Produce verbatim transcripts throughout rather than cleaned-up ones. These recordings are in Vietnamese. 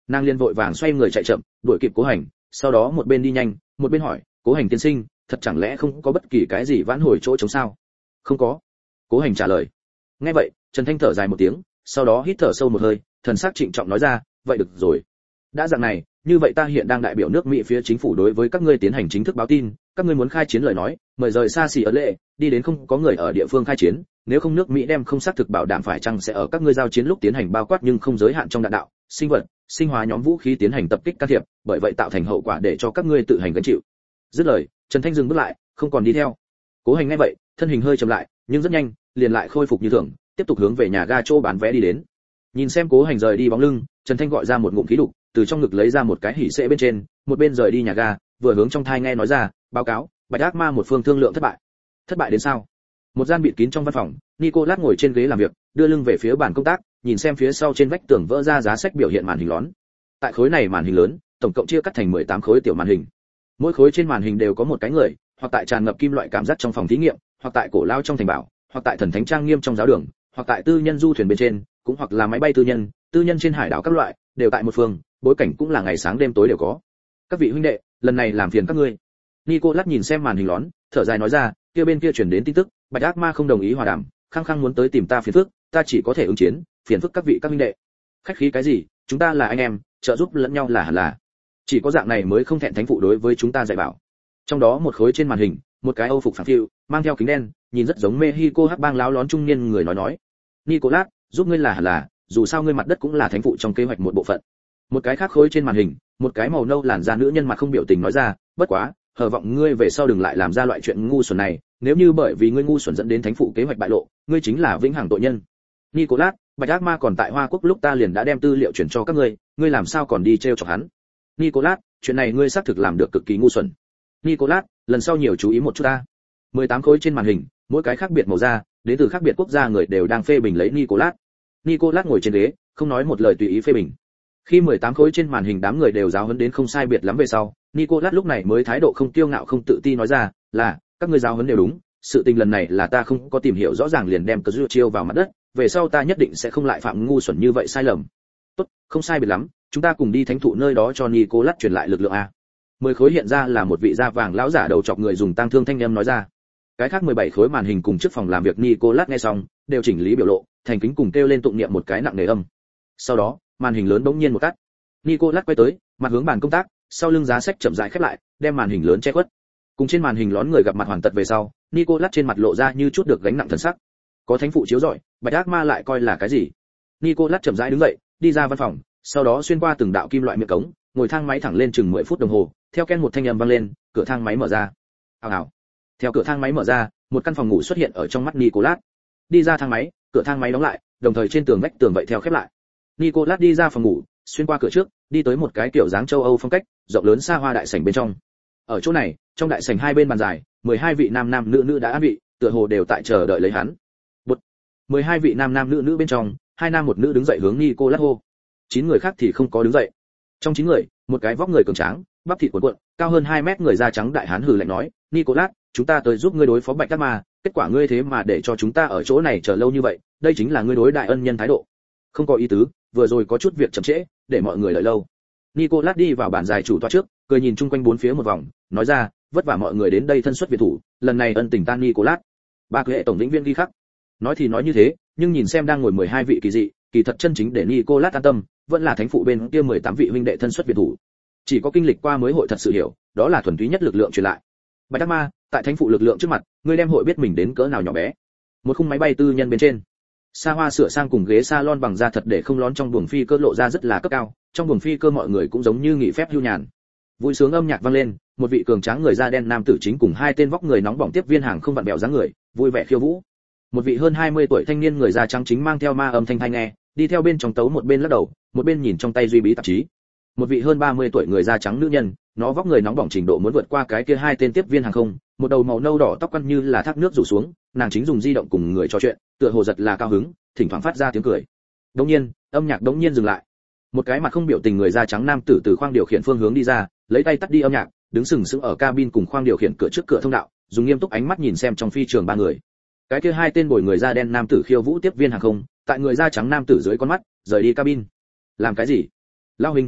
Nàng liền vội vàng xoay người chạy chậm đuổi kịp Cố Hành, sau đó một bên đi nhanh một bên hỏi, Cố Hành tiên sinh, thật chẳng lẽ không có bất kỳ cái gì vãn hồi chỗ chống sao? Không có. Cố Hành trả lời. Nghe vậy, Trần Thanh thở dài một tiếng, sau đó hít thở sâu một hơi, thần sắc trịnh trọng nói ra, vậy được rồi. Đã dạng này, như vậy ta hiện đang đại biểu nước Mỹ phía chính phủ đối với các ngươi tiến hành chính thức báo tin, các ngươi muốn khai chiến lời nói, mời rời xa xỉ ở lệ, đi đến không có người ở địa phương khai chiến, nếu không nước Mỹ đem không xác thực bảo đảm phải chăng sẽ ở các ngươi giao chiến lúc tiến hành bao quát nhưng không giới hạn trong đạn đạo, sinh vật, sinh hóa nhóm vũ khí tiến hành tập kích can thiệp, bởi vậy tạo thành hậu quả để cho các ngươi tự hành gánh chịu. Dứt lời, Trần Thanh dừng bước lại, không còn đi theo. Cố Hành nghe vậy, thân hình hơi chậm lại, nhưng rất nhanh, liền lại khôi phục như thường, tiếp tục hướng về nhà ga chỗ bán vé đi đến. Nhìn xem Cố Hành rời đi bóng lưng, Trần Thanh gọi ra một ngụm khí đục, từ trong ngực lấy ra một cái hỉ xệ bên trên, một bên rời đi nhà ga, vừa hướng trong thai nghe nói ra, báo cáo, Bạch Ác Ma một phương thương lượng thất bại. Thất bại đến sao? Một gian bịt kín trong văn phòng, Nicolas ngồi trên ghế làm việc, đưa lưng về phía bàn công tác, nhìn xem phía sau trên vách tường vỡ ra giá sách biểu hiện màn hình lớn. Tại khối này màn hình lớn, tổng cộng chia cắt thành mười tám khối tiểu màn hình. Mỗi khối trên màn hình đều có một cái người, hoặc tại tràn ngập kim loại cảm giác trong phòng thí nghiệm, hoặc tại cổ lao trong thành bảo, hoặc tại thần thánh trang nghiêm trong giáo đường, hoặc tại tư nhân du thuyền bên trên, cũng hoặc là máy bay tư nhân, tư nhân trên hải đảo các loại, đều tại một phương, bối cảnh cũng là ngày sáng đêm tối đều có. Các vị huynh đệ, lần này làm phiền các ngươi. Nicolas nhìn xem màn hình lớn, thở dài nói ra, kia bên kia truyền đến tin tức, Bạch Ác Ma không đồng ý hòa đàm, khăng khăng muốn tới tìm ta phiền phức, ta chỉ có thể ứng chiến, phiền phức các vị các huynh đệ. Khách khí cái gì, chúng ta là anh em, trợ giúp lẫn nhau là hẳn là. Chỉ có dạng này mới không thẹn thánh phụ đối với chúng ta dạy bảo. Trong đó một khối trên màn hình, một cái Âu phục phẳng phiu, mang theo kính đen, nhìn rất giống Mexico hắc bang láo lón trung niên người nói nói. Nicolas, giúp ngươi là hẳn là, dù sao ngươi mặt đất cũng là thánh phụ trong kế hoạch một bộ phận. Một cái khác khối trên màn hình, một cái màu nâu làn da nữ nhân mặt không biểu tình nói ra, bất quá, hờ vọng ngươi về sau đừng lại làm ra loại chuyện ngu xuẩn này, nếu như bởi vì ngươi ngu xuẩn dẫn đến thánh phụ kế hoạch bại lộ, ngươi chính là vĩnh hằng tội nhân. Nicolas, Bạch Ác Ma còn tại Hoa Quốc lúc ta liền đã đem tư liệu chuyển cho các ngươi, ngươi làm sao còn đi trêu chọc hắn? Nicolas, chuyện này ngươi xác thực làm được cực kỳ ngu xuẩn. Nicolas, lần sau nhiều chú ý một chút ta. mười tám khối trên màn hình, mỗi cái khác biệt màu da, đến từ khác biệt quốc gia người đều đang phê bình lấy Nicolas. Nicolas ngồi trên ghế, không nói một lời tùy ý phê bình. Khi mười tám khối trên màn hình đám người đều giáo huấn đến không sai biệt lắm về sau, Nicolas lúc này mới thái độ không kiêu ngạo không tự ti nói ra, là, các ngươi giáo huấn đều đúng, sự tình lần này là ta không có tìm hiểu rõ ràng liền đem cờ dưa chiêu vào mặt đất, về sau ta nhất định sẽ không lại phạm ngu xuẩn như vậy sai lầm. Tốt, không sai biệt lắm, chúng ta cùng đi thánh thụ nơi đó cho Nicolas truyền lại lực lượng a. mười khối hiện ra là một vị da vàng lão giả đầu chọc người dùng tang thương thanh âm nói ra. Cái khác mười bảy khối màn hình cùng trước phòng làm việc Nicolas nghe xong, đều chỉnh lý biểu lộ, thành kính cùng kêu lên tụng niệm một cái nặng nề âm. Sau đó, màn hình lớn bỗng nhiên một cắt. Nicolas quay tới, mặt hướng bàn công tác, sau lưng giá sách chậm rãi khép lại, đem màn hình lớn che khuất. Cùng trên màn hình lón người gặp mặt hoàn tật về sau, Nicolas trên mặt lộ ra như chút được gánh nặng thần sắc. Có thánh phụ chiếu rọi, Bạch Ác Ma lại coi là cái gì? Nicolas chậm rãi đứng dậy, đi ra văn phòng, sau đó xuyên qua từng đạo kim loại miệng cống, ngồi thang máy thẳng lên chừng mười phút đồng hồ, theo ken một thanh âm vang lên, cửa thang máy mở ra. Ào ào. Theo cửa thang máy mở ra, một căn phòng ngủ xuất hiện ở trong mắt Nicolas. Đi ra thang máy, cửa thang máy đóng lại, đồng thời trên tường vách tường vậy theo khép lại. Nicolas đi ra phòng ngủ, xuyên qua cửa trước, đi tới một cái kiểu dáng châu Âu phong cách, rộng lớn xa hoa đại sảnh bên trong. Ở chỗ này, trong đại sảnh hai bên bàn dài, mười hai vị nam nam nữ nữ đã an vị, tựa hồ đều tại chờ đợi lấy hắn. Bụt. mười hai vị nam nam nữ nữ bên trong, hai nam một nữ đứng dậy hướng Nicolas hô. chín người khác thì không có đứng dậy. Trong chín người, một cái vóc người cường tráng, bắp thịt cuộn cuộn, cao hơn hai mét người da trắng đại hán hừ lạnh nói, "Nicolas, chúng ta tới giúp ngươi đối phó Bạch Ác Ma, kết quả ngươi thế mà để cho chúng ta ở chỗ này chờ lâu như vậy, đây chính là ngươi đối đại ân nhân thái độ." Không có ý tứ, vừa rồi có chút việc chậm trễ, để mọi người đợi lâu. Nicolas đi vào bàn dài chủ tọa trước, cười nhìn chung quanh bốn phía một vòng, nói ra, vất vả mọi người đến đây thân xuất việt thủ, lần này ân tình ta Nicolas. Ba cái hệ tổng lĩnh viên ghi khắc. Nói thì nói như thế, nhưng nhìn xem đang ngồi mười hai vị kỳ dị, kỳ thật chân chính để Nicolas an tâm, vẫn là thánh phụ bên kia mười tám vị huynh đệ thân xuất việt thủ. Chỉ có kinh lịch qua mới hội thật sự hiểu, đó là thuần túy nhất lực lượng truyền lại. Bạch Ác Ma, tại thánh phụ lực lượng trước mặt, ngươi đem hội biết mình đến cỡ nào nhỏ bé. Một khung máy bay tư nhân bên trên, xa hoa sửa sang cùng ghế salon bằng da thật để không lón trong buồng phi cơ lộ ra rất là cấp cao, trong buồng phi cơ mọi người cũng giống như nghỉ phép hưu nhàn. Vui sướng âm nhạc vang lên, một vị cường tráng người da đen nam tử chính cùng hai tên vóc người nóng bỏng tiếp viên hàng không vặn bẹo dáng người, vui vẻ khiêu vũ. Một vị hơn hai mươi tuổi thanh niên người da trắng chính mang theo ma âm thanh thanh nghe, đi theo bên trong tấu một bên lắc đầu, một bên nhìn trong tay duy bí tạp chí. Một vị hơn ba mươi tuổi người da trắng nữ nhân, nó vóc người nóng bỏng trình độ muốn vượt qua cái kia hai tên tiếp viên hàng không, một đầu màu nâu đỏ tóc quăn như là thác nước rủ xuống, nàng chính dùng di động cùng người trò chuyện, tựa hồ giật là cao hứng, thỉnh thoảng phát ra tiếng cười. Đống nhiên, âm nhạc đống nhiên dừng lại. Một cái mặt không biểu tình người da trắng nam tử từ khoang điều khiển phương hướng đi ra, lấy tay tắt đi âm nhạc, đứng sừng sững ở cabin cùng khoang điều khiển cửa trước cửa thông đạo, dùng nghiêm túc ánh mắt nhìn xem trong phi trường ba người. Cái kia hai tên bồi người da đen nam tử khiêu vũ tiếp viên hàng không, tại người da trắng nam tử dưới con mắt, rời đi cabin. Làm cái gì? Lao huynh,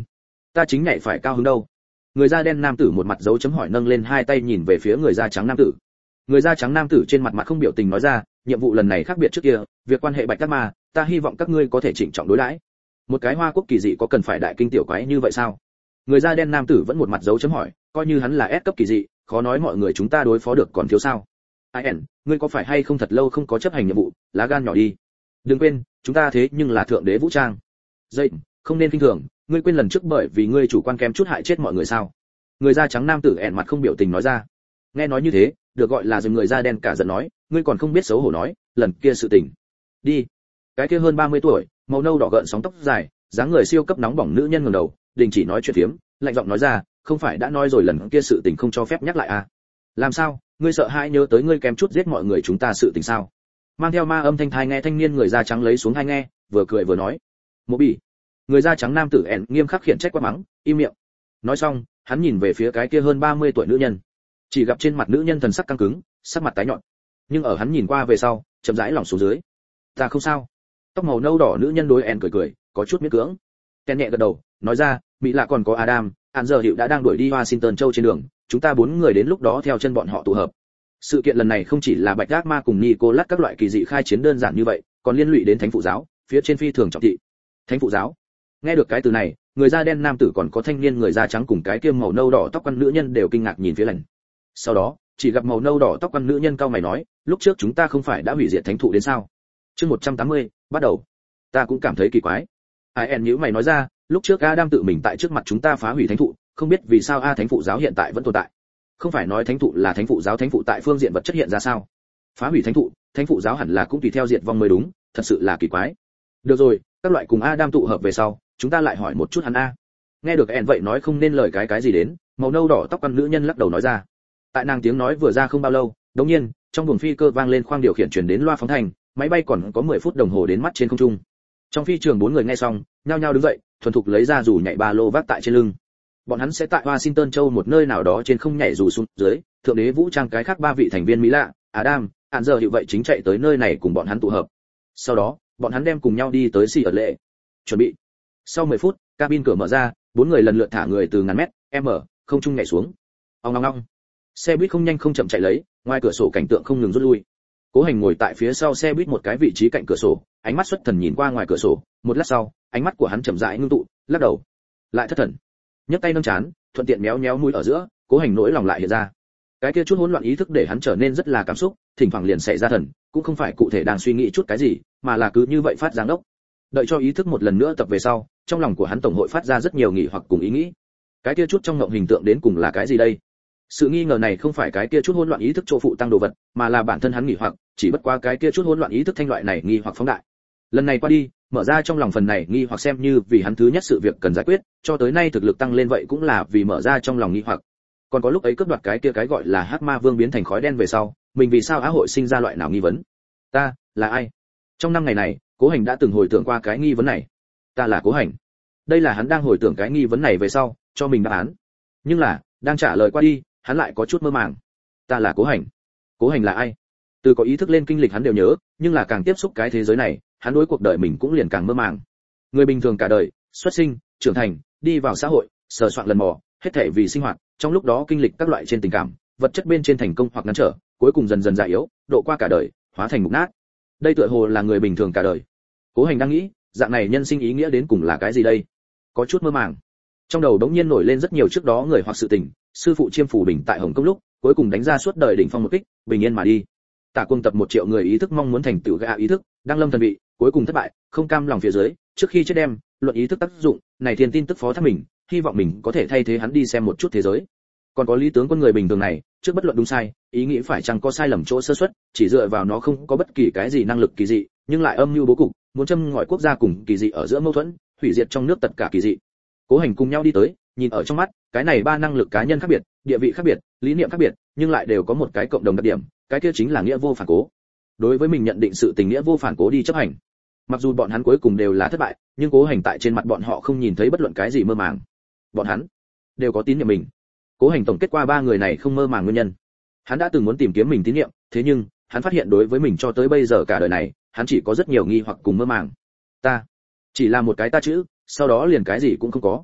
Ta chính nhảy phải cao hứng đâu. Người da đen nam tử một mặt dấu chấm hỏi nâng lên hai tay nhìn về phía người da trắng nam tử. Người da trắng nam tử trên mặt mặt không biểu tình nói ra, nhiệm vụ lần này khác biệt trước kia, việc quan hệ bạch ác ma, ta hy vọng các ngươi có thể chỉnh trọng đối đãi. Một cái hoa quốc kỳ dị có cần phải đại kinh tiểu quái như vậy sao? Người da đen nam tử vẫn một mặt dấu chấm hỏi, coi như hắn là S cấp kỳ dị, khó nói mọi người chúng ta đối phó được còn thiếu sao? Ien, ngươi có phải hay không thật lâu không có chấp hành nhiệm vụ, lá gan nhỏ đi. Đừng quên, chúng ta thế nhưng là thượng đế vũ trang. Dậy, không nên kinh thường, ngươi quên lần trước bởi vì ngươi chủ quan kém chút hại chết mọi người sao? Người da trắng nam tử ẻn mặt không biểu tình nói ra. Nghe nói như thế, được gọi là dừng người da đen cả giận nói, ngươi còn không biết xấu hổ nói, lần kia sự tình. Đi. Cái kia hơn ba mươi tuổi, màu nâu đỏ gợn sóng tóc dài, dáng người siêu cấp nóng bỏng nữ nhân ngẩng đầu, đình chỉ nói chuyện phiếm, lạnh giọng nói ra, không phải đã nói rồi lần kia sự tình không cho phép nhắc lại à? Làm sao? Ngươi sợ hãi nhớ tới ngươi kém chút giết mọi người chúng ta sự tình sao? Mang theo ma âm thanh thai nghe thanh niên người da trắng lấy xuống hai nghe, vừa cười vừa nói. Mộ bỉ. Người da trắng nam tử ẻn nghiêm khắc khiển trách quát mắng, im miệng. Nói xong, hắn nhìn về phía cái kia hơn ba mươi tuổi nữ nhân. Chỉ gặp trên mặt nữ nhân thần sắc căng cứng, sắc mặt tái nhợt. Nhưng ở hắn nhìn qua về sau, chậm rãi lỏng xuống dưới. Ta không sao. Tóc màu nâu đỏ nữ nhân đối ẻn cười cười, có chút miễn cưỡng. Ken nhẹ gật đầu, nói ra, mỹ lạ còn có Adam, An giờ hiệu đã đang đuổi đi Washington châu trên đường, chúng ta bốn người đến lúc đó theo chân bọn họ tụ hợp. Sự kiện lần này không chỉ là bạch ác ma cùng Nicolas các loại kỳ dị khai chiến đơn giản như vậy, còn liên lụy đến thánh phụ giáo, phía trên phi thường trọng thị. Thánh phụ giáo. Nghe được cái từ này, người da đen nam tử còn có thanh niên người da trắng cùng cái kia màu nâu đỏ tóc quan nữ nhân đều kinh ngạc nhìn phía lần. Sau đó, chỉ gặp màu nâu đỏ tóc quan nữ nhân cao mày nói, lúc trước chúng ta không phải đã hủy diệt thánh thụ đến sao? Chương một trăm tám mươi, bắt đầu. Ta cũng cảm thấy kỳ quái. Ien nhíu mày nói ra, lúc trước Adam tự mình tại trước mặt chúng ta phá hủy thánh thụ, không biết vì sao a thánh phụ giáo hiện tại vẫn tồn tại. Không phải nói thánh thụ là thánh phụ giáo thánh phụ tại phương diện vật chất hiện ra sao? Phá hủy thánh thụ, thánh phụ giáo hẳn là cũng tùy theo diệt vong mới đúng, thật sự là kỳ quái. Được rồi, các loại cùng Adam tụ hợp về sau, chúng ta lại hỏi một chút hắn a. Nghe được ẻn vậy nói không nên lời cái cái gì đến, màu nâu đỏ tóc quan nữ nhân lắc đầu nói ra. Tại nàng tiếng nói vừa ra không bao lâu, đột nhiên, trong buồng phi cơ vang lên khoang điều khiển truyền đến loa phóng thanh, máy bay còn có mười phút đồng hồ đến mắt trên không trung. Trong phi trường bốn người nghe xong, nhao nhao đứng dậy, thuần thục lấy ra dù nhảy ba lô vác tại trên lưng. Bọn hắn sẽ tại Washington châu một nơi nào đó trên không nhảy dù xuống dưới, thượng đế vũ trang cái khác ba vị thành viên Mỹ lạ, Adam, An giờ hiệu vậy chính chạy tới nơi này cùng bọn hắn tụ hợp. Sau đó, bọn hắn đem cùng nhau đi tới xì ở lệ. Chuẩn bị. Sau mười phút, cabin cửa mở ra, bốn người lần lượt thả người từ ngàn mét, m, không trung nhảy xuống. Ong ong ong. Xe buýt không nhanh không chậm chạy lấy, ngoài cửa sổ cảnh tượng không ngừng rút lui. Cố Hành ngồi tại phía sau xe buýt một cái vị trí cạnh cửa sổ, ánh mắt xuất thần nhìn qua ngoài cửa sổ, một lát sau, ánh mắt của hắn chậm rãi ngưng tụ, lắc đầu, lại thất thần. Nhấc tay nâng chán, thuận tiện méo méo mũi ở giữa, Cố Hành nỗi lòng lại hiện ra. Cái kia chút hỗn loạn ý thức để hắn trở nên rất là cảm xúc, thỉnh thoảng liền xảy ra thần, cũng không phải cụ thể đang suy nghĩ chút cái gì, mà là cứ như vậy phát giáng đốc. Đợi cho ý thức một lần nữa tập về sau, trong lòng của hắn tổng hội phát ra rất nhiều nghỉ hoặc cùng ý nghĩ. Cái kia chút trong ngộng hình tượng đến cùng là cái gì đây? Sự nghi ngờ này không phải cái kia chút hỗn loạn ý thức chỗ phụ tăng đồ vật, mà là bản thân hắn nghỉ hoặc, chỉ bất quá cái kia chút hỗn loạn ý thức thanh loại này nghi hoặc phóng đại. Lần này qua đi, mở ra trong lòng phần này nghi hoặc xem như vì hắn thứ nhất sự việc cần giải quyết, cho tới nay thực lực tăng lên vậy cũng là vì mở ra trong lòng nghi hoặc. Còn có lúc ấy cướp đoạt cái kia cái gọi là Hắc Ma Vương biến thành khói đen về sau, mình vì sao á hội sinh ra loại nào nghi vấn? Ta là ai? Trong năm ngày này, Cố Hành đã từng hồi tưởng qua cái nghi vấn này. Ta là Cố Hành. Đây là hắn đang hồi tưởng cái nghi vấn này về sau, cho mình đáp án. Nhưng là, đang trả lời qua đi, hắn lại có chút mơ màng. Ta là Cố Hành. Cố Hành là ai? Từ có ý thức lên kinh lịch hắn đều nhớ, nhưng là càng tiếp xúc cái thế giới này, hắn đối cuộc đời mình cũng liền càng mơ màng. Người bình thường cả đời, xuất sinh, trưởng thành, đi vào xã hội, sờ soạn lần mò, hết thảy vì sinh hoạt, trong lúc đó kinh lịch các loại trên tình cảm, vật chất bên trên thành công hoặc ngăn trở, cuối cùng dần dần già yếu, độ qua cả đời, hóa thành mục nát. Đây tựa hồ là người bình thường cả đời. Cố Hành đang nghĩ, dạng này nhân sinh ý nghĩa đến cùng là cái gì đây? Có chút mơ màng. Trong đầu đống nhiên nổi lên rất nhiều trước đó người hoặc sự tình, sư phụ chiêm phù bình tại Hồng Kông lúc, cuối cùng đánh ra suốt đời đỉnh phong một kích, bình yên mà đi. Tả Cung tập một triệu người ý thức mong muốn thành tựu gã ý thức, đang lâm thần vị, cuối cùng thất bại, không cam lòng phía dưới, trước khi chết đem, luận ý thức tác dụng, này thiên tin tức phó thác mình, hy vọng mình có thể thay thế hắn đi xem một chút thế giới. Còn có lý tướng quân người bình thường này, trước bất luận đúng sai, ý nghĩ phải chăng có sai lầm chỗ sơ suất, chỉ dựa vào nó không có bất kỳ cái gì năng lực kỳ dị, nhưng lại âm mưu bố cục, muốn châm ngòi quốc gia cùng kỳ dị ở giữa mâu thuẫn, hủy diệt trong nước tất cả kỳ dị. Cố Hành cùng nhau đi tới, nhìn ở trong mắt, cái này ba năng lực cá nhân khác biệt, địa vị khác biệt, lý niệm khác biệt, nhưng lại đều có một cái cộng đồng đặc điểm, cái kia chính là nghĩa vô phản cố. Đối với mình nhận định sự tình nghĩa vô phản cố đi chấp hành. Mặc dù bọn hắn cuối cùng đều là thất bại, nhưng Cố Hành tại trên mặt bọn họ không nhìn thấy bất luận cái gì mơ màng. Bọn hắn đều có tín nhiệm mình. Cố Hành tổng kết qua ba người này không mơ màng nguyên nhân. Hắn đã từng muốn tìm kiếm mình tín nhiệm, thế nhưng, hắn phát hiện đối với mình cho tới bây giờ cả đời này, hắn chỉ có rất nhiều nghi hoặc cùng mơ màng. Ta chỉ là một cái ta chữ, sau đó liền cái gì cũng không có.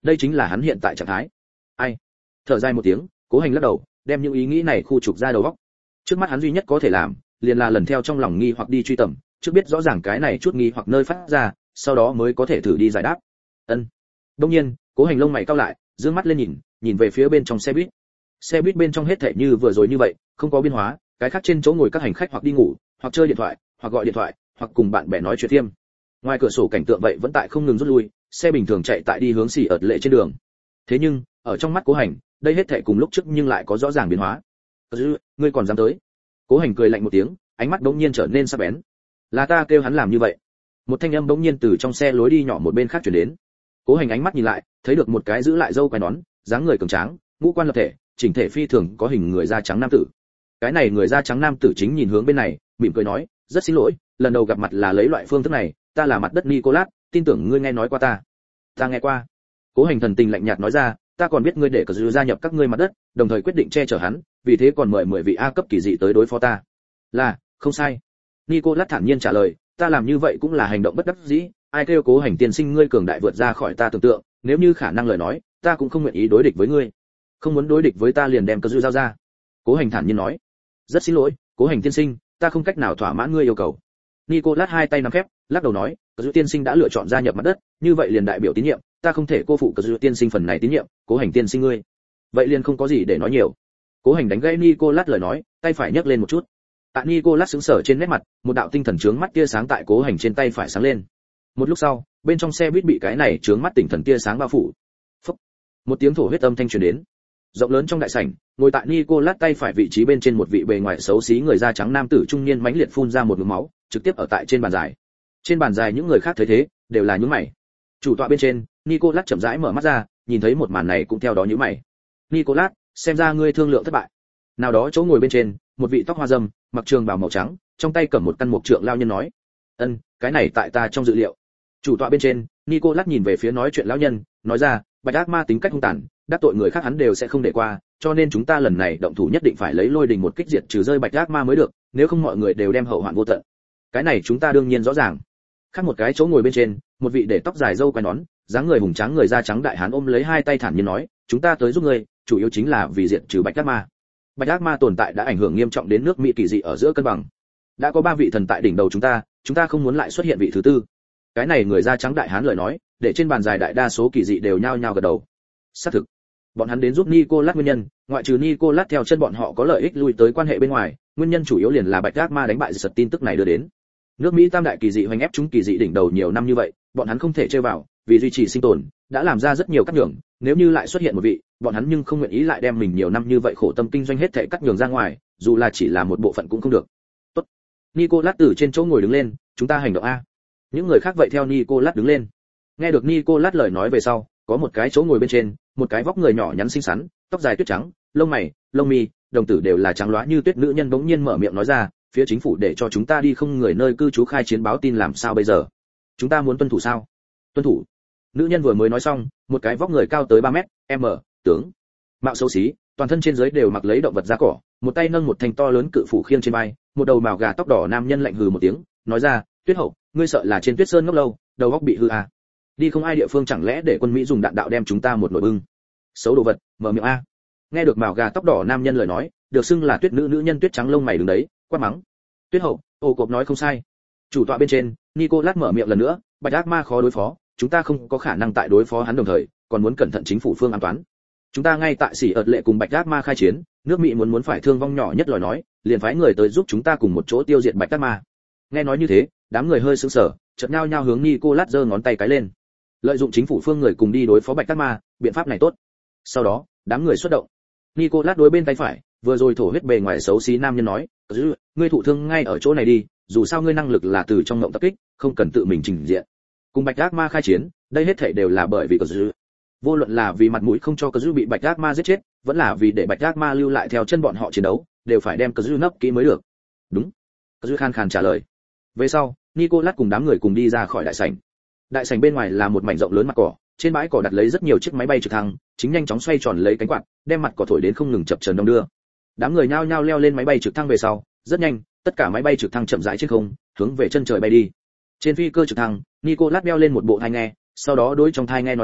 đây chính là hắn hiện tại trạng thái. Ai? Thở dài một tiếng, Cố Hành lắc đầu, đem những ý nghĩ này khu trục ra đầu óc. Trước mắt hắn duy nhất có thể làm, liền là lần theo trong lòng nghi hoặc đi truy tầm, trước biết rõ ràng cái này chút nghi hoặc nơi phát ra, sau đó mới có thể thử đi giải đáp. Ân. Đương nhiên, Cố Hành lông mày cau lại, dương mắt lên nhìn, nhìn về phía bên trong xe buýt. Xe buýt bên trong hết thảy như vừa rồi như vậy, không có biến hóa, cái khác trên chỗ ngồi các hành khách hoặc đi ngủ, hoặc chơi điện thoại, hoặc gọi điện thoại, hoặc cùng bạn bè nói chuyện tiêm. Ngoài cửa sổ cảnh tượng vậy vẫn tại không ngừng rút lui, xe bình thường chạy tại đi hướng xỉ ợt lệ trên đường. Thế nhưng, ở trong mắt Cố Hành, đây hết thảy cùng lúc trước nhưng lại có rõ ràng biến hóa. Ngươi còn dám tới? Cố Hành cười lạnh một tiếng, ánh mắt bỗng nhiên trở nên sắc bén. Là ta kêu hắn làm như vậy. Một thanh âm bỗng nhiên từ trong xe lối đi nhỏ một bên khác truyền đến. Cố Hành ánh mắt nhìn lại, thấy được một cái giữ lại râu quai nón, dáng người cường tráng, ngũ quan lập thể, chỉnh thể phi thường có hình người da trắng nam tử. Cái này người da trắng nam tử chính nhìn hướng bên này, mỉm cười nói, rất xin lỗi, lần đầu gặp mặt là lấy loại phương thức này, ta là mặt đất Nicolas, tin tưởng ngươi nghe nói qua ta. Ta nghe qua. Cố Hành thần tình lạnh nhạt nói ra, ta còn biết ngươi để cờ dư gia nhập các ngươi mặt đất, đồng thời quyết định che chở hắn, vì thế còn mời mười vị A cấp kỳ dị tới đối phó ta. Là, không sai. Nicolas thản nhiên trả lời, ta làm như vậy cũng là hành động bất đắc dĩ, ai kêu Cố Hành tiên sinh ngươi cường đại vượt ra khỏi ta tưởng tượng, nếu như khả năng lời nói, ta cũng không nguyện ý đối địch với ngươi. Không muốn đối địch với ta liền đem cờ dư giao ra. Cố Hành thản nhiên nói. Rất xin lỗi, Cố Hành tiên sinh, ta không cách nào thỏa mãn ngươi yêu cầu. Nicolas hai tay nắm khép, lắc đầu nói, cờ dư tiên sinh đã lựa chọn gia nhập mặt đất, như vậy liền đại biểu tín nhiệm, ta không thể cô phụ cờ dư tiên sinh phần này tín nhiệm, Cố Hành tiên sinh ngươi. Vậy liền không có gì để nói nhiều. Cố Hành đánh gãy Nicolas lời nói, tay phải nhấc lên một chút. Tạ Nicolas sững sờ trên nét mặt, một đạo tinh thần chướng mắt tia sáng tại Cố Hành trên tay phải sáng lên. Một lúc sau, bên trong xe buýt bị cái này chướng mắt tinh thần tia sáng bao phủ. Phốc. Một tiếng thổ huyết âm thanh truyền đến. Rộng lớn trong đại sảnh, ngồi tại Nicolas tay phải vị trí bên trên một vị bề ngoài xấu xí người da trắng nam tử trung niên mãnh liệt phun ra một ngụm máu, trực tiếp ở tại trên bàn dài. Trên bàn dài những người khác thấy thế, đều là nhướng mày. Chủ tọa bên trên, Nicolas chậm rãi mở mắt ra, nhìn thấy một màn này cũng theo đó nhíu mày. Nicolas, xem ra ngươi thương lượng thất bại. Nào đó chỗ ngồi bên trên, một vị tóc hoa râm, mặc trường bào màu trắng, trong tay cầm một căn mục trượng lao nhân nói: "Ân, cái này tại ta trong dự liệu." Chủ tọa bên trên, Nicolas nhìn về phía nói chuyện lão nhân, nói ra: "Bạch ác ma tính cách hung tàn, đắc tội người khác hắn đều sẽ không để qua, cho nên chúng ta lần này động thủ nhất định phải lấy lôi đình một kích diệt trừ rơi bạch ác ma mới được, nếu không mọi người đều đem hậu hoạn vô tận." Cái này chúng ta đương nhiên rõ ràng. Khác một cái chỗ ngồi bên trên, một vị để tóc dài râu quai nón, dáng người hùng tráng người da trắng đại hán ôm lấy hai tay thản nhiên nói: "Chúng ta tới giúp ngươi, chủ yếu chính là vì diệt trừ bạch ác ma." Bạch ác ma tồn tại đã ảnh hưởng nghiêm trọng đến nước Mỹ kỳ dị ở giữa cân bằng. Đã có ba vị thần tại đỉnh đầu chúng ta, chúng ta không muốn lại xuất hiện vị thứ tư. Cái này người da trắng đại hán lời nói, để trên bàn dài đại đa số kỳ dị đều nhao nhao gật đầu. Xác thực, bọn hắn đến giúp Nicolas nguyên nhân, ngoại trừ Nicolas theo chân bọn họ có lợi ích lui tới quan hệ bên ngoài, nguyên nhân chủ yếu liền là bạch ác ma đánh bại giật tin tức này đưa đến. Nước Mỹ tam đại kỳ dị hoành ép chúng kỳ dị đỉnh đầu nhiều năm như vậy, bọn hắn không thể chơi vào, vì duy trì sinh tồn, đã làm ra rất nhiều cắt nhường, nếu như lại xuất hiện một vị, bọn hắn nhưng không nguyện ý lại đem mình nhiều năm như vậy khổ tâm kinh doanh hết thảy cắt nhường ra ngoài, dù là chỉ là một bộ phận cũng không được. Tốt. Nicolas từ trên chỗ ngồi đứng lên, chúng ta hành động a. Những người khác vậy theo Nicolas đứng lên. Nghe được Nicolas lời nói về sau, có một cái chỗ ngồi bên trên, một cái vóc người nhỏ nhắn xinh xắn, tóc dài tuyết trắng, lông mày, lông mi, đồng tử đều là trắng loá như tuyết nữ nhân bỗng nhiên mở miệng nói ra, phía chính phủ để cho chúng ta đi không người nơi cư trú khai chiến báo tin làm sao bây giờ? Chúng ta muốn tuân thủ sao? Tuân thủ. Nữ nhân vừa mới nói xong, một cái vóc người cao tới ba mét, m, tướng, mạo xấu xí, toàn thân trên dưới đều mặc lấy động vật da cỏ, một tay nâng một thanh to lớn cự phủ khiêng trên vai, một đầu mào gà tóc đỏ nam nhân lạnh hừ một tiếng, nói ra, Tuyết Hậu, ngươi sợ là trên Tuyết Sơn ngốc lâu, đầu óc bị hư à? Đi không ai địa phương chẳng lẽ để quân Mỹ dùng đạn đạo đem chúng ta một nồi bưng? Xấu đồ vật, mở miệng a. Nghe được mào gà tóc đỏ nam nhân lời nói, được xưng là Tuyết nữ nữ nhân tuyết trắng lông mày đứng đấy, quát mắng. Tuyết Hậu, ô cộp nói không sai. Chủ tọa bên trên, Nicolas mở miệng lần nữa, bạch ác ma khó đối phó, chúng ta không có khả năng tại đối phó hắn đồng thời, còn muốn cẩn thận chính phủ phương an toán. Chúng ta ngay tại xỉ ợt lệ cùng bạch ác ma khai chiến, nước Mỹ muốn muốn phải thương vong nhỏ nhất lời nói, liền phái người tới giúp chúng ta cùng một chỗ tiêu diệt bạch ác ma. Nghe nói như thế, đám người hơi sững sờ, chợt nhao nhao hướng Nicolas giơ ngón tay cái lên. Lợi dụng chính phủ phương người cùng đi đối phó bạch ác ma, biện pháp này tốt. Sau đó, đám người xuất động. Nicolas đối bên tay phải, vừa rồi thổ huyết bề ngoài xấu xí nam nhân nói, ngươi thụ thương ngay ở chỗ này đi, dù sao ngươi năng lực là từ trong ngộng tập kích, không cần tự mình trình diện. Cùng bạch ác ma khai chiến, đây hết thảy đều là bởi vì cờ dư. Vô luận là vì mặt mũi không cho cờ dư bị bạch ác ma giết chết, vẫn là vì để bạch ác ma lưu lại theo chân bọn họ chiến đấu, đều phải đem cờ dư nấp kỹ mới được. Đúng. Cờ dư khan khan trả lời. Về sau, Nicolas cùng đám người cùng đi ra khỏi đại sảnh. Đại sảnh bên ngoài là một mảnh rộng lớn mặt cỏ, trên bãi cỏ đặt lấy rất nhiều chiếc máy bay trực thăng, chính nhanh chóng xoay tròn lấy cánh quạt, đem mặt cỏ thổi đến không ngừng chập chờn đông đưa. Đám người nhao nhao leo lên máy bay trực thăng về sau, rất nhanh, tất cả máy bay trực thăng chậm rãi trên không, hướng về chân trời bay đi. Trên phi cơ trực thăng, Nicolas đeo lên một bộ tai nghe, sau đó đối trong tai nghe nói ra,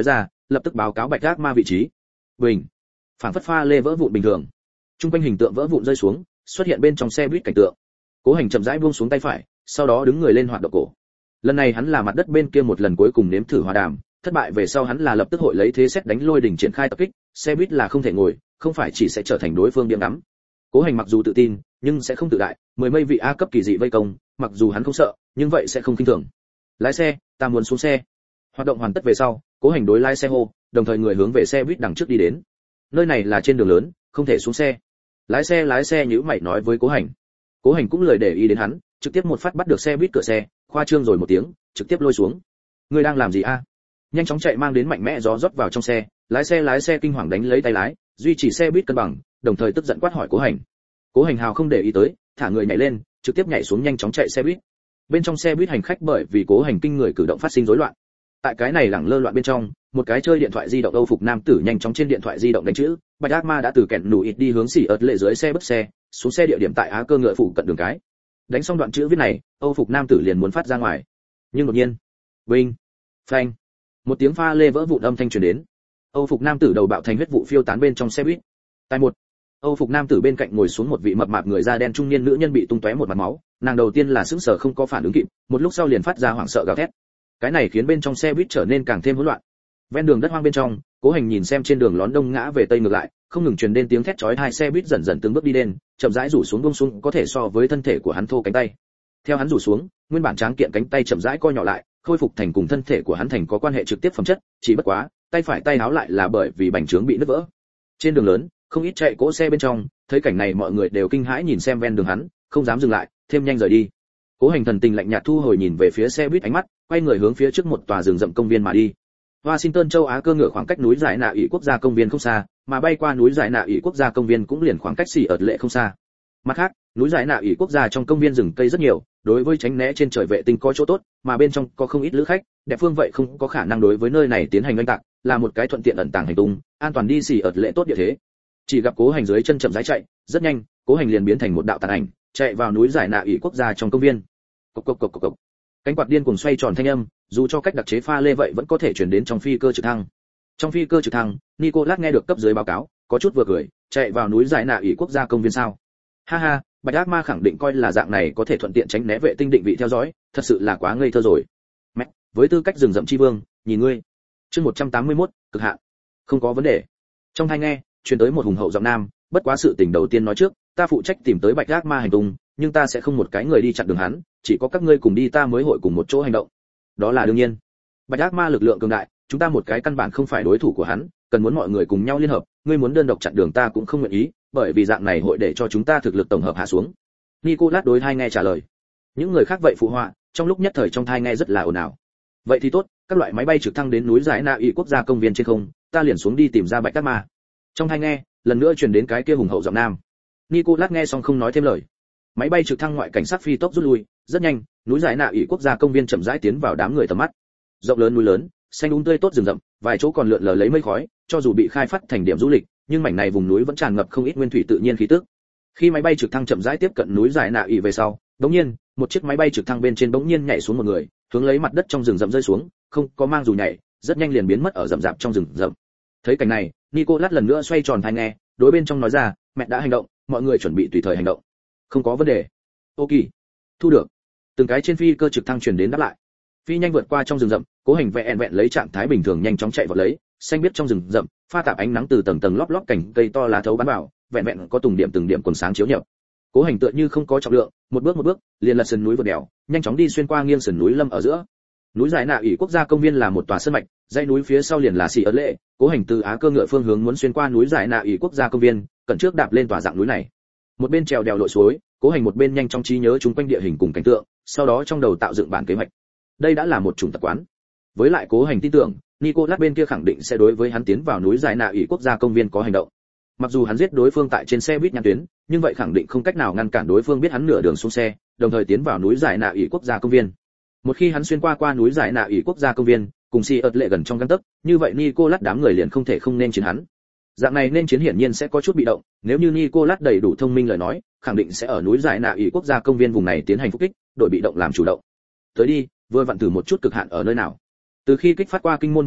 lập tức báo cáo bạch ác ma vị trí. Bình, phản phất pha lê vỡ vụn bình thường. Trung quanh hình tượng vỡ vụn rơi xuống, xuất hiện bên trong xe buýt cảnh tượng. Cố Hành chậm rãi buông xuống tay phải, sau đó đứng người lên hoạt động cổ. Lần này hắn là mặt đất bên kia một lần cuối cùng nếm thử hòa đàm, thất bại về sau hắn là lập tức hội lấy thế xét đánh lôi đỉnh triển khai tập kích, xe buýt là không thể ngồi, không phải chỉ sẽ trở thành đối phương điểm ngắm. Cố Hành mặc dù tự tin, nhưng sẽ không tự đại, mười mây vị A cấp kỳ dị vây công, mặc dù hắn không sợ, nhưng vậy sẽ không kinh thường. Lái xe, ta muốn xuống xe. Hoạt động hoàn tất về sau, Cố Hành đối lái xe hô, đồng thời người hướng về xe buýt đằng trước đi đến. Nơi này là trên đường lớn, không thể xuống xe. Lái xe lái xe nhíu mày nói với Cố Hành. Cố Hành cũng lười để ý đến hắn, trực tiếp một phát bắt được xe buýt cửa xe, khoa trương rồi một tiếng, trực tiếp lôi xuống. Ngươi đang làm gì a? Nhanh chóng chạy mang đến mạnh mẽ gió rót vào trong xe, lái xe lái xe kinh hoàng đánh lấy tay lái, duy trì xe buýt cân bằng, đồng thời tức giận quát hỏi Cố Hành. Cố Hành hào không để ý tới, thả người nhảy lên, trực tiếp nhảy xuống nhanh chóng chạy xe buýt. Bên trong xe buýt hành khách bởi vì Cố Hành kinh người cử động phát sinh rối loạn. Tại cái này lẳng lơ loạn bên trong, một cái chơi điện thoại di động Âu phục nam tử nhanh chóng trên điện thoại di động đánh chữ, Bạch Ác Ma đã từ kẹn nủ ít đi hướng xỉ ợt lệ dưới xe bước xe, xuống xe địa điểm tại Á Cơ ngựa phụ cận đường cái. Đánh xong đoạn chữ viết này, Âu phục nam tử liền muốn phát ra ngoài. Nhưng đột nhiên, vinh, phanh, một tiếng pha lê vỡ vụn âm thanh truyền đến. Âu phục nam tử đầu bạo thành huyết vụ phiêu tán bên trong xe buýt. Tại một, Âu phục nam tử bên cạnh ngồi xuống một vị mập mạp người da đen trung niên nữ nhân bị tung tóe một mặt máu, nàng đầu tiên là sững sờ không có phản ứng kịp, một lúc sau liền phát ra hoảng sợ gào thét. Cái này khiến bên trong xe buýt trở nên càng thêm hỗn loạn. Ven đường đất hoang bên trong, Cố Hành nhìn xem trên đường lón đông ngã về tây ngược lại, không ngừng truyền đến tiếng thét chói tai, xe buýt dần dần từng bước đi lên, chậm rãi rủ xuống buông xuống có thể so với thân thể của hắn thô cánh tay. Theo hắn rủ xuống, nguyên bản tráng kiện cánh tay chậm rãi co nhỏ lại, khôi phục thành cùng thân thể của hắn thành có quan hệ trực tiếp phẩm chất, chỉ bất quá, tay phải tay áo lại là bởi vì bành trướng bị nứt vỡ. Trên đường lớn, không ít chạy cỗ xe bên trong, thấy cảnh này mọi người đều kinh hãi nhìn xem ven đường hắn, không dám dừng lại, thêm nhanh rời đi. Cố Hành thần tình lạnh nhạt thu hồi nhìn về phía xe buýt ánh mắt, quay người hướng phía trước một tòa rừng rậm công viên mà đi. Washington châu Á Cơ ngựa khoảng cách núi Giải Nạ ỷ quốc gia công viên không xa, mà bay qua núi Giải Nạ ỷ quốc gia công viên cũng liền khoảng cách xỉ ợt lệ không xa. Mặt khác, núi Giải Nạ ỷ quốc gia trong công viên rừng cây rất nhiều, đối với tránh né trên trời vệ tinh có chỗ tốt, mà bên trong có không ít lữ khách, đẹp phương vậy không có khả năng đối với nơi này tiến hành oanh tạc, là một cái thuận tiện ẩn tàng hành tung, an toàn đi xỉ ợt lệ tốt địa thế. Chỉ gặp Cố Hành dưới chân chậm rãi chạy, rất nhanh, Cố Hành liền biến thành một đạo tàn ảnh, chạy vào núi Giải Nạ ỷ quốc gia trong công viên. Cộc cộc cộc cộc cộc. Cánh quạt điên cuồng xoay tròn thanh âm, dù cho cách đặc chế pha lê vậy vẫn có thể truyền đến trong phi cơ trực thăng. Trong phi cơ trực thăng, Nicolas nghe được cấp dưới báo cáo, có chút vừa cười, chạy vào núi Giải Nạ ỷ quốc gia công viên sao? Ha ha, Bạch Ác Ma khẳng định coi là dạng này có thể thuận tiện tránh né vệ tinh định vị theo dõi, thật sự là quá ngây thơ rồi. Mẹ, với tư cách rừng rậm chi vương, nhìn ngươi. Chương một trăm tám mươi mốt, cực hạn. Không có vấn đề. Trong tai nghe, truyền tới một hùng hậu giọng nam, bất quá sự tình đầu tiên nói trước, ta phụ trách tìm tới Bạch Ác Ma hành tung, nhưng ta sẽ không một cái người đi chặn đường hắn, chỉ có các ngươi cùng đi ta mới hội cùng một chỗ hành động. Đó là đương nhiên. Bạch Ác Ma lực lượng cường đại, chúng ta một cái căn bản không phải đối thủ của hắn, cần muốn mọi người cùng nhau liên hợp, ngươi muốn đơn độc chặn đường ta cũng không nguyện ý, bởi vì dạng này hội để cho chúng ta thực lực tổng hợp hạ xuống. Nicolas đối hai nghe trả lời. Những người khác vậy phụ họa, trong lúc nhất thời trong thai nghe rất là ồn ào. Vậy thì tốt, các loại máy bay trực thăng đến núi Giải Nạ ỷ quốc gia công viên trên không, ta liền xuống đi tìm ra Bạch Ác Ma. Trong thai nghe, lần nữa truyền đến cái kia hùng hậu giọng nam. Nicolas nghe xong không nói thêm lời. Máy bay trực thăng ngoại cảnh sát phi tốc rút lui, rất nhanh, núi Giải Nạ ỷ quốc gia công viên chậm rãi tiến vào đám người tầm mắt. Rộng lớn núi lớn, xanh um tươi tốt rừng rậm, vài chỗ còn lượn lờ lấy mây khói, cho dù bị khai phát thành điểm du lịch, nhưng mảnh này vùng núi vẫn tràn ngập không ít nguyên thủy tự nhiên khí tức. Khi máy bay trực thăng chậm rãi tiếp cận núi Giải Nạ ỷ về sau, đột nhiên, một chiếc máy bay trực thăng bên trên bỗng nhiên nhảy xuống một người, hướng lấy mặt đất trong rừng rậm rơi xuống, không có mang dù nhảy, rất nhanh liền biến mất ở rậm rạp trong rừng rậm. Thấy cảnh này, Nicolas lần nữa xoay tròn tai nghe, đối bên trong nói ra, mẹ đã hành động, mọi người chuẩn bị tùy thời hành động. Không có vấn đề. Ok, thu được. Từng cái trên phi cơ trực thăng truyền đến đáp lại. Phi nhanh vượt qua trong rừng rậm, Cố Hành vẹn vẹn lấy trạng thái bình thường nhanh chóng chạy vọt lấy, xanh biết trong rừng rậm, pha tạp ánh nắng từ tầng tầng lóp lóp cành cây to lá thấu bắn vào, vẹn vẹn có từng điểm từng điểm quần sáng chiếu nhập. Cố Hành tựa như không có trọng lượng, một bước một bước, liền lật sườn núi vượt đèo, nhanh chóng đi xuyên qua nghiêng sườn núi lâm ở giữa. Núi Giải Nạ ỷ quốc gia công viên là một tòa sơn mạch, dãy núi phía sau liền là xỉ ớt lệ. Cố Hành từ Á Cơ ngựa phương hướng muốn xuyên qua núi Giải Nạ ỷ quốc gia công viên, cần trước đạp lên tòa dạng núi này. Một bên trèo đèo lội suối, Cố Hành một bên nhanh trong trí nhớ chúng quanh địa hình cùng cảnh tượng, sau đó trong đầu tạo dựng bản kế hoạch. Đây đã là một chủng tập quán. Với lại Cố Hành tin tưởng, Nicolas bên kia khẳng định sẽ đối với hắn tiến vào núi Giải Nạ ỷ quốc gia công viên có hành động. Mặc dù hắn giết đối phương tại trên xe buýt nhãn tuyến, nhưng vậy khẳng định không cách nào ngăn cản đối phương biết hắn nửa đường xuống xe, đồng thời tiến vào núi Giải Nạ ỷ quốc gia công viên. Một khi hắn xuyên qua qua núi Giải Nạ ỷ quốc gia công viên, cùng xì ợt lệ gần trong gang tấc, như vậy Nicolas đám người liền không thể không nên chiến hắn. Dạng này nên chiến hiển nhiên sẽ có chút bị động, nếu như Nicolas đầy đủ thông minh lời nói, khẳng định sẽ ở núi Giải Nạ ỷ quốc gia công viên vùng này tiến hành phục kích, đổi bị động làm chủ động. Tới đi, vừa vặn thử một chút cực hạn ở nơi nào. Từ khi kích phát qua kinh môn về sau,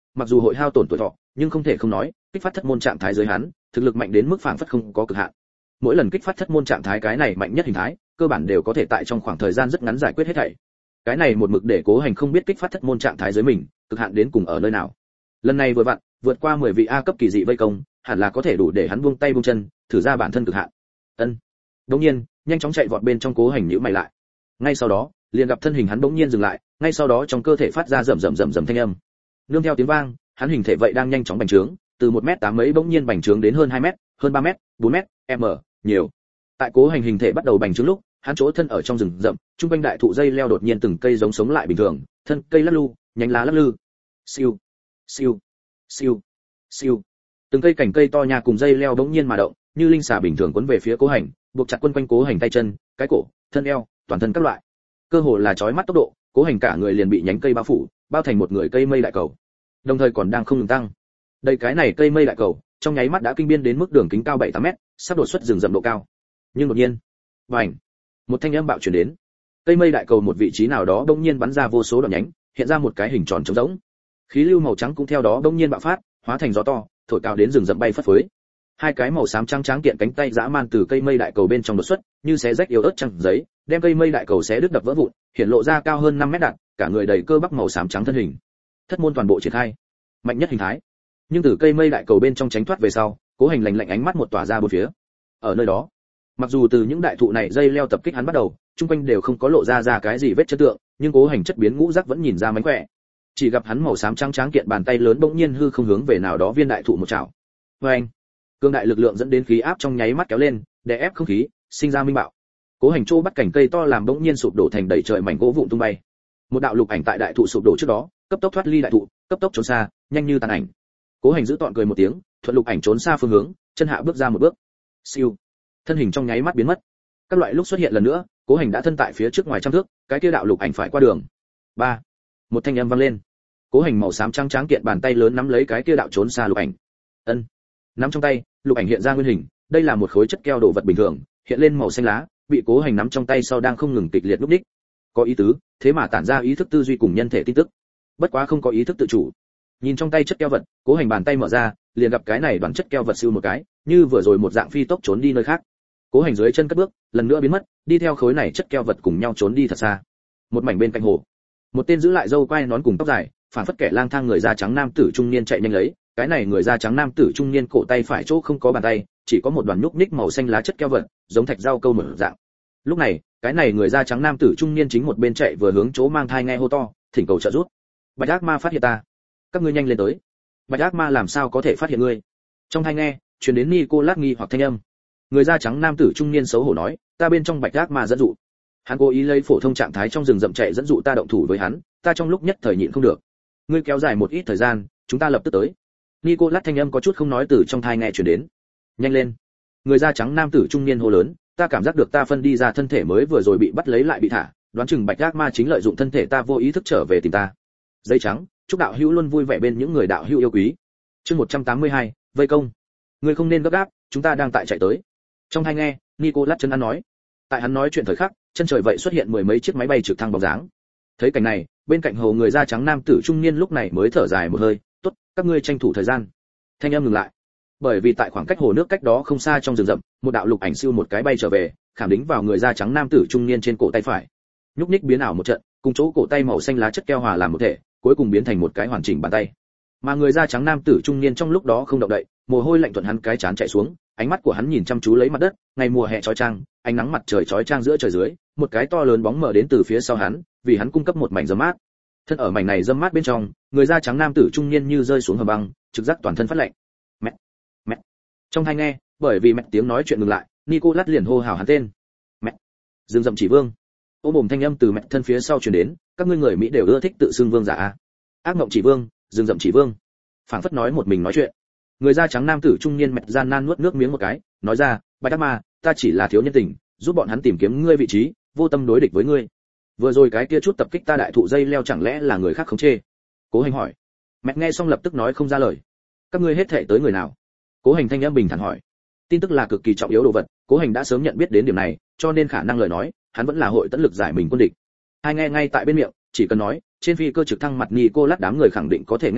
mặc dù hội hao tổn tuổi thọ, nhưng không thể không nói, kích phát thất môn trạng thái dưới hắn, thực lực mạnh đến mức phảng phất không có cực hạn. Mỗi lần kích phát thất môn trạng thái cái này mạnh nhất hình thái, cơ bản đều có thể tại trong khoảng thời gian rất ngắn giải quyết hết thảy. Cái này một mực để Cố Hành không biết kích phát thất môn trạng thái dưới mình, cực hạn đến cùng ở nơi nào. Lần này vừa vặn, vượt qua mười vị A cấp kỳ dị vây công, hẳn là có thể đủ để hắn buông tay buông chân, thử ra bản thân cực hạn. Ân. Đống nhiên, nhanh chóng chạy vọt bên trong Cố Hành nhíu mày lại. Ngay sau đó, liền gặp thân hình hắn bỗng nhiên dừng lại, ngay sau đó trong cơ thể phát ra rầm rầm rầm rầm thanh âm. Nương theo tiếng vang, hắn hình thể vậy đang nhanh chóng bành trướng, từ một mét tám mấy bỗng nhiên bành trướng đến hơn hai mét, hơn ba mét, bốn mét, m, nhiều. Tại Cố Hành hình thể bắt đầu bành trướng lúc, hắn chỗ thân ở trong rừng rậm, trung quanh đại thụ dây leo đột nhiên từng cây giống sống lại bình thường, thân cây lắc lư, nhánh lá lắc lư. Siêu, siêu, siêu, siêu. Từng cây cành cây to nhà cùng dây leo bỗng nhiên mà động, như linh xà bình thường quấn về phía Cố Hành, buộc chặt quân quanh Cố Hành tay chân, cái cổ, thân eo, toàn thân các loại. Cơ hồ là chói mắt tốc độ, Cố Hành cả người liền bị nhánh cây bao phủ, bao thành một người cây mây đại cầu. Đồng thời còn đang không ngừng tăng. Đây cái này cây mây đại cầu, trong nháy mắt đã kinh biên đến mức đường kính cao bảy tám mét, sắp đột xuất rừng rậm độ cao. Nhưng đột nhiên, bành, một thanh âm bạo truyền đến. Cây mây đại cầu một vị trí nào đó bỗng nhiên bắn ra vô số đoạn nhánh, hiện ra một cái hình tròn trống rỗng. Khí lưu màu trắng cũng theo đó bỗng nhiên bạo phát, hóa thành gió to, thổi cao đến rừng rậm bay phất phới. Hai cái màu xám trắng trắng kiện cánh tay dã man từ cây mây đại cầu bên trong đột xuất, như xé rách yếu ớt trang giấy, đem cây mây đại cầu xé đứt đập vỡ vụn, hiện lộ ra cao hơn năm mét đạn, cả người đầy cơ bắp màu xám trắng thân hình. Thất môn toàn bộ triển khai, mạnh nhất hình thái. Nhưng từ cây mây đại cầu bên trong tránh thoát về sau, Cố Hành lạnh lạnh ánh mắt một tỏa ra bốn phía. Ở nơi đó, mặc dù từ những đại thụ này dây leo tập kích hắn bắt đầu, chung quanh đều không có lộ ra ra cái gì vết chất tượng, nhưng Cố Hành chất biến ngũ giác vẫn nhìn ra mánh khỏe. Chỉ gặp hắn màu xám trắng trắng kiện bàn tay lớn bỗng nhiên hư không hướng về nào đó viên đại thụ một chảo. Oeng! Cương đại lực lượng dẫn đến khí áp trong nháy mắt kéo lên, đè ép không khí, sinh ra minh bạo. Cố Hành trô bắt cành cây to làm bỗng nhiên sụp đổ thành đầy trời mảnh gỗ vụn tung bay. Một đạo lục ảnh tại đại thụ sụp đổ trước đó, cấp tốc thoát ly đại thụ, cấp tốc trốn xa, nhanh như tàn ảnh. Cố Hành giữ tọn cười một tiếng, thuận lục ảnh trốn xa phương hướng, chân hạ bước ra một bước. Siêu. Thân hình trong nháy mắt biến mất. Các loại lúc xuất hiện lần nữa, Cố Hành đã thân tại phía trước ngoài trăm thước, cái kia đạo lục ảnh phải qua đường. Ba. Một thanh âm vang lên. Cố Hành màu xám trắng trắng kiện bàn tay lớn nắm lấy cái kia đạo trốn xa lục ảnh. Ân. Nắm trong tay, lục ảnh hiện ra nguyên hình, đây là một khối chất keo đồ vật bình thường, hiện lên màu xanh lá, bị Cố Hành nắm trong tay sau đang không ngừng kịch liệt lúc đích. Có ý tứ, thế mà tản ra ý thức tư duy cùng nhân thể tin tức. Bất quá không có ý thức tự chủ. Nhìn trong tay chất keo vật, Cố Hành bàn tay mở ra, liền gặp cái này đoàn chất keo vật siêu một cái, như vừa rồi một dạng phi tốc trốn đi nơi khác. Cố Hành dưới chân cất bước, lần nữa biến mất, đi theo khối này chất keo vật cùng nhau trốn đi thật xa. Một mảnh bên cạnh hồ, một tên giữ lại râu quai nón cùng tóc dài, phản phất kẻ lang thang người da trắng nam tử trung niên chạy nhanh lấy, cái này người da trắng nam tử trung niên cổ tay phải chỗ không có bàn tay, chỉ có một đoàn nhúc nhích màu xanh lá chất keo vật, giống thạch rau câu mở dạng. Lúc này, cái này người da trắng nam tử trung niên chính một bên chạy vừa hướng chỗ mang thai nghe hô to, thỉnh cầu trợ giúp. Bạch ác ma phát hiện ta, các ngươi nhanh lên tới. Bạch ác ma làm sao có thể phát hiện ngươi? Trong thai nghe, truyền đến Nicolas nghi hoặc thanh âm. Người da trắng nam tử trung niên xấu hổ nói, ta bên trong bạch ác ma dẫn dụ. Hắn cố ý lấy phổ thông trạng thái trong rừng rậm chạy dẫn dụ ta động thủ với hắn, ta trong lúc nhất thời nhịn không được. Ngươi kéo dài một ít thời gian, chúng ta lập tức tới. Nicolas thanh âm có chút không nói từ trong thai nghe truyền đến. Nhanh lên. Người da trắng nam tử trung niên hô lớn, ta cảm giác được ta phân đi ra thân thể mới vừa rồi bị bắt lấy lại bị thả, đoán chừng bạch ác ma chính lợi dụng thân thể ta vô ý thức trở về tìm ta. Dây trắng, chúc đạo hữu luôn vui vẻ bên những người đạo hữu yêu quý. Chương một trăm tám mươi hai, vây công. Ngươi không nên gấp gáp, chúng ta đang tại chạy tới. Trong thai nghe, Nicolas chân ăn nói. Tại hắn nói chuyện thời khắc, chân trời vậy xuất hiện mười mấy chiếc máy bay trực thăng bóng dáng. Thấy cảnh này, bên cạnh hồ người da trắng nam tử trung niên lúc này mới thở dài một hơi, tốt, các ngươi tranh thủ thời gian. Thanh âm ngừng lại. Bởi vì tại khoảng cách hồ nước cách đó không xa trong rừng rậm, một đạo lục ảnh siêu một cái bay trở về, khảm đính vào người da trắng nam tử trung niên trên cổ tay phải. Nhúc nhích biến ảo một trận, cùng chỗ cổ tay màu xanh lá chất keo hòa làm một thể, cuối cùng biến thành một cái hoàn chỉnh bàn tay. Mà người da trắng nam tử trung niên trong lúc đó không động đậy, mồ hôi lạnh thuận hắn cái trán chạy xuống, ánh mắt của hắn nhìn chăm chú lấy mặt đất, ngày mùa hè chói chang, ánh nắng mặt trời chói chang giữa trời dưới, một cái to lớn bóng mờ đến từ phía sau hắn, vì hắn cung cấp một mảnh râm mát. Thân ở mảnh này râm mát bên trong, người da trắng nam tử trung niên như rơi xuống hầm băng, trực giác toàn thân phát lạnh. Mẹ, mẹ. Trong tai nghe, bởi vì mẹ tiếng nói chuyện ngừng lại, Nicolas liền hô hào hắn tên. Mẹ. Dương Dậm Chỉ Vương. Ôm mồm thanh âm từ mẹ thân phía sau truyền đến, các ngươi người Mỹ đều ưa thích tự xưng vương giả a. Ác Ngộng Chỉ Vương, Dương Dậm Chỉ Vương. Phảng phất nói một mình nói chuyện. Người da trắng nam tử trung niên mẹ gian nan nuốt nước miếng một cái, nói ra, bạch ác ma, ta chỉ là thiếu nhân tình, giúp bọn hắn tìm kiếm ngươi vị trí, vô tâm đối địch với ngươi. Vừa rồi cái kia chút tập kích ta đại thụ dây leo chẳng lẽ là người khác khống chê? Cố Hành hỏi. Mẹ nghe xong lập tức nói không ra lời. Các ngươi hết thảy tới người nào? Cố Hành thanh âm bình thản hỏi. Tin tức là cực kỳ trọng yếu đồ vật, Cố Hành đã sớm nhận biết đến điểm này, cho nên khả năng lời nói, hắn vẫn là hội tận lực giải mình quân địch. Hai nghe ngay tại bên miệng, chỉ cần nói, trên phi cơ trực thăng mặt Nicolas đám người khẳng định có thể nghe được,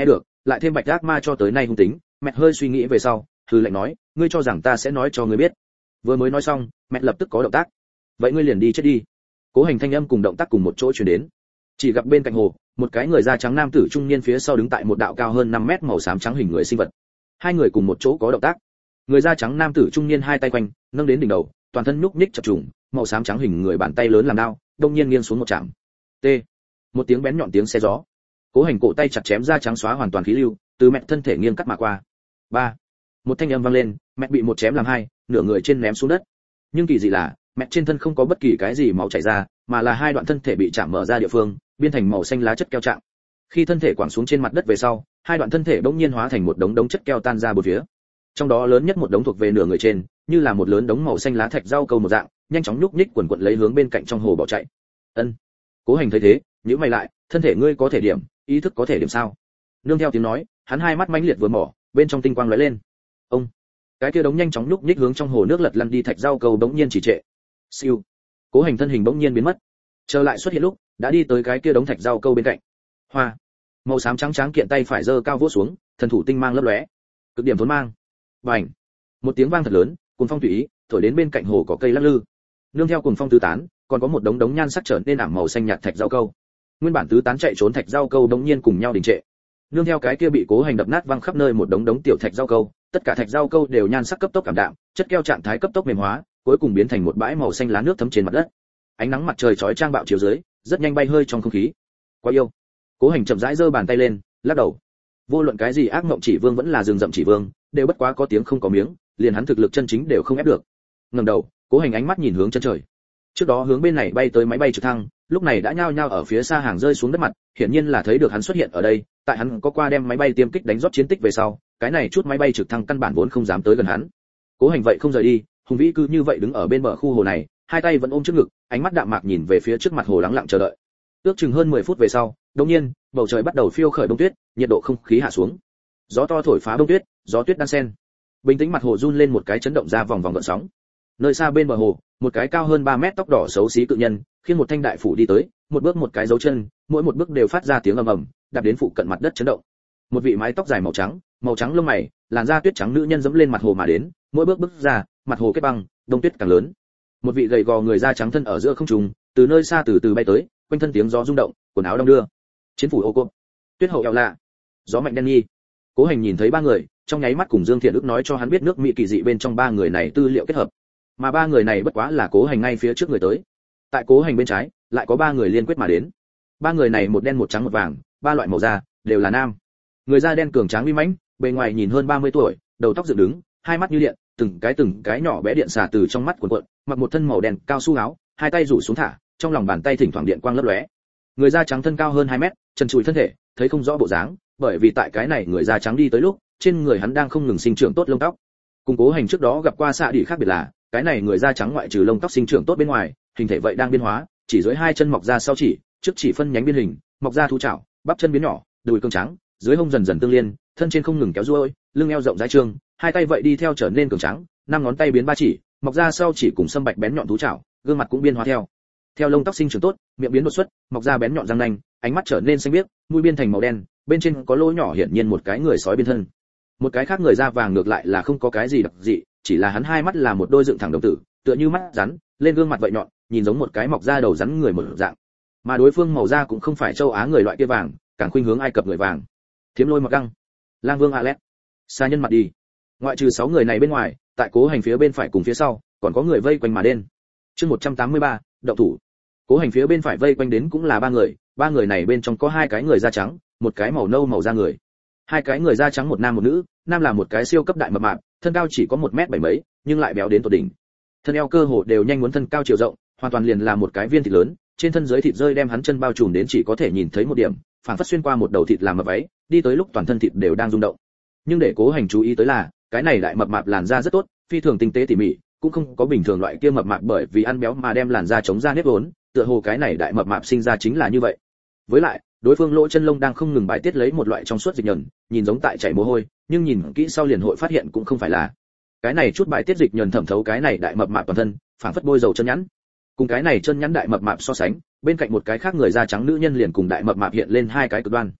lại thêm bạch ác ma cho tới nay hung tính, mẹ hơi suy nghĩ về sau, hừ lạnh nói, ngươi cho rằng ta sẽ nói cho ngươi biết? Vừa mới nói xong, mẹ lập tức có động tác. Vậy ngươi liền đi chết đi. Cố Hành thanh âm cùng động tác cùng một chỗ truyền đến. Chỉ gặp bên cạnh hồ, một cái người da trắng nam tử trung niên phía sau đứng tại một đạo cao hơn năm mét màu xám trắng hình người sinh vật. Hai người cùng một chỗ có động tác. Người da trắng nam tử trung niên hai tay quanh, nâng đến đỉnh đầu, toàn thân nhúc nhích chập trùng, màu xám trắng hình người bàn tay lớn làm đao, đông nhiên nghiêng xuống một chạm. T. Một tiếng bén nhọn tiếng xé gió. Cố Hành cổ tay chặt chém ra trắng xóa hoàn toàn khí lưu, từ mẹ thân thể nghiêng cắt mà qua. Ba. Một thanh âm vang lên, mẹ bị một chém làm hai, nửa người trên ném xuống đất. Nhưng kỳ dị là, mẹ trên thân không có bất kỳ cái gì máu chảy ra, mà là hai đoạn thân thể bị chạm mở ra địa phương, biến thành màu xanh lá chất keo trạng. Khi thân thể quẳng xuống trên mặt đất về sau, hai đoạn thân thể bỗng nhiên hóa thành một đống đống chất keo tan ra bốn phía. Trong đó lớn nhất một đống thuộc về nửa người trên, như là một lớn đống màu xanh lá thạch rau câu một dạng, nhanh chóng nhúc nhích quần quật lấy hướng bên cạnh trong hồ bỏ chạy. Ân. Cố Hành thấy thế, nhíu mày lại, thân thể ngươi có thể điểm, ý thức có thể điểm sao? Nương theo tiếng nói, hắn hai mắt mãnh liệt vừa mỏ, bên trong tinh quang lóe lên. Ông. Cái kia đống nhanh chóng nhúc nhích hướng trong hồ nước lật lăn đi thạch rau câu bỗng nhiên chỉ trệ. Siêu. Cố Hành thân hình bỗng nhiên biến mất. Trở lại xuất hiện lúc, đã đi tới cái kia đống thạch rau câu bên cạnh. Hoa. Màu xám trắng trắng kiện tay phải giơ cao vỗ xuống, thần thủ tinh mang lấp lóe. Cực điểm thốn mang. Bành. Một tiếng vang thật lớn, cuồng phong tùy ý, thổi đến bên cạnh hồ có cây lắc lư. Nương theo cuồng phong tứ tán, còn có một đống đống nhan sắc trở nên ảm màu xanh nhạt thạch rau câu. Nguyên bản tứ tán chạy trốn thạch rau câu đống nhiên cùng nhau đình trệ. Nương theo cái kia bị Cố Hành đập nát văng khắp nơi một đống đống tiểu thạch rau câu, tất cả thạch rau câu đều nhan sắc cấp tốc cảm đạm, chất keo trạng thái cấp tốc mềm hóa, cuối cùng biến thành một bãi màu xanh lá nước thấm trên mặt đất. Ánh nắng mặt trời chói chang bạo chiếu dưới, rất nhanh bay hơi trong không khí. Quá yêu. Cố Hành chậm rãi giơ bàn tay lên, lắc đầu. Vô luận cái gì ác mộng chỉ vương vẫn là rừng rậm chỉ vương, đều bất quá có tiếng không có miếng, liền hắn thực lực chân chính đều không ép được. Ngẩng đầu, Cố Hành ánh mắt nhìn hướng chân trời. Trước đó hướng bên này bay tới máy bay trực thăng, lúc này đã nhao nhao ở phía xa hàng rơi xuống đất mặt, hiển nhiên là thấy được hắn xuất hiện ở đây, tại hắn có qua đem máy bay tiêm kích đánh rót chiến tích về sau, cái này chút máy bay trực thăng căn bản vốn không dám tới gần hắn. Cố Hành vậy không rời đi, hùng vĩ cứ như vậy đứng ở bên bờ khu hồ này, hai tay vẫn ôm trước ngực, ánh mắt đạm mạc nhìn về phía trước mặt hồ lắng lặng chờ đợi. Ước chừng hơn mười phút về sau, đột nhiên, bầu trời bắt đầu phiêu khởi bông tuyết, nhiệt độ không khí hạ xuống. Gió to thổi phá bông tuyết, gió tuyết đan xen. Bình tĩnh mặt hồ run lên một cái chấn động ra vòng vòng gợn sóng. Nơi xa bên bờ hồ, một cái cao hơn ba mét tóc đỏ xấu xí cự nhân, khiêng một thanh đại phủ đi tới, một bước một cái dấu chân, mỗi một bước đều phát ra tiếng ầm ầm, đạp đến phụ cận mặt đất chấn động. Một vị mái tóc dài màu trắng, màu trắng lông mày, làn da tuyết trắng nữ nhân dẫm lên mặt hồ mà đến, mỗi bước bước ra, mặt hồ kết băng, đông tuyết càng lớn. Một vị gầy gò người da trắng thân ở giữa không trung, từ nơi xa từ từ bay tới, quanh thân tiếng gió rung động, quần áo đong đưa. Chiến phủ ô cộp, tuyết hậu eo lạ, gió mạnh đen nhi. Cố Hành nhìn thấy ba người, trong nháy mắt cùng Dương Thiện Ức nói cho hắn biết nước Mỹ kỳ dị bên trong ba người này tư liệu kết hợp, mà ba người này bất quá là Cố Hành ngay phía trước người tới. Tại Cố Hành bên trái, lại có ba người liên quyết mà đến. Ba người này một đen một trắng một vàng, ba loại màu da, đều là nam. Người da đen cường tráng uy mãnh, bề ngoài nhìn hơn ba mươi tuổi, đầu tóc dựng đứng, hai mắt như điện, từng cái từng cái nhỏ bé điện xà từ trong mắt cuộn cuộn, mặc một thân màu đen cao su áo, hai tay rủ xuống thả, trong lòng bàn tay thỉnh thoảng điện quang lấp lóe. Người da trắng thân cao hơn hai mét, chân trụi thân thể, thấy không rõ bộ dáng, bởi vì tại cái này người da trắng đi tới lúc, trên người hắn đang không ngừng sinh trưởng tốt lông tóc. Cùng Cố Hành trước đó gặp qua xạ đi khác biệt là, cái này người da trắng ngoại trừ lông tóc sinh trưởng tốt bên ngoài, hình thể vậy đang biến hóa, chỉ dưới hai chân mọc ra sau chỉ, trước chỉ phân nhánh biến hình, mọc ra thú chảo, bắp chân biến nhỏ, đùi cương trắng, dưới hông dần dần tương liên, thân trên không ngừng kéo duỗi, lưng eo rộng rãi trương, hai tay vậy đi theo trở nên cường trắng, năm ngón tay biến ba chỉ, mọc ra sau chỉ cùng sâm bạch bén nhọn thú chảo, gương mặt cũng biến hóa theo. Theo lông tóc sinh trưởng tốt, miệng biến đột xuất, mọc ra bén nhọn răng nanh, ánh mắt trở nên xanh biếc, mũi biên thành màu đen, bên trên có lỗ nhỏ hiển nhiên một cái người sói biên thân. Một cái khác người da vàng ngược lại là không có cái gì đặc dị, chỉ là hắn hai mắt là một đôi dựng thẳng đồng tử, tựa như mắt rắn, lên gương mặt vậy nhọn, nhìn giống một cái mọc ra đầu rắn người một dạng. Mà đối phương màu da cũng không phải châu Á người loại kia vàng, càng khuynh hướng Ai Cập người vàng. Thiếm lôi mặc găng, lang vương Alet, xa nhân mặt đi. Ngoại trừ sáu người này bên ngoài, tại Cố Hành phía bên phải cùng phía sau, còn có người vây quanh mà đến. Chương một trăm tám mươi ba, động thủ. Cố Hành phía bên phải vây quanh đến cũng là ba người, ba người này bên trong có hai cái người da trắng, một cái màu nâu màu da người. Hai cái người da trắng một nam một nữ, nam là một cái siêu cấp đại mập mạp, thân cao chỉ có một mét bảy mấy, nhưng lại béo đến tột đỉnh. Thân eo cơ hồ đều nhanh muốn thân cao chiều rộng, hoàn toàn liền là một cái viên thịt lớn, trên thân dưới thịt rơi đem hắn chân bao trùm đến chỉ có thể nhìn thấy một điểm, phản phất xuyên qua một đầu thịt làm mập váy, đi tới lúc toàn thân thịt đều đang rung động. Nhưng để Cố Hành chú ý tới là, cái này đại mập mạp làn da rất tốt, phi thường tinh tế tỉ mỉ, cũng không có bình thường loại kia mập mạp bởi vì ăn béo mà đem làn da chống ra nếp vốn, tựa hồ cái này đại mập mạp sinh ra chính là như vậy. Với lại, đối phương lỗ chân lông đang không ngừng bài tiết lấy một loại trong suốt dịch nhờn, nhìn giống tại chảy mồ hôi, nhưng nhìn kỹ sau liền hội phát hiện cũng không phải là. Cái này chút bài tiết dịch nhờn thẩm thấu cái này đại mập mạp toàn thân, phảng phất bôi dầu chân nhẵn. Cùng cái này chân nhẵn đại mập mạp so sánh, bên cạnh một cái khác người da trắng nữ nhân liền cùng đại mập mạp hiện lên hai cái cực đoan.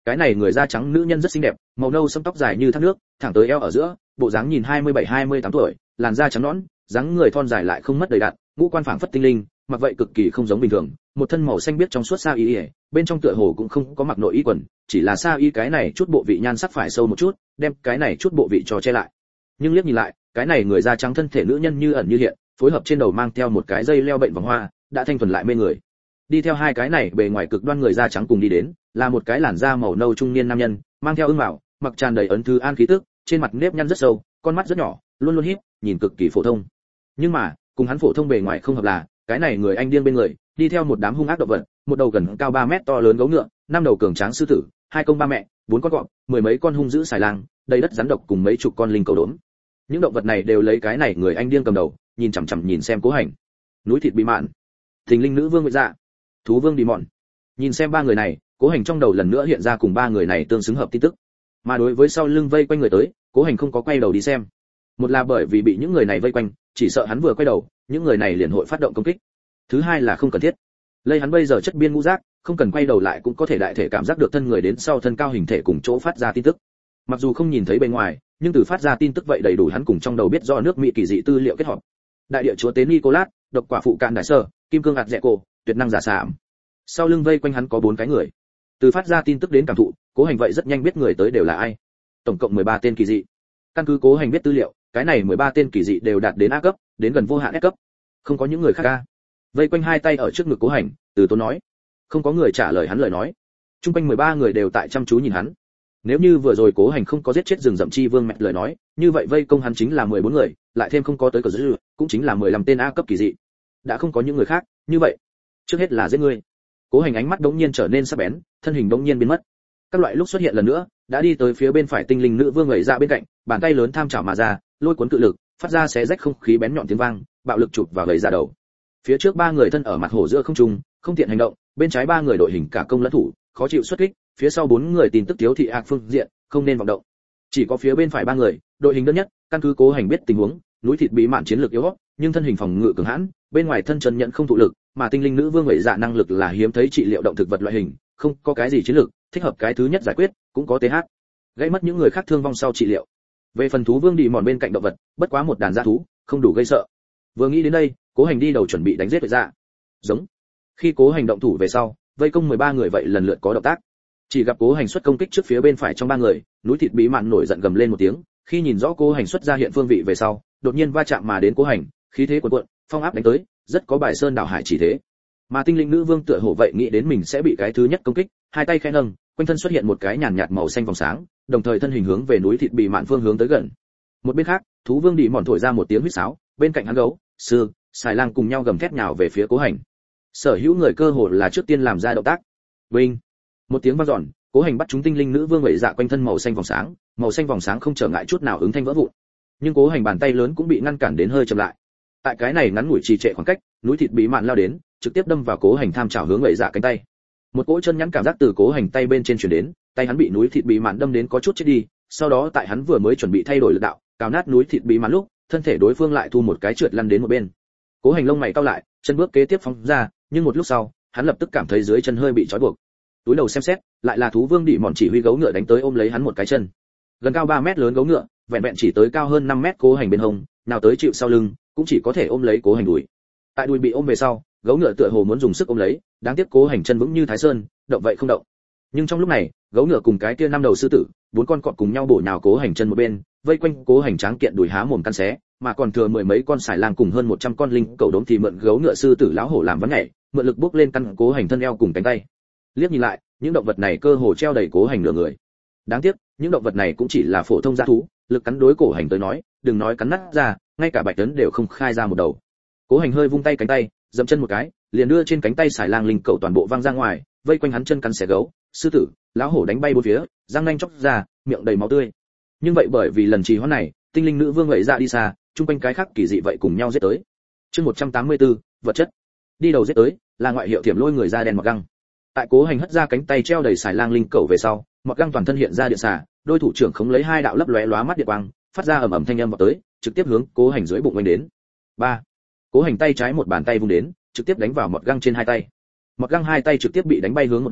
Cái này người da trắng nữ nhân rất xinh đẹp, màu nâu sẫm tóc dài như thác nước, thẳng tới eo ở giữa, bộ dáng nhìn hai mươi bảy hai mươi tám tuổi, làn da trắng nõn, dáng người thon dài lại không mất đầy đặn, ngũ quan phảng phất tinh linh, mặc vậy cực kỳ không giống bình thường, một thân màu xanh biếc trong suốt sa y, bên trong tựa hồ cũng không có mặc nội y quần, chỉ là sa y cái này chút bộ vị nhan sắc phải sâu một chút, đem cái này chút bộ vị cho che lại. Nhưng liếc nhìn lại, cái này người da trắng thân thể nữ nhân như ẩn như hiện, phối hợp trên đầu mang theo một cái dây leo bệnh vòng hoa, đã thanh thuần lại mê người. Đi theo hai cái này bề ngoài cực đoan người da trắng cùng đi đến, là một cái làn da màu nâu trung niên nam nhân, mang theo ưng mạo, mặc tràn đầy ấn thư an khí tức, trên mặt nếp nhăn rất sâu, con mắt rất nhỏ, luôn luôn híp, nhìn cực kỳ phổ thông. Nhưng mà, cùng hắn phổ thông bề ngoài không hợp là, cái này người anh điên bên người, đi theo một đám hung ác động vật, một đầu gần cao ba mét to lớn gấu ngựa, năm đầu cường tráng sư tử, hai công ba mẹ, bốn con cọp, mười mấy con hung dữ xài lang, đầy đất rắn độc cùng mấy chục con linh cầu đốm. Những động vật này đều lấy cái này người anh điên cầm đầu, nhìn chằm chằm nhìn xem Cố Hành. Núi thịt bị mạn, Thình linh nữ vương Nguyệt Dạ, thú vương đi mọn. Nhìn xem ba người này, Cố Hành trong đầu lần nữa hiện ra cùng ba người này tương xứng hợp tin tức. Mà đối với sau lưng vây quanh người tới, Cố Hành không có quay đầu đi xem. Một là bởi vì bị những người này vây quanh, chỉ sợ hắn vừa quay đầu, những người này liền hội phát động công kích. Thứ hai là không cần thiết. Lấy hắn bây giờ chất biên ngũ giác, không cần quay đầu lại cũng có thể đại thể cảm giác được thân người đến sau thân cao hình thể cùng chỗ phát ra tin tức. Mặc dù không nhìn thấy bên ngoài, nhưng từ phát ra tin tức vậy đầy đủ hắn cùng trong đầu biết do nước Mỹ kỳ dị tư liệu kết hợp. Đại địa chúa tế Nicolas, độc quả phụ cạn đại sơ, kim cương hạt rẻ cổ, tuyệt năng giả sạm. Sau lưng vây quanh hắn có bốn cái người. Từ phát ra tin tức đến cảm thụ, Cố Hành vậy rất nhanh biết người tới đều là ai. Tổng cộng mười ba tên kỳ dị. Căn cứ Cố Hành biết tư liệu, cái này mười ba tên kỳ dị đều đạt đến A cấp, đến gần vô hạn S cấp. Không có những người khác a. Vây quanh hai tay ở trước ngực Cố Hành, Từ Tốn nói. Không có người trả lời hắn lời nói. Trung quanh mười ba người đều tại chăm chú nhìn hắn. Nếu như vừa rồi Cố Hành không có giết chết rừng rậm chi vương mẹ lời nói, như vậy vây công hắn chính là mười bốn người, lại thêm không có tới cờ dữ, cũng chính là mười lăm tên A cấp kỳ dị. Đã không có những người khác, như vậy, trước hết là giết ngươi. Cố Hành ánh mắt đống nhiên trở nên sắc bén, thân hình đống nhiên biến mất. Các loại lúc xuất hiện lần nữa, đã đi tới phía bên phải tinh linh nữ vương ngẩng ra bên cạnh, bàn tay lớn tham chảo mà ra, lôi cuốn cự lực, phát ra xé rách không khí bén nhọn tiếng vang, bạo lực chụp vào gầy ra đầu. Phía trước ba người thân ở mặt hồ giữa không trung, không tiện hành động, bên trái ba người đội hình cả công lẫn thủ, khó chịu xuất kích, phía sau bốn người tin tức thiếu thị ác phương diện, không nên vọng động. Chỉ có phía bên phải ba người, đội hình đơn nhất, căn cứ Cố Hành biết tình huống, núi thịt bí mạn chiến lược yếu, nhưng thân hình phòng ngự cường hãn, bên ngoài thân chân nhận không thụ lực, mà tinh linh nữ vương ngẩng dạ năng lực là hiếm thấy trị liệu động thực vật loại hình, không có cái gì chiến lược, thích hợp cái thứ nhất giải quyết, cũng có th. Gây mất những người khác thương vong sau trị liệu. Về phần thú vương đi mòn bên cạnh động vật, bất quá một đàn dã thú, không đủ gây sợ. Vừa nghĩ đến đây, Cố Hành đi đầu chuẩn bị đánh giết ngẩng dạ. Giống. Khi Cố Hành động thủ về sau, vây công mười ba người vậy lần lượt có động tác. Chỉ gặp Cố Hành xuất công kích trước phía bên phải trong ba người, núi thịt bí mạn nổi giận gầm lên một tiếng, khi nhìn rõ Cố Hành xuất ra hiện phương vị về sau, đột nhiên va chạm mà đến Cố Hành, khí thế cuồn cuộn, phong áp đánh tới, rất có bài sơn đảo hải chỉ thế. Mà tinh linh nữ vương tựa hồ vậy nghĩ đến mình sẽ bị cái thứ nhất công kích, hai tay khẽ nâng, quanh thân xuất hiện một cái nhàn nhạt màu xanh vòng sáng, đồng thời thân hình hướng về núi thịt bị mạn phương hướng tới gần. Một bên khác, thú vương đi mòn thổi ra một tiếng huýt sáo, bên cạnh hắn gấu, sư, xài lang cùng nhau gầm thét nhào về phía Cố Hành. Sở hữu người cơ hồ là trước tiên làm ra động tác. Vinh, một tiếng vang dọn, Cố Hành bắt chúng tinh linh nữ vương ngẩng dạ quanh thân màu xanh vòng sáng, màu xanh vòng sáng không trở ngại chút nào ứng thanh vỡ vụn. Nhưng Cố Hành bàn tay lớn cũng bị ngăn cản đến hơi chậm lại. Tại cái này ngắn ngủi trì trệ khoảng cách, núi thịt bí mạn lao đến, trực tiếp đâm vào Cố Hành tham chảo hướng ngẩng dạ cánh tay. Một cỗ chân nhắn cảm giác từ Cố Hành tay bên trên truyền đến, tay hắn bị núi thịt bí mạn đâm đến có chút chết đi, sau đó tại hắn vừa mới chuẩn bị thay đổi lực đạo, cào nát núi thịt bí mạn lúc, thân thể đối phương lại thu một cái trượt lăn đến một bên. Cố Hành lông mày cau lại, chân bước kế tiếp phóng ra, nhưng một lúc sau, hắn lập tức cảm thấy dưới chân hơi bị trói buộc. Túi đầu xem xét, lại là thú vương đỉ mòn chỉ huy gấu ngựa đánh tới ôm lấy hắn một cái chân. Gần cao ba mét lớn gấu ngựa, vẹn vẹn chỉ tới cao hơn năm mét Cố Hành bên hông, nào tới chịu sau lưng, cũng chỉ có thể ôm lấy Cố Hành đùi. Tại đùi bị ôm về sau, gấu ngựa tựa hồ muốn dùng sức ôm lấy, đáng tiếc Cố Hành chân vững như Thái Sơn, động vậy không động. Nhưng trong lúc này, gấu ngựa cùng cái kia năm đầu sư tử, bốn con cọp cùng nhau bổ nhào Cố Hành chân một bên, vây quanh Cố Hành tráng kiện đùi há mồm căn xé, mà còn thừa mười mấy con sải lang cùng hơn một trăm con linh cầu đốm thì mượn gấu ngựa sư tử lão hổ làm vắn nhảy, mượn lực bước lên căn Cố Hành thân eo cùng cánh tay. Liếc nhìn lại, những động vật này cơ hồ treo đầy Cố Hành nửa người. Đáng tiếc, những động vật này cũng chỉ là phổ thông dã thú, lực cắn đối Cố Hành tới nói, đừng nói cắn nát ra, ngay cả bạch tấn đều không khai ra một đầu. Cố Hành hơi vung tay cánh tay, dậm chân một cái, liền đưa trên cánh tay sải lang linh cầu toàn bộ văng ra ngoài, vây quanh hắn chân cắn xé gấu, sư tử, lão hổ đánh bay bốn phía, răng nanh chóc ra, miệng đầy máu tươi. Nhưng vậy bởi vì lần trì hoãn này, tinh linh nữ vương ngẩng ra đi xa, chung quanh cái khác kỳ dị vậy cùng nhau giết tới. Chương một trăm tám mươi tư, vật chất. Đi đầu giết tới, là ngoại hiệu thiểm lôi người da đen Mọt Găng. Tại Cố Hành hất ra cánh tay treo đầy sải lang linh cầu về sau, Mọt Găng toàn thân hiện ra điện xà, đôi thủ trưởng khống lấy hai đạo lấp lóe lóa mắt điện quang, phát ra ầm ầm thanh âm vọt tới, trực tiếp hướng Cố Hành dưới bụng vành đến. ba. Cố Hành tay trái một bàn tay vung đến, trực tiếp đánh vào Mọt Găng trên hai tay. Mọt Găng hai tay trực tiếp bị đánh bay hướng một bên,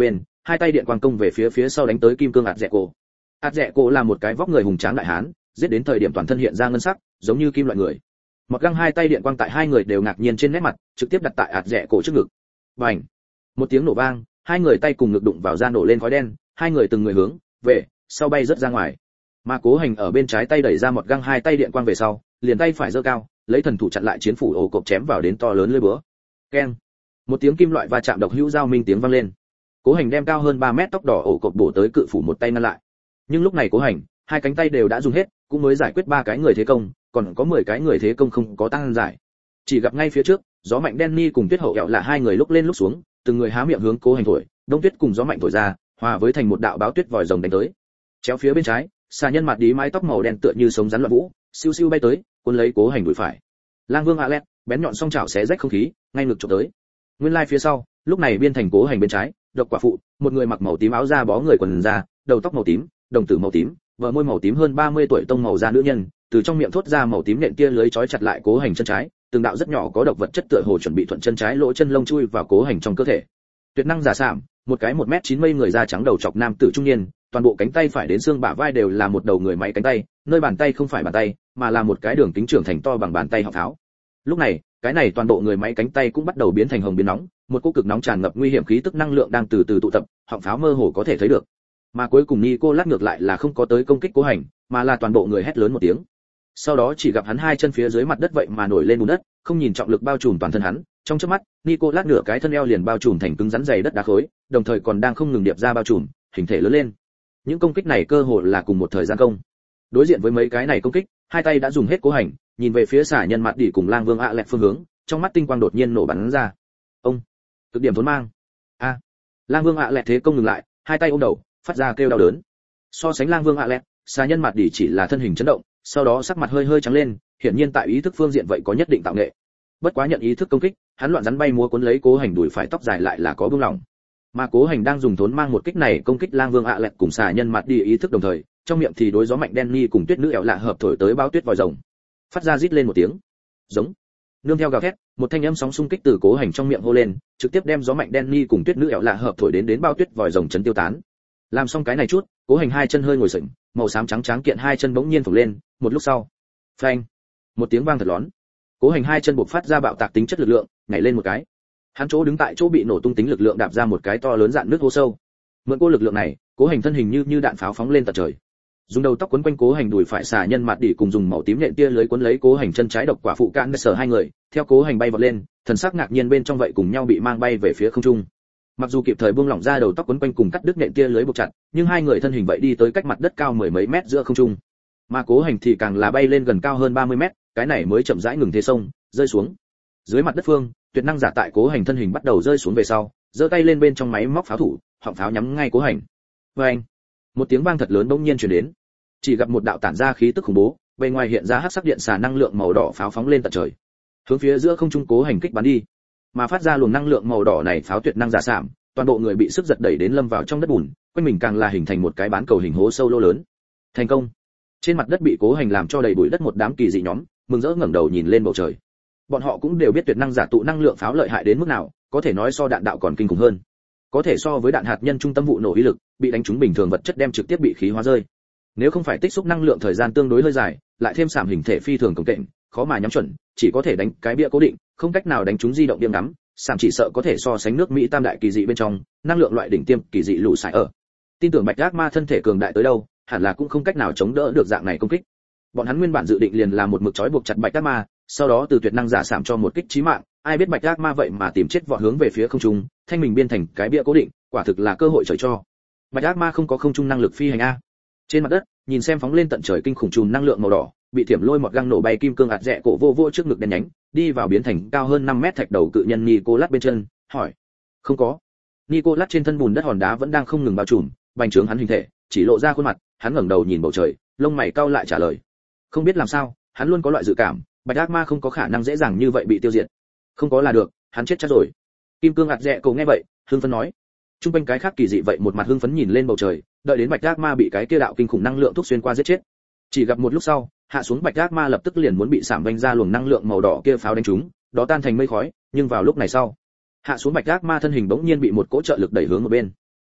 hai tay điện quang công về phía phía sau đánh tới kim cương ạt dẹ cổ. ạt dẹ cổ là một cái vóc người hùng tráng đại hán, giết đến thời điểm toàn thân hiện ra ngân sắc, giống như kim loại người. Một găng hai tay điện quang tại hai người đều ngạc nhiên trên nét mặt, trực tiếp đặt tại ạt dẹ cổ trước ngực. Bành! Một tiếng nổ vang, hai người tay cùng ngực đụng vào ra nổ lên khói đen, hai người từng người hướng về sau bay rất ra ngoài. Mà Cố Hành ở bên trái tay đẩy ra một găng hai tay điện quang về sau, liền tay phải giơ cao, lấy thần thủ chặn lại chiến phủ ổ cộp chém vào đến to lớn lưỡi búa. Keng! Một tiếng kim loại va chạm độc hữu giao minh tiếng vang lên. Cố Hành đem cao hơn ba mét tóc đỏ ổ cộp bổ tới cự phủ một tay ngăn lại. Nhưng lúc này Cố Hành, hai cánh tay đều đã dùng hết, cũng mới giải quyết ba cái người thế công, còn có mười cái người thế công không có tăng giải. Chỉ gặp ngay phía trước, gió mạnh Danny cùng Tuyết Hậu Kẹo là hai người lúc lên lúc xuống, từng người há miệng hướng Cố Hành thổi, đông tuyết cùng gió mạnh thổi ra, hòa với thành một đạo báo tuyết vòi rồng đánh tới. Chéo phía bên trái, xà nhân mặt đí mái tóc màu đen tựa như sống rắn loạn vũ, siêu siêu bay tới, cuốn lấy Cố Hành đuổi phải. Lang Vương Alet, bén nhọn song chảo xé rách không khí, ngay ngực chụp tới. Nguyên lai phía sau, lúc này biên thành Cố Hành bên trái, độc quả phụ, một người mặc màu tím áo da bó người quần da, đầu tóc màu tím, đồng tử màu tím, vợ môi màu tím hơn ba mươi tuổi tông màu da nữ nhân, từ trong miệng thốt ra màu tím nện kia lưới trói chặt lại Cố Hành chân trái, từng đạo rất nhỏ có độc vật chất tựa hồ chuẩn bị thuận chân trái lỗ chân lông chui vào Cố Hành trong cơ thể. Tuyệt năng giả sạm, một cái một mét chín mươi người da trắng đầu trọc nam tử trung niên, toàn bộ cánh tay phải đến xương bả vai đều là một đầu người máy cánh tay, nơi bàn tay không phải bàn tay, mà là một cái đường kính trưởng thành to bằng bàn tay họng pháo. Lúc này, cái này toàn bộ người máy cánh tay cũng bắt đầu biến thành hồng biến nóng, một cỗ cực nóng tràn ngập nguy hiểm khí tức năng lượng đang từ từ tụ tập, họng pháo mơ hồ có thể thấy được. Mà cuối cùng Nicolas ngược lại là không có tới công kích Cố Hành, mà là toàn bộ người hét lớn một tiếng. Sau đó chỉ gặp hắn hai chân phía dưới mặt đất vậy mà nổi lên bùn đất, không nhìn trọng lực bao trùm toàn thân hắn, trong chớp mắt, Nicolas nửa cái thân eo liền bao trùm thành cứng rắn dày đất đá khối, đồng thời còn đang không ngừng điệp ra bao trùm, hình thể lớn lên. Những công kích này cơ hồ là cùng một thời gian công. Đối diện với mấy cái này công kích, hai tay đã dùng hết Cố Hành, nhìn về phía xả nhân mặt đỉ cùng Lang Vương ạ lẹt phương hướng, trong mắt tinh quang đột nhiên nổ bắn ra. Ông, cực điểm thốn mang. A. Lang Vương ạ lẹt thế công ngừng lại, hai tay ôm đầu, phát ra kêu đau đớn. So sánh Lang Vương ạ lẹt, xả nhân mặt đỉ chỉ là thân hình chấn động, sau đó sắc mặt hơi hơi trắng lên, hiển nhiên tại ý thức phương diện vậy có nhất định tạo nghệ. Bất quá nhận ý thức công kích, hắn loạn rắn bay múa cuốn lấy Cố Hành đuổi phải tóc dài lại là có buông lỏng. Mà Cố Hành đang dùng thốn mang một kích này công kích Lang Vương ạ lẹt cùng xả nhân mặt đi ý thức đồng thời, trong miệng thì đối gió mạnh Danny cùng tuyết nữ ẻo lạ hợp thổi tới bao tuyết vòi rồng. Phát ra rít lên một tiếng. Giống. Nương theo gào thét, một thanh âm sóng xung kích từ Cố Hành trong miệng hô lên, trực tiếp đem gió mạnh Danny cùng tuyết nữ ẻo lạ hợp thổi đến đến bao tuyết vòi rồng chấn tiêu tán. Làm xong cái này chút, Cố Hành hai chân hơi ngồi xổm, màu xám trắng trắng kiện hai chân bỗng nhiên phồng lên, một lúc sau, phanh, một tiếng vang thật lớn. Cố Hành hai chân bộc phát ra bạo tạc tính chất lực lượng, nhảy lên một cái. Hắn chỗ đứng tại chỗ bị nổ tung tính lực lượng đạp ra một cái to lớn dạn nước hố sâu. Mượn cô lực lượng này, Cố Hành thân hình như như đạn pháo phóng lên tận trời. Dùng đầu tóc quấn quanh Cố Hành đùi phải xả nhân mặt đỉ cùng dùng màu tím nện tia lưới quấn lấy Cố Hành chân trái độc quả phụ cạn sở hai người, theo Cố Hành bay vọt lên, thần sắc ngạc nhiên bên trong vậy cùng nhau bị mang bay về phía không trung. Mặc dù kịp thời buông lỏng ra đầu tóc quấn quanh cùng cắt đứt nện tia lưới buộc chặt, nhưng hai người thân hình vậy đi tới cách mặt đất cao mười mấy mét giữa không trung. Mà Cố Hành thì càng là bay lên gần cao hơn ba mươi mét, cái này mới chậm rãi ngừng thế sông, rơi xuống. Dưới mặt đất phương, tuyệt năng giả tại Cố Hành thân hình bắt đầu rơi xuống về sau, giơ tay lên bên trong máy móc pháo thủ, họng pháo nhắm ngay Cố Hành. Oeng! Một tiếng vang thật lớn bỗng nhiên truyền đến. Chỉ gặp một đạo tản ra khí tức khủng bố, bên ngoài hiện ra hắc sắc điện xà năng lượng màu đỏ pháo phóng lên tận trời, hướng phía giữa không trung Cố Hành kích bắn đi. Mà phát ra luồng năng lượng màu đỏ này pháo tuyệt năng giả sạm, toàn bộ người bị sức giật đẩy đến lâm vào trong đất bùn, quanh mình càng là hình thành một cái bán cầu hình hố sâu lỗ lớn. Thành công. Trên mặt đất bị Cố Hành làm cho đầy bụi đất một đám kỳ dị nhóm, mừng rỡ ngẩng đầu nhìn lên bầu trời. Bọn họ cũng đều biết tuyệt năng giả tụ năng lượng pháo lợi hại đến mức nào, có thể nói so đạn đạo còn kinh khủng hơn. Có thể so với đạn hạt nhân trung tâm vụ nổ uy lực, bị đánh trúng bình thường vật chất đem trực tiếp bị khí hóa rơi. Nếu không phải tích xúc năng lượng thời gian tương đối hơi dài, lại thêm sảm hình thể phi thường cồng kềnh, khó mà nhắm chuẩn, chỉ có thể đánh cái bia cố định, không cách nào đánh trúng di động điểm ngắm, sảm chỉ sợ có thể so sánh nước Mỹ tam đại kỳ dị bên trong, năng lượng loại đỉnh tiêm kỳ dị lũ sải ở. Tin tưởng Bạch Ác Ma thân thể cường đại tới đâu, hẳn là cũng không cách nào chống đỡ được dạng này công kích. Bọn hắn nguyên bản dự định liền là một mực trói buộc chặt Bạch Ác Ma, sau đó từ tuyệt năng giả sảm cho một kích chí mạng, ai biết Bạch Ác Ma vậy mà tìm chết vọt hướng về phía không trung, thanh mình biên thành cái bia cố định, quả thực là cơ hội trời cho. Bạch Ác Ma không có không trung năng lực phi hành a. Trên mặt đất, nhìn xem phóng lên tận trời kinh khủng chùm năng lượng màu đỏ, bị thiểm lôi một găng nổ bay kim cương ạt rẽ cổ vô vô trước ngực đen nhánh, đi vào biến thành cao hơn năm mét thạch đầu cự nhân Nicolas bên chân, hỏi: "Không có." Nicolas trên thân bùn đất hòn đá vẫn đang không ngừng bao trùm, bành trướng hắn hình thể, chỉ lộ ra khuôn mặt, hắn ngẩng đầu nhìn bầu trời, lông mày cau lại trả lời: "Không biết làm sao, hắn luôn có loại dự cảm, Bạch Ác Ma không có khả năng dễ dàng như vậy bị tiêu diệt. Không có là được, hắn chết chắc rồi." Kim cương ạt rẽ cổ nghe vậy, hưng phấn nói. Trung quanh cái khác kỳ dị vậy một mặt hưng phấn nhìn lên bầu trời, đợi đến Bạch Ác Ma bị cái kia đạo kinh khủng năng lượng thúc xuyên qua giết chết. Chỉ gặp một lúc sau, hạ xuống Bạch Ác Ma lập tức liền muốn bị sảm vành ra luồng năng lượng màu đỏ kia pháo đánh trúng, đó tan thành mây khói, nhưng vào lúc này sau, hạ xuống Bạch Ác Ma thân hình bỗng nhiên bị một cỗ trợ lực đẩy hướng một bên.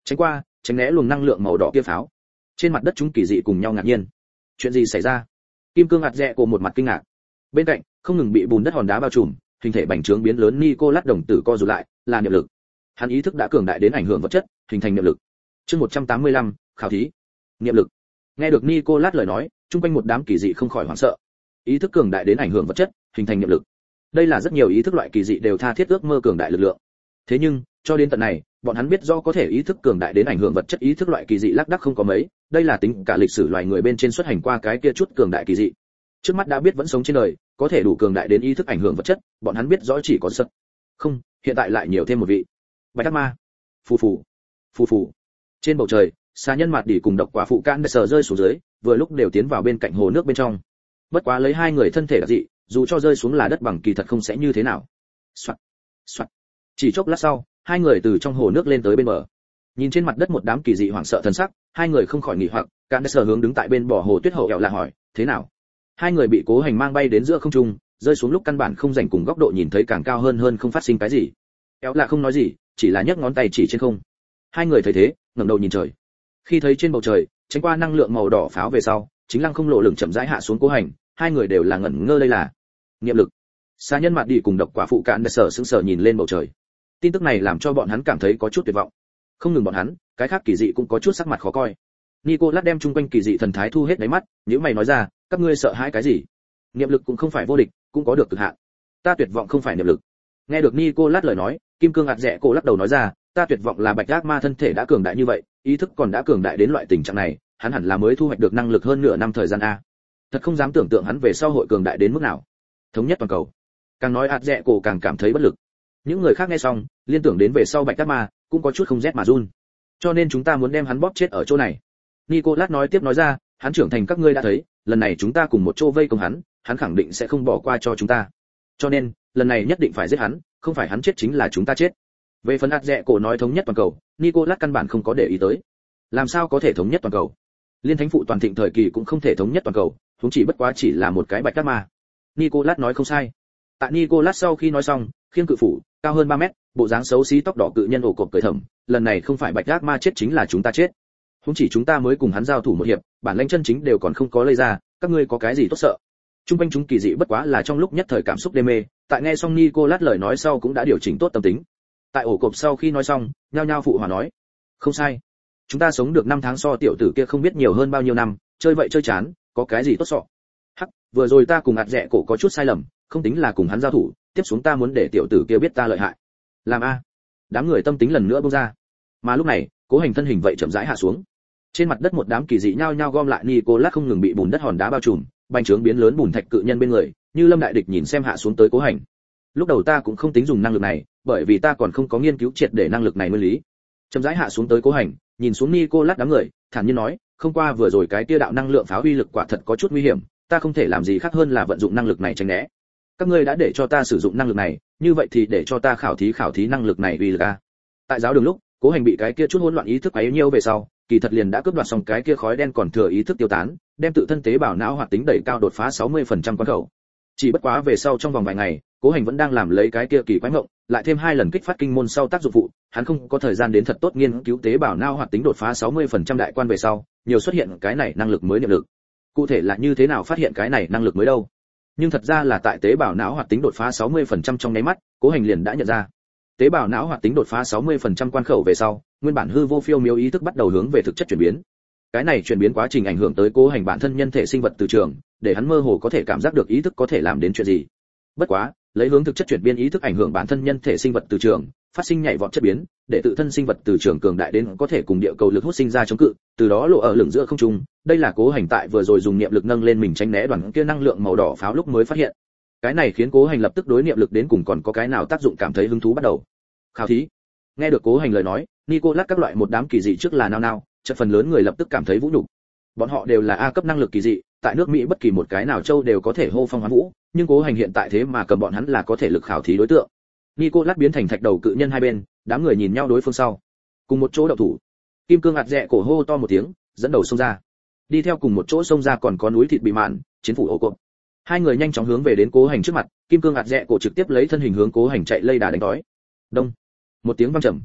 tránh qua tránh né luồng năng lượng màu đỏ kia pháo. Trên mặt đất chúng kỳ dị cùng nhau ngạc nhiên. Chuyện gì xảy ra? Kim cương ạt rẽ cổ một mặt kinh ngạc. Bên cạnh không ngừng bị bùn đất hòn đá bao trùm, hình thể bành trướng biến lớn Nicolas đồng tử co rụt lại, là niệm lực. Hắn ý thức đã cường đại đến ảnh hưởng vật chất, hình thành niệm lực. Chương một trăm tám mươi lăm, khảo thí. Niệm lực. Nghe được Nicolas lời nói, chung quanh một đám kỳ dị không khỏi hoảng sợ. Ý thức cường đại đến ảnh hưởng vật chất, hình thành niệm lực. Đây là rất nhiều ý thức loại kỳ dị đều tha thiết ước mơ cường đại lực lượng. Thế nhưng, cho đến tận này, bọn hắn biết do có thể ý thức cường đại đến ảnh hưởng vật chất ý thức loại kỳ dị lác đác không có mấy, đây là tính cả lịch sử loài người bên trên xuất hành qua cái kia chút cường đại kỳ dị. Trước mắt đã biết vẫn sống trên đời, có thể đủ cường đại đến ý thức ảnh hưởng vật chất, bọn hắn biết rõ chỉ có sật. Không, hiện tại lại nhiều thêm một vị. Bạch Ác Ma. Phù phù. Phù phù. Trên bầu trời, xà nhân mặt đỉ cùng độc quả phụ can sờ rơi xuống dưới, vừa lúc đều tiến vào bên cạnh hồ nước bên trong. Bất quá lấy hai người thân thể đặc dị, dù cho rơi xuống là đất bằng kỳ thật không sẽ như thế nào. Soạt. Soạt. Chỉ chốc lát sau, hai người từ trong hồ nước lên tới bên bờ. Nhìn trên mặt đất một đám kỳ dị hoảng sợ thần sắc, hai người không khỏi nghỉ hoặc, can sờ hướng đứng tại bên bờ hồ tuyết hậu ẹo là hỏi, thế nào? Hai người bị cố hành mang bay đến giữa không trung, rơi xuống lúc căn bản không rảnh cùng góc độ nhìn thấy càng cao hơn hơn không phát sinh cái gì. Éo là không nói gì, chỉ là nhấc ngón tay chỉ trên không. Hai người thấy thế, ngẩng đầu nhìn trời. Khi thấy trên bầu trời, tránh qua năng lượng màu đỏ pháo về sau, chính lăng không lộ lửng chậm rãi hạ xuống cố hành, hai người đều là ngẩn ngơ đây là niệm lực. Xa nhân mặt đi cùng độc quả phụ cạn sờ sững sờ nhìn lên bầu trời. Tin tức này làm cho bọn hắn cảm thấy có chút tuyệt vọng. Không ngừng bọn hắn, cái khác kỳ dị cũng có chút sắc mặt khó coi. Nicolas đem chung quanh kỳ dị thần thái thu hết đáy mắt, nếu mày nói ra, các ngươi sợ hãi cái gì? Niệm lực cũng không phải vô địch, cũng có được cực hạn. Ta tuyệt vọng không phải niệm lực. Nghe được Nicolas lời nói, kim cương ạt rẽ cổ lắc đầu nói ra, ta tuyệt vọng là Bạch Ác Ma thân thể đã cường đại như vậy, ý thức còn đã cường đại đến loại tình trạng này, hắn hẳn là mới thu hoạch được năng lực hơn nửa năm thời gian a. Thật không dám tưởng tượng hắn về sau hội cường đại đến mức nào. Thống nhất toàn cầu. Càng nói ạt rẽ cổ càng cảm thấy bất lực. Những người khác nghe xong, liên tưởng đến về sau Bạch Ác Ma, cũng có chút không rét mà run. Cho nên chúng ta muốn đem hắn bóp chết ở chỗ này. Nicolas nói tiếp nói ra, hắn trưởng thành các ngươi đã thấy, lần này chúng ta cùng một chỗ vây công hắn, hắn khẳng định sẽ không bỏ qua cho chúng ta. Cho nên, lần này nhất định phải giết hắn, không phải hắn chết chính là chúng ta chết. Về phần ạt rẽ cổ nói thống nhất toàn cầu, Nicolas căn bản không có để ý tới. Làm sao có thể thống nhất toàn cầu? Liên thánh phụ toàn thịnh thời kỳ cũng không thể thống nhất toàn cầu, huống chỉ bất quá chỉ là một cái Bạch Ác Ma. Nicolas nói không sai. Tại Nicolas sau khi nói xong, khiêng cự phủ, cao hơn ba mét, bộ dáng xấu xí tóc đỏ cự nhân ổ cộp cười thầm, lần này không phải Bạch Ác Ma chết chính là chúng ta chết. Huống chỉ chúng ta mới cùng hắn giao thủ một hiệp, bản lĩnh chân chính đều còn không có lây ra, các ngươi có cái gì tốt sợ? Trung quanh chúng kỳ dị bất quá là trong lúc nhất thời cảm xúc đê mê, tại nghe xong Nicolas lời nói sau cũng đã điều chỉnh tốt tâm tính. Tại ổ cộp sau khi nói xong, nhao nhao phụ hòa nói, không sai, chúng ta sống được năm tháng so tiểu tử kia không biết nhiều hơn bao nhiêu năm, chơi vậy chơi chán, có cái gì tốt sợ? Hắc, vừa rồi ta cùng ạt rẽ cổ có chút sai lầm, không tính là cùng hắn giao thủ, tiếp xuống ta muốn để tiểu tử kia biết ta lợi hại. Làm a? Đám người tâm tính lần nữa buông ra. Mà lúc này, cố hành thân hình vậy chậm rãi hạ xuống. Trên mặt đất một đám kỳ dị nhao nhao gom lại, Nicolas không ngừng bị bùn đất hòn đá bao trùm, bành trướng biến lớn bùn thạch cự nhân bên người, như lâm đại địch nhìn xem hạ xuống tới cố hành. Lúc đầu ta cũng không tính dùng năng lực này, bởi vì ta còn không có nghiên cứu triệt để năng lực này nguyên lý. Chậm rãi hạ xuống tới cố hành, nhìn xuống Nicolas đám người, thản nhiên nói, không qua vừa rồi cái tia đạo năng lượng pháo uy lực quả thật có chút nguy hiểm, ta không thể làm gì khác hơn là vận dụng năng lực này tránh né. Các ngươi đã để cho ta sử dụng năng lực này, như vậy thì để cho ta khảo thí khảo thí năng lực này uy lực a. Tại giáo đường lúc, cố hành bị cái kia chút hỗn loạn ý thức ấy nhiêu về sau, kỳ thật liền đã cướp đoạt xong cái kia khói đen còn thừa ý thức tiêu tán, đem tự thân tế bào não hoạt tính đẩy cao đột phá sáu mươi phần trăm quan khẩu. Chỉ bất quá về sau trong vòng vài ngày, cố hành vẫn đang làm lấy cái kia kỳ quái ngộng, lại thêm hai lần kích phát kinh môn sau tác dụng phụ, hắn không có thời gian đến thật tốt nghiên cứu tế bào não hoạt tính đột phá sáu mươi phần trăm đại quan về sau, nhiều xuất hiện cái này năng lực mới niệm lực. Cụ thể là như thế nào phát hiện cái này năng lực mới đâu? Nhưng thật ra là tại tế bào não hoạt tính đột phá sáu mươi phần trăm trong nháy mắt, cố hành liền đã nhận ra. Tế bào não hoạt tính đột phá sáu mươi phần trăm quan khẩu về sau, nguyên bản hư vô phiêu miếu ý thức bắt đầu hướng về thực chất chuyển biến. Cái này chuyển biến quá trình ảnh hưởng tới cố hành bản thân nhân thể sinh vật từ trường, để hắn mơ hồ có thể cảm giác được ý thức có thể làm đến chuyện gì. Bất quá, lấy hướng thực chất chuyển biến ý thức ảnh hưởng bản thân nhân thể sinh vật từ trường, phát sinh nhảy vọt chất biến, để tự thân sinh vật từ trường cường đại đến có thể cùng địa cầu lực hút sinh ra chống cự, từ đó lộ ở lửng giữa không trung. Đây là cố hành tại vừa rồi dùng niệm lực nâng lên mình tránh né đoàn kia năng lượng màu đỏ pháo lúc mới phát hiện. Cái này khiến cố hành lập tức đối niệm lực đến cùng còn có cái nào tác dụng cảm thấy hứng thú bắt đầu. Khảo thí. Nghe được cố hành lời nói, Nicolas các loại một đám kỳ dị trước là nao nao, chợt phần lớn người lập tức cảm thấy vũ nhục. Bọn họ đều là A cấp năng lực kỳ dị, tại nước Mỹ bất kỳ một cái nào châu đều có thể hô phong hoán vũ, nhưng cố hành hiện tại thế mà cầm bọn hắn là có thể lực khảo thí đối tượng. Nicolas biến thành thạch đầu cự nhân hai bên, đám người nhìn nhau đối phương sau, cùng một chỗ động thủ. Kim cương ạt rẽ cổ hô to một tiếng, dẫn đầu xông ra. Đi theo cùng một chỗ xông ra còn có núi thịt bị mạn, chiến phủ ổ cộp. Hai người nhanh chóng hướng về đến cố hành trước mặt, kim cương ạt rẽ cổ trực tiếp lấy thân hình hướng cố hành chạy lây đà đánh đói. Đông, một tiếng vang trầm.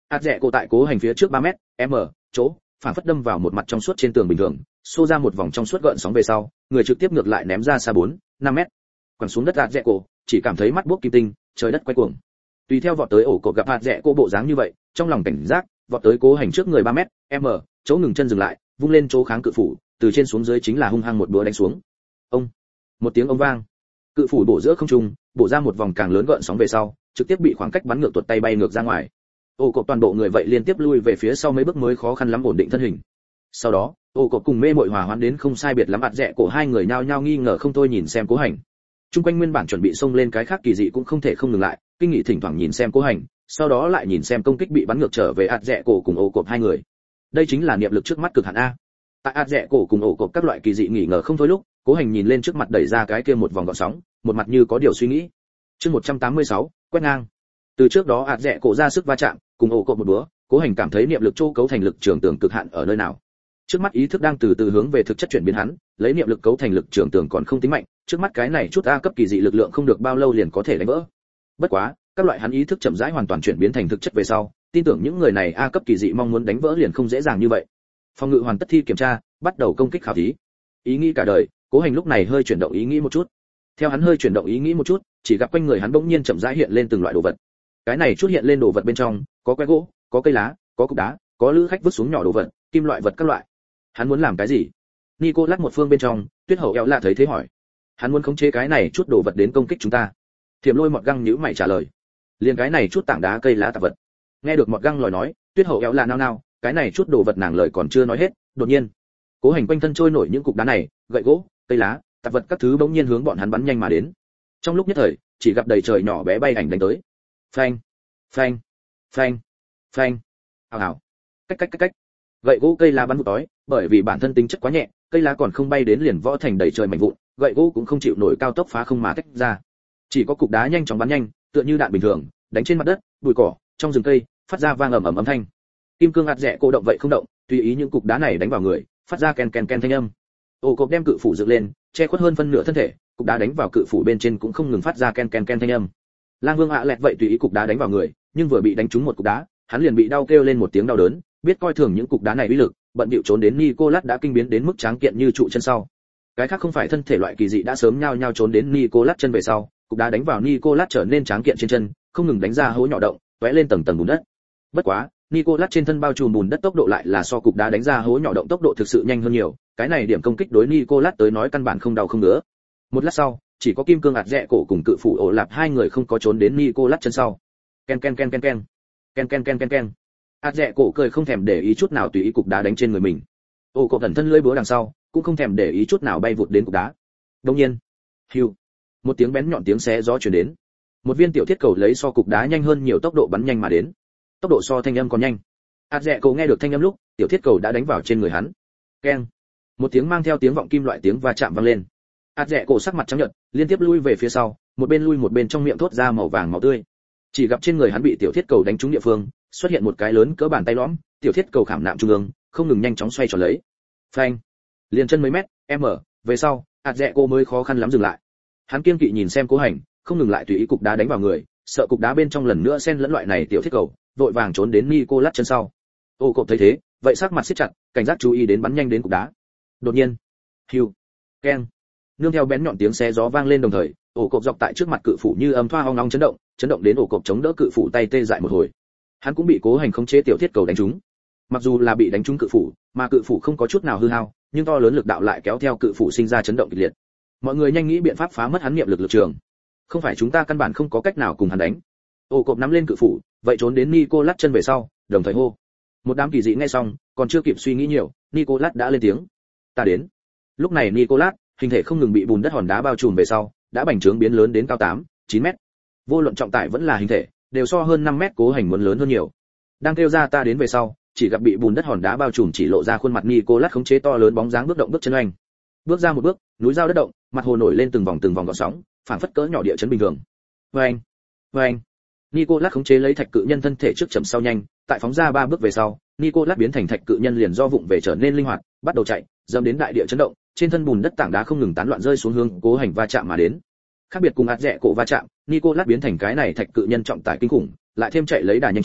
ạt rẽ cổ tại cố hành phía trước ba mét m chỗ phản phất đâm vào một mặt trong suốt trên tường bình thường, xô ra một vòng trong suốt gợn sóng về sau, người trực tiếp ngược lại ném ra xa bốn năm mét, quẳng xuống đất ạt rẽ cổ, chỉ cảm thấy mắt buốc kim tinh, trời đất quay cuồng. Tùy theo vọt tới ổ cột gặp ạt rẽ cổ bộ dáng như vậy, trong lòng cảnh giác, vọt tới cố hành trước người ba mét m chỗ ngừng chân dừng lại, vung lên chỗ kháng cự phủ, từ trên xuống dưới chính là hung hăng một búa đánh xuống. Ông, một tiếng ông vang, cự phủ bổ giữa không trung, bổ ra một vòng càng lớn gợn sóng về sau, trực tiếp bị khoảng cách bắn ngược tuột tay bay ngược ra ngoài. Ổ cột toàn bộ người vậy liên tiếp lui về phía sau mấy bước mới khó khăn lắm ổn định thân hình. Sau đó, ổ cột cùng mê mội hòa hoãn đến không sai biệt lắm, ạt rẽ cổ hai người nhao nhao nghi ngờ không thôi nhìn xem cố hành. Trung quanh nguyên bản chuẩn bị xông lên cái khác kỳ dị cũng không thể không ngừng lại, kinh nghị thỉnh thoảng nhìn xem cố hành, sau đó lại nhìn xem công kích bị bắn ngược trở về ạt rẽ cổ cùng ổ cột hai người. Đây chính là niệm lực trước mắt cực hạn a. Tại ạt rẽ cổ cùng ổ cột các loại kỳ dị nghỉ ngờ không thôi lúc, cố hành nhìn lên trước mặt đẩy ra cái kia một vòng gợn sóng, một mặt như có điều suy nghĩ. Chương một trăm tám mươi sáu, quét ngang. Từ trước đó ạt rẽ cổ ra sức va chạm, cùng ổ cột một búa, cố hành cảm thấy niệm lực châu cấu thành lực trường tường cực hạn ở nơi nào. Trước mắt ý thức đang từ từ hướng về thực chất chuyển biến hắn, lấy niệm lực cấu thành lực trường tường còn không tính mạnh, trước mắt cái này chút a cấp kỳ dị lực lượng không được bao lâu liền có thể đánh vỡ. Bất quá, các loại hắn ý thức chậm rãi hoàn toàn chuyển biến thành thực chất về sau, tin tưởng những người này a cấp kỳ dị mong muốn đánh vỡ liền không dễ dàng như vậy. Phòng ngự hoàn tất thi kiểm tra, bắt đầu công kích khảo thí. Ý nghĩ cả đời, cố hành lúc này hơi chuyển động ý nghĩ một chút. Theo hắn hơi chuyển động ý nghĩ một chút, chỉ gặp quanh người hắn bỗng nhiên chậm rãi hiện lên từng loại đồ vật. Cái này chút hiện lên đồ vật bên trong, có que gỗ, có cây lá, có cục đá, có lữ khách vứt xuống nhỏ đồ vật, kim loại vật các loại. Hắn muốn làm cái gì? Nico lắc một phương bên trong, Tuyết Hậu eo lạ thấy thế hỏi. Hắn muốn khống chế cái này chút đồ vật đến công kích chúng ta. Thiểm Lôi Mọt Găng nhíu mày trả lời. Liên cái này chút tảng đá cây lá tạp vật. Nghe được Mọt Găng lời nói, Tuyết Hậu eo lạ nao nao, cái này chút đồ vật nàng lời còn chưa nói hết, đột nhiên, cố hành quanh thân trôi nổi những cục đá này, gậy gỗ, cây lá, tạp vật các thứ bỗng nhiên hướng bọn hắn bắn nhanh mà đến. Trong lúc nhất thời, chỉ gặp đầy trời nhỏ bé bay ảnh đánh tới. Phanh, phanh, phanh, phanh. Ào ào. Cách cách cách cách. Gậy gỗ cây lá bắn vụt tói, bởi vì bản thân tính chất quá nhẹ, cây lá còn không bay đến liền vỡ thành đầy trời mảnh vụn, gậy gỗ cũng không chịu nổi cao tốc phá không mà tách ra. Chỉ có cục đá nhanh chóng bắn nhanh, tựa như đạn bình thường, đánh trên mặt đất, bụi cỏ, trong rừng cây, phát ra vang ầm ầm âm thanh. Kim cương ạt rẽ cô động vậy không động, tùy ý những cục đá này đánh vào người, phát ra ken ken ken thanh âm. Ổ cộp đem cự phủ dựng lên, che khuất hơn phân nửa thân thể, cục đá đánh vào cự phủ bên trên cũng không ngừng phát ra ken ken ken thanh âm. Lang Vương ạ lẹt vậy tùy ý cục đá đánh vào người, nhưng vừa bị đánh trúng một cục đá, hắn liền bị đau kêu lên một tiếng đau đớn, biết coi thường những cục đá này uy lực, bận bịu trốn đến Nicolas đã kinh biến đến mức tráng kiện như trụ chân sau. Cái khác không phải thân thể loại kỳ dị đã sớm nhao nhao trốn đến Nicolas chân về sau, cục đá đánh vào Nicolas trở nên tráng kiện trên chân, không ngừng đánh ra hố nhỏ động, vẽ lên tầng tầng bùn đất. Bất quá, Nicolas trên thân bao trùm bùn đất tốc độ lại là so cục đá đánh ra hố nhỏ động tốc độ thực sự nhanh hơn nhiều, cái này điểm công kích đối Nicolas tới nói căn bản không đau không ngứa. Một lát sau, chỉ có kim cương ạt rẽ cổ cùng cự phủ ổ lạp hai người không có trốn đến Nicolas chân sau. Ken ken ken ken ken. Ken ken ken ken ken. ạt rẽ cổ cười không thèm để ý chút nào tùy ý cục đá đánh trên người mình. Ổ cổ thần thân lưỡi búa đằng sau, cũng không thèm để ý chút nào bay vụt đến cục đá. Đương nhiên, hưu, một tiếng bén nhọn tiếng xé gió truyền đến. Một viên tiểu thiết cầu lấy so cục đá nhanh hơn nhiều tốc độ bắn nhanh mà đến. Tốc độ so thanh âm còn nhanh. ạt rẽ cổ nghe được thanh âm lúc, tiểu thiết cầu đã đánh vào trên người hắn. Keng, một tiếng mang theo tiếng vọng kim loại tiếng va chạm vang lên. ạt rẽ cổ sắc mặt trắng nhợt, liên tiếp lui về phía sau, một bên lui một bên trong miệng thốt ra màu vàng máu tươi. Chỉ gặp trên người hắn bị tiểu thiết cầu đánh trúng địa phương, xuất hiện một cái lớn cỡ bàn tay lõm, tiểu thiết cầu khảm nạm trung ương, không ngừng nhanh chóng xoay tròn lấy. Phanh, liền chân mấy mét, m, về sau, ạt rẽ cổ mới khó khăn lắm dừng lại. Hắn kiên kỵ nhìn xem cố hành, không ngừng lại tùy ý cục đá đánh vào người, sợ cục đá bên trong lần nữa xen lẫn loại này tiểu thiết cầu, vội vàng trốn đến Nicolas chân sau. Ô cộp thấy thế, vậy sắc mặt siết chặt, cảnh giác chú ý đến bắn nhanh đến cục đá. Đột nhiên, hưu, keng, nương theo bén nhọn tiếng xé gió vang lên đồng thời, ổ cộp dọc tại trước mặt cự phủ như âm thoa ong ong chấn động, chấn động đến ổ cộp chống đỡ cự phủ tay tê dại một hồi. Hắn cũng bị cố hành khống chế tiểu thiết cầu đánh trúng. Mặc dù là bị đánh trúng cự phủ, mà cự phủ không có chút nào hư hao, nhưng to lớn lực đạo lại kéo theo cự phủ sinh ra chấn động kịch liệt. Mọi người nhanh nghĩ biện pháp phá mất hắn niệm lực lực trường. Không phải chúng ta căn bản không có cách nào cùng hắn đánh. Ổ cộp nắm lên cự phủ, vậy trốn đến Nicolas chân về sau, đồng thời hô. Một đám kỳ dị nghe xong, còn chưa kịp suy nghĩ nhiều, Nicolas đã lên tiếng. Ta đến. Lúc này Nicolas, hình thể không ngừng bị bùn đất hòn đá bao trùm về sau, đã bành trướng biến lớn đến cao tám, chín mét. Vô luận trọng tải vẫn là hình thể, đều so hơn năm mét cố hành muốn lớn hơn nhiều. Đang kêu ra ta đến về sau, chỉ gặp bị bùn đất hòn đá bao trùm chỉ lộ ra khuôn mặt Nicolas khống chế to lớn bóng dáng bước động bước chân oanh. Bước ra một bước, núi giao đất động, mặt hồ nổi lên từng vòng từng vòng gợn sóng, phảng phất cỡ nhỏ địa chấn bình thường. Oanh, oanh. Nicolas khống chế lấy thạch cự nhân thân thể trước chậm sau nhanh, tại phóng ra ba bước về sau, Nicolas biến thành thạch cự nhân liền do vụng về trở nên linh hoạt, bắt đầu chạy, dẫm đến đại địa chấn động, trên thân bùn đất tảng đá không ngừng tán loạn rơi xuống hướng cố hành va chạm mà đến. Khác biệt cùng ạt rẽ cổ va chạm, Nicolas biến thành cái này thạch cự nhân trọng tải kinh khủng, lại thêm chạy lấy đà nhanh chóng,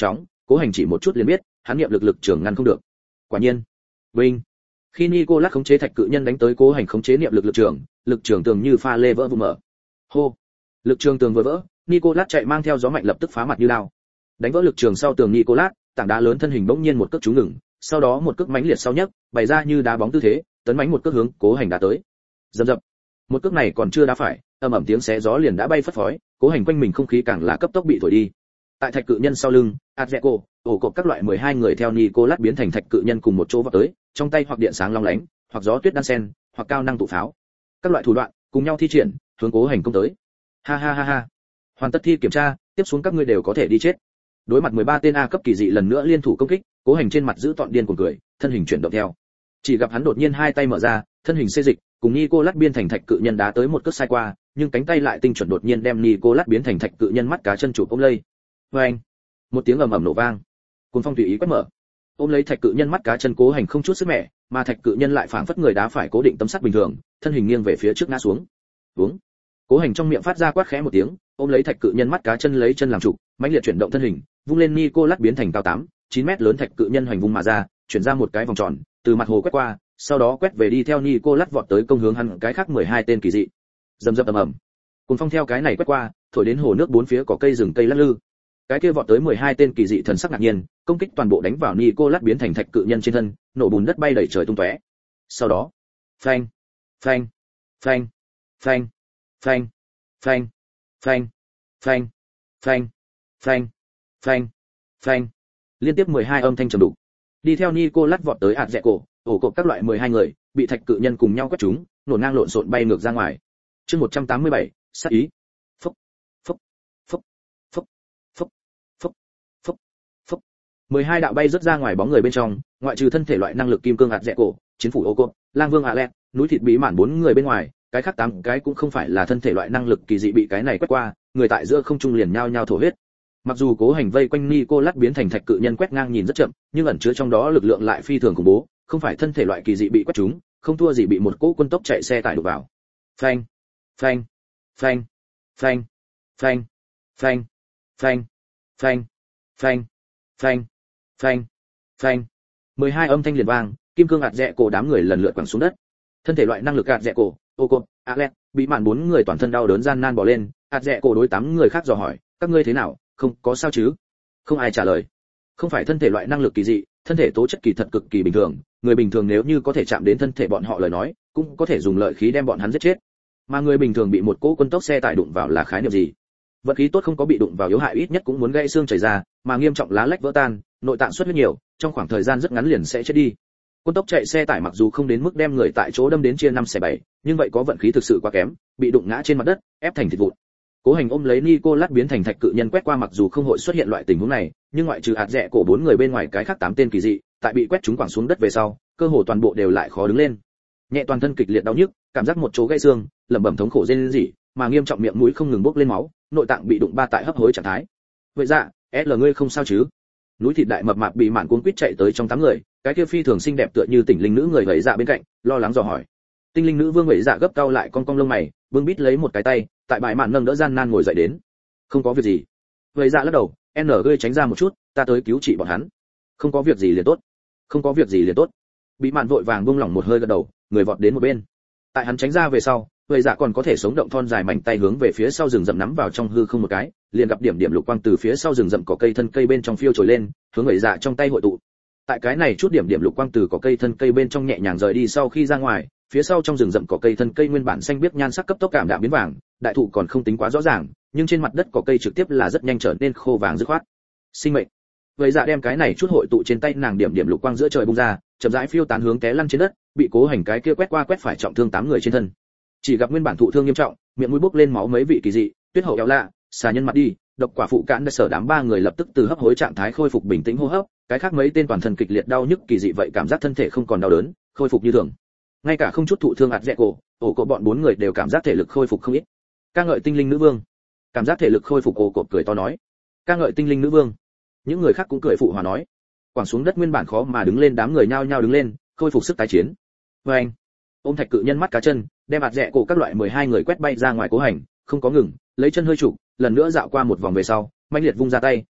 Cố Hành chỉ một chút liền biết, hắn niệm lực lực trường ngăn không được. Quả nhiên, vinh. Khi Nicolas khống chế thạch cự nhân đánh tới Cố Hành khống chế niệm lực lực trường, lực trường tường như pha lê vỡ vụn mở. Hô. Lực trường tường vừa vỡ, Nicolas chạy mang theo gió mạnh lập tức phá mặt như lao. Đánh vỡ lực trường sau tường Nicolas, tảng đá lớn thân hình bỗng nhiên một cước trú ngừng, sau đó một cước mãnh liệt sau nhấc, bày ra như đá bóng tư thế, tấn mãnh một cước hướng Cố Hành đá tới. Dầm dập. Một cước này còn chưa đá phải, ầm ầm tiếng xé gió liền đã bay phất phới, Cố Hành quanh mình không khí càng là cấp tốc bị thổi đi. Tại thạch cự nhân sau lưng, Adzeco, ổ cộp các loại mười hai người theo Nicolas biến thành thạch cự nhân cùng một chỗ vọt tới, trong tay hoặc điện sáng long lánh, hoặc gió tuyết đan sen, hoặc cao năng tụ pháo. Các loại thủ đoạn cùng nhau thi triển, hướng Cố Hành công tới. Ha ha ha ha. Hoàn tất thi kiểm tra, tiếp xuống các ngươi đều có thể đi chết. Đối mặt mười ba tên A cấp kỳ dị lần nữa liên thủ công kích, Cố Hành trên mặt giữ tọn điên cuồng cười, thân hình chuyển động theo. Chỉ gặp hắn đột nhiên hai tay mở ra, thân hình xê dịch, cùng Nicolas biến thành thạch cự nhân đá tới một cước sai qua, nhưng cánh tay lại tinh chuẩn đột nhiên đem Nicolas biến thành thạch cự nhân mắt cá chân chụp ôm lấy. Oeng! Một tiếng ầm ầm nổ vang. Cuồng phong tùy ý quét mở. Ôm lấy thạch cự nhân mắt cá chân Cố Hành không chút sức mẻ, mà thạch cự nhân lại phảng phất người đá phải cố định tấm sắt bình thường, thân hình nghiêng về phía trước ngã xuống. Uống. Cố Hành trong miệng phát ra quát khẽ một tiếng, ôm lấy thạch cự nhân mắt cá chân lấy chân làm trụ, mãnh liệt chuyển động thân hình, vung lên Nicolas biến thành cao tám, chín mét lớn thạch cự nhân hoành vung mà ra, chuyển ra một cái vòng tròn, từ mặt hồ quét qua, sau đó quét về đi theo Nicolas vọt tới công hướng hắn cái khác mười hai tên kỳ dị. Rầm rầm ầm ầm. Cuồng phong theo cái này quét qua, thổi đến hồ nước bốn phía có cây rừng cây lắc lư. Cái kia vọt tới mười hai tên kỳ dị thần sắc ngạc nhiên, công kích toàn bộ đánh vào Nicolas biến thành thạch cự nhân trên thân, nổ bùn đất bay đầy trời tung tóe. Sau đó, phanh, phanh, phanh, phanh, phanh, phanh, phanh, phanh, phanh, phanh, phanh, phanh. Liên tiếp mười hai âm thanh trầm đục. Đi theo Nicolas vọt tới Adzeco, ổ cộp các loại mười hai người, bị thạch cự nhân cùng nhau quét trúng, nổ ngang lộn xộn bay ngược ra ngoài. Chương một trăm tám mươi bảy, sát ý. Phốc, phốc, phốc, phốc, phốc, phốc, phốc, phốc. mười hai đạo bay rớt ra ngoài bóng người bên trong, ngoại trừ thân thể loại năng lực kim cương Adzeco, chiến phủ ổ cộp, lang vương Alet, núi thịt bí mản bốn người bên ngoài, cái khác tám cái cũng không phải là thân thể loại năng lực kỳ dị bị cái này quét qua, người tại giữa không trung liền nhao nhao thổ huyết. Mặc dù Cố Hành vây quanh Nicolas biến thành thạch cự nhân quét ngang nhìn rất chậm, nhưng ẩn chứa trong đó lực lượng lại phi thường khủng bố, không phải thân thể loại kỳ dị bị quét trúng, không thua gì bị một cỗ quân tốc chạy xe tải đụng vào. Phanh, phanh, phanh, phanh, phanh, phanh, phanh, phanh, phanh, phanh, phanh, phanh. mười hai âm thanh liền vang, kim cương ạt rẽ cổ đám người lần lượt quẳng xuống đất. Thân thể loại năng lực ạt rẽ cổ, ô cộp, Alet, bị mạn bốn người toàn thân đau đớn gian nan bò lên, ạt rẽ cổ đối tám người khác dò hỏi, các ngươi thế nào, không có sao chứ? Không ai trả lời. Không phải thân thể loại năng lực kỳ dị, thân thể tố chất kỳ thật cực kỳ bình thường, người bình thường nếu như có thể chạm đến thân thể bọn họ lời nói, cũng có thể dùng lợi khí đem bọn hắn giết chết. Mà người bình thường bị một cỗ quân tốc xe tải đụng vào là khái niệm gì? Vận khí tốt không có bị đụng vào yếu hại ít nhất cũng muốn gãy xương chảy ra, mà nghiêm trọng lá lách vỡ tan, nội tạng xuất huyết nhiều, trong khoảng thời gian rất ngắn liền sẽ chết đi. Quân tốc chạy xe tải mặc dù không đến mức đem người tại chỗ đâm đến chia năm xẻ bảy, nhưng vậy có vận khí thực sự quá kém, bị đụng ngã trên mặt đất, ép thành thịt vụn. Cố Hành ôm lấy Nicolas biến thành thạch cự nhân quét qua mặc dù không hội xuất hiện loại tình huống này, nhưng ngoại trừ hạt rẽ cổ bốn người bên ngoài cái khác tám tên kỳ dị, tại bị quét trúng quẳng xuống đất về sau, cơ hồ toàn bộ đều lại khó đứng lên. Nhẹ toàn thân kịch liệt đau nhức, cảm giác một chỗ gãy xương, lẩm bẩm thống khổ rên rỉ, mà nghiêm trọng miệng mũi không ngừng bốc lên máu, nội tạng bị đụng ba tại hấp hối trạng thái. Vậy dạ, S L ngươi không sao chứ? Núi thịt đại mập mạp bị mạn cuốn quýt chạy tới trong tám người, cái kia phi thường xinh đẹp tựa như tỉnh linh nữ người vẫy dạ bên cạnh, lo lắng dò hỏi. Tinh linh nữ vương vẫy dạ gấp cau lại con cong lông mày, bưng bít lấy một cái tay, tại bãi mạn nâng đỡ gian nan ngồi dậy đến. Không có việc gì. Vẫy dạ lắc đầu, N ngươi tránh ra một chút, ta tới cứu trị bọn hắn. Không có việc gì liền tốt. Không có việc gì liền tốt. Bị mạn vội vàng buông lỏng một hơi gật đầu, người vọt đến một bên. Tại hắn tránh ra về sau, vẫy dạ còn có thể sống động thon dài mảnh tay hướng về phía sau rừng rậm nắm vào trong hư không một cái, liền gặp điểm điểm lục quang từ phía sau rừng rậm cỏ cây thân cây bên trong phiêu trồi lên, hướng vẫy dạ trong tay hội tụ. Tại cái này chút điểm điểm lục quang từ cỏ cây thân cây bên trong nhẹ nhàng rời đi sau khi ra ngoài, phía sau trong rừng rậm cỏ cây thân cây nguyên bản xanh biếc nhan sắc cấp tốc cảm đạm biến vàng, đại thụ còn không tính quá rõ ràng, nhưng trên mặt đất cỏ cây trực tiếp là rất nhanh trở nên khô vàng dứt khoát. Sinh mệnh. Vẫy dạ đem cái này chút hội tụ trên tay nàng điểm điểm lục quang giữa trời bung ra, chậm rãi phiêu tán hướng té lăn trên đất, bị Cố Hành cái kia quét qua quét phải trọng thương tám người trên thân. Chỉ gặp nguyên bản thụ thương nghiêm trọng, miệng mũi bốc lên máu mấy vị kỳ dị, tuyết hậu éo lạ, xà nhân mặt đi, độc quả phụ cản đã sở đám ba người lập tức từ hấp hối trạng thái khôi phục bình tĩnh hô hấp, cái khác mấy tên toàn thân kịch liệt đau nhức kỳ dị vậy cảm giác thân thể không còn đau đớn, khôi phục như thường. Ngay cả không chút thụ thương ạt rẽ cổ, ổ cổ bọn bốn người đều cảm giác thể lực khôi phục không ít. Ca ngợi tinh linh nữ vương. Cảm giác thể lực khôi phục ổ cổ cười to nói. Ca ngợi tinh linh nữ vương. Những người khác cũng cười phụ hòa nói. Quẳng xuống đất nguyên bản khó mà đứng lên đám người nhao nhao đứng lên, khôi phục sức tái chiến. Và anh, ôm thạch cự nhân mắt cá chân, đem ạt rẽ cổ các loại mười hai người quét bay ra ngoài Cố Hành, không có ngừng, lấy chân hơi trụ, lần nữa dạo qua một vòng về sau, mãnh liệt vung ra tay,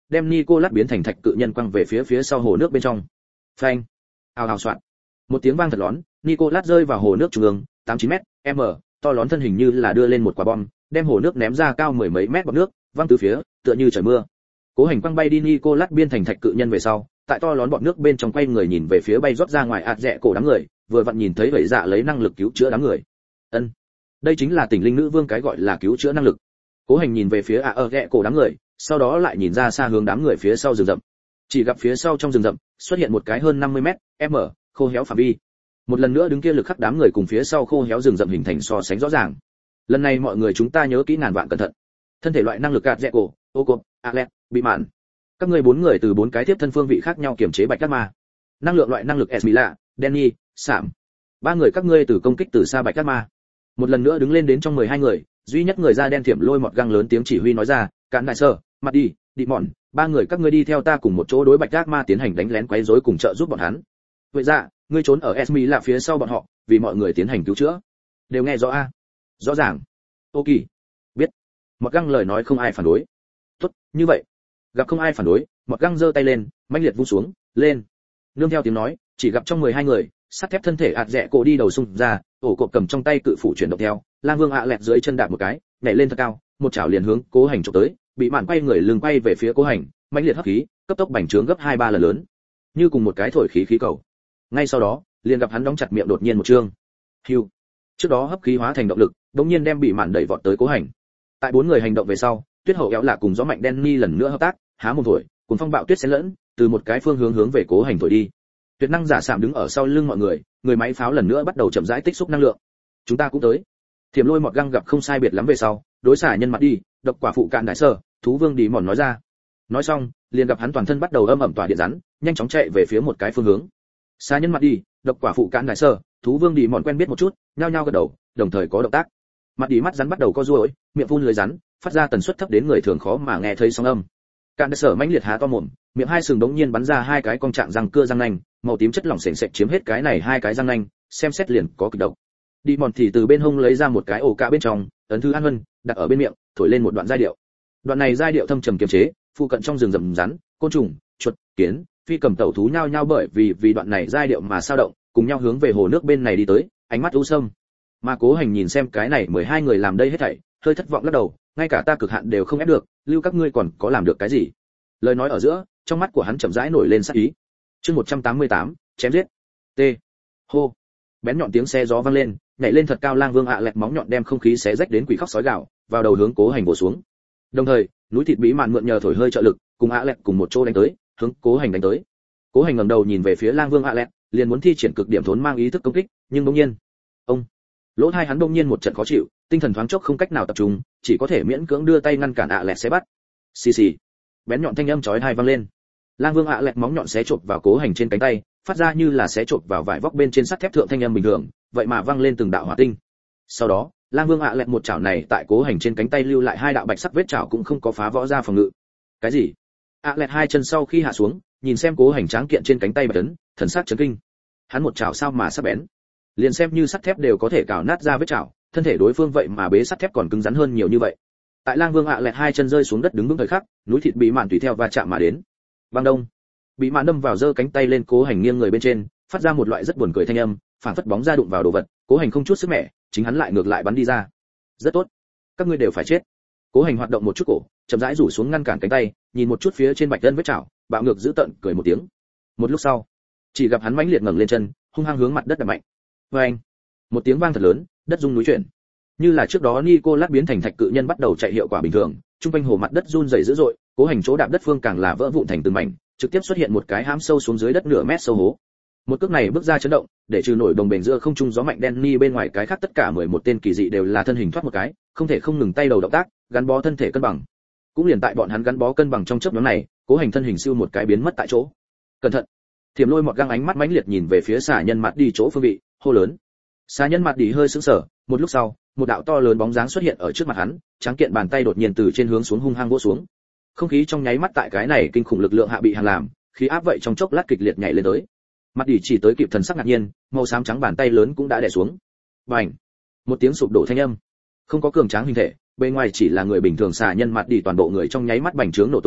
đem Nicolas biến thành thạch cự nhân quăng về phía phía sau hồ nước bên trong. Phanh! Ào ào soạn. Một tiếng vang thật lớn, Nicolas rơi vào hồ nước trung ương, tám chín mét, m, to lớn thân hình như là đưa lên một quả bom, đem hồ nước ném ra cao mười mấy mét bọt nước, văng tứ phía, tựa như trời mưa. Cố Hành quăng bay đi Nicolas biến thành thạch cự nhân về sau, tại to lớn bọt nước bên trong quay người nhìn về phía bay rót ra ngoài ạt rẽ cổ đám người, vừa vặn nhìn thấy vậy dạ lấy năng lực cứu chữa đám người. Ân, đây chính là Tỉnh Linh Nữ Vương cái gọi là cứu chữa năng lực. Cố Hành nhìn về phía ạ ở rẽ cổ đám người, sau đó lại nhìn ra xa hướng đám người phía sau rừng rậm. Chỉ gặp phía sau trong rừng rậm xuất hiện một cái hơn năm mươi mét, m, khô héo phạm vi. Một lần nữa đứng kia lực khắc đám người cùng phía sau khô héo rừng rậm hình thành so sánh rõ ràng. Lần này mọi người chúng ta nhớ kỹ ngàn vạn cẩn thận. Thân thể loại năng lực gạt rẽ cổ, ô cộp, Alet, bị mạn. Các ngươi bốn người từ bốn cái tiếp thân phương vị khác nhau kiểm chế bạch cát ma. Năng lượng loại năng lực Esmila, Danny, Sạm. Ba người các ngươi từ công kích từ xa bạch cát ma. Một lần nữa đứng lên đến trong mười hai người, duy nhất người da đen thiểm lôi một găng lớn tiếng chỉ huy nói ra, cản đại sơ, mặt đi, đi mòn, ba người các ngươi đi theo ta cùng một chỗ đối bạch cát ma tiến hành đánh lén quấy rối cùng trợ giúp bọn hắn. Vậy ra, ngươi trốn ở Esmila phía sau bọn họ, vì mọi người tiến hành cứu chữa. Đều nghe rõ a? Rõ ràng. Ok. Biết. Một găng lời nói không ai phản đối. Tốt, như vậy. Gặp không ai phản đối, Mọt Găng giơ tay lên, mãnh liệt vung xuống, lên. Nương theo tiếng nói, chỉ gặp trong mười hai người, sắt thép thân thể ạt rẽ cổ đi đầu xung ra, ổ cộp cầm trong tay cự phủ chuyển động theo, Lang Vương ạ lẹt dưới chân đạp một cái, nhảy lên thật cao, một chảo liền hướng Cố Hành chụp tới, bị mạn quay người lưng quay về phía Cố Hành, mãnh liệt hấp khí, cấp tốc bành trướng gấp hai ba lần lớn, như cùng một cái thổi khí khí cầu. Ngay sau đó, liền gặp hắn đóng chặt miệng đột nhiên một trương. Hưu. Trước đó hấp khí hóa thành động lực, đống nhiên đem bị mạn đẩy vọt tới Cố Hành. Tại bốn người hành động về sau, Tuyết Hậu éo lạ cùng gió mạnh Danny lần nữa hợp tác, há mồm thổi, cuốn phong bạo tuyết xen lẫn, từ một cái phương hướng hướng về Cố Hành thổi đi. Tuyệt năng giả sạm đứng ở sau lưng mọi người, người máy pháo lần nữa bắt đầu chậm rãi tích xúc năng lượng. Chúng ta cũng tới. Thiểm Lôi Mọt Găng gặp không sai biệt lắm về sau, đối xả nhân mặt đi, độc quả phụ cạn đại sơ, thú vương đi mòn nói ra. Nói xong, liền gặp hắn toàn thân bắt đầu âm ẩm tỏa điện rắn, nhanh chóng chạy về phía một cái phương hướng. Xả nhân mặt đi, độc quả phụ cạn đại sơ, thú vương đi mòn quen biết một chút, nhao nhao gật đầu, đồng thời có động tác. Mặt đi mắt rắn bắt đầu co duỗi, miệng phun lưới rắn, phát ra tần suất thấp đến người thường khó mà nghe thấy sóng âm. Cạn sở mãnh liệt há to mồm, miệng hai sừng đống nhiên bắn ra hai cái cong trạng răng cưa răng nanh, màu tím chất lỏng sền sệt chiếm hết cái này hai cái răng nanh, xem xét liền có kịch độc. Đi mòn thì từ bên hông lấy ra một cái ổ cạ bên trong, ấn thư an vân, đặt ở bên miệng, thổi lên một đoạn giai điệu. Đoạn này giai điệu thâm trầm kiềm chế, phụ cận trong rừng rậm rắn, côn trùng, chuột, kiến, phi cầm tẩu thú nhao nhao bởi vì vì đoạn này giai điệu mà sao động, cùng nhau hướng về hồ nước bên này đi tới, ánh mắt u sâm. Mà Cố Hành nhìn xem cái này mười hai người làm đây hết thảy, hơi thất vọng lắc đầu, ngay cả ta cực hạn đều không ép được, lưu các ngươi còn có làm được cái gì? Lời nói ở giữa, trong mắt của hắn chậm rãi nổi lên sát ý. Chương một trăm tám mươi tám, chém giết. T. Hô. Bén nhọn tiếng xe gió vang lên, nhảy lên thật cao Lang Vương ạ lẹt móng nhọn đem không khí xé rách đến quỷ khóc sói gào, vào đầu hướng Cố Hành bổ xuống. Đồng thời, núi thịt bí mạn mượn nhờ thổi hơi trợ lực, cùng ạ lẹt cùng một chỗ đánh tới, hướng Cố Hành đánh tới. Cố Hành ngẩng đầu nhìn về phía Lang Vương ạ lẹt, liền muốn thi triển cực điểm thốn mang ý thức công kích, nhưng đột nhiên, ông lỗ tai hắn đột nhiên một trận khó chịu, tinh thần thoáng chốc không cách nào tập trung, chỉ có thể miễn cưỡng đưa tay ngăn cản ạ lẹt xé bắt. Xì xì. Bén nhọn thanh âm chói tai vang lên. Lang Vương ạ lẹt móng nhọn xé chộp vào Cố Hành trên cánh tay, phát ra như là xé chộp vào vải vóc bên trên sắt thép thượng thanh âm bình thường, vậy mà vang lên từng đạo hỏa tinh. Sau đó, Lang Vương ạ lẹt một chảo này tại Cố Hành trên cánh tay lưu lại hai đạo bạch sắc vết chảo cũng không có phá vỡ ra phòng ngự. Cái gì? ạ lẹt hai chân sau khi hạ xuống, nhìn xem Cố Hành tráng kiện trên cánh tay bạch tấn, thần sắc chấn kinh. Hắn một chảo sao mà sắc bén? Liền xem như sắt thép đều có thể cào nát ra vết chảo, thân thể đối phương vậy mà bế sắt thép còn cứng rắn hơn nhiều như vậy. Tại Lang Vương ạ lẹt hai chân rơi xuống đất đứng vững thời khắc, núi thịt bị mạn tùy theo va chạm mà đến. Bang đông. Bị mạn đâm vào giơ cánh tay lên Cố Hành nghiêng người bên trên, phát ra một loại rất buồn cười thanh âm, phảng phất bóng ra đụng vào đồ vật, Cố Hành không chút sức mẻ, chính hắn lại ngược lại bắn đi ra. Rất tốt, các ngươi đều phải chết. Cố Hành hoạt động một chút cổ, chậm rãi rủ xuống ngăn cản cánh tay, nhìn một chút phía trên bạch đơn vết chảo, bạo ngược giữ tận cười một tiếng. Một lúc sau, chỉ gặp hắn mãnh liệt ngẩng lên chân, hung hăng hướng mặt đất đập mạnh. Oeng! Một tiếng vang thật lớn, đất rung núi chuyển. Như là trước đó Nicolas biến thành thạch cự nhân bắt đầu chạy hiệu quả bình thường, trung quanh hồ mặt đất run rẩy dữ dội, Cố Hành chỗ đạp đất phương càng là vỡ vụn thành từng mảnh, trực tiếp xuất hiện một cái hãm sâu xuống dưới đất nửa mét sâu hố. Một cước này bước ra chấn động, để trừ nổi đồng bền giữa không trung gió mạnh Danny bên ngoài cái khác tất cả mười một tên kỳ dị đều là thân hình thoát một cái, không thể không ngừng tay đầu động tác, gắn bó thân thể cân bằng. Cũng liền tại bọn hắn gắn bó cân bằng trong chớp nhoáng này, Cố Hành thân hình siêu một cái biến mất tại chỗ. Cẩn thận! Thiểm Lôi Mọt Găng ánh mắt mãnh liệt nhìn về phía xà nhân mặt đi chỗ phương vị, hô lớn. Xà nhân mặt đi hơi sững sờ, một lúc sau, một đạo to lớn bóng dáng xuất hiện ở trước mặt hắn, trắng kiện bàn tay đột nhiên từ trên hướng xuống hung hăng vỗ xuống. Không khí trong nháy mắt tại cái này kinh khủng lực lượng hạ bị hàng làm, khí áp vậy trong chốc lát kịch liệt nhảy lên tới. Mặt đi chỉ tới kịp thần sắc ngạc nhiên, màu xám trắng bàn tay lớn cũng đã đè xuống. Bành! Một tiếng sụp đổ thanh âm. Không có cường tráng hình thể, bên ngoài chỉ là người bình thường xà nhân mặt đi toàn bộ người trong nháy mắt bành trướng nổ tung,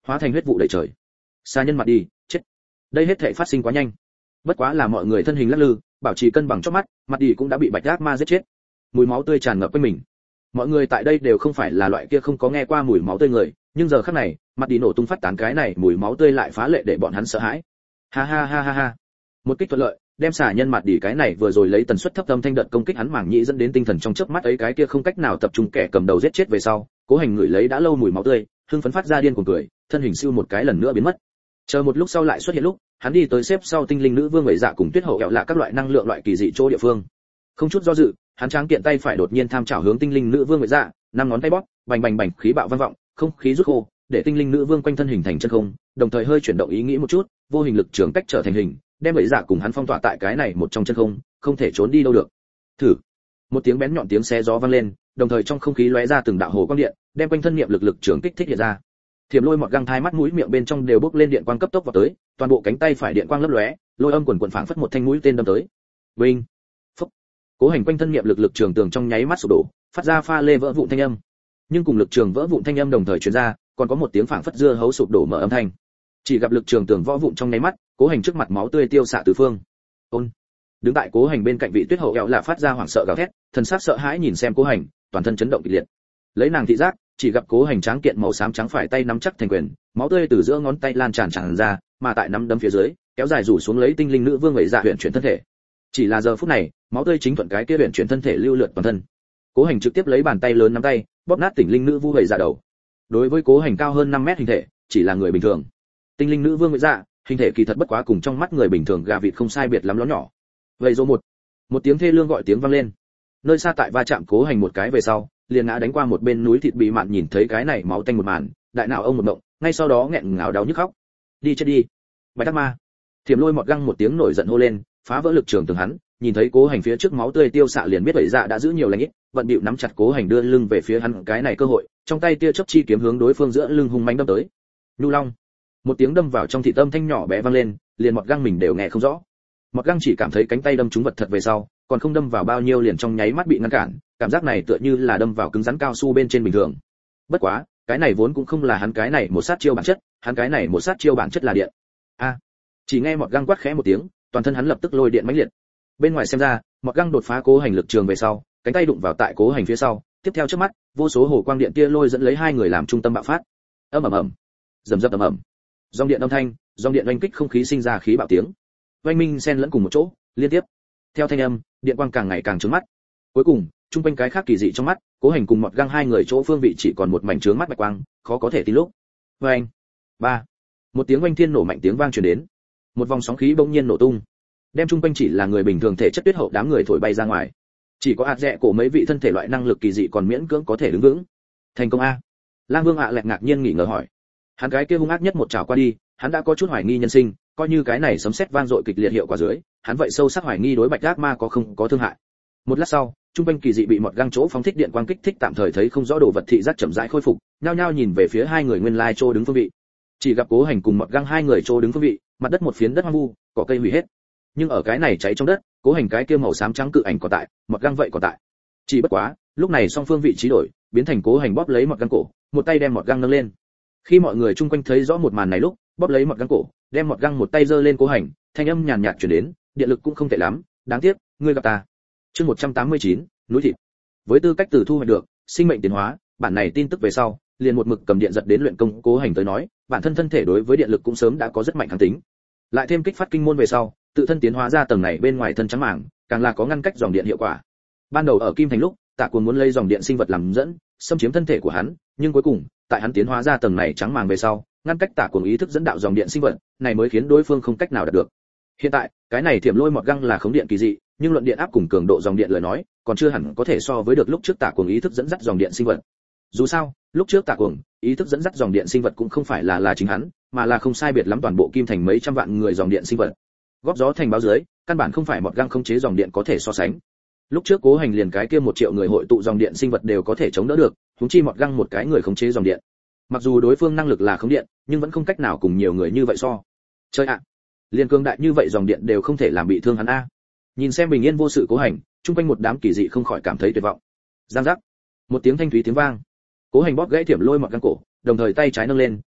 hóa thành huyết vụ đầy trời. Xa nhân mặt đi, chết. Đây hết thảy phát sinh quá nhanh. Bất quá là mọi người thân hình lắc lư, bảo trì cân bằng chớp mắt, mặt đi cũng đã bị bạch ác ma giết chết. Mùi máu tươi tràn ngập quanh mình. Mọi người tại đây đều không phải là loại kia không có nghe qua mùi máu tươi người, nhưng giờ khắc này, mặt đi nổ tung phát tán cái này mùi máu tươi lại phá lệ để bọn hắn sợ hãi. Ha ha ha ha ha. Một kích thuận lợi, đem xả nhân mặt đi cái này vừa rồi lấy tần suất thấp âm thanh đợt công kích hắn mảng nhĩ dẫn đến tinh thần trong chớp mắt ấy cái kia không cách nào tập trung kẻ cầm đầu giết chết về sau, Cố Hành ngửi lấy đã lâu mùi máu tươi, hưng phấn phát ra điên cuồng cười, thân hình siêu một cái lần nữa biến mất. Chờ một lúc sau lại xuất hiện lúc, hắn đi tới xếp sau tinh linh nữ vương Ngụy Dạ cùng Tuyết Hậu ẹo là các loại năng lượng loại kỳ dị chỗ địa phương. Không chút do dự, hắn tráng kiện tay phải đột nhiên tham chảo hướng tinh linh nữ vương Ngụy Dạ, năm ngón tay bóp, bành bành bành khí bạo vang vọng, không khí rút khô, để tinh linh nữ vương quanh thân hình thành chân không, đồng thời hơi chuyển động ý nghĩ một chút, vô hình lực trường cách trở thành hình, đem Ngụy Dạ cùng hắn phong tỏa tại cái này một trong chân không, không thể trốn đi đâu được. Thử. Một tiếng bén nhọn tiếng xé gió vang lên, đồng thời trong không khí lóe ra từng đạo hồ quang điện, đem quanh thân niệm lực lực trường kích thích hiện ra. Thiểm Lôi Mọt Găng thai mắt mũi miệng bên trong đều bốc lên điện quang cấp tốc vào tới, toàn bộ cánh tay phải điện quang lấp lóe, lôi âm quần quần phảng phất một thanh mũi tên đâm tới. Vinh. Phốc. Cố Hành quanh thân niệm lực lực trường tường trong nháy mắt sụp đổ, phát ra pha lê vỡ vụn thanh âm. Nhưng cùng lực trường vỡ vụn thanh âm đồng thời truyền ra, còn có một tiếng phảng phất dưa hấu sụp đổ mở âm thanh. Chỉ gặp lực trường tường vỡ vụn trong nháy mắt, Cố Hành trước mặt máu tươi tiêu xạ tứ phương. Ôn. Đứng tại Cố Hành bên cạnh vị Tuyết Hậu ẹo là phát ra hoảng sợ gào thét, thần sắc sợ hãi nhìn xem Cố Hành, toàn thân chấn động kịch liệt. Lấy nàng thị giác, chỉ gặp Cố Hành tráng kiện màu xám trắng phải tay nắm chắc thành quyền, máu tươi từ giữa ngón tay lan tràn tràn ra, mà tại nắm đấm phía dưới, kéo dài rủ xuống lấy tinh linh nữ vương Ngụy Dạ huyền chuyển thân thể. Chỉ là giờ phút này, máu tươi chính thuận cái kia huyền chuyển thân thể lưu lượt toàn thân. Cố Hành trực tiếp lấy bàn tay lớn nắm tay, bóp nát tinh linh nữ vương Ngụy Dạ đầu. Đối với Cố Hành cao hơn năm mét hình thể, chỉ là người bình thường. Tinh linh nữ vương Ngụy Dạ, hình thể kỳ thật bất quá cùng trong mắt người bình thường gà vịt không sai biệt lắm ló nhỏ. Vậy rồi một, một tiếng thê lương gọi tiếng vang lên. Nơi xa tại va chạm Cố Hành một cái về sau, liền ngã đánh qua một bên núi thịt bị mạn nhìn thấy cái này máu tanh một màn, đại não ông một động, ngay sau đó nghẹn ngào đau nhức khóc. Đi chết đi, Bạch Ác Ma! Thiểm Lôi Mọt Găng một tiếng nổi giận hô lên, phá vỡ lực trường tường hắn, nhìn thấy Cố Hành phía trước máu tươi tiêu xạ liền biết Ngụy Dạ đã giữ nhiều lành ít, vận bịu nắm chặt Cố Hành đưa lưng về phía hắn cái này cơ hội, trong tay tia chớp chi kiếm hướng đối phương giữa lưng hung mãnh đâm tới. Nhu Long! Một tiếng đâm vào trong thị tâm thanh nhỏ bé vang lên, liền Mọt Găng mình đều nghe không rõ. Mọt Găng chỉ cảm thấy cánh tay đâm trúng vật thật về sau, còn không đâm vào bao nhiêu liền trong nháy mắt bị ngăn cản, cảm giác này tựa như là đâm vào cứng rắn cao su bên trên bình thường. Bất quá, cái này vốn cũng không là hắn cái này một sát chiêu bản chất, hắn cái này một sát chiêu bản chất là điện. A! Chỉ nghe Mọt Găng quát khẽ một tiếng, toàn thân hắn lập tức lôi điện mãnh liệt. Bên ngoài xem ra, Mọt Găng đột phá Cố Hành lực trường về sau, cánh tay đụng vào tại Cố Hành phía sau, tiếp theo trước mắt, vô số hồ quang điện tia lôi dẫn lấy hai người làm trung tâm bạo phát. Ầm ầm ầm, rầm rầm ầm ầm. Dòng điện âm thanh, dòng điện oanh kích không khí sinh ra khí bạo tiếng. Oanh minh xen lẫn cùng một chỗ, liên tiếp. Theo thanh âm, điện quang càng ngày càng chói mắt. Cuối cùng, trung quanh cái khác kỳ dị trong mắt, Cố Hành cùng Mọt Găng hai người chỗ phương vị chỉ còn một mảnh chướng mắt bạch quang, khó có thể tin lúc. Oanh! Ba! Một tiếng oanh thiên nổ mạnh tiếng vang truyền đến. Một vòng sóng khí bỗng nhiên nổ tung, đem trung quanh chỉ là người bình thường thể chất Tuyết Hậu đám người thổi bay ra ngoài. Chỉ có ạt rẽ cổ mấy vị thân thể loại năng lực kỳ dị còn miễn cưỡng có thể đứng vững. Thành công a? Lang Vương ạ lẹt ngạc nhiên nghỉ ngờ hỏi. Hắn cái kia hung ác nhất một trảo qua đi, hắn đã có chút hoài nghi nhân sinh, coi như cái này sấm sét vang dội kịch liệt hiệu quả dưới, hắn vậy sâu sắc hoài nghi đối Bạch Ác Ma có không có thương hại. Một lát sau, trung quanh kỳ dị bị Mọt Găng chỗ phóng thích điện quang kích thích tạm thời thấy không rõ đồ vật thị giác chậm rãi khôi phục, nhao nhao nhìn về phía hai người nguyên lai chỗ đứng phương vị. Chỉ gặp Cố Hành cùng Mọt Găng hai người chỗ đứng phương vị, mặt đất một phiến đất hoang vu, cỏ cây hủy hết. Nhưng ở cái này cháy trong đất, Cố Hành cái kia màu xám trắng cự ảnh còn tại, Mọt Găng vậy còn tại. Chỉ bất quá, lúc này song phương vị trí đổi, biến thành Cố Hành bóp lấy Mọt Găng cổ, một tay đem Mọt Găng nâng lên. Khi mọi người chung quanh thấy rõ một màn này lúc, bóp lấy Mọt Găng cổ, đem Mọt Găng một tay giơ lên Cố Hành, thanh âm nhàn nhạt truyền đến, điện lực cũng không tệ lắm, đáng tiếc, ngươi gặp ta. Chương một trăm tám mươi chín, núi thịt. Với tư cách từ thu hoạch được sinh mệnh tiến hóa, bản này tin tức về sau, liền một mực cầm điện giật đến luyện công Cố Hành tới nói, bản thân thân thể đối với điện lực cũng sớm đã có rất mạnh kháng tính. Lại thêm kích phát kinh môn về sau, tự thân tiến hóa ra tầng này bên ngoài thân trắng màng, càng là có ngăn cách dòng điện hiệu quả. Ban đầu ở Kim Thành lúc, Tạ Cuồng muốn lấy dòng điện sinh vật làm dẫn, xâm chiếm thân thể của hắn, nhưng cuối cùng, tại hắn tiến hóa ra tầng này trắng màng về sau, ngăn cách Tạ Cuồng ý thức dẫn đạo dòng điện sinh vật, này mới khiến đối phương không cách nào đạt được. Hiện tại, cái này Thiểm Lôi Mọt Găng là khống điện kỳ dị, nhưng luận điện áp cùng cường độ dòng điện lời nói, còn chưa hẳn có thể so với được lúc trước Tạ Cuồng ý thức dẫn dắt dòng điện sinh vật. Dù sao, lúc trước Tạ Cuồng ý thức dẫn dắt dòng điện sinh vật cũng không phải là là chính hắn, mà là không sai biệt lắm toàn bộ Kim Thành mấy trăm vạn người dòng điện sinh vật. Góp gió thành báo dưới, căn bản không phải Mọt Găng khống chế dòng điện có thể so sánh. Lúc trước Cố Hành liền cái kia một triệu người hội tụ dòng điện sinh vật đều có thể chống đỡ được, huống chi Mọt Găng một cái người khống chế dòng điện. Mặc dù đối phương năng lực là khống điện, nhưng vẫn không cách nào cùng nhiều người như vậy so. Chơi ạ, liền cương đại như vậy dòng điện đều không thể làm bị thương hắn a. Nhìn xem bình yên vô sự Cố Hành, chung quanh một đám kỳ dị không khỏi cảm thấy tuyệt vọng. Giang giác, một tiếng thanh thúy tiếng vang. Cố Hành bóp gãy Thiểm Lôi Mọt Găng cổ, đồng thời tay trái nâng lên,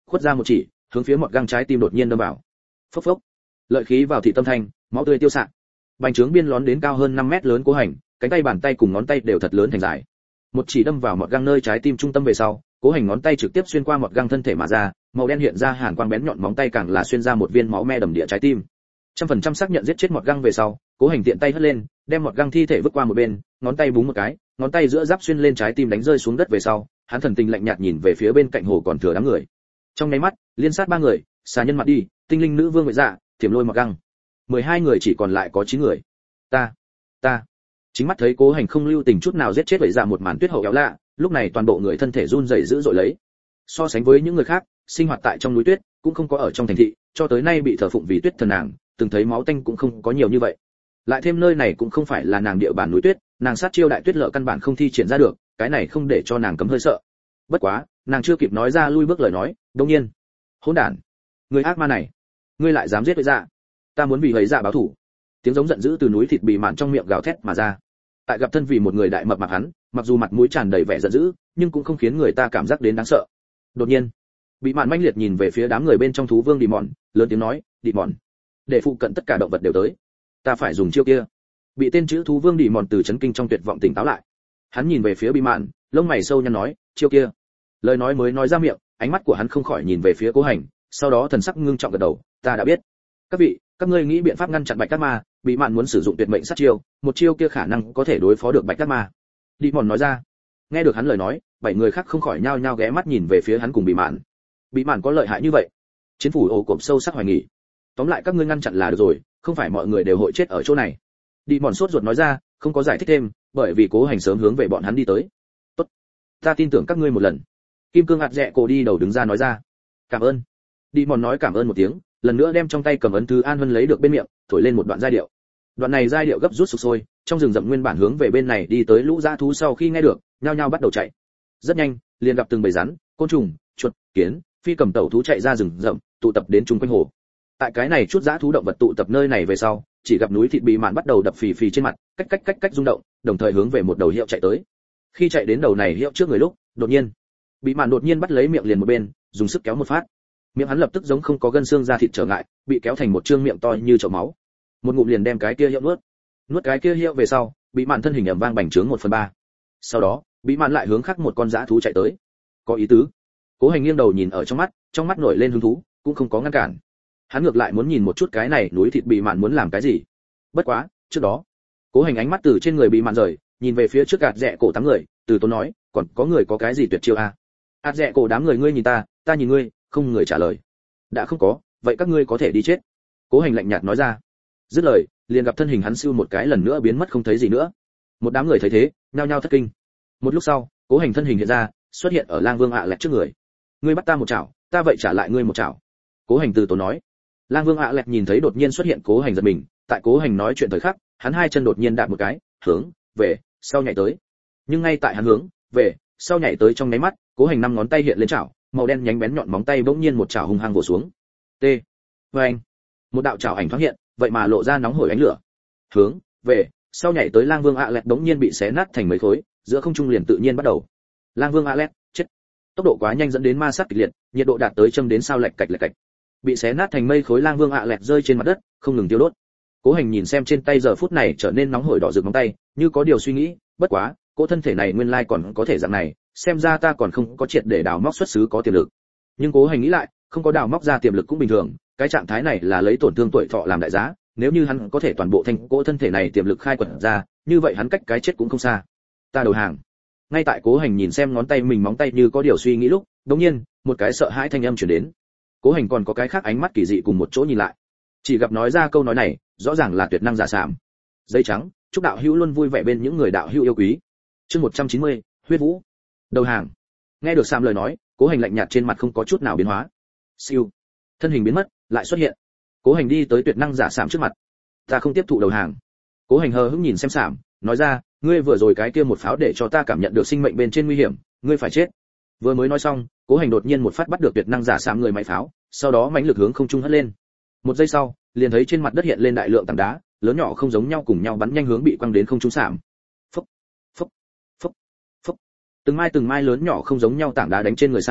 khuất ra một chỉ, hướng phía một găng trái tim đột nhiên đâm vào. Phốc phốc, lợi khí vào thị tâm thanh, máu tươi tiêu xạ. Bành trướng biên lón đến cao hơn năm mét lớn Cố Hành, cánh tay bàn tay cùng ngón tay đều thật lớn thành dài. Một chỉ đâm vào một găng nơi trái tim trung tâm về sau, Cố Hành ngón tay trực tiếp xuyên qua một găng thân thể mà ra, màu đen hiện ra hàn quang bén nhọn, móng tay càng là xuyên ra một viên máu me đầm địa trái tim. Trăm phần trăm xác nhận giết chết một găng về sau, Cố Hành tiện tay hất lên, đem một găng thi thể vứt qua một bên, ngón tay búng một cái, ngón tay giữa giáp xuyên lên trái tim đánh rơi xuống đất về sau, hắn thần tình lạnh nhạt nhìn về phía bên cạnh hồ còn thừa đám người. Trong nháy mắt, liên sát ba người, xà nhân mặt đi, tinh linh nữ vương Nguyệt Dạ, thiểm lôi một găng. mười hai người chỉ còn lại có chín người. Ta, ta. Chính mắt thấy Cố Hành không lưu tình chút nào giết chết vậy Dạ một màn tuyết hậu éo lạ, lúc này toàn bộ người thân thể run rẩy dữ dội lấy. So sánh với những người khác, sinh hoạt tại trong núi tuyết, cũng không có ở trong thành thị, cho tới nay bị thờ phụng vì tuyết thần nàng, từng thấy máu tanh cũng không có nhiều như vậy. Lại thêm nơi này cũng không phải là nàng địa bàn núi tuyết, nàng sát chiêu đại tuyết lợ căn bản không thi triển ra được, cái này không để cho nàng cấm hơi sợ. Bất quá, nàng chưa kịp nói ra lui bước lời nói, đương nhiên, hỗn đản, người ác ma này, ngươi lại dám giết với Dạ, ta muốn vì ấy Dạ báo thù. Tiếng giống giận dữ từ núi thịt bì mạn trong miệng gào thét mà ra. Tại gặp thân vì một người đại mập mạp hắn, mặc dù mặt mũi tràn đầy vẻ giận dữ, nhưng cũng không khiến người ta cảm giác đến đáng sợ. Đột nhiên, bị mạn manh liệt nhìn về phía đám người bên trong thú vương đi mòn, lớn tiếng nói, đi mòn, để phụ cận tất cả động vật đều tới, ta phải dùng chiêu kia. Bị tên chữ thú vương đi mòn từ chấn kinh trong tuyệt vọng tỉnh táo lại, hắn nhìn về phía bị mạn, lông mày sâu nhăn nói, chiêu kia. Lời nói mới nói ra miệng, ánh mắt của hắn không khỏi nhìn về phía Cố Hành, sau đó thần sắc ngưng trọng gật đầu, ta đã biết. Các vị, các ngươi nghĩ biện pháp ngăn chặn bạch cát ma, bị mạn muốn sử dụng tuyệt mệnh sát chiêu, một chiêu kia khả năng có thể đối phó được bạch cát ma. Đi mòn nói ra. Nghe được hắn lời nói, bảy người khác không khỏi nhao nhao ghé mắt nhìn về phía hắn cùng bị mạn. Bị mạn có lợi hại như vậy? Chiến phủ ổ cộp sâu sắc hoài nghi. Tóm lại các ngươi ngăn chặn là được rồi, không phải mọi người đều hội chết ở chỗ này. Đi mòn sốt ruột nói ra, không có giải thích thêm, bởi vì Cố Hành sớm hướng về bọn hắn đi tới. Tốt, ta tin tưởng các ngươi một lần. Kim cương hạt rẽ cổ đi đầu đứng ra nói ra. Cảm ơn. Đi mòn nói cảm ơn một tiếng, lần nữa đem trong tay cầm ấn thư an vân lấy được bên miệng, thổi lên một đoạn giai điệu. Đoạn này giai điệu gấp rút sục sôi, trong rừng rậm nguyên bản hướng về bên này đi tới lũ dã thú sau khi nghe được, nhao nhao bắt đầu chạy. Rất nhanh, liền gặp từng bầy rắn, côn trùng, chuột, kiến, phi cầm tẩu thú chạy ra rừng rậm, tụ tập đến chung quanh hồ. Tại cái này chút dã thú động vật tụ tập nơi này về sau, chỉ gặp núi thịt bị mạn bắt đầu đập phì phì trên mặt, cách cách cách cách rung động, đồng thời hướng về một đầu hiệu chạy tới. Khi chạy đến đầu này hiệu trước người lúc, đột nhiên, bị mạn đột nhiên bắt lấy miệng liền một bên, dùng sức kéo một phát. Miệng hắn lập tức giống không có gân xương da thịt trở ngại, bị kéo thành một trương miệng to như chậu máu. Một ngụm liền đem cái kia hiệu nuốt. Nuốt cái kia hiệu về sau, bị mạn thân hình ầm vang bành trướng một phần ba. Sau đó, bị mạn lại hướng khác một con dã thú chạy tới. Có ý tứ. Cố Hành nghiêng đầu nhìn ở trong mắt, trong mắt nổi lên hứng thú, cũng không có ngăn cản. Hắn ngược lại muốn nhìn một chút cái này núi thịt bị mạn muốn làm cái gì. Bất quá, trước đó, Cố Hành ánh mắt từ trên người bị mạn rời, nhìn về phía trước gạt rẽ cổ tám người, từ tốn nói, còn có người có cái gì tuyệt chiêu à? Gạt rẽ cổ đám người ngươi nhìn ta, ta nhìn ngươi, không người trả lời. Đã không có, vậy các ngươi có thể đi chết. Cố Hành lạnh nhạt nói ra. Dứt lời, liền gặp thân hình hắn siêu một cái lần nữa biến mất không thấy gì nữa. Một đám người thấy thế, nhao nhao thất kinh. Một lúc sau, Cố Hành thân hình hiện ra, xuất hiện ở Lang Vương ạ lẹt trước người. Ngươi bắt ta một chảo, ta vậy trả lại ngươi một chảo. Cố Hành từ tốn nói. Lang Vương ạ lẹt nhìn thấy đột nhiên xuất hiện Cố Hành giật mình, tại Cố Hành nói chuyện thời khắc, hắn hai chân đột nhiên đạp một cái, hướng về sau nhảy tới. Nhưng ngay tại hắn hướng về sau nhảy tới trong nháy mắt, Cố Hành năm ngón tay hiện lên chảo, màu đen nhánh bén nhọn móng tay bỗng nhiên một chảo hung hăng vồ xuống. T. Vâng. Một đạo chảo ảnh thoáng hiện, vậy mà lộ ra nóng hổi ánh lửa. Hướng về sau nhảy tới Lang Vương ạ lẹt bỗng nhiên bị xé nát thành mấy khối, giữa không trung liền tự nhiên bắt đầu. Lang Vương ạ lẹt chết. Tốc độ quá nhanh dẫn đến ma sát kịch liệt, nhiệt độ đạt tới châm đến sao lệch cạch lệch cạch. Bị xé nát thành mây khối Lang Vương ạ lẹt rơi trên mặt đất, không ngừng tiêu đốt. Cố Hành nhìn xem trên tay giờ phút này trở nên nóng hổi đỏ rực móng tay, như có điều suy nghĩ, bất quá, cỗ thân thể này nguyên lai còn có thể dạng này, xem ra ta còn không có triệt để đào móc xuất xứ có tiềm lực. Nhưng Cố Hành nghĩ lại, không có đào móc ra tiềm lực cũng bình thường, cái trạng thái này là lấy tổn thương tuổi thọ làm đại giá, nếu như hắn có thể toàn bộ thành cỗ thân thể này tiềm lực khai quật ra, như vậy hắn cách cái chết cũng không xa. Ta đầu hàng. Ngay tại Cố Hành nhìn xem ngón tay mình móng tay như có điều suy nghĩ lúc, đột nhiên, một cái sợ hãi thanh âm truyền đến. Cố Hành còn có cái khác ánh mắt kỳ dị cùng một chỗ nhìn lại. Chỉ gặp nói ra câu nói này, rõ ràng là tuyệt năng giả sảm. Dây trắng, chúc đạo hữu luôn vui vẻ bên những người đạo hữu yêu quý. Chương một trăm chín mươi, huyết vũ. Đầu hàng. Nghe được Sam lời nói, Cố Hành lạnh nhạt trên mặt không có chút nào biến hóa. Siêu. Thân hình biến mất, lại xuất hiện. Cố Hành đi tới tuyệt năng giả sảm trước mặt. Ta không tiếp thụ đầu hàng. Cố Hành hờ hững nhìn xem Sảm, nói ra, ngươi vừa rồi cái kia một pháo để cho ta cảm nhận được sinh mệnh bên trên nguy hiểm, ngươi phải chết. Vừa mới nói xong, Cố Hành đột nhiên một phát bắt được tuyệt năng giả Sảm người máy pháo, sau đó mãnh lực hướng không trung hất lên. Một giây sau, liền thấy trên mặt đất hiện lên đại lượng tảng đá, lớn nhỏ không giống nhau cùng nhau bắn nhanh hướng bị quăng đến không trung Sảm. Phốc, phốc, phốc, phốc. Từng mai từng mai lớn nhỏ không giống nhau tảng đá đánh trên người Sảm,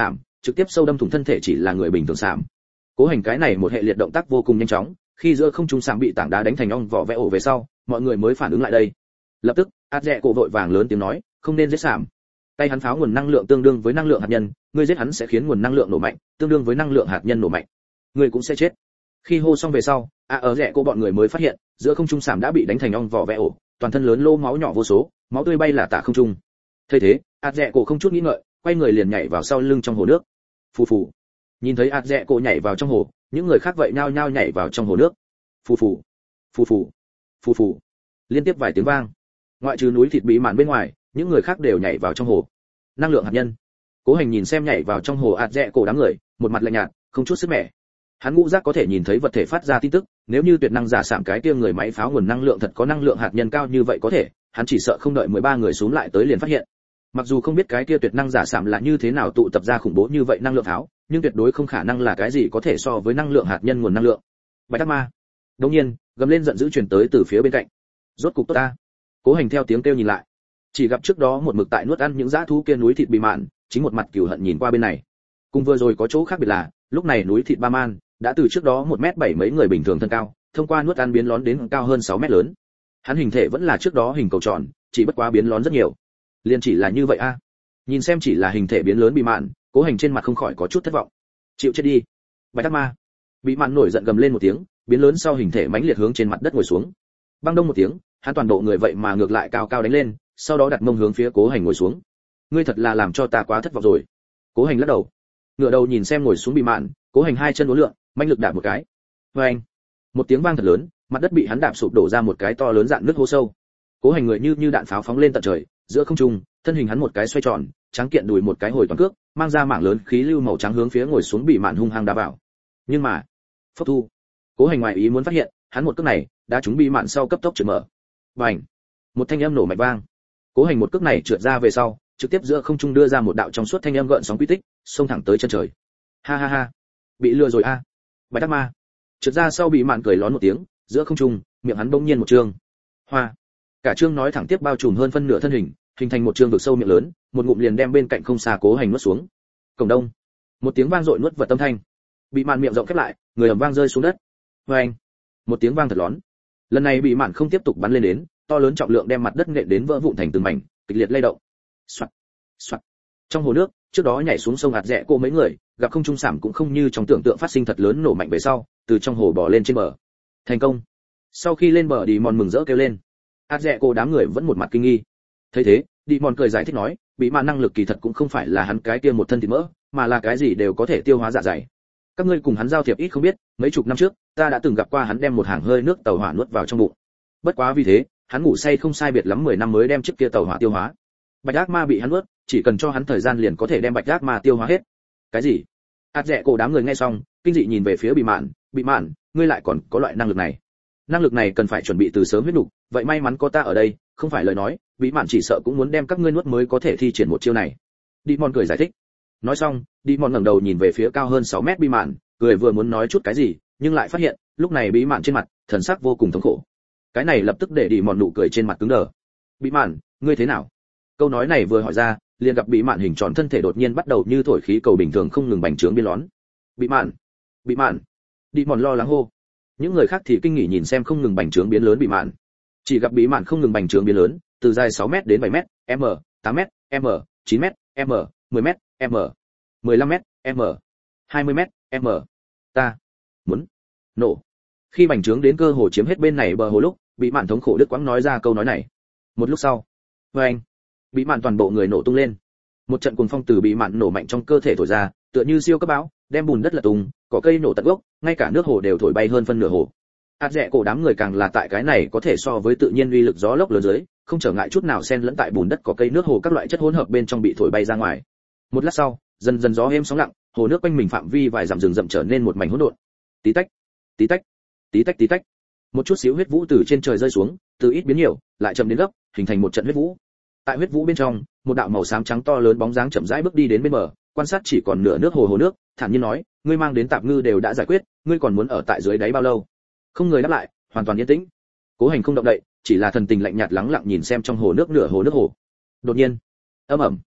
trực tiếp sâu đâm thủng thân thể chỉ là người bình thường sạm. Cố Hành cái này một hệ liệt động tác vô cùng nhanh chóng, khi giữa không trung sạm bị tảng đá đánh thành ong vỏ vẽ ổ về sau, mọi người mới phản ứng lại đây. Lập tức, ạt dẹ cổ vội vàng lớn tiếng nói, không nên giết sạm. Tay hắn pháo nguồn năng lượng tương đương với năng lượng hạt nhân, ngươi giết hắn sẽ khiến nguồn năng lượng nổ mạnh, tương đương với năng lượng hạt nhân nổ mạnh. Ngươi cũng sẽ chết. Khi hô xong về sau, a ở rẽ cô bọn người mới phát hiện, giữa không trung sạm đã bị đánh thành ong vỏ vẽ ổ, toàn thân lớn lô máu nhỏ vô số, máu tươi bay là tả không trung. Thấy thế, ạt dẹ cổ không chút nghĩ ngợi, quay người liền nhảy vào sau lưng trong hồ nước. Phù phù. Nhìn thấy ạt dẹ cổ nhảy vào trong hồ, những người khác vậy nhao nhao nhảy vào trong hồ nước. Phù phù. Phù phù. Phù phù. Liên tiếp vài tiếng vang. Ngoại trừ núi thịt bị màn bên ngoài, những người khác đều nhảy vào trong hồ. Năng lượng hạt nhân. Cố Hành nhìn xem nhảy vào trong hồ ạt dẹ cổ đám người, một mặt lạnh nhạt, không chút sức mẻ. Hắn ngũ giác có thể nhìn thấy vật thể phát ra tin tức, nếu như tuyệt năng giả sạm cái kia người máy pháo nguồn năng lượng thật có năng lượng hạt nhân cao như vậy có thể, hắn chỉ sợ không đợi mười ba người xuống lại tới liền phát hiện. Mặc dù không biết cái kia tuyệt năng giả sạm là như thế nào tụ tập ra khủng bố như vậy năng lượng pháo, nhưng tuyệt đối không khả năng là cái gì có thể so với năng lượng hạt nhân nguồn năng lượng. Bạch Ác Ma. Đột nhiên, gầm lên giận dữ truyền tới từ phía bên cạnh. Rốt cục tốt ta. Cố Hành theo tiếng kêu nhìn lại, chỉ gặp trước đó một mực tại nuốt ăn những dã thú kia núi thịt bị mạn, chính một mặt cừu hận nhìn qua bên này. Cùng vừa rồi có chỗ khác biệt là, lúc này núi thịt ba man đã từ trước đó một mét bảy mấy người bình thường thân cao, thông qua nuốt ăn biến lón đến cao hơn sáu mét lớn. Hắn hình thể vẫn là trước đó hình cầu tròn, chỉ bất quá biến lón rất nhiều. Liên chỉ là như vậy a. Nhìn xem chỉ là hình thể biến lớn bị mạn, Cố Hành trên mặt không khỏi có chút thất vọng. Chịu chết đi. Bạch Ác Ma. Bị mạn nổi giận gầm lên một tiếng, biến lớn sau hình thể mãnh liệt hướng trên mặt đất ngồi xuống. Bang đông một tiếng, hắn toàn bộ người vậy mà ngược lại cao cao đánh lên, sau đó đặt mông hướng phía Cố Hành ngồi xuống. Ngươi thật là làm cho ta quá thất vọng rồi. Cố Hành lắc đầu, ngửa đầu nhìn xem ngồi xuống bị mạn, Cố Hành hai chân uốn lượn, mãnh lực đạp một cái. Oeng! Một tiếng vang thật lớn, mặt đất bị hắn đạp sụp đổ ra một cái to lớn dạn nứt hố sâu. Cố Hành người như như đạn pháo phóng lên tận trời, giữa không trung, thân hình hắn một cái xoay tròn, trắng kiện đùi một cái hồi toàn cước, mang ra mảng lớn khí lưu màu trắng hướng phía ngồi xuống bị mạn hung hăng đá vào. Nhưng mà, phốc thu. Cố Hành ngoài ý muốn phát hiện, hắn một cước này đã trúng bị mạn sau cấp tốc trượt mở. Bành! Một thanh âm nổ mạnh vang. Cố Hành một cước này trượt ra về sau, trực tiếp giữa không trung đưa ra một đạo trong suốt thanh âm gợn sóng quy tích, xông thẳng tới chân trời. Ha ha ha, bị lừa rồi a. À. Bạch Ác Ma. Trượt ra sau bị mạn cười lón một tiếng, giữa không trung, miệng hắn bỗng nhiên một trương. Hoa. Cả trương nói thẳng tiếp bao trùm hơn phân nửa thân hình, hình thành một trương vực sâu miệng lớn, một ngụm liền đem bên cạnh không xa Cố Hành nuốt xuống. Cổng đông. Một tiếng vang dội nuốt vật tâm thanh. Bị mạn miệng rộng khép lại, người ầm vang rơi xuống đất. Oeng. Một tiếng vang thật lón. Lần này bị mạn không tiếp tục bắn lên đến, to lớn trọng lượng đem mặt đất nện đến vỡ vụn thành từng mảnh, kịch liệt lay động. Soạt, soạt. Trong hồ nước, trước đó nhảy xuống sông hạt rẽ cô mấy người, gặp không trung sảm cũng không như trong tưởng tượng phát sinh thật lớn nổ mạnh về sau, từ trong hồ bò lên trên bờ. Thành công. Sau khi lên bờ đi mòn mừng rỡ kêu lên. Hạt rẽ cô đám người vẫn một mặt kinh nghi. Thấy thế, đi mòn cười giải thích nói, bị mạn năng lực kỳ thật cũng không phải là hắn cái kia một thân thịt mỡ, mà là cái gì đều có thể tiêu hóa dạ dày. Các ngươi cùng hắn giao thiệp ít không biết, mấy chục năm trước, ta đã từng gặp qua hắn đem một hàng hơi nước tàu hỏa nuốt vào trong bụng. Bất quá vì thế, hắn ngủ say không sai biệt lắm mười năm mới đem chiếc kia tàu hỏa tiêu hóa. Bạch Ác Ma bị hắn nuốt, chỉ cần cho hắn thời gian liền có thể đem Bạch Ác Ma tiêu hóa hết. Cái gì? Hạt rẽ cổ đám người nghe xong, kinh dị nhìn về phía Bị Mạn, Bị Mạn, ngươi lại còn có loại năng lực này? Năng lực này cần phải chuẩn bị từ sớm huyết nục, vậy may mắn có ta ở đây, không phải lời nói, Bị Mạn chỉ sợ cũng muốn đem các ngươi nuốt mới có thể thi triển một chiêu này. Đi Mòn cười giải thích. Nói xong, Đi Mòn ngẩng đầu nhìn về phía cao hơn sáu mét Bị Mạn, cười vừa muốn nói chút cái gì, nhưng lại phát hiện, lúc này Bị Mạn trên mặt, thần sắc vô cùng thống khổ. Cái này lập tức để Đi Mòn nụ cười trên mặt cứng đờ. Bị Mạn, ngươi thế nào? Câu nói này vừa hỏi ra, liền gặp Bị Mạn hình tròn thân thể đột nhiên bắt đầu như thổi khí cầu bình thường không ngừng bành trướng biến lón. Bị Mạn, Bị Mạn. Đi Mòn lo lắng hô. Những người khác thì kinh nghỉ nhìn xem không ngừng bành trướng biến lớn Bị Mạn. Chỉ gặp Bị Mạn không ngừng bành trướng biến lớn, từ dài sáu mét đến bảy mét, m, tám mét, m, chín mét, m, mười mét, m, mười lăm mét, m, hai mươi mét, m. Ta muốn nổ. Khi bành trướng đến cơ hồ chiếm hết bên này bờ hồ lúc, Bị Mạn thống khổ đứt quãng nói ra câu nói này. Một lúc sau, oeng, Bị Mạn toàn bộ người nổ tung lên. Một trận cuồng phong từ Bị Mạn nổ mạnh trong cơ thể thổi ra, tựa như siêu cấp bão, đem bùn đất lật tung, cỏ cây nổ tận gốc, ngay cả nước hồ đều thổi bay hơn phân nửa hồ. Hạt rẽ cổ đám người càng là tại cái này có thể so với tự nhiên uy lực gió lốc lớn dưới, không trở ngại chút nào xen lẫn tại bùn đất cỏ cây nước hồ các loại chất hỗn hợp bên trong bị thổi bay ra ngoài. Một lát sau, dần dần gió êm sóng lặng, hồ nước quanh mình phạm vi vài dặm rừng rậm trở nên một mảnh hỗn độn. Tí tách, tí tách, tí tách tí tách. Một chút xíu huyết vũ từ trên trời rơi xuống, từ ít biến nhiều, lại chậm đến gấp, hình thành một trận huyết vũ. Tại huyết vũ bên trong, một đạo màu xám trắng to lớn bóng dáng chậm rãi bước đi đến bên bờ, quan sát chỉ còn nửa nước hồ hồ nước, thản nhiên nói, ngươi mang đến tạp ngư đều đã giải quyết, ngươi còn muốn ở tại dưới đáy bao lâu? Không người đáp lại, hoàn toàn yên tĩnh. Cố Hành không động đậy, chỉ là thần tình lạnh nhạt lắng lặng nhìn xem trong hồ nước nửa hồ nước hồ. Đột nhiên, ầm ầm,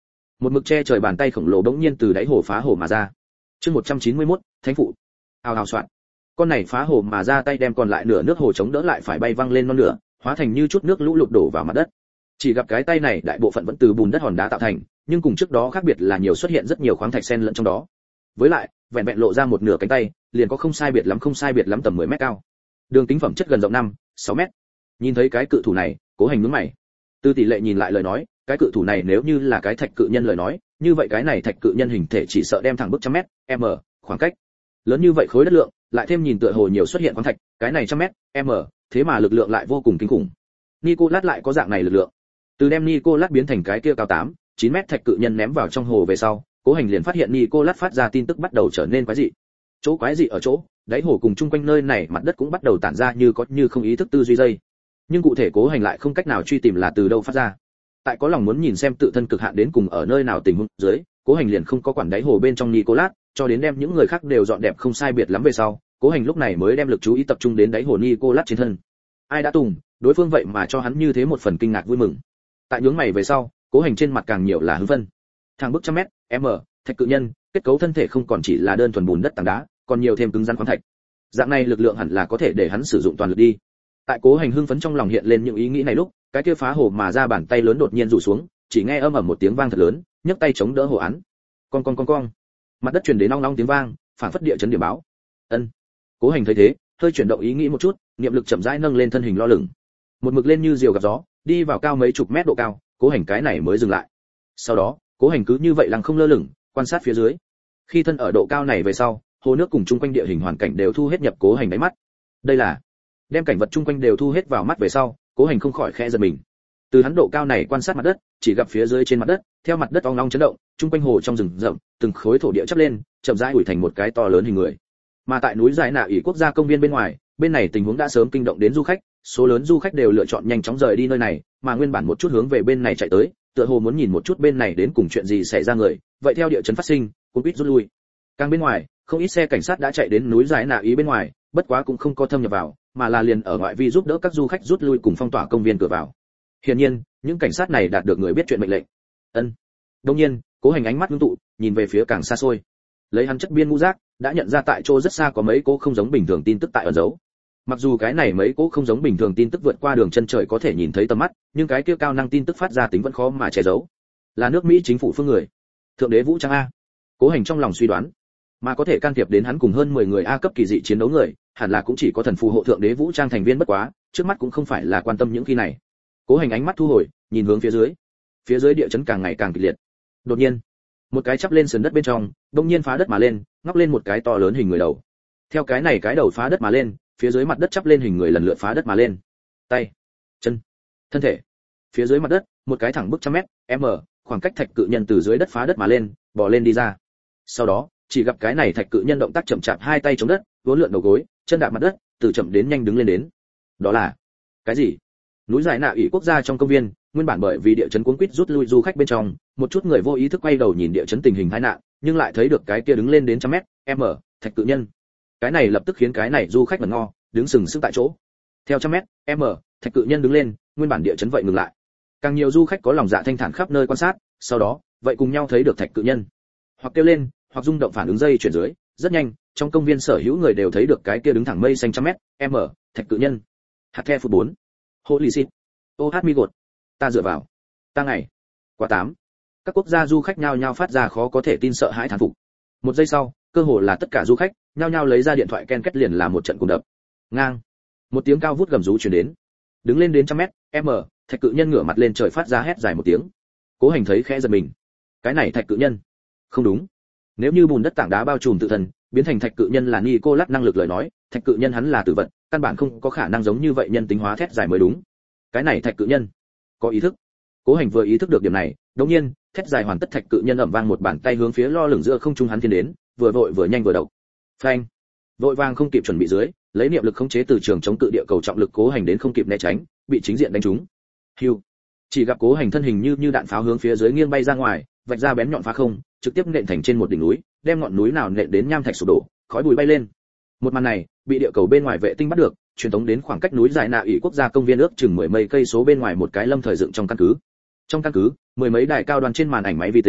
Một mực che trời bàn tay khổng lồ bỗng nhiên từ đáy hồ phá hồ mà ra. Chương một trăm chín mươi mốt, thánh phụ. Ào ào soạn. Con này phá hồ mà ra tay đem còn lại nửa nước hồ chống đỡ lại phải bay văng lên non nửa, hóa thành như chút nước lũ lụt đổ vào mặt đất. Chỉ gặp cái tay này đại bộ phận vẫn từ bùn đất hòn đá tạo thành, nhưng cùng trước đó khác biệt là nhiều xuất hiện rất nhiều khoáng thạch xen lẫn trong đó. Với lại, vẹn vẹn lộ ra một nửa cánh tay, liền có không sai biệt lắm không sai biệt lắm tầm mười mét cao. Đường kính phẩm chất gần rộng năm, sáu mét. Nhìn thấy cái cự thủ này, Cố Hành nhướng mày. Từ tỷ lệ nhìn lại lời nói, cái cự thủ này nếu như là cái thạch cự nhân lời nói, như vậy cái này thạch cự nhân hình thể chỉ sợ đem thẳng bước trăm mét, m, khoảng cách. Lớn như vậy khối đất lượng, lại thêm nhìn tựa hồ nhiều xuất hiện khoáng thạch, cái này trăm mét, m, thế mà lực lượng lại vô cùng kinh khủng. Nicolas lại có dạng này lực lượng. Từ đem Nicolas biến thành cái kia cao tám, chín mét thạch cự nhân ném vào trong hồ về sau, Cố Hành liền phát hiện Nicolas phát ra tin tức bắt đầu trở nên quái dị. Chỗ quái dị ở chỗ, đáy hồ cùng chung quanh nơi này mặt đất cũng bắt đầu tản ra như có như không ý thức tư duy dây. Nhưng cụ thể Cố Hành lại không cách nào truy tìm là từ đâu phát ra. Tại có lòng muốn nhìn xem tự thân cực hạn đến cùng ở nơi nào tình huống dưới, Cố Hành liền không có quản đáy hồ bên trong Nicolas, cho đến đem những người khác đều dọn đẹp không sai biệt lắm về sau, Cố Hành lúc này mới đem lực chú ý tập trung đến đáy hồ Nicolas trên thân. Ai đã tùng, đối phương vậy mà cho hắn như thế một phần kinh ngạc vui mừng. Tại nhướng mày về sau, Cố Hành trên mặt càng nhiều là hưng phấn. Thang bước trăm mét, m, thạch cự nhân, kết cấu thân thể không còn chỉ là đơn thuần bùn đất tảng đá, còn nhiều thêm cứng rắn khoáng thạch. Dạng này lực lượng hẳn là có thể để hắn sử dụng toàn lực đi. Tại Cố Hành hưng phấn trong lòng hiện lên những ý nghĩ này lúc, cái kia phá hồ mà ra bàn tay lớn đột nhiên rủ xuống, chỉ nghe âm ầm một tiếng vang thật lớn, nhấc tay chống đỡ hồ án. Con con con con. Mặt đất truyền đến ong ong tiếng vang, phản phất địa chấn điểm báo. Ân. Cố Hành thấy thế, hơi chuyển động ý nghĩ một chút, niệm lực chậm rãi nâng lên thân hình lo lửng. Một mực lên như diều gặp gió, đi vào cao mấy chục mét độ cao, Cố Hành cái này mới dừng lại. Sau đó, Cố Hành cứ như vậy lặng không lơ lửng, quan sát phía dưới. Khi thân ở độ cao này về sau, hồ nước cùng chung quanh địa hình hoàn cảnh đều thu hết nhập Cố Hành đáy mắt. Đây là đem cảnh vật chung quanh đều thu hết vào mắt về sau, Cố Hành không khỏi khẽ giật mình. Từ hắn độ cao này quan sát mặt đất, chỉ gặp phía dưới trên mặt đất, theo mặt đất ong ong chấn động, chung quanh hồ trong rừng rậm, từng khối thổ địa chắp lên, chậm rãi ủi thành một cái to lớn hình người. Mà tại núi Giải Nạ ỷ quốc gia công viên bên ngoài, bên này tình huống đã sớm kinh động đến du khách, số lớn du khách đều lựa chọn nhanh chóng rời đi nơi này, mà nguyên bản một chút hướng về bên này chạy tới, tựa hồ muốn nhìn một chút bên này đến cùng chuyện gì xảy ra người, vậy theo địa chấn phát sinh, cũng ít rút lui. Càng bên ngoài, không ít xe cảnh sát đã chạy đến núi Giải Nạ ý bên ngoài, bất quá cũng không có thâm nhập vào, mà là liền ở ngoại vi giúp đỡ các du khách rút lui cùng phong tỏa công viên cửa vào. Hiển nhiên, những cảnh sát này đạt được người biết chuyện mệnh lệnh. Ân. Đương nhiên, Cố Hành ánh mắt ngưng tụ, nhìn về phía càng xa xôi. Lấy hắn chất biên ngũ giác, đã nhận ra tại chỗ rất xa có mấy cố không giống bình thường tin tức tại ẩn giấu. Mặc dù cái này mấy cố không giống bình thường tin tức vượt qua đường chân trời có thể nhìn thấy tầm mắt, nhưng cái kia cao năng tin tức phát ra tính vẫn khó mà che giấu. Là nước Mỹ chính phủ phương người. Thượng đế vũ trang a. Cố Hành trong lòng suy đoán, mà có thể can thiệp đến hắn cùng hơn mười người A cấp kỳ dị chiến đấu người, hẳn là cũng chỉ có thần phù hộ thượng đế vũ trang thành viên bất quá, trước mắt cũng không phải là quan tâm những khi này. Cố Hành ánh mắt thu hồi, nhìn hướng phía dưới. Phía dưới địa chấn càng ngày càng kịch liệt. Đột nhiên, một cái chắp lên sườn đất bên trong, đột nhiên phá đất mà lên, ngóc lên một cái to lớn hình người đầu. Theo cái này cái đầu phá đất mà lên, phía dưới mặt đất chắp lên hình người lần lượt phá đất mà lên. Tay, chân, thân thể. Phía dưới mặt đất, một cái thẳng bức trăm mét, m, khoảng cách thạch cự nhân từ dưới đất phá đất mà lên, bò lên đi ra. Sau đó, chỉ gặp cái này thạch cự nhân động tác chậm chạp hai tay chống đất, vốn lượn đầu gối, chân đạp mặt đất, từ chậm đến nhanh đứng lên đến. Đó là cái gì? Núi Giải Nạ ỷ quốc gia trong công viên, nguyên bản bởi vì địa chấn cuốn quýt rút lui du khách bên trong, một chút người vô ý thức quay đầu nhìn địa chấn tình hình tai nạn, nhưng lại thấy được cái kia đứng lên đến trăm mét, m, thạch cự nhân. Cái này lập tức khiến cái này du khách ngẩn ngơ, đứng sừng sững tại chỗ. Theo trăm mét, m, thạch cự nhân đứng lên, nguyên bản địa chấn vậy ngừng lại. Càng nhiều du khách có lòng dạ thanh thản khắp nơi quan sát, sau đó, vậy cùng nhau thấy được thạch cự nhân, hoặc kêu lên, hoặc rung động phản ứng dây chuyển dưới, rất nhanh, trong công viên sở hữu người đều thấy được cái kia đứng thẳng mây xanh trăm mét, m, thạch cự nhân. Hạt the phút bốn. Holy shit. Ô hát mi gột. Ta dựa vào. Ta ngày. Quá tám. Các quốc gia du khách nhao nhao phát ra khó có thể tin sợ hãi thán phục. Một giây sau, cơ hồ là tất cả du khách nhao nhao lấy ra điện thoại ken kết liền là một trận cùng đập. Ngang. Một tiếng cao vút gầm rú truyền đến. Đứng lên đến trăm mét, m, thạch cự nhân ngửa mặt lên trời phát ra hét dài một tiếng. Cố Hành thấy khẽ giật mình. Cái này thạch cự nhân. Không đúng. Nếu như bùn đất tảng đá bao trùm tự thân, biến thành thạch cự nhân là Nicolas năng lực lời nói, thạch cự nhân hắn là tử vật, căn bản không có khả năng giống như vậy nhân tính hóa thét dài mới đúng. Cái này thạch cự nhân có ý thức. Cố Hành vừa ý thức được điểm này, đột nhiên, thét dài hoàn tất thạch cự nhân ầm vang một bàn tay hướng phía lo lửng giữa không trung hắn tiến đến, vừa vội vừa nhanh vừa độc. Phanh. Vội vàng không kịp chuẩn bị dưới, lấy niệm lực khống chế từ trường chống cự địa cầu trọng lực Cố Hành đến không kịp né tránh, bị chính diện đánh trúng. Hưu. Chỉ gặp Cố Hành thân hình như như đạn pháo hướng phía dưới nghiêng bay ra ngoài, vạch ra bén nhọn phá không, trực tiếp nện thành trên một đỉnh núi, đem ngọn núi nào nện đến nham thạch sụp đổ, khói bụi bay lên. Một màn này bị địa cầu bên ngoài vệ tinh bắt được, truyền tống đến khoảng cách núi Giải Nạ ỷ quốc gia công viên ước chừng mười mấy cây số bên ngoài một cái lâm thời dựng trong căn cứ. Trong căn cứ, mười mấy đài cao đoàn trên màn ảnh máy vi tính,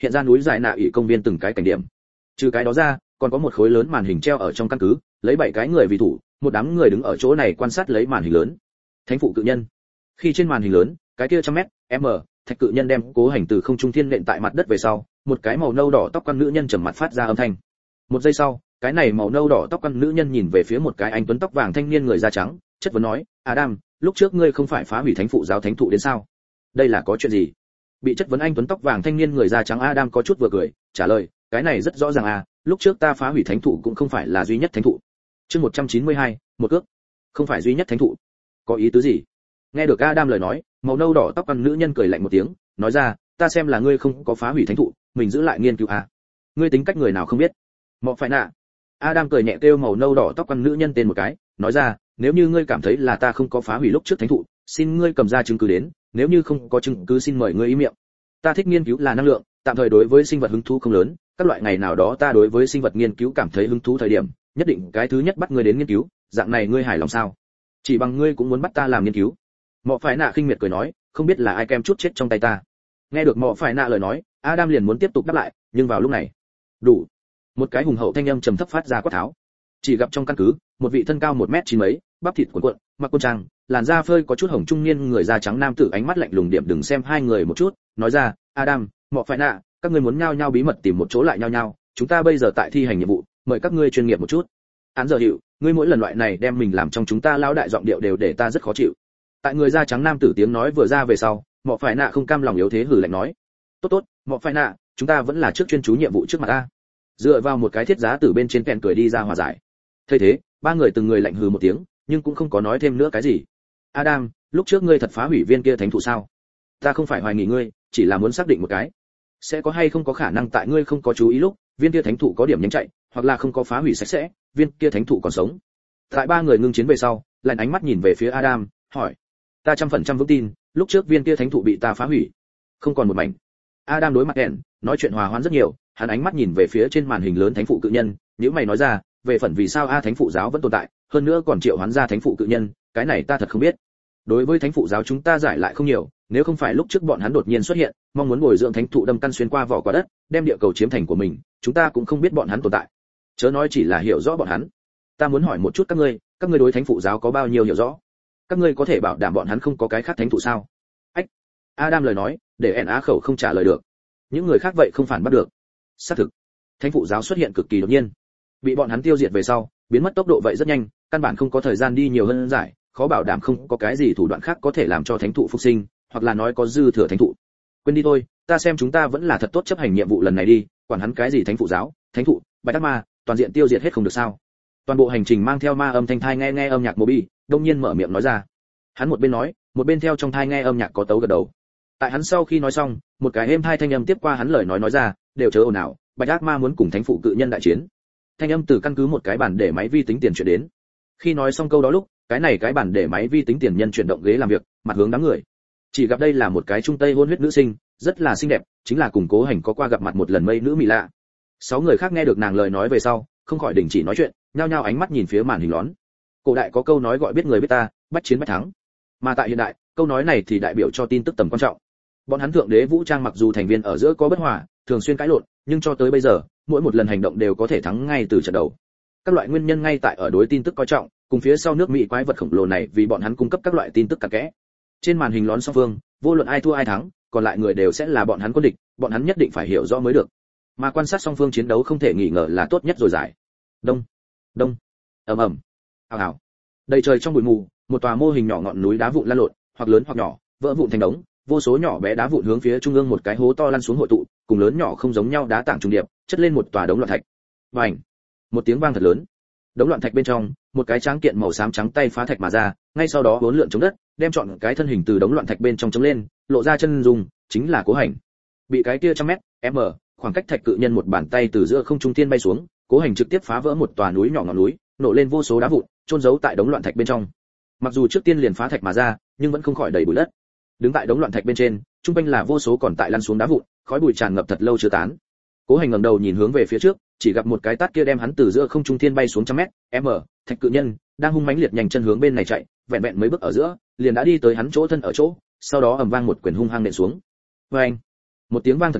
hiện ra núi dài nạ ủy công viên từng cái cảnh điểm. Trừ cái đó ra, còn có một khối lớn màn hình treo ở trong căn cứ, lấy bảy cái người vì thủ, một đám người đứng ở chỗ này quan sát lấy màn hình lớn. Thánh phụ cự nhân. Khi trên màn hình lớn, cái kia trăm mét, m, thạch cự nhân đem Cố Hành từ không trung thiên nện tại mặt đất về sau, một cái màu nâu đỏ tóc quan nữ nhân trầm mặt phát ra âm thanh. Một giây sau, cái này màu nâu đỏ tóc quan nữ nhân nhìn về phía một cái anh tuấn tóc vàng thanh niên người da trắng, chất vấn nói, Adam, lúc trước ngươi không phải phá hủy thánh phụ giáo thánh thụ đến sao? Đây là có chuyện gì? Bị chất vấn anh tuấn tóc vàng thanh niên người da trắng Adam có chút vừa cười, trả lời, cái này rất rõ ràng à, lúc trước ta phá hủy thánh thụ cũng không phải là duy nhất thánh thụ. Chương một trăm chín mươi hai, một cước. Không phải duy nhất thánh thụ. Có ý tứ gì? Nghe được Adam lời nói, màu nâu đỏ tóc quan nữ nhân cười lạnh một tiếng, nói ra, ta xem là ngươi không có phá hủy thánh thụ, mình giữ lại nghiên cứu à? Ngươi tính cách người nào không biết? Mọ phải nạ. Adam cười nhẹ kêu màu nâu đỏ tóc quan nữ nhân tên một cái, nói ra, nếu như ngươi cảm thấy là ta không có phá hủy lúc trước thánh thụ, xin ngươi cầm ra chứng cứ đến, nếu như không có chứng cứ xin mời ngươi im miệng. Ta thích nghiên cứu là năng lượng, tạm thời đối với sinh vật hứng thú không lớn, các loại ngày nào đó ta đối với sinh vật nghiên cứu cảm thấy hứng thú thời điểm, nhất định cái thứ nhất bắt ngươi đến nghiên cứu, dạng này ngươi hài lòng sao? Chỉ bằng ngươi cũng muốn bắt ta làm nghiên cứu? Mọ phải nạ khinh miệt cười nói, không biết là ai kem chút chết trong tay ta. Nghe được Mọ phải nạ lời nói, Adam liền muốn tiếp tục đáp lại, nhưng vào lúc này, đủ. Một cái hùng hậu thanh âm trầm thấp phát ra quát tháo. Chỉ gặp trong căn cứ, một vị thân cao một mét chín mấy, bắp thịt cuộn cuộn, mặc quân trang, làn da phơi có chút hồng trung niên người da trắng nam tử ánh mắt lạnh lùng điểm đừng xem hai người một chút, nói ra, Adam, Mọ phải nạ, các ngươi muốn nhau nhau bí mật tìm một chỗ lại nhau nhau, chúng ta bây giờ tại thi hành nhiệm vụ, mời các ngươi chuyên nghiệp một chút. Án giờ hiệu, ngươi mỗi lần loại này đem mình làm trong chúng ta lão đại giọng điệu đều để ta rất khó chịu. Tại người da trắng nam tử tiếng nói vừa ra về sau, Mọ phải nạ không cam lòng yếu thế hừ lạnh nói, tốt tốt, Mọ phải nạ, chúng ta vẫn là trước chuyên chú nhiệm vụ trước mặt ta. Dựa vào một cái thiết giá từ bên trên kèn cười đi ra hòa giải. Thế thế, ba người từng người lạnh hừ một tiếng, nhưng cũng không có nói thêm nữa cái gì. Adam, lúc trước ngươi thật phá hủy viên kia thánh thụ sao? Ta không phải hoài nghi ngươi, chỉ là muốn xác định một cái, sẽ có hay không có khả năng tại ngươi không có chú ý lúc, viên kia thánh thụ có điểm nhanh chạy, hoặc là không có phá hủy sạch sẽ, viên kia thánh thụ còn sống. Tại ba người ngưng chiến về sau, lạnh ánh mắt nhìn về phía Adam, hỏi, ta trăm phần trăm vững tin, lúc trước viên kia thánh thụ bị ta phá hủy, không còn một mảnh. Adam đối mặt đèn, nói chuyện hòa hoãn rất nhiều, hắn ánh mắt nhìn về phía trên màn hình lớn thánh phụ cự nhân, nếu mày nói ra, về phần vì sao a thánh phụ giáo vẫn tồn tại, hơn nữa còn triệu hoán ra thánh phụ cự nhân, cái này ta thật không biết. Đối với thánh phụ giáo chúng ta giải lại không nhiều, nếu không phải lúc trước bọn hắn đột nhiên xuất hiện, mong muốn bồi dưỡng thánh thụ đâm căn xuyên qua vỏ quả đất, đem địa cầu chiếm thành của mình, chúng ta cũng không biết bọn hắn tồn tại. Chớ nói chỉ là hiểu rõ bọn hắn. Ta muốn hỏi một chút các ngươi, các ngươi đối thánh phụ giáo có bao nhiêu hiểu rõ? Các ngươi có thể bảo đảm bọn hắn không có cái khác thánh thụ sao? Ách. Adam lời nói, để ẻn á khẩu không trả lời được. Những người khác vậy không phản bắt được. Xác thực, thánh phụ giáo xuất hiện cực kỳ đột nhiên, bị bọn hắn tiêu diệt về sau, biến mất tốc độ vậy rất nhanh, căn bản không có thời gian đi nhiều hơn giải, khó bảo đảm không có cái gì thủ đoạn khác có thể làm cho thánh thụ phục sinh, hoặc là nói có dư thừa thánh thụ. Quên đi thôi, ta xem chúng ta vẫn là thật tốt chấp hành nhiệm vụ lần này đi, quản hắn cái gì thánh phụ giáo, thánh thụ, bạch ác ma, toàn diện tiêu diệt hết không được sao? Toàn bộ hành trình mang theo ma âm thanh thai nghe nghe âm nhạc Moby, đông nhiên mở miệng nói ra. Hắn một bên nói, một bên theo trong thai nghe âm nhạc có tấu gật đầu. Tại hắn sau khi nói xong, một cái êm thai thanh âm tiếp qua hắn lời nói nói ra, đều chớ ồn ào, bạch ác ma muốn cùng thánh phụ cự nhân đại chiến. Thanh âm từ căn cứ một cái bàn để máy vi tính tiền chuyển đến. Khi nói xong câu đó lúc, cái này cái bàn để máy vi tính tiền nhân chuyển động ghế làm việc, mặt hướng đám người. Chỉ gặp đây là một cái trung tây hôn huyết nữ sinh, rất là xinh đẹp, chính là cùng Cố Hành có qua gặp mặt một lần mây nữ Mị Lạ. Sáu người khác nghe được nàng lời nói về sau, không khỏi đình chỉ nói chuyện, nhao nhao ánh mắt nhìn phía màn hình lón. Cổ đại có câu nói gọi biết người biết ta, bách chiến bách thắng. Mà tại hiện đại, câu nói này thì đại biểu cho tin tức tầm quan trọng. Bọn hắn thượng đế vũ trang mặc dù thành viên ở giữa có bất hòa, thường xuyên cãi lộn, nhưng cho tới bây giờ, mỗi một lần hành động đều có thể thắng ngay từ trận đầu. Các loại nguyên nhân ngay tại ở đối tin tức coi trọng, cùng phía sau nước Mỹ quái vật khổng lồ này vì bọn hắn cung cấp các loại tin tức cặn kẽ. Trên màn hình lón song phương, vô luận ai thua ai thắng, còn lại người đều sẽ là bọn hắn quân địch, bọn hắn nhất định phải hiểu rõ mới được. Mà quan sát song phương chiến đấu không thể nghi ngờ là tốt nhất rồi giải. Đông, đông, ầm ầm, ào ào. Đầy trời trong bụi mù, một tòa mô hình nhỏ ngọn núi đá vụn lăn lộn, hoặc lớn hoặc nhỏ, vỡ vụn thành đống, vô số nhỏ bé đá vụn hướng phía trung ương một cái hố to lăn xuống hội tụ, cùng lớn nhỏ không giống nhau đá tảng trùng điệp, chất lên một tòa đống loạn thạch. Bành! Một tiếng vang thật lớn. Đống loạn thạch bên trong, một cái tráng kiện màu xám trắng tay phá thạch mà ra, ngay sau đó bốn lượn chống đất, đem trọn cái thân hình từ đống loạn thạch bên trong chống lên, lộ ra chân dung, chính là Cố Hành. Bị cái kia trăm mét, m, khoảng cách thạch cự nhân một bàn tay từ giữa không trung thiên bay xuống, Cố Hành trực tiếp phá vỡ một tòa núi nhỏ ngọn núi, nổ lên vô số đá vụn, chôn giấu tại đống loạn thạch bên trong. Mặc dù trước tiên liền phá thạch mà ra, nhưng vẫn không khỏi đầy bụi đất. Đứng tại đống loạn thạch bên trên, trung quanh là vô số còn tại lăn xuống đá vụn, khói bụi tràn ngập thật lâu chưa tán. Cố Hành ngẩng đầu nhìn hướng về phía trước, chỉ gặp một cái tát kia đem hắn từ giữa không trung thiên bay xuống trăm mét, m, thạch cự nhân đang hung mãnh liệt nhanh chân hướng bên này chạy, vẹn vẹn mấy bước ở giữa, liền đã đi tới hắn chỗ thân ở chỗ, sau đó ầm vang một quyền hung hăng nện xuống. Oeng! Một tiếng vang thật lớn,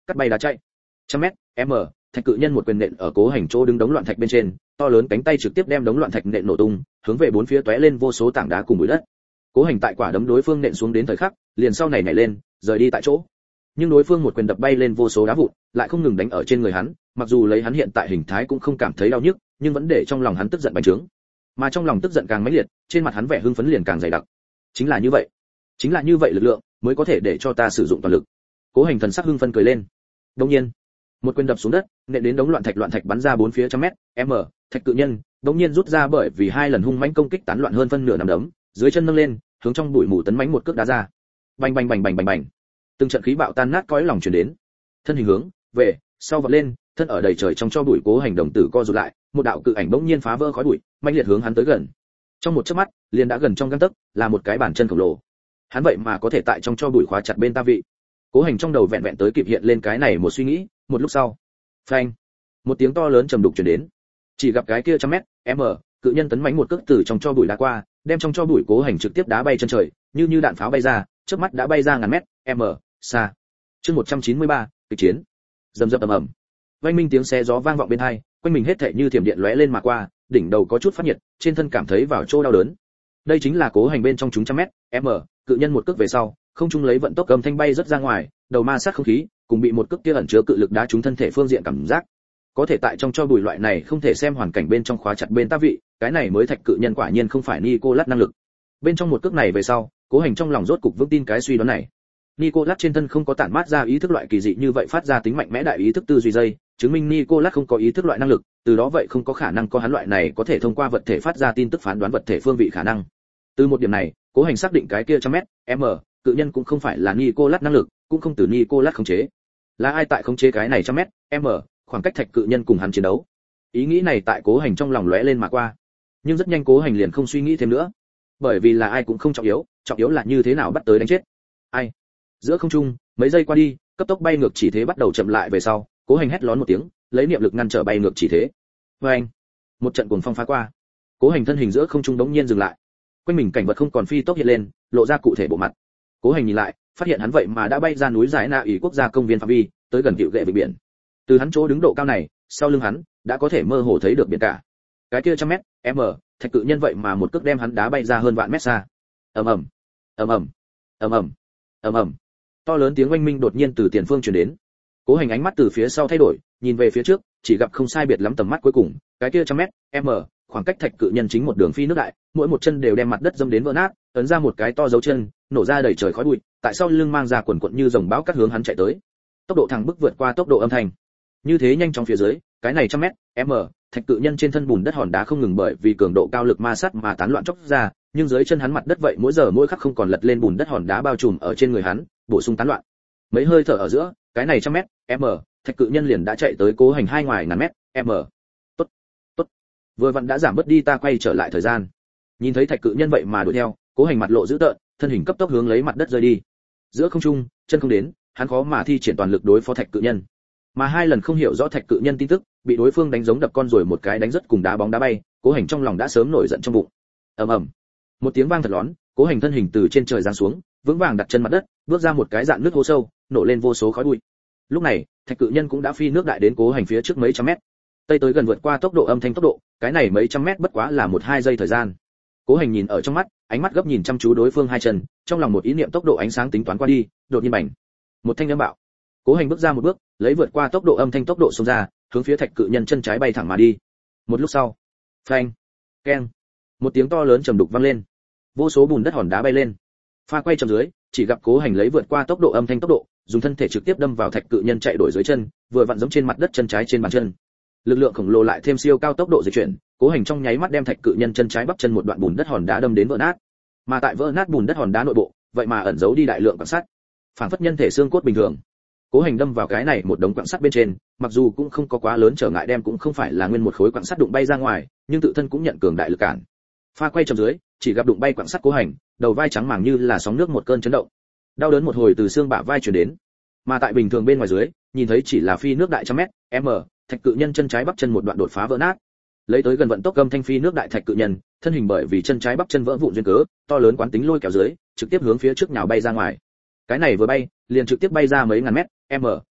cắt bay đá chạy. Trăm mét, m, thạch cự nhân một quyền nện ở Cố Hành chỗ đứng đống loạn thạch bên trên, to lớn cánh tay trực tiếp đem đống loạn thạch nện nổ tung, hướng về bốn phía tóe lên vô số tảng đá cùng bụi đất. Cố Hành tại quả đấm đối phương nện xuống đến thời khắc, liền sau này nhảy lên, rời đi tại chỗ. Nhưng đối phương một quyền đập bay lên vô số đá vụn, lại không ngừng đánh ở trên người hắn, mặc dù lấy hắn hiện tại hình thái cũng không cảm thấy đau nhức, nhưng vẫn để trong lòng hắn tức giận bành trướng. Mà trong lòng tức giận càng mãnh liệt, trên mặt hắn vẻ hưng phấn liền càng dày đặc. Chính là như vậy, chính là như vậy lực lượng mới có thể để cho ta sử dụng toàn lực. Cố Hành thần sắc hưng phấn cười lên. Đột nhiên, một quyền đập xuống đất, nện đến đống loạn thạch loạn thạch bắn ra bốn phía trăm mét, m, thạch cự nhân đột nhiên rút ra bởi vì hai lần hung mãnh công kích tán loạn hơn phân nửa nắm đấm, dưới chân nâng lên, hướng trong bụi mù tấn mãnh một cước đá ra. Bành bành bành bành bành bành. Từng trận khí bạo tan nát cõi lòng truyền đến. Thân hình hướng về sau vọt lên, thân ở đầy trời trong cho bụi Cố Hành đồng tử co rụt lại, một đạo cự ảnh bỗng nhiên phá vỡ khói bụi, mãnh liệt hướng hắn tới gần. Trong một chớp mắt, liền đã gần trong gang tấc, là một cái bàn chân khổng lồ. Hắn vậy mà có thể tại trong cho bụi khóa chặt bên ta vị. Cố Hành trong đầu vẹn vẹn tới kịp hiện lên cái này một suy nghĩ, một lúc sau, phanh, một tiếng to lớn trầm đục truyền đến. Chỉ gặp cái kia trăm mét, m, cự nhân tấn mãnh một cước từ trong cho bụi đá qua, đem trong cho bụi Cố Hành trực tiếp đá bay chân trời, như như đạn pháo bay ra, chớp mắt đã bay ra ngàn mét, m, xa. Chương một trăm chín mươi ba, kịch chiến. Rầm rầm ầm ầm. Vang minh tiếng xé gió vang vọng bên tai, quanh mình hết thảy như thiểm điện lóe lên mà qua, đỉnh đầu có chút phát nhiệt, trên thân cảm thấy vào chỗ đau đớn. Đây chính là Cố Hành bên trong chúng trăm mét, m, cự nhân một cước về sau, không trung lấy vận tốc âm thanh bay rất ra ngoài, đầu ma sát không khí, cùng bị một cước kia ẩn chứa cự lực đá trúng thân thể phương diện cảm giác. Có thể tại trong cho bụi loại này không thể xem hoàn cảnh bên trong khóa chặt bên ta vị, cái này mới thạch cự nhân quả nhiên không phải Nicolas năng lực. Bên trong một cước này về sau, Cố Hành trong lòng rốt cục vững tin cái suy đoán này. Nicolas trên thân không có tản mát ra ý thức loại kỳ dị như vậy phát ra tính mạnh mẽ đại ý thức tư duy dây, chứng minh Nicolas không có ý thức loại năng lực, từ đó vậy không có khả năng có hắn loại này có thể thông qua vật thể phát ra tin tức phán đoán vật thể phương vị khả năng. Từ một điểm này, Cố Hành xác định cái kia trăm mét, m, cự nhân cũng không phải là Nicolas năng lực, cũng không từ Nicolas khống chế. Là ai tại khống chế cái này trăm mét, m, khoảng cách thạch cự nhân cùng hắn chiến đấu? Ý nghĩ này tại Cố Hành trong lòng lóe lên mà qua. Nhưng rất nhanh Cố Hành liền không suy nghĩ thêm nữa. Bởi vì là ai cũng không trọng yếu, trọng yếu là như thế nào bắt tới đánh chết. Ai? Giữa không trung, mấy giây qua đi, cấp tốc bay ngược chỉ thế bắt đầu chậm lại về sau, Cố Hành hét lớn một tiếng, lấy niệm lực ngăn trở bay ngược chỉ thế. Oeng! Một trận cuồng phong phá qua. Cố Hành thân hình giữa không trung đống nhiên dừng lại. Quanh mình cảnh vật không còn phi tốc hiện lên, lộ ra cụ thể bộ mặt. Cố Hành nhìn lại, phát hiện hắn vậy mà đã bay ra núi Giải Na ỷ quốc gia công viên phạm vi, tới gần cựu gệ vịnh biển. Từ hắn chỗ đứng độ cao này, sau lưng hắn đã có thể mơ hồ thấy được biển cả. Cái kia trăm mét, m, thạch cự nhân vậy mà một cước đem hắn đá bay ra hơn vạn mét xa. Ầm ầm, ầm ầm, ầm ầm, ầm ầm. To lớn tiếng oanh minh đột nhiên từ tiền phương truyền đến. Cố Hành ánh mắt từ phía sau thay đổi, nhìn về phía trước, chỉ gặp không sai biệt lắm tầm mắt cuối cùng, cái kia trăm mét, m, khoảng cách thạch cự nhân chính một đường phi nước đại, mỗi một chân đều đem mặt đất dâm đến vỡ nát, ấn ra một cái to dấu chân, nổ ra đầy trời khói bụi, tại sau lưng mang ra quần quần như rồng bão cắt hướng hắn chạy tới. Tốc độ thẳng bức vượt qua tốc độ âm thanh. Như thế nhanh chóng phía dưới, cái này trăm mét, m, thạch cự nhân trên thân bùn đất hòn đá không ngừng bởi vì cường độ cao lực ma sát mà tán loạn chốc ra, nhưng dưới chân hắn mặt đất vậy mỗi giờ mỗi khắc không còn lật lên bùn đất hòn đá bao trùm ở trên người hắn, bổ sung tán loạn. Mấy hơi thở ở giữa, cái này trăm mét, m, thạch cự nhân liền đã chạy tới Cố Hành hai ngoài ngàn mét, m. Tốt, tốt. Vừa vặn đã giảm bớt đi ta quay trở lại thời gian. Nhìn thấy thạch cự nhân vậy mà đuổi theo, Cố Hành mặt lộ dữ tợn, thân hình cấp tốc hướng lấy mặt đất rơi đi. Giữa không trung, chân không đến, hắn khó mà thi triển toàn lực đối phó thạch cự nhân. Mà hai lần không hiểu rõ thạch cự nhân tin tức, bị đối phương đánh giống đập con rồi một cái đánh rất cùng đá bóng đá bay, Cố Hành trong lòng đã sớm nổi giận trong bụng. Ầm ầm. Một tiếng vang thật lớn, Cố Hành thân hình từ trên trời giáng xuống, vững vàng đặt chân mặt đất, bước ra một cái dạn nước hố sâu, nổ lên vô số khói bụi. Lúc này, thạch cự nhân cũng đã phi nước đại đến Cố Hành phía trước mấy trăm mét. Tây tới gần vượt qua tốc độ âm thanh tốc độ, cái này mấy trăm mét bất quá là một hai giây thời gian. Cố Hành nhìn ở trong mắt, ánh mắt gấp nhìn chăm chú đối phương hai chân, trong lòng một ý niệm tốc độ ánh sáng tính toán qua đi, đột nhiên bành. Một thanh âm bạo. Cố Hành bước ra một bước, lấy vượt qua tốc độ âm thanh tốc độ xông ra, hướng phía thạch cự nhân chân trái bay thẳng mà đi. Một lúc sau, phanh, keng, một tiếng to lớn trầm đục vang lên. Vô số bùn đất hòn đá bay lên. Pha quay chậm dưới, chỉ gặp Cố Hành lấy vượt qua tốc độ âm thanh tốc độ, dùng thân thể trực tiếp đâm vào thạch cự nhân chạy đổi dưới chân, vừa vặn giống trên mặt đất chân trái trên bàn chân. Lực lượng khổng lồ lại thêm siêu cao tốc độ di chuyển, Cố Hành trong nháy mắt đem thạch cự nhân chân trái bắp chân một đoạn bùn đất hòn đá đâm đến vỡ nát. Mà tại vỡ nát bùn đất hòn đá nội bộ, vậy mà ẩn giấu đi đại lượng quặng sắt, phản phất nhân thể xương cốt bình thường. Cố Hành đâm vào cái này một đống quặng sắt bên trên, mặc dù cũng không có quá lớn trở ngại đem cũng không phải là nguyên một khối quặng sắt đụng bay ra ngoài, nhưng tự thân cũng nhận cường đại lực cản. Pha quay chậm dưới, chỉ gặp đụng bay quặng sắt Cố Hành, đầu vai trắng màng như là sóng nước một cơn chấn động. Đau đớn một hồi từ xương bả vai truyền đến. Mà tại bình thường bên ngoài dưới, nhìn thấy chỉ là phi nước đại trăm mét, m, thạch cự nhân chân trái bắp chân một đoạn đột phá vỡ nát. Lấy tới gần vận tốc gầm thanh phi nước đại thạch cự nhân, thân hình bởi vì chân trái bắp chân vỡ vụn duyên cớ, to lớn quán tính lôi kéo dưới, trực tiếp hướng phía trước nhào bay ra ngoài. Cái này vừa bay, liền trực tiếp bay ra mấy ngàn mét, m,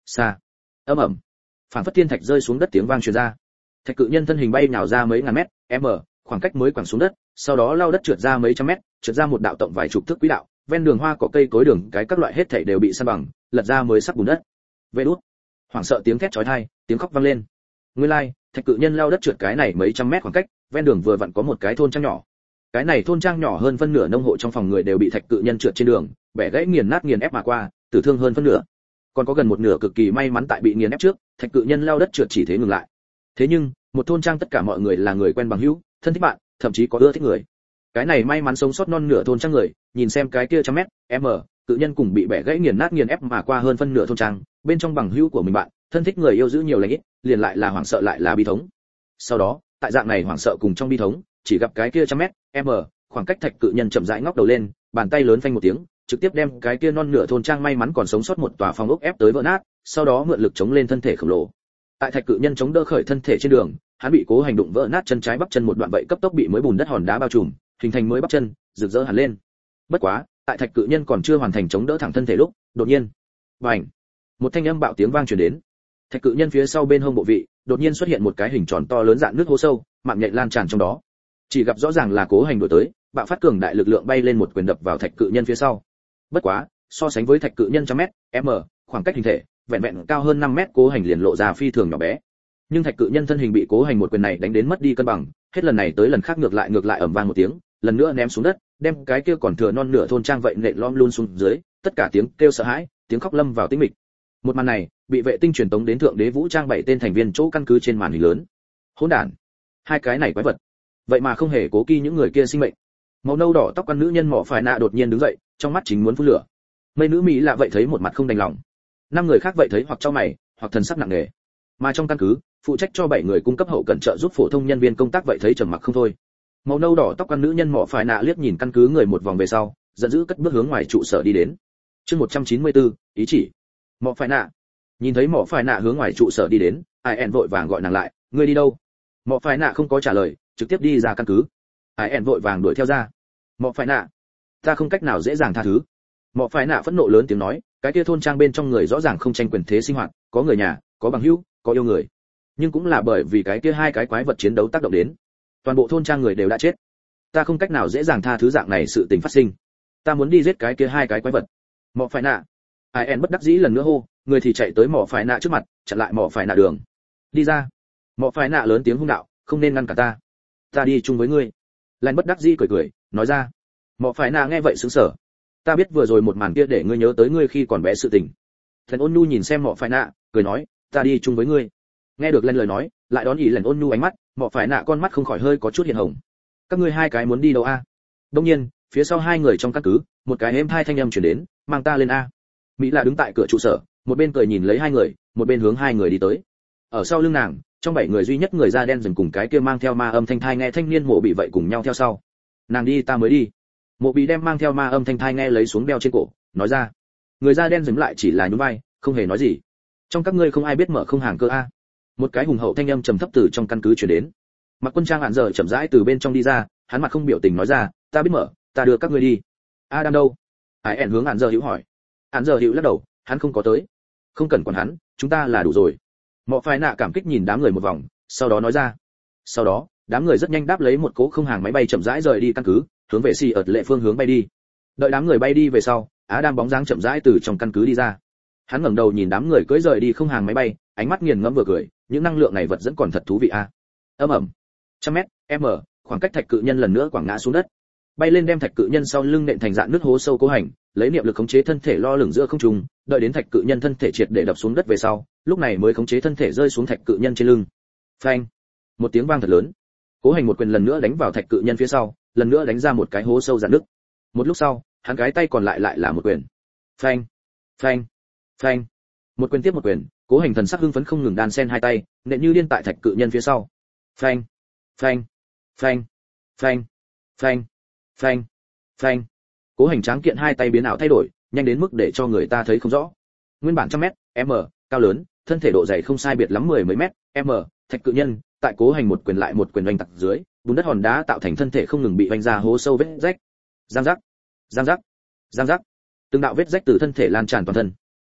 Xa. Âm ầm. Phản phất thiên thạch rơi xuống đất tiếng vang truyền ra. Thạch cự nhân thân hình bay nhào ra mấy ngàn mét, m, khoảng cách mới quẳng xuống đất, sau đó lao đất trượt ra mấy trăm mét, trượt ra một đạo tổng vài chục thước quỹ đạo, ven đường hoa cỏ cây cối đường cái các loại hết thảy đều bị san bằng, lật ra mới sắc bùn đất. Vê đút. Hoảng sợ tiếng thét chói tai, tiếng khóc vang lên. Nguyên lai, like, thạch cự nhân lao đất trượt cái này mấy trăm mét khoảng cách, ven đường vừa vặn có một cái thôn trang nhỏ. Cái này thôn trang nhỏ hơn phân nửa nông hộ trong phòng người đều bị thạch cự nhân trượt trên đường, bẻ gãy nghiền nát nghiền ép mà qua, tử thương hơn phân nửa. Còn có gần một nửa cực kỳ may mắn tại bị nghiền ép trước, thạch cự nhân lao đất trượt chỉ thế ngừng lại. Thế nhưng, một thôn trang tất cả mọi người là người quen bằng hữu, thân thích bạn, thậm chí có ưa thích người. Cái này may mắn sống sót non nửa thôn trang người, nhìn xem cái kia trăm mét, m, cự nhân cùng bị bẻ gãy nghiền nát nghiền ép mà qua hơn phân nửa thôn trang, bên trong bằng hữu của mình bạn, thân thích người yêu giữ nhiều lành ít, liền lại là hoảng sợ lại là bi thống. Sau đó, tại dạng này hoảng sợ cùng trong bi thống, chỉ gặp cái kia trăm mét, m, khoảng cách thạch cự nhân chậm rãi ngóc đầu lên, bàn tay lớn phanh một tiếng, trực tiếp đem cái kia non nửa thôn trang may mắn còn sống sót một tòa phòng ốc ép tới vỡ nát, sau đó mượn lực chống lên thân thể khổng lồ. Tại thạch cự nhân chống đỡ khởi thân thể trên đường, hắn bị cố hành đụng vỡ nát chân trái bắp chân một đoạn vậy cấp tốc bị mới bùn đất hòn đá bao trùm, hình thành mới bắp chân, rực rỡ hẳn lên. Bất quá, tại thạch cự nhân còn chưa hoàn thành chống đỡ thẳng thân thể lúc, đột nhiên, bành, một thanh âm bạo tiếng vang truyền đến. Thạch cự nhân phía sau bên hông bộ vị, đột nhiên xuất hiện một cái hình tròn to lớn dạng nước hố sâu, mạng nhện lan tràn trong đó. Chỉ gặp rõ ràng là cố hành đuổi tới, bạo phát cường đại lực lượng bay lên một quyền đập vào thạch cự nhân phía sau. Bất quá, so sánh với thạch cự nhân trăm mét, m, khoảng cách hình thể, vẹn vẹn cao hơn năm mét cố hành liền lộ ra phi thường nhỏ bé. Nhưng thạch cự nhân thân hình bị cố hành một quyền này đánh đến mất đi cân bằng, hết lần này tới lần khác ngược lại ngược lại ầm vang một tiếng, lần nữa ném xuống đất, đem cái kia còn thừa non nửa thôn trang vậy nện lom luôn xuống dưới, tất cả tiếng kêu sợ hãi, tiếng khóc lâm vào tĩnh mịch. Một màn này, bị vệ tinh truyền tống đến thượng đế vũ trang bảy tên thành viên chỗ căn cứ trên màn hình lớn. Hỗn đản, hai cái này quái vật, vậy mà không hề cố kỵ những người kia sinh mệnh. Màu nâu đỏ tóc quan nữ nhân mỏ phải nạ đột nhiên đứng dậy, trong mắt chính muốn phun lửa. Mây nữ mỹ lạ vậy thấy một mặt không đành lòng. Năm người khác vậy thấy hoặc chau mày, hoặc thần sắc nặng nề. Mà trong căn cứ, phụ trách cho bảy người cung cấp hậu cần trợ giúp phổ thông nhân viên công tác vậy thấy trầm mặc không thôi. Màu nâu đỏ tóc quan nữ nhân mỏ phải nạ liếc nhìn căn cứ người một vòng về sau, giận dữ cất bước hướng ngoài trụ sở đi đến. Chương một trăm chín mươi tư, ý chỉ. Mỏ phải nạ. Nhìn thấy mỏ phải nạ hướng ngoài trụ sở đi đến, ai en vội vàng gọi nàng lại, ngươi đi đâu? Mỏ phải nạ không có trả lời, trực tiếp đi ra căn cứ. Ai en vội vàng đuổi theo ra. Mỏ phải nạ, ta không cách nào dễ dàng tha thứ. Mỏ phải nạ phẫn nộ lớn tiếng nói, cái kia thôn trang bên trong người rõ ràng không tranh quyền thế sinh hoạt, có người nhà, có bằng hữu, có yêu người. Nhưng cũng là bởi vì cái kia hai cái quái vật chiến đấu tác động đến, toàn bộ thôn trang người đều đã chết. Ta không cách nào dễ dàng tha thứ dạng này sự tình phát sinh. Ta muốn đi giết cái kia hai cái quái vật. Mỏ phải nạ. Ai en bất đắc dĩ lần nữa hô, người thì chạy tới mỏ phải nạ trước mặt, chặn lại mỏ phải nạ đường. Đi ra. Mỏ phải nạ lớn tiếng hung đạo, không nên ngăn cả ta. Ta đi chung với ngươi. Lan bất đắc dĩ cười cười, nói ra. Mỏ phải nạ nghe vậy sững sờ. Ta biết vừa rồi một màn kia để ngươi nhớ tới ngươi khi còn bé sự tình. Thần ôn nhu nhìn xem mỏ phải nạ, cười nói, ta đi chung với ngươi. Nghe được lên lời nói, lại đón ý lần ôn nhu ánh mắt, mỏ phải nạ con mắt không khỏi hơi có chút hiện hồng. Các ngươi hai cái muốn đi đâu a? Đông nhiên, phía sau hai người trong căn cứ, một cái êm hai thanh âm truyền đến, mang ta lên a. Mỹ lạ đứng tại cửa trụ sở, một bên cười nhìn lấy hai người, một bên hướng hai người đi tới. Ở sau lưng nàng, trong bảy người duy nhất người da đen dần cùng cái kia mang theo ma âm thanh thai nghe thanh niên mộ bị vậy cùng nhau theo sau. Nàng đi ta mới đi. Mộ bị đem mang theo ma âm thanh thai nghe lấy xuống đeo trên cổ, nói ra. Người da đen dừng lại chỉ là nhún vai, không hề nói gì. Trong các ngươi không ai biết mở không hàng cơ a? Một cái hùng hậu thanh âm trầm thấp từ trong căn cứ truyền đến. Mặc Quân Trang hạn giờ chậm rãi từ bên trong đi ra, hắn mặt không biểu tình nói ra, ta biết mở, ta đưa các ngươi đi. Adam đâu? Ai ẻn hướng hạn giờ hữu hỏi. Hạn giờ hữu lắc đầu, hắn không có tới. Không cần quản hắn, chúng ta là đủ rồi. Mọ phai nạ cảm kích nhìn đám người một vòng, sau đó nói ra. Sau đó, đám người rất nhanh đáp lấy một cỗ không hàng máy bay chậm rãi rời đi căn cứ, hướng về xì ở lệ phương hướng bay đi. Đợi đám người bay đi về sau, Adam bóng dáng chậm rãi từ trong căn cứ đi ra. Hắn ngẩng đầu nhìn đám người cưỡi rời đi không hàng máy bay, ánh mắt nghiền ngẫm vừa cười, những năng lượng này vật dẫn còn thật thú vị a. Âm ầm, trăm mét, m, khoảng cách thạch cự nhân lần nữa quẳng ngã xuống đất. Bay lên đem thạch cự nhân sau lưng nện thành dạng nước hố sâu cố hành, lấy niệm lực khống chế thân thể lo lửng giữa không trung, đợi đến thạch cự nhân thân thể triệt để đập xuống đất về sau, lúc này mới khống chế thân thể rơi xuống thạch cự nhân trên lưng. Phanh! Một tiếng vang thật lớn. Cố hành một quyền lần nữa đánh vào thạch cự nhân phía sau, lần nữa đánh ra một cái hố sâu dạn nước. Một lúc sau, hắn cái tay còn lại lại là một quyền. Phanh! Phanh! Phanh! Một quyền tiếp một quyền, Cố Hành thần sắc hưng phấn không ngừng đan sen hai tay, nện như điên tại thạch cự nhân phía sau. Phanh! Phanh! Phanh! Phanh! Phanh! Phanh! Phanh! Cố Hành tráng kiện hai tay biến ảo thay đổi, nhanh đến mức để cho người ta thấy không rõ. Nguyên bản trăm mét, m, cao lớn, thân thể độ dày không sai biệt lắm mười mấy mét, m, thạch cự nhân, tại Cố Hành một quyền lại một quyền oanh tạc dưới, bùn đất hòn đá tạo thành thân thể không ngừng bị oanh ra hố sâu vết rách. Giang rắc, giang rắc, giang rắc. Từng đạo vết rách từ thân thể lan tràn toàn thân.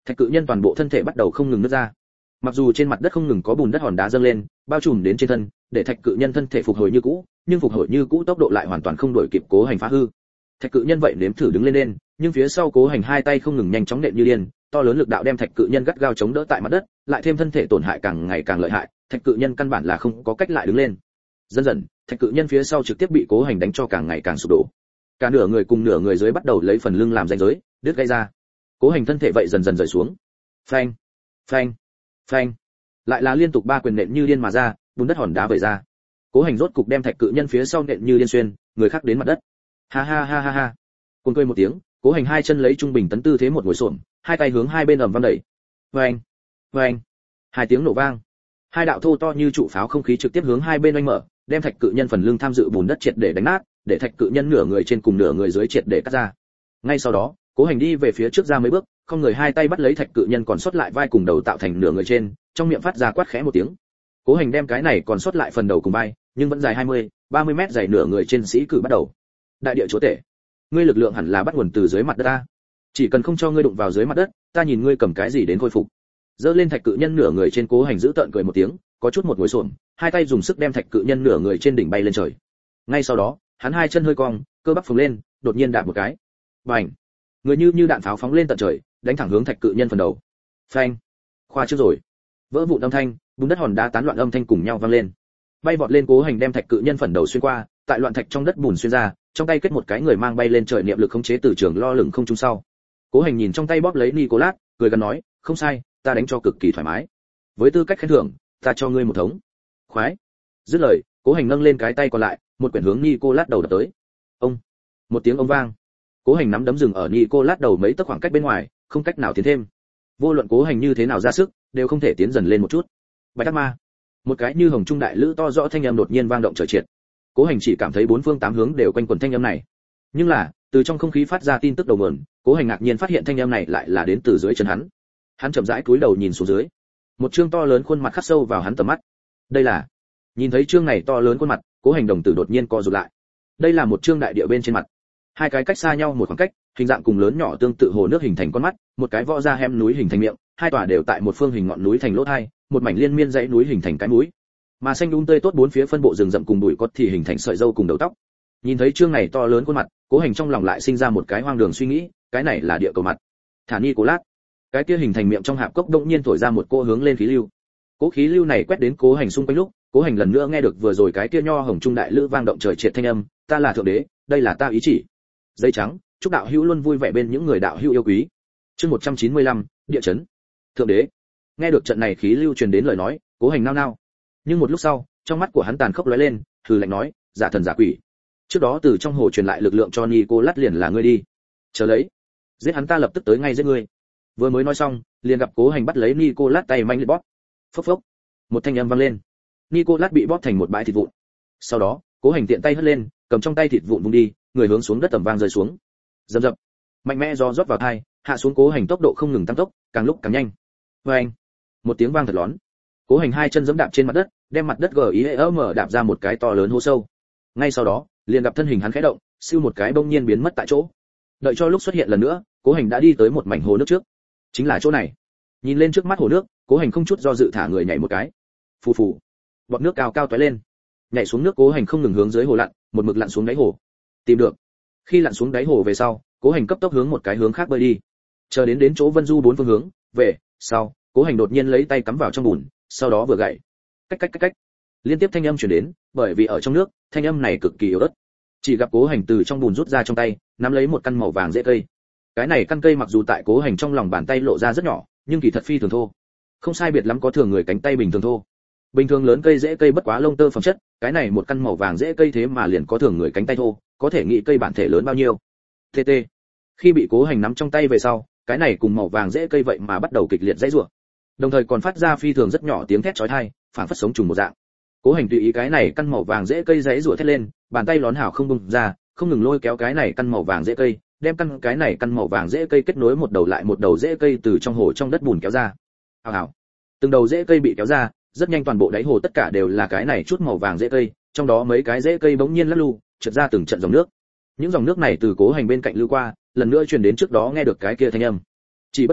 Thạch cự nhân toàn bộ thân thể bắt đầu không ngừng nứt ra. Mặc dù trên mặt đất không ngừng có bùn đất hòn đá dâng lên, bao trùm đến trên thân, để thạch cự nhân thân thể phục hồi như cũ, nhưng phục hồi như cũ tốc độ lại hoàn toàn không đổi kịp Cố Hành phá hư. Thạch cự nhân vậy nếm thử đứng lên lên, nhưng phía sau Cố Hành hai tay không ngừng nhanh chóng nện như điên, to lớn lực đạo đem thạch cự nhân gắt gao chống đỡ tại mặt đất, lại thêm thân thể tổn hại càng ngày càng lợi hại, thạch cự nhân căn bản là không có cách lại đứng lên. Dần dần, thạch cự nhân phía sau trực tiếp bị Cố Hành đánh cho càng ngày càng sụp đổ. Cả nửa người cùng nửa người dưới bắt đầu lấy phần lưng làm ranh giới, đứt gãy ra. Cố Hành thân thể vậy dần dần rời xuống. Phanh, phanh, phanh. Lại là liên tục ba quyền nện như điên mà ra, bùn đất hòn đá vẩy ra. Cố Hành rốt cục đem thạch cự nhân phía sau nện như điên xuyên, người khác đến mặt đất. Ha ha ha ha ha. Cuồng cười một tiếng, Cố Hành hai chân lấy trung bình tấn tư thế một ngồi xổm, hai tay hướng hai bên ầm vang đẩy. Oeng, oeng. Hai tiếng nổ vang. Hai đạo thô to như trụ pháo không khí trực tiếp hướng hai bên oanh mở, đem thạch cự nhân phần lưng tham dự bùn đất triệt để đánh nát, để thạch cự nhân nửa người trên cùng nửa người dưới triệt để cắt ra. Ngay sau đó, Cố Hành đi về phía trước ra mấy bước, không người hai tay bắt lấy thạch cự nhân còn sót lại vai cùng đầu tạo thành nửa người trên, trong miệng phát ra quát khẽ một tiếng. Cố Hành đem cái này còn sót lại phần đầu cùng vai, nhưng vẫn dài hai mươi, ba mươi mét dày nửa người trên sĩ cử bắt đầu. Đại địa chúa tể, ngươi lực lượng hẳn là bắt nguồn từ dưới mặt đất ta. Chỉ cần không cho ngươi đụng vào dưới mặt đất, ta nhìn ngươi cầm cái gì đến khôi phục. Dơ lên thạch cự nhân nửa người trên, Cố Hành giữ tợn cười một tiếng, có chút một ngồi xổm, hai tay dùng sức đem thạch cự nhân nửa người trên đỉnh bay lên trời. Ngay sau đó, hắn hai chân hơi cong, cơ bắp phồng lên, đột nhiên đạp một cái. Bành! Người như như đạn pháo phóng lên tận trời, đánh thẳng hướng thạch cự nhân phần đầu. Phanh! Khoa trước rồi. Vỡ vụn âm thanh, bùn đất hòn đá tán loạn âm thanh cùng nhau vang lên. Bay vọt lên, Cố Hành đem thạch cự nhân phần đầu xuyên qua, tại loạn thạch trong đất bùn xuyên ra, trong tay kết một cái người mang bay lên trời niệm lực khống chế từ trường lo lửng không trung sau. Cố Hành nhìn trong tay bóp lấy Nicolas, cười gần nói, không sai, ta đánh cho cực kỳ thoải mái. Với tư cách khen thưởng, ta cho ngươi một thống. Khoái. Dứt lời, Cố Hành nâng lên cái tay còn lại, một quyển hướng Nicolas đầu đập tới. Ông. Một tiếng ông vang. Cố Hành nắm đấm dừng ở Nicolas đầu mấy tấc khoảng cách bên ngoài, không cách nào tiến thêm. Vô luận Cố Hành như thế nào ra sức, đều không thể tiến dần lên một chút. Bạch Tắc Ma. Một cái như hồng trung đại lữ to rõ thanh âm đột nhiên vang động trời triệt. Cố Hành chỉ cảm thấy bốn phương tám hướng đều quanh quẩn thanh âm này. Nhưng là, từ trong không khí phát ra tin tức đầu nguồn, Cố Hành ngạc nhiên phát hiện thanh âm này lại là đến từ dưới chân hắn. Hắn chậm rãi cúi đầu nhìn xuống dưới. Một trương to lớn khuôn mặt khắc sâu vào hắn tầm mắt. Đây là... Nhìn thấy trương này to lớn khuôn mặt, Cố Hành đồng tử đột nhiên co rụt lại. Đây là một trương đại địa bên trên mặt. Hai cái cách xa nhau một khoảng cách, hình dạng cùng lớn nhỏ tương tự hồ nước hình thành con mắt, một cái võ ra hem núi hình thành miệng, hai tòa đều tại một phương hình ngọn núi thành lỗ hai, một mảnh liên miên dãy núi hình thành cái mũi. Mà xanh đúng tươi tốt bốn phía phân bộ rừng rậm cùng bụi cốt thì hình thành sợi râu cùng đầu tóc. Nhìn thấy trương này to lớn khuôn mặt, Cố Hành trong lòng lại sinh ra một cái hoang đường suy nghĩ, cái này là địa cầu mặt. Thả Nicolas. Cái kia hình thành miệng trong hạp cốc đột nhiên thổi ra một cô hướng lên khí lưu. Cố khí lưu này quét đến Cố Hành xung quanh lúc, Cố Hành lần nữa nghe được vừa rồi cái kia nho hồng trung đại lữ vang động trời triệt thanh âm, ta là thượng đế, đây là ta ý chỉ. Dây trắng, chúc đạo hữu luôn vui vẻ bên những người đạo hữu yêu quý. Chương một trăm chín mươi lăm, địa chấn. Thượng đế. Nghe được trận này khí lưu truyền đến lời nói, Cố Hành nao nao. Nhưng một lúc sau, trong mắt của hắn tàn khốc lóe lên, hừ lạnh nói, giả thần giả quỷ. Trước đó từ trong hồ truyền lại lực lượng cho Nicolas liền là ngươi đi. Chờ lấy, giết hắn ta lập tức tới ngay giết ngươi. Vừa mới nói xong, liền gặp Cố Hành bắt lấy Nicolas tay manh liệt bóp. Phốc phốc. Một thanh âm vang lên. Nicolas bị bóp thành một bãi thịt vụn. Sau đó, Cố Hành tiện tay hất lên, cầm trong tay thịt vụn vung đi, người hướng xuống đất tầm vang rơi xuống. Dầm dập. Mạnh mẽ gió rót vào tai, hạ xuống, Cố Hành tốc độ không ngừng tăng tốc, càng lúc càng nhanh. Oeng. Một tiếng vang thật lớn. Cố Hành hai chân giẫm đạp trên mặt đất, đem mặt đất gờ ý ơ mở đạp ra một cái to lớn hố sâu. Ngay sau đó, liền gặp thân hình hắn khẽ động, siêu một cái bỗng nhiên biến mất tại chỗ. Đợi cho lúc xuất hiện lần nữa, Cố Hành đã đi tới một mảnh hồ nước trước. Chính là chỗ này. Nhìn lên trước mắt hồ nước, Cố Hành không chút do dự thả người nhảy một cái. Phù phù. Bọt nước cao cao tóe lên. Nhảy xuống nước, Cố Hành không ngừng hướng dưới hồ lặn, một mực lặn xuống đáy hồ. Tìm được. Khi lặn xuống đáy hồ về sau, Cố Hành cấp tốc hướng một cái hướng khác bơi đi. Chờ đến đến chỗ Vân Du bốn phương hướng, về sau, Cố Hành đột nhiên lấy tay cắm vào trong bùn, sau đó vừa gậy. Cách cách cách cách. Liên tiếp thanh âm truyền đến, bởi vì ở trong nước, thanh âm này cực kỳ yếu ớt. Chỉ gặp Cố Hành từ trong bùn rút ra trong tay, nắm lấy một căn màu vàng rễ cây. Cái này căn cây mặc dù tại Cố Hành trong lòng bàn tay lộ ra rất nhỏ, nhưng kỳ thật phi thường thô. Không sai biệt lắm có thường người cánh tay bình thường thô. Bình thường lớn cây rễ cây bất quá lông tơ phẩm chất, cái này một căn màu vàng rễ cây thế mà liền có thường người cánh tay thô, có thể nghĩ cây bản thể lớn bao nhiêu. tê tê. Khi bị Cố Hành nắm trong tay về sau, cái này cùng màu vàng rễ cây vậy mà bắt đầu kịch liệt giãy giụa. Đồng thời còn phát ra phi thường rất nhỏ tiếng thét chói tai, phản phất sống trùng một dạng. Cố Hành tùy ý cái này căn màu vàng rễ cây giãy giụa thét lên, bàn tay lón hào không bung ra, không ngừng lôi kéo cái này căn màu vàng rễ cây, đem căn cái này căn màu vàng rễ cây kết nối một đầu lại một đầu rễ cây từ trong hồ trong đất bùn kéo ra. Hào hào. Từng đầu rễ cây bị kéo ra, rất nhanh toàn bộ đáy hồ tất cả đều là cái này chút màu vàng rễ cây, trong đó mấy cái rễ cây bỗng nhiên lắc lư, trượt ra từng trận dòng nước. Những dòng nước này từ Cố Hành bên cạnh lưu qua, lần nữa truyền đến trước đó nghe được cái kia thanh âm. Chỉ bất quá,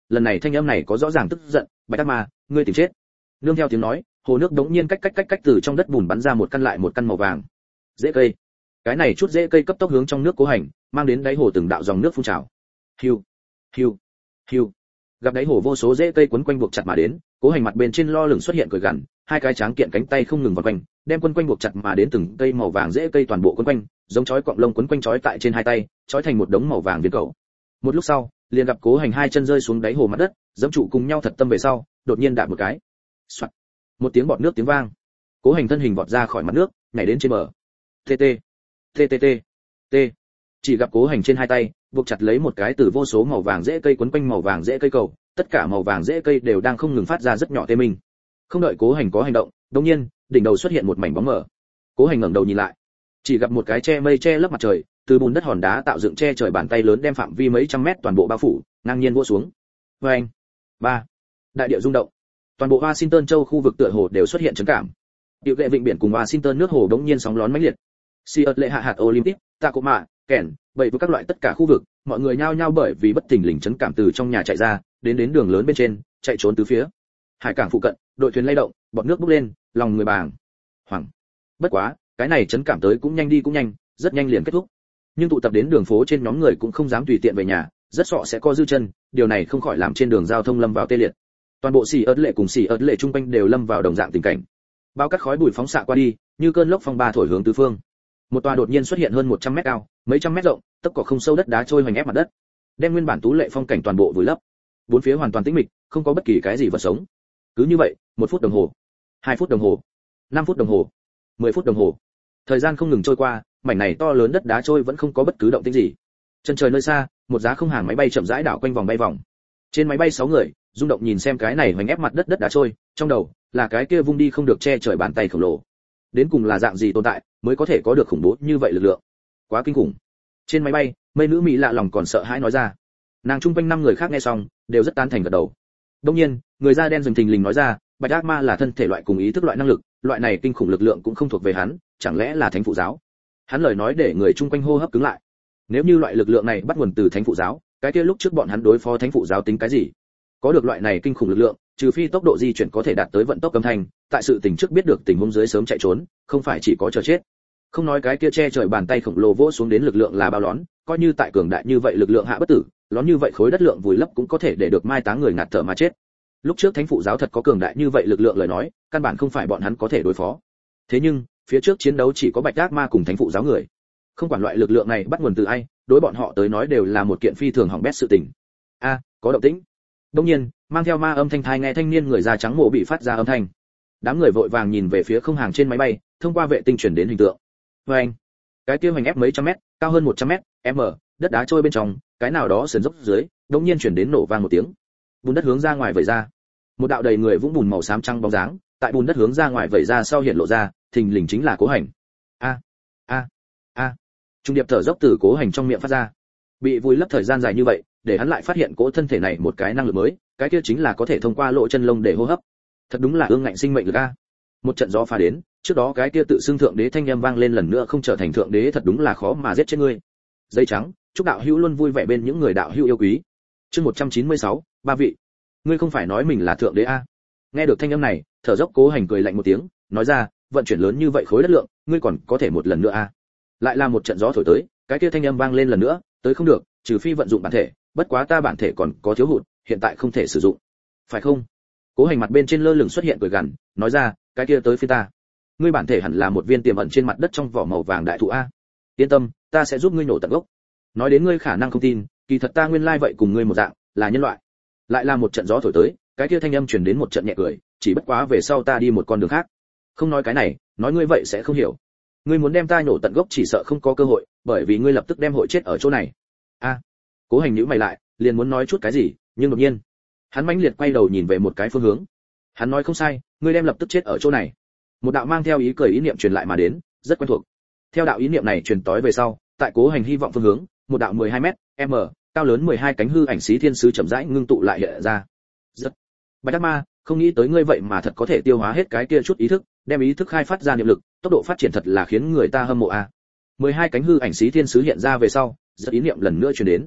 lần này thanh âm này có rõ ràng tức giận, bạch ác ma, ngươi tìm chết. Nương theo tiếng nói, hồ nước đống nhiên cách cách cách cách từ trong đất bùn bắn ra một căn lại một căn màu vàng rễ cây. Cái này chút rễ cây cấp tốc hướng trong nước Cố Hành, mang đến đáy hồ từng đạo dòng nước phun trào. Hiu, hiu, hiu. Gặp đáy hồ vô số rễ cây quấn quanh buộc chặt mà đến, Cố Hành mặt bên trên lo lửng xuất hiện cười gằn, hai cái tráng kiện cánh tay không ngừng vòng quanh, đem quấn quanh buộc chặt mà đến từng cây màu vàng rễ cây toàn bộ quấn quanh, giống chói cọng lông quấn quanh chói tại trên hai tay, chói thành một đống màu vàng viên cầu. Một lúc sau, liền gặp Cố Hành hai chân rơi xuống đáy hồ mặt đất, giẫm trụ cùng nhau thật tâm về sau, đột nhiên đạp một cái. Soạt. Một tiếng bọt nước tiếng vang. Cố Hành thân hình vọt ra khỏi mặt nước, nhảy đến trên bờ. Tê tê, tê tê tê, tê. Chỉ gặp Cố Hành trên hai tay buộc chặt lấy một cái từ vô số màu vàng rễ cây quấn quanh màu vàng rễ cây cầu, tất cả màu vàng rễ cây đều đang không ngừng phát ra rất nhỏ tê minh. Không đợi Cố Hành có hành động, đột nhiên, đỉnh đầu xuất hiện một mảnh bóng mờ. Cố Hành ngẩng đầu nhìn lại, chỉ gặp một cái che mây che lấp mặt trời, từ bùn đất hòn đá tạo dựng che trời bàn tay lớn đem phạm vi mấy trăm mét toàn bộ bao phủ, ngang nhiên vỗ xuống. Oeng. Ba. Đại địa rung động. Toàn bộ Washington châu khu vực tựa hồ đều xuất hiện chấn cảm. Địa lệ vịnh biển cùng Washington nước hồ đống nhiên sóng lón mãnh liệt. Siợt lệ hạ hạt Olympic, Tacoma, kèn, bảy với các loại tất cả khu vực, mọi người nhao nhao bởi vì bất thình lình chấn cảm từ trong nhà chạy ra, đến đến đường lớn bên trên, chạy trốn tứ phía. Hải cảng phụ cận, đội thuyền lay động, bọt nước bốc lên, lòng người bàng hoàng. Bất quá, cái này chấn cảm tới cũng nhanh đi cũng nhanh, rất nhanh liền kết thúc. Nhưng tụ tập đến đường phố trên nhóm người cũng không dám tùy tiện về nhà, rất sợ sẽ co dư chân, điều này không khỏi làm trên đường giao thông lâm vào tê liệt. Toàn bộ xì ớt lệ cùng xì ớt lệ trung quanh đều lâm vào đồng dạng tình cảnh. Bao cát khói bụi phóng xạ qua đi, như cơn lốc phong ba thổi hướng tứ phương. Một tòa đột nhiên xuất hiện hơn một trăm mét cao, mấy trăm mét rộng, tấc cỏ không sâu đất đá trôi hoành ép mặt đất, đem nguyên bản tú lệ phong cảnh toàn bộ vùi lấp. Bốn phía hoàn toàn tĩnh mịch, không có bất kỳ cái gì vật sống. Cứ như vậy, một phút đồng hồ, hai phút đồng hồ, năm phút đồng hồ, mười phút đồng hồ. Thời gian không ngừng trôi qua, mảnh này to lớn đất đá trôi vẫn không có bất cứ động tĩnh gì. Chân trời nơi xa, một giá không hàng máy bay chậm rãi đảo quanh vòng bay vòng. Trên máy bay sáu người, rung động nhìn xem cái này hoành ép mặt đất đất đá trôi, trong đầu là cái kia vung đi không được che trời bàn tay khổng lồ. Đến cùng là dạng gì tồn tại mới có thể có được khủng bố như vậy lực lượng? Quá kinh khủng. Trên máy bay, mây nữ mỹ lạ lòng còn sợ hãi nói ra. Nàng trung quanh năm người khác nghe xong, đều rất tán thành gật đầu. Đương nhiên, người da đen dần thình lình nói ra, bạch ác ma là thân thể loại cùng ý thức loại năng lực, loại này kinh khủng lực lượng cũng không thuộc về hắn, chẳng lẽ là thánh phụ giáo? Hắn lời nói để người trung quanh hô hấp cứng lại. Nếu như loại lực lượng này bắt nguồn từ thánh phụ giáo, cái kia lúc trước bọn hắn đối phó thánh phụ giáo tính cái gì? Có được loại này kinh khủng lực lượng, trừ phi tốc độ di chuyển có thể đạt tới vận tốc âm thanh, tại sự tình trước biết được tình huống dưới sớm chạy trốn, không phải chỉ có chờ chết. Không nói cái kia che trời bàn tay khổng lồ vỗ xuống đến lực lượng là bao lón, coi như tại cường đại như vậy lực lượng hạ bất tử, lón như vậy khối đất lượng vùi lấp cũng có thể để được mai táng người ngạt thở mà chết. Lúc trước thánh phụ giáo thật có cường đại như vậy lực lượng lời nói, căn bản không phải bọn hắn có thể đối phó. Thế nhưng, phía trước chiến đấu chỉ có bạch ác ma cùng thánh phụ giáo người. Không quản loại lực lượng này bắt nguồn từ ai, đối bọn họ tới nói đều là một kiện phi thường hỏng bét sự tình. A, có động tĩnh. Đương nhiên, mang theo ma âm thanh thai nghe thanh niên người da trắng mộ bị phát ra âm thanh. Đám người vội vàng nhìn về phía không hàng trên máy bay, thông qua vệ tinh truyền đến hình tượng. Và anh, cái kia hoành ép mấy trăm mét, cao hơn một trăm mét, m, đất đá trôi bên trong, cái nào đó sườn dốc dưới, đột nhiên truyền đến nổ vang một tiếng. Bùn đất hướng ra ngoài vẩy ra. Một đạo đầy người vũng bùn màu xám trắng bóng dáng, tại bùn đất hướng ra ngoài vẩy ra sau hiện lộ ra, thình lình chính là Cố Hành. A, a, a. Trung điệp thở dốc từ Cố Hành trong miệng phát ra. Bị vùi lấp thời gian dài như vậy, để hắn lại phát hiện cỗ thân thể này một cái năng lực mới, cái kia chính là có thể thông qua lỗ chân lông để hô hấp. Thật đúng là ương ngạnh sinh mệnh lực a. Một trận gió phá đến, trước đó cái kia tự xưng thượng đế thanh âm vang lên lần nữa không trở thành thượng đế thật đúng là khó mà giết chết ngươi. Dây trắng, chúc đạo hữu luôn vui vẻ bên những người đạo hữu yêu quý. Chương một trăm chín mươi sáu, ba vị. Ngươi không phải nói mình là thượng đế a? Nghe được thanh âm này, thở dốc Cố Hành cười lạnh một tiếng, nói ra, vận chuyển lớn như vậy khối đất lượng, ngươi còn có thể một lần nữa a? Lại là một trận gió thổi tới, cái kia thanh âm vang lên lần nữa, tới không được, trừ phi vận dụng bản thể, bất quá ta bản thể còn có thiếu hụt, hiện tại không thể sử dụng. Phải không? Cố Hành mặt bên trên lơ lửng xuất hiện cười gằn, nói ra, cái kia tới phía ta. Ngươi bản thể hẳn là một viên tiềm ẩn trên mặt đất trong vỏ màu vàng đại thụ a. Yên tâm, ta sẽ giúp ngươi nổ tận gốc. Nói đến ngươi khả năng không tin, kỳ thật ta nguyên lai vậy cùng ngươi một dạng, là nhân loại. Lại là một trận gió thổi tới, cái kia thanh âm truyền đến một trận nhẹ cười, chỉ bất quá về sau ta đi một con đường khác. Không nói cái này, nói ngươi vậy sẽ không hiểu. Ngươi muốn đem ta nổ tận gốc chỉ sợ không có cơ hội, bởi vì ngươi lập tức đem hội chết ở chỗ này. A. Cố Hành nhíu mày lại, liền muốn nói chút cái gì, nhưng đột nhiên, hắn mãnh liệt quay đầu nhìn về một cái phương hướng. Hắn nói không sai, ngươi đem lập tức chết ở chỗ này. Một đạo mang theo ý cười ý niệm truyền lại mà đến, rất quen thuộc. Theo đạo ý niệm này truyền tới về sau, tại Cố Hành hy vọng phương hướng, một đạo mười hai mét, m, cao lớn mười hai cánh hư ảnh xí thiên sứ chậm rãi ngưng tụ lại hiện ra. Rất. Bạch Ác Ma, không nghĩ tới ngươi vậy mà thật có thể tiêu hóa hết cái kia chút ý thức, đem ý thức khai phát ra niệm lực, tốc độ phát triển thật là khiến người ta hâm mộ a. mười hai cánh hư ảnh xí thiên sứ hiện ra về sau, rất ý niệm lần nữa truyền đến.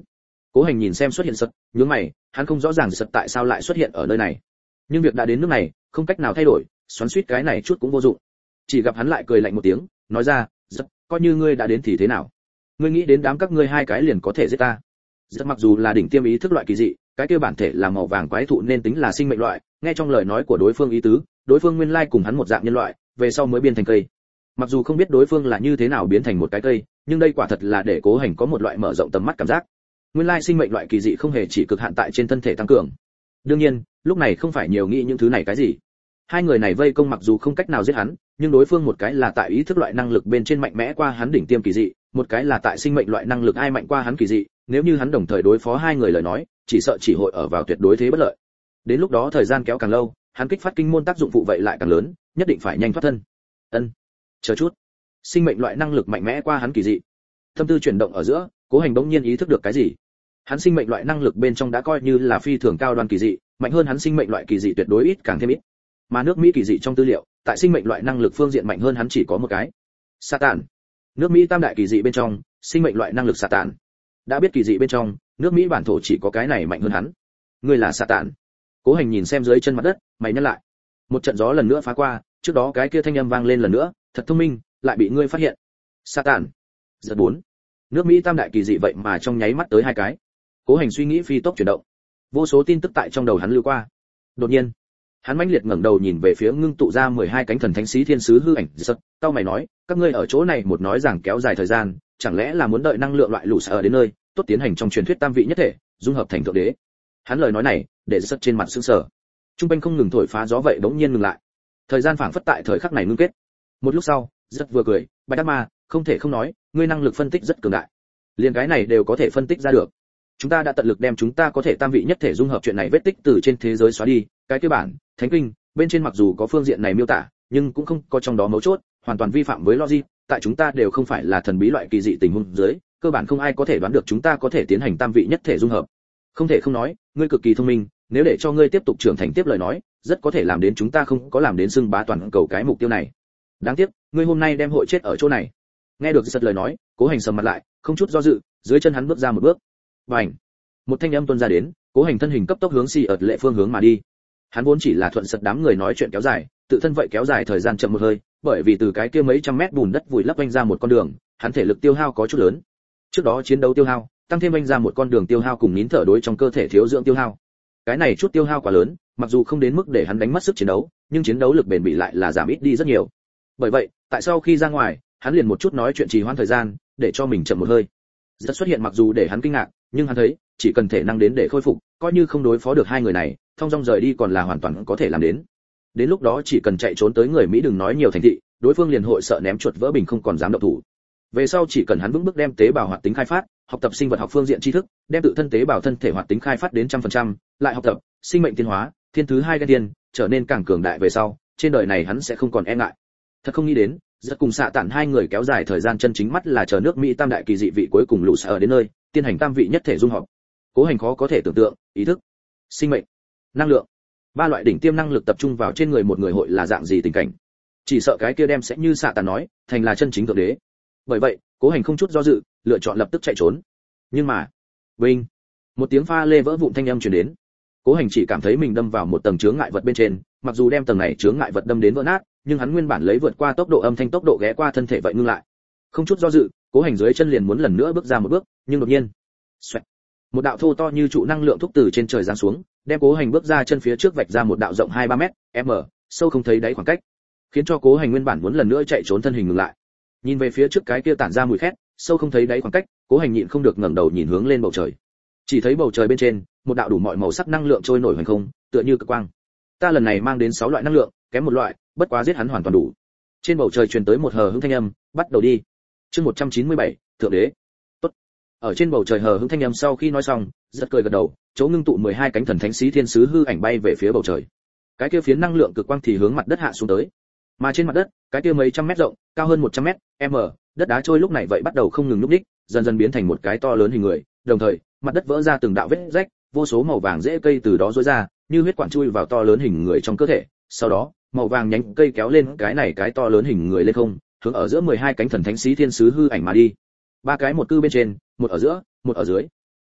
Cố Hành nhìn xem xuất hiện sật, nhướng mày, hắn không rõ ràng sật tại sao lại xuất hiện ở nơi này. Nhưng việc đã đến nước này, không cách nào thay đổi, xoắn xuýt cái này chút cũng vô dụng. Chỉ gặp hắn lại cười lạnh một tiếng, nói ra, "Giật, coi như ngươi đã đến thì thế nào? Ngươi nghĩ đến đám các ngươi hai cái liền có thể giết ta?" Giật mặc dù là đỉnh tiêm ý thức loại kỳ dị, cái kia bản thể là màu vàng quái thụ nên tính là sinh mệnh loại, nghe trong lời nói của đối phương ý tứ, đối phương nguyên lai cùng hắn một dạng nhân loại, về sau mới biến thành cây. Mặc dù không biết đối phương là như thế nào biến thành một cái cây, nhưng đây quả thật là để Cố Hành có một loại mở rộng tầm mắt cảm giác. Nguyên lai sinh mệnh loại kỳ dị không hề chỉ cực hạn tại trên thân thể tăng cường. Đương nhiên, lúc này không phải nhiều nghĩ những thứ này cái gì. Hai người này vây công mặc dù không cách nào giết hắn, nhưng đối phương một cái là tại ý thức loại năng lực bên trên mạnh mẽ qua hắn đỉnh tiêm kỳ dị, một cái là tại sinh mệnh loại năng lực ai mạnh qua hắn kỳ dị, nếu như hắn đồng thời đối phó hai người lời nói, chỉ sợ chỉ hội ở vào tuyệt đối thế bất lợi. Đến lúc đó thời gian kéo càng lâu, hắn kích phát kinh môn tác dụng phụ vậy lại càng lớn, nhất định phải nhanh thoát thân. Ân, chờ chút. Sinh mệnh loại năng lực mạnh mẽ qua hắn kỳ dị. Tâm tư chuyển động ở giữa, Cố Hành bỗng nhiên ý thức được cái gì. Hắn sinh mệnh loại năng lực bên trong đã coi như là phi thường cao đoan kỳ dị, mạnh hơn hắn sinh mệnh loại kỳ dị tuyệt đối ít càng thêm ít. Mà nước Mỹ kỳ dị trong tư liệu, tại sinh mệnh loại năng lực phương diện mạnh hơn hắn chỉ có một cái. Satan. Nước Mỹ tam đại kỳ dị bên trong, sinh mệnh loại năng lực Satan. Đã biết kỳ dị bên trong, nước Mỹ bản thổ chỉ có cái này mạnh hơn hắn. Ngươi là Satan. Cố Hành nhìn xem dưới chân mặt đất, mày nhăn lại. Một trận gió lần nữa phá qua, trước đó cái kia thanh âm vang lên lần nữa, thật thông minh, lại bị ngươi phát hiện. Satan. Giật bốn. Nước Mỹ tam đại kỳ dị vậy mà trong nháy mắt tới hai cái. Cố Hành suy nghĩ phi tốc chuyển động. Vô số tin tức tại trong đầu hắn lưu qua. Đột nhiên, hắn mãnh liệt ngẩng đầu nhìn về phía ngưng tụ ra mười hai cánh thần thánh sĩ thiên sứ hư ảnh giật, tao mày nói, các ngươi ở chỗ này một nói rằng kéo dài thời gian, chẳng lẽ là muốn đợi năng lượng loại lũ sở đến nơi, tốt tiến hành trong truyền thuyết tam vị nhất thể, dung hợp thành thượng đế. Hắn lời nói này, để giật trên mặt sững sờ. Trung quanh không ngừng thổi phá gió vậy bỗng nhiên ngừng lại. Thời gian phảng phất tại thời khắc này ngưng kết. Một lúc sau, giật vừa cười, Bạch Đắc Ma, không thể không nói, ngươi năng lực phân tích rất cường đại. Liên cái này đều có thể phân tích ra được. Chúng ta đã tận lực đem chúng ta có thể tam vị nhất thể dung hợp chuyện này vết tích từ trên thế giới xóa đi, cái cơ bản, thánh kinh, bên trên mặc dù có phương diện này miêu tả, nhưng cũng không có trong đó mấu chốt, hoàn toàn vi phạm với logic, tại chúng ta đều không phải là thần bí loại kỳ dị tình huống dưới, cơ bản không ai có thể đoán được chúng ta có thể tiến hành tam vị nhất thể dung hợp. Không thể không nói, ngươi cực kỳ thông minh, nếu để cho ngươi tiếp tục trưởng thành tiếp lời nói, rất có thể làm đến chúng ta không có làm đến xưng bá toàn cầu cái mục tiêu này. Đáng tiếc, ngươi hôm nay đem hội chết ở chỗ này. Nghe được giật lời nói, Cố Hành sầm mặt lại, không chút do dự, dưới chân hắn bước ra một bước. Bành! Một thanh âm tuôn ra đến, Cố Hành thân hình cấp tốc hướng xì ợt lệ phương hướng mà đi. Hắn vốn chỉ là thuận sật đám người nói chuyện kéo dài, tự thân vậy kéo dài thời gian chậm một hơi, bởi vì từ cái kia mấy trăm mét bùn đất vùi lấp vanh ra một con đường, hắn thể lực tiêu hao có chút lớn. Trước đó chiến đấu tiêu hao, tăng thêm vanh ra một con đường tiêu hao cùng nín thở đối trong cơ thể thiếu dưỡng tiêu hao. Cái này chút tiêu hao quá lớn, mặc dù không đến mức để hắn đánh mất sức chiến đấu, nhưng chiến đấu lực bền bỉ lại là giảm ít đi rất nhiều. Bởi vậy, tại sau khi ra ngoài, hắn liền một chút nói chuyện trì hoãn thời gian, để cho mình chậm một hơi. Rất xuất hiện mặc dù để hắn kinh ngạc, nhưng hắn thấy, chỉ cần thể năng đến để khôi phục, coi như không đối phó được hai người này, thông dong rời đi còn là hoàn toàn có thể làm đến. Đến lúc đó chỉ cần chạy trốn tới người Mỹ đừng nói nhiều thành thị, đối phương liền hội sợ ném chuột vỡ bình không còn dám động thủ. Về sau chỉ cần hắn vững bước đem tế bào hoạt tính khai phát, học tập sinh vật học phương diện tri thức, đem tự thân tế bào thân thể hoạt tính khai phát đến trăm phần trăm, lại học tập sinh mệnh tiến hóa, thiên thứ hai gen tiên, trở nên càng cường đại về sau, trên đời này hắn sẽ không còn e ngại. Thật không nghĩ đến, rất cùng xạ tản hai người kéo dài thời gian chân chính mắt là chờ nước Mỹ tam đại kỳ dị vị cuối cùng lũ sở đến nơi, tiến hành tam vị nhất thể dung hợp. Cố Hành khó có thể tưởng tượng, ý thức, sinh mệnh, năng lượng, ba loại đỉnh tiêm năng lực tập trung vào trên người một người hội là dạng gì tình cảnh. Chỉ sợ cái kia đem sẽ như xạ tản nói, thành là chân chính thượng đế. Bởi vậy, Cố Hành không chút do dự, lựa chọn lập tức chạy trốn. Nhưng mà, vinh, một tiếng pha lê vỡ vụn thanh âm truyền đến. Cố Hành chỉ cảm thấy mình đâm vào một tầng chướng ngại vật bên trên, mặc dù đem tầng này chướng ngại vật đâm đến vỡ nát, nhưng hắn nguyên bản lấy vượt qua tốc độ âm thanh tốc độ ghé qua thân thể vậy ngưng lại. Không chút do dự, Cố Hành dưới chân liền muốn lần nữa bước ra một bước, nhưng đột nhiên, xoẹt, một đạo thô to như trụ năng lượng thúc từ trên trời giáng xuống, đem Cố Hành bước ra chân phía trước vạch ra một đạo rộng hai ba mét, m, sâu không thấy đáy khoảng cách, khiến cho Cố Hành nguyên bản muốn lần nữa chạy trốn thân hình ngừng lại. Nhìn về phía trước cái kia tản ra mùi khét, sâu không thấy đáy khoảng cách, Cố Hành nhịn không được ngẩng đầu nhìn hướng lên bầu trời. Chỉ thấy bầu trời bên trên, một đạo đủ mọi màu sắc năng lượng trôi nổi hoành không, tựa như cực quang. Ta lần này mang đến sáu loại năng lượng, kém một loại, bất quá giết hắn hoàn toàn đủ. Trên bầu trời truyền tới một hờ hững thanh âm, bắt đầu đi. Chương một trăm chín mươi bảy, thượng đế. Tốt. Ở trên bầu trời hờ hững thanh âm sau khi nói xong, rất cười gật đầu, chỗ ngưng tụ mười hai cánh thần thánh sĩ thiên sứ hư ảnh bay về phía bầu trời. Cái kia phiến năng lượng cực quang thì hướng mặt đất hạ xuống tới. Mà trên mặt đất, cái kia mấy trăm mét rộng, cao hơn một trăm mét, m, đất đá trôi lúc này vậy bắt đầu không ngừng nhúc nhích, dần dần biến thành một cái to lớn hình người, đồng thời, mặt đất vỡ ra từng đạo vết rách, vô số màu vàng rễ cây từ đó rối ra, như huyết quản chui vào to lớn hình người trong cơ thể. Sau đó, màu vàng nhánh cây kéo lên cái này cái to lớn hình người lên không, hướng ở giữa mười hai cánh thần thánh sĩ thiên sứ hư ảnh mà đi. Ba cái một cư bên trên, một ở giữa, một ở dưới.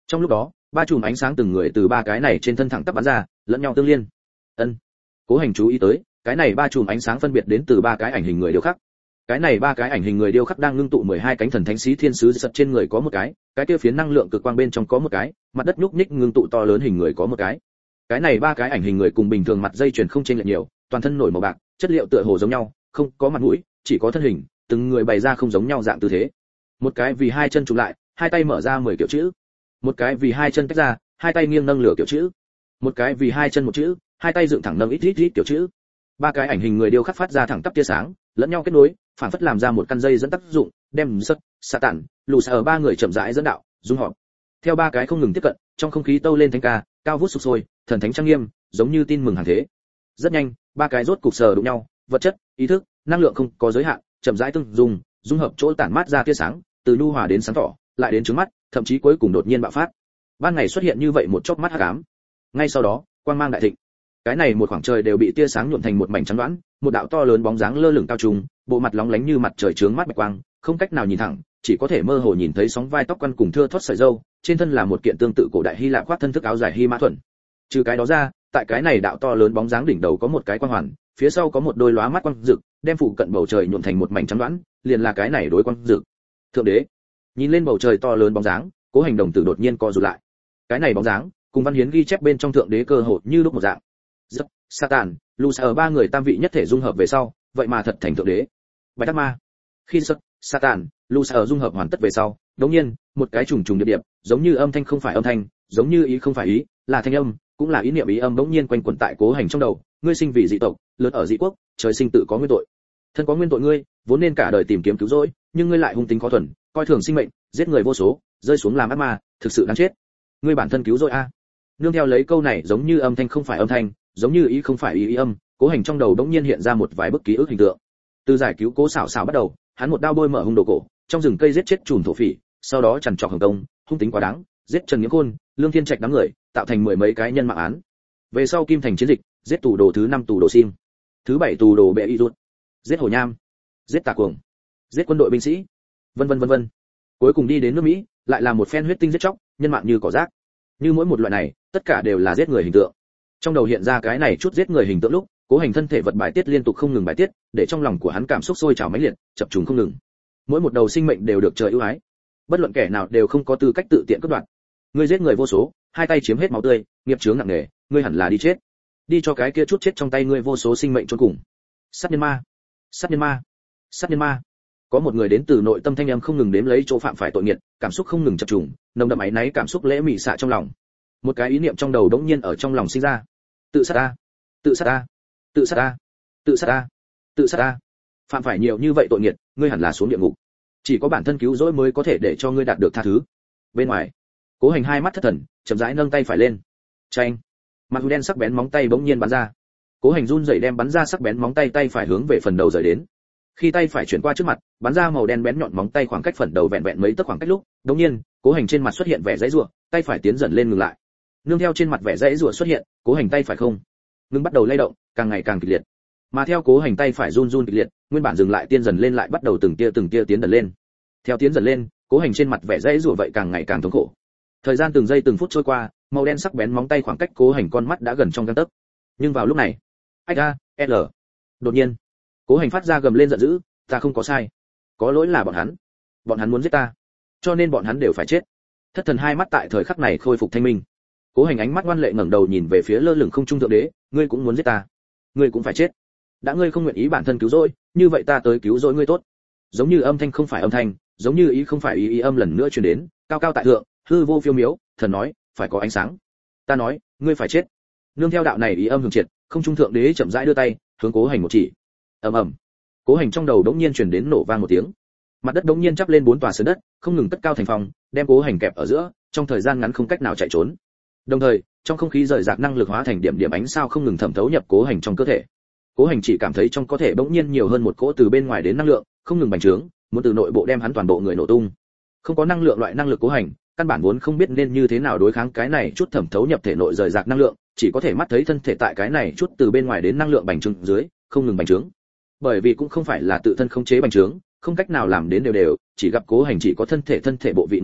Trong lúc đó, ba chùm ánh sáng từng người từ ba cái này trên thân thẳng tắp bắn ra, lẫn nhau tương liên. Ân. Cố Hành chú ý tới, cái này ba chùm ánh sáng phân biệt đến từ ba cái ảnh hình người điêu khắc. Cái này ba cái ảnh hình người điêu khắc đang ngưng tụ mười hai cánh thần thánh sĩ thiên sứ sật trên người có một cái, cái kia phiến năng lượng cực quang bên trong có một cái, mặt đất nhúc nhích ngưng tụ to lớn hình người có một cái. Cái này ba cái ảnh hình người cùng bình thường mặt dây chuyền không chênh lệch nhiều, toàn thân nổi màu bạc, chất liệu tựa hồ giống nhau, không có mặt mũi, chỉ có thân hình, từng người bày ra không giống nhau dạng tư thế. Một cái vì hai chân chụm lại, hai tay mở ra mười kiểu chữ. Một cái vì hai chân tách ra, hai tay nghiêng nâng lửa kiểu chữ. Một cái vì hai chân một chữ, hai tay dựng thẳng nâng ít ít ít kiểu chữ. Ba cái ảnh hình người điêu khắc phát ra thẳng tắp tia sáng, lẫn nhau kết nối, phản phất làm ra một căn dây dẫn tác dụng, đem sất, xạ tản, lù xà ở ba người chậm rãi dẫn đạo, dung hợp. Theo ba cái không ngừng tiếp cận, trong không khí tâu lên thánh ca, cao vút sục sôi, thần thánh trang nghiêm, giống như tin mừng hàng thế. Rất nhanh, ba cái rốt cục sờ đụng nhau, vật chất, ý thức, năng lượng không có giới hạn, chậm rãi tương dung, dung hợp chỗ tản mát ra tia sáng, từ nhu hòa đến sáng tỏ, lại đến trứng mắt, thậm chí cuối cùng đột nhiên bạo phát. Ban ngày xuất hiện như vậy một chốc mắt hắc ám. Ngay sau đó, quang mang đại thịnh. Cái này một khoảng trời đều bị tia sáng nhuộm thành một mảnh trắng đoán, một đạo to lớn bóng dáng lơ lửng cao trùng, bộ mặt lóng lánh như mặt trời chướng mắt bạch quang, không cách nào nhìn thẳng, chỉ có thể mơ hồ nhìn thấy sóng vai tóc quăn cùng thưa thoát sợi râu, trên thân là một kiện tương tự cổ đại Hy Lạp khoác thân thức áo dài hy mã thuần. Trừ cái đó ra, tại cái này đạo to lớn bóng dáng đỉnh đầu có một cái quang hoàn, phía sau có một đôi lóa mắt quang rực, đem phụ cận bầu trời nhuộm thành một mảnh trắng đoán, liền là cái này đối quang rực. Thượng đế. Nhìn lên bầu trời to lớn bóng dáng, Cố Hành đồng tử đột nhiên co rụt lại. Cái này bóng dáng, cùng văn hiến ghi chép bên trong thượng đế cơ hồ như lúc một dạng. Giấc, Satan, Lucifer ba người tam vị nhất thể dung hợp về sau, vậy mà thật thành thượng đế. Bạch Tắc Ma. Khi Giấc, Satan, Lucifer dung hợp hoàn tất về sau, đột nhiên, một cái trùng trùng điệp điệp, giống như âm thanh không phải âm thanh, giống như ý không phải ý, là thanh âm, cũng là ý niệm ý âm bỗng nhiên quanh quẩn tại Cố Hành trong đầu, ngươi sinh vì dị tộc, lớn ở dị quốc, trời sinh tự có nguyên tội. Thân có nguyên tội ngươi, vốn nên cả đời tìm kiếm cứu rỗi, nhưng ngươi lại hung tính khó thuần, coi thường sinh mệnh, giết người vô số, rơi xuống làm ác ma, thực sự đáng chết. Ngươi bản thân cứu rỗi a. Nương theo lấy câu này giống như âm thanh không phải âm thanh, giống như ý không phải ý ý âm, Cố Hành trong đầu đống nhiên hiện ra một vài bức ký ức hình tượng. Từ giải cứu Cố Sảo Sảo bắt đầu, hắn một đao bôi mở hung đồ cổ, trong rừng cây giết chết trùm thổ phỉ, sau đó chằn trọc hồng công, hung tính quá đáng, giết Trần Nghiễm Khôn, Lương Thiên Trạch đám người, tạo thành mười mấy cái nhân mạng án. Về sau Kim Thành chiến dịch, giết tù đồ thứ năm tù đồ Sim, thứ bảy tù đồ Bệ Y Rút, giết Hồ Nham, giết Tà Cuồng, giết quân đội binh sĩ, vân vân vân vân. Cuối cùng đi đến nước Mỹ, lại là một phen huyết tinh giết chóc, nhân mạng như cỏ rác. Như mỗi một loại này, tất cả đều là giết người hình tượng. Trong đầu hiện ra cái này chút giết người hình tượng lúc, Cố Hành thân thể vật bài tiết liên tục không ngừng bài tiết, để trong lòng của hắn cảm xúc sôi trào mãnh liệt, chập trùng không ngừng. Mỗi một đầu sinh mệnh đều được trời ưu ái, bất luận kẻ nào đều không có tư cách tự tiện cướp đoạt. Ngươi giết người vô số, hai tay chiếm hết máu tươi, nghiệp chướng nặng nề, ngươi hẳn là đi chết. Đi cho cái kia chút chết trong tay ngươi vô số sinh mệnh chôn cùng. Sát nhân ma, sát nhân ma, sát nhân ma. Có một người đến từ nội tâm thanh em không ngừng đếm lấy chỗ phạm phải tội nghiệt, cảm xúc không ngừng chập trùng, nồng đậm áy náy cảm xúc lễ mị xạ trong lòng. Một cái ý niệm trong đầu đống nhiên ở trong lòng sinh ra. Tự sát ta, tự sát ta, tự sát ta, tự sát ta, tự sát ta. Phạm phải nhiều như vậy tội nghiệt, ngươi hẳn là xuống địa ngục. Chỉ có bản thân cứu rỗi mới có thể để cho ngươi đạt được tha thứ. Bên ngoài, Cố Hành hai mắt thất thần, chậm rãi nâng tay phải lên. Chanh. Mặt đen sắc bén móng tay bỗng nhiên bắn ra. Cố Hành run rẩy đem bắn ra sắc bén móng tay tay phải hướng về phần đầu rời đến. Khi tay phải chuyển qua trước mặt, bắn ra màu đen bén nhọn móng tay khoảng cách phần đầu vẹn vẹn mấy tấc khoảng cách lúc, đột nhiên, Cố Hành trên mặt xuất hiện vẻ giãy giụa, tay phải tiến dần lên ngừng lại. Nương theo trên mặt vẻ giãy giụa xuất hiện, Cố Hành tay phải không ngừng bắt đầu lay động, càng ngày càng kịch liệt. Mà theo Cố Hành tay phải run run kịch liệt, nguyên bản dừng lại tiên dần lên lại bắt đầu từng tia từng tia tiến dần lên. Theo tiến dần lên, Cố Hành trên mặt vẻ giãy giụa vậy càng ngày càng thống khổ. Thời gian từng giây từng phút trôi qua, màu đen sắc bén móng tay khoảng cách Cố Hành con mắt đã gần trong gang tấc. Nhưng vào lúc này, ách a, l. Đột nhiên, Cố Hành phát ra gầm lên giận dữ, ta không có sai, có lỗi là bọn hắn, bọn hắn muốn giết ta, cho nên bọn hắn đều phải chết. Thất thần hai mắt tại thời khắc này khôi phục thanh minh. Cố Hành ánh mắt ngoan lệ ngẩng đầu nhìn về phía lơ lửng không trung thượng đế, ngươi cũng muốn giết ta, ngươi cũng phải chết. Đã ngươi không nguyện ý bản thân cứu rỗi, như vậy ta tới cứu rỗi ngươi tốt. Giống như âm thanh không phải âm thanh, giống như ý không phải ý, ý âm lần nữa truyền đến, cao cao tại thượng, hư vô phiêu miếu, thần nói, phải có ánh sáng. Ta nói, ngươi phải chết. Nương theo đạo này ý âm hưởng triệt, không trung thượng đế chậm rãi đưa tay, hướng Cố Hành một chỉ. Ầm ầm. Cố Hành trong đầu đống nhiên truyền đến nổ vang một tiếng. Mặt đất đống nhiên chắp lên bốn tòa sườn đất, không ngừng cất cao thành phòng, đem Cố Hành kẹp ở giữa, trong thời gian ngắn không cách nào chạy trốn. Đồng thời, trong không khí rời rạc năng lực hóa thành điểm điểm ánh sao không ngừng thẩm thấu nhập Cố Hành trong cơ thể. Cố Hành chỉ cảm thấy trong cơ thể bỗng nhiên nhiều hơn một cỗ từ bên ngoài đến năng lượng, không ngừng bành trướng, muốn từ nội bộ đem hắn toàn bộ người nổ tung. Không có năng lượng loại năng lực Cố Hành, căn bản vốn không biết nên như thế nào đối kháng cái này chút thẩm thấu nhập thể nội rời rạc năng lượng, chỉ có thể mắt thấy thân thể tại cái này chút từ bên ngoài đến năng lượng bành trướng dưới, không ngừng bành trướng. Bởi vì cũng không phải là tự thân khống chế bành trướng, không cách nào làm đến đều đều, chỉ gặp Cố Hành chỉ có thân thể thân thể bộ vị ngực bụng,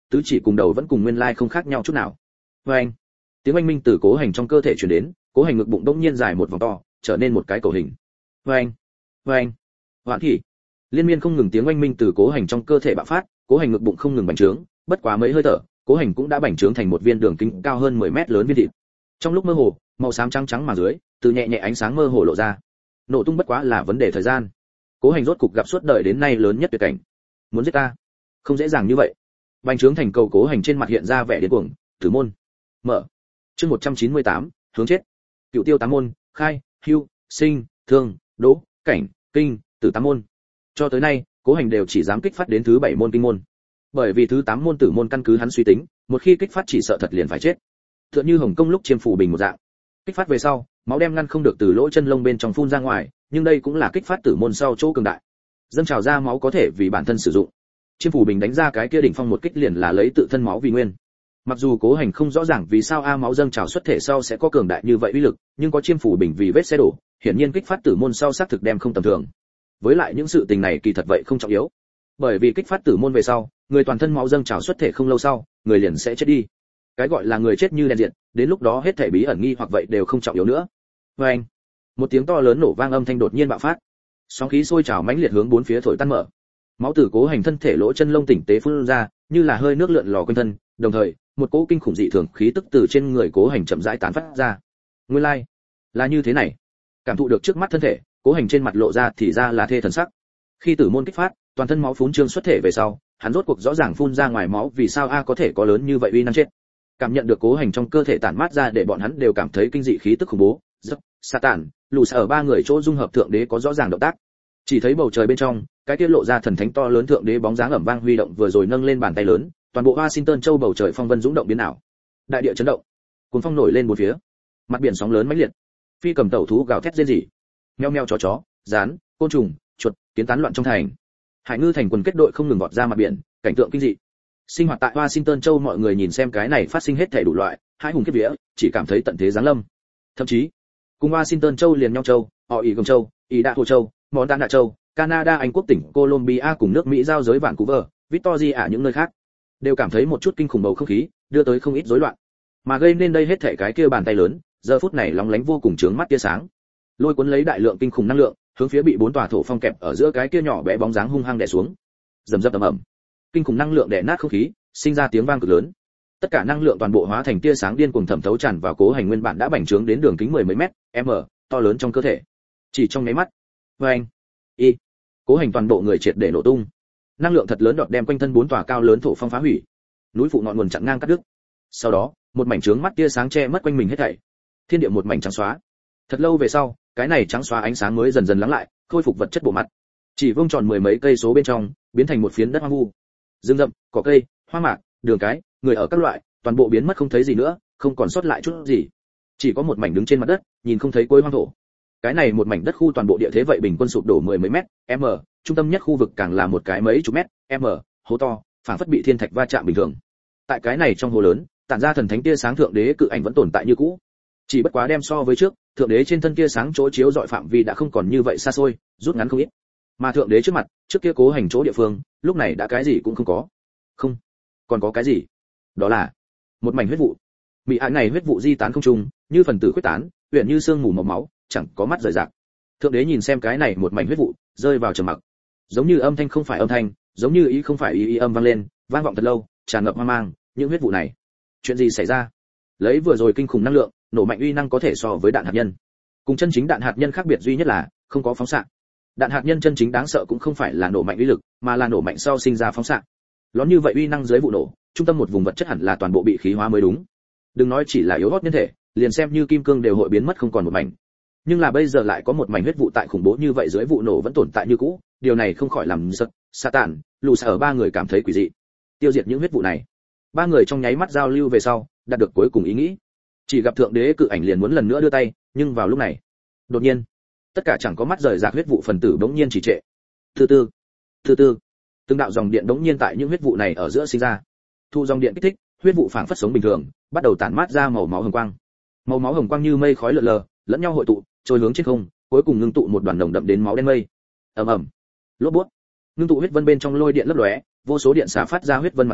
tứ chỉ cùng đầu vẫn cùng nguyên lai không khác nhau chút nào. Và anh, tiếng oanh minh từ Cố Hành trong cơ thể truyền đến, Cố Hành ngực bụng đông nhiên dài một vòng to, trở nên một cái cầu hình. Và anh, và anh, hoãn thị, liên miên không ngừng tiếng oanh minh từ Cố Hành trong cơ thể bạo phát, Cố Hành ngực bụng không ngừng bành trướng, bất quá mấy hơi thở, Cố Hành cũng đã bành trướng thành một viên đường kính cao hơn mười mét lớn viên thịt. Trong lúc mơ hồ, màu xám trắng trắng mà dưới, từ nhẹ nhẹ ánh sáng mơ hồ lộ ra. Nổ tung bất quá là vấn đề thời gian. Cố Hành rốt cục gặp suốt đời đến nay lớn nhất tuyệt cảnh. Muốn giết ta, không dễ dàng như vậy. Bành trướng thành cầu Cố Hành trên mặt hiện ra vẻ điên cuồng. Tử môn mở. Chương một trăm chín mươi tám, hướng chết. Cựu tiêu tám môn, khai, hưu, sinh, thương, đỗ, cảnh, kinh, tử tám môn. Cho tới nay, Cố Hành đều chỉ dám kích phát đến thứ bảy môn kinh môn. Bởi vì thứ tám môn tử môn căn cứ hắn suy tính, một khi kích phát chỉ sợ thật liền phải chết. Tựa như Hồng Công lúc chiêm phủ bình một dạng. Kích phát về sau, máu đem ngăn không được từ lỗ chân lông bên trong phun ra ngoài, nhưng đây cũng là kích phát tử môn sau chỗ cường đại. Dâng trào ra máu có thể vì bản thân sử dụng. Chiêm phủ bình đánh ra cái kia đỉnh phong một kích liền là lấy tự thân máu vì nguyên. Mặc dù Cố Hành không rõ ràng vì sao a máu dâng trào xuất thể sau sẽ có cường đại như vậy uy lực, nhưng có chiêm phủ bình vì vết xe đổ, hiển nhiên kích phát tử môn sau xác thực đem không tầm thường. Với lại những sự tình này kỳ thật vậy không trọng yếu, bởi vì kích phát tử môn về sau, người toàn thân máu dâng trào xuất thể không lâu sau, người liền sẽ chết đi. Cái gọi là người chết như đèn diệt, đến lúc đó hết thảy bí ẩn nghi hoặc vậy đều không trọng yếu nữa. Oeng! Một tiếng to lớn nổ vang âm thanh đột nhiên bạo phát. Sóng khí sôi trào mãnh liệt hướng bốn phía thổi tan mở. Máu từ Cố Hành thân thể lỗ chân lông tỉnh tế phun ra, như là hơi nước lượn lò quanh thân, đồng thời, một cỗ kinh khủng dị thường khí tức từ trên người Cố Hành chậm rãi tán phát ra. Nguyên lai, like, là như thế này. Cảm thụ được trước mắt thân thể, Cố Hành trên mặt lộ ra thì ra là thê thần sắc. Khi tử môn kích phát, toàn thân máu phún trương xuất thể về sau, hắn rốt cuộc rõ ràng phun ra ngoài máu vì sao a có thể có lớn như vậy uy năng chết. Cảm nhận được Cố Hành trong cơ thể tản mát ra để bọn hắn đều cảm thấy kinh dị khí tức khủng bố. Giấc, Satan, lù ở ba người chỗ dung hợp thượng đế có rõ ràng động tác. Chỉ thấy bầu trời bên trong, cái kia lộ ra thần thánh to lớn thượng đế bóng dáng ẩm vang huy động vừa rồi nâng lên bàn tay lớn, toàn bộ Washington châu bầu trời phong vân dũng động biến ảo. Đại địa chấn động, cuồng phong nổi lên bốn phía, mặt biển sóng lớn mãnh liệt. Phi cầm tẩu thú gào thét rên rỉ, meo meo chó chó, rán, côn trùng, chuột, kiến tán loạn trong thành. Hải ngư thành quần kết đội không ngừng vọt ra mặt biển, cảnh tượng kinh dị. Sinh hoạt tại Washington châu mọi người nhìn xem cái này phát sinh hết thảy đủ loại, hai hùng kiếp vía, chỉ cảm thấy tận thế giáng lâm. Thậm chí, cùng Washington châu liền nhau châu, họ ý gồng châu, ý đạ hồ châu, món đan đạ châu, Canada, Anh quốc tỉnh Colombia cùng nước Mỹ giao giới Vancouver, Victoria ở những nơi khác, đều cảm thấy một chút kinh khủng bầu không khí, đưa tới không ít rối loạn. Mà gây nên đây hết thảy cái kia bàn tay lớn, giờ phút này lóng lánh vô cùng chướng mắt tia sáng, lôi cuốn lấy đại lượng kinh khủng năng lượng, hướng phía bị bốn tòa thổ phong kẹp ở giữa cái kia nhỏ bé bóng dáng hung hăng đè xuống. Rầm rập ầm ầm. Kinh khủng năng lượng đè nát không khí, sinh ra tiếng vang cực lớn. Tất cả năng lượng toàn bộ hóa thành tia sáng điên cuồng thẩm thấu tràn vào Cố Hành nguyên bản đã bành trướng đến đường kính mười mấy mét, m, to lớn trong cơ thể. Chỉ trong nháy mắt. Oeng. Y. Cố Hành toàn bộ người triệt để nổ tung. Năng lượng thật lớn đọt đem quanh thân bốn tòa cao lớn thổ phong phá hủy. Núi phụ ngọn nguồn chặn ngang cắt đứt. Sau đó, một mảnh trướng mắt tia sáng che mất quanh mình hết thảy. Thiên địa một mảnh trắng xóa. Thật lâu về sau, cái này trắng xóa ánh sáng mới dần dần lắng lại, khôi phục vật chất bộ mặt. Chỉ vuông tròn mười mấy cây số bên trong, biến thành một phiến đất hoang vu. Rừng rậm, cỏ cây, hoa mạc, đường cái, người ở các loại, toàn bộ biến mất không thấy gì nữa, không còn sót lại chút gì. Chỉ có một mảnh đứng trên mặt đất, nhìn không thấy cuối hoang thổ. Cái này một mảnh đất khu toàn bộ địa thế vậy bình quân sụp đổ mười mấy mét, m, trung tâm nhất khu vực càng là một cái mấy chục mét, m, hố to, phảng phất bị thiên thạch va chạm bình thường. Tại cái này trong hồ lớn, tản ra thần thánh tia sáng thượng đế cự ảnh vẫn tồn tại như cũ. Chỉ bất quá đem so với trước, thượng đế trên thân tia sáng chỗ chiếu dọi phạm vi đã không còn như vậy xa xôi, rút ngắn không ít. Mà thượng đế trước mặt, trước kia Cố Hành chỗ địa phương, lúc này đã cái gì cũng không có. Không, còn có cái gì? Đó là một mảnh huyết vụ. Mị ải này huyết vụ di tán không trung, như phần tử quyết tán, huyền như sương mù màu máu, chẳng có mắt rời rạc. Thượng đế nhìn xem cái này một mảnh huyết vụ, rơi vào trầm mặc. Giống như âm thanh không phải âm thanh, giống như ý không phải ý, ý âm vang lên, vang vọng thật lâu, tràn ngập hoang mang, những huyết vụ này, chuyện gì xảy ra? Lấy vừa rồi kinh khủng năng lượng, nổ mạnh uy năng có thể so với đạn hạt nhân. Cùng chân chính đạn hạt nhân khác biệt duy nhất là không có phóng xạ. Đạn hạt nhân chân chính đáng sợ cũng không phải là nổ mạnh uy lực, mà là nổ mạnh sau sinh ra phóng xạ. Lón như vậy uy năng dưới vụ nổ, trung tâm một vùng vật chất hẳn là toàn bộ bị khí hóa mới đúng. Đừng nói chỉ là yếu hót nhân thể, liền xem như kim cương đều hội biến mất không còn một mảnh. Nhưng là bây giờ lại có một mảnh huyết vụ tại khủng bố như vậy dưới vụ nổ vẫn tồn tại như cũ, điều này không khỏi làm giật, Satan, lù ở ba người cảm thấy quỷ dị. Tiêu diệt những huyết vụ này. Ba người trong nháy mắt giao lưu về sau, đạt được cuối cùng ý nghĩ. Chỉ gặp thượng đế cự ảnh liền muốn lần nữa đưa tay, nhưng vào lúc này, đột nhiên, tất cả chẳng có mắt rời rạc huyết vụ phần tử bỗng nhiên chỉ trệ. Từ từ, từ từ, từng đạo dòng điện bỗng nhiên tại những huyết vụ này ở giữa sinh ra. Thu dòng điện kích thích, huyết vụ phảng phất sống bình thường, bắt đầu tản mát ra màu máu hồng quang. Màu máu hồng quang như mây khói lượn lờ, lẫn nhau hội tụ, trôi hướng trên không, cuối cùng ngưng tụ một đoàn nồng đậm đến máu đen mây. Ầm ầm, lốp bút, ngưng tụ huyết vân bên trong lôi điện lấp lóe, vô số điện xả phát ra huyết vân mặt ngoài,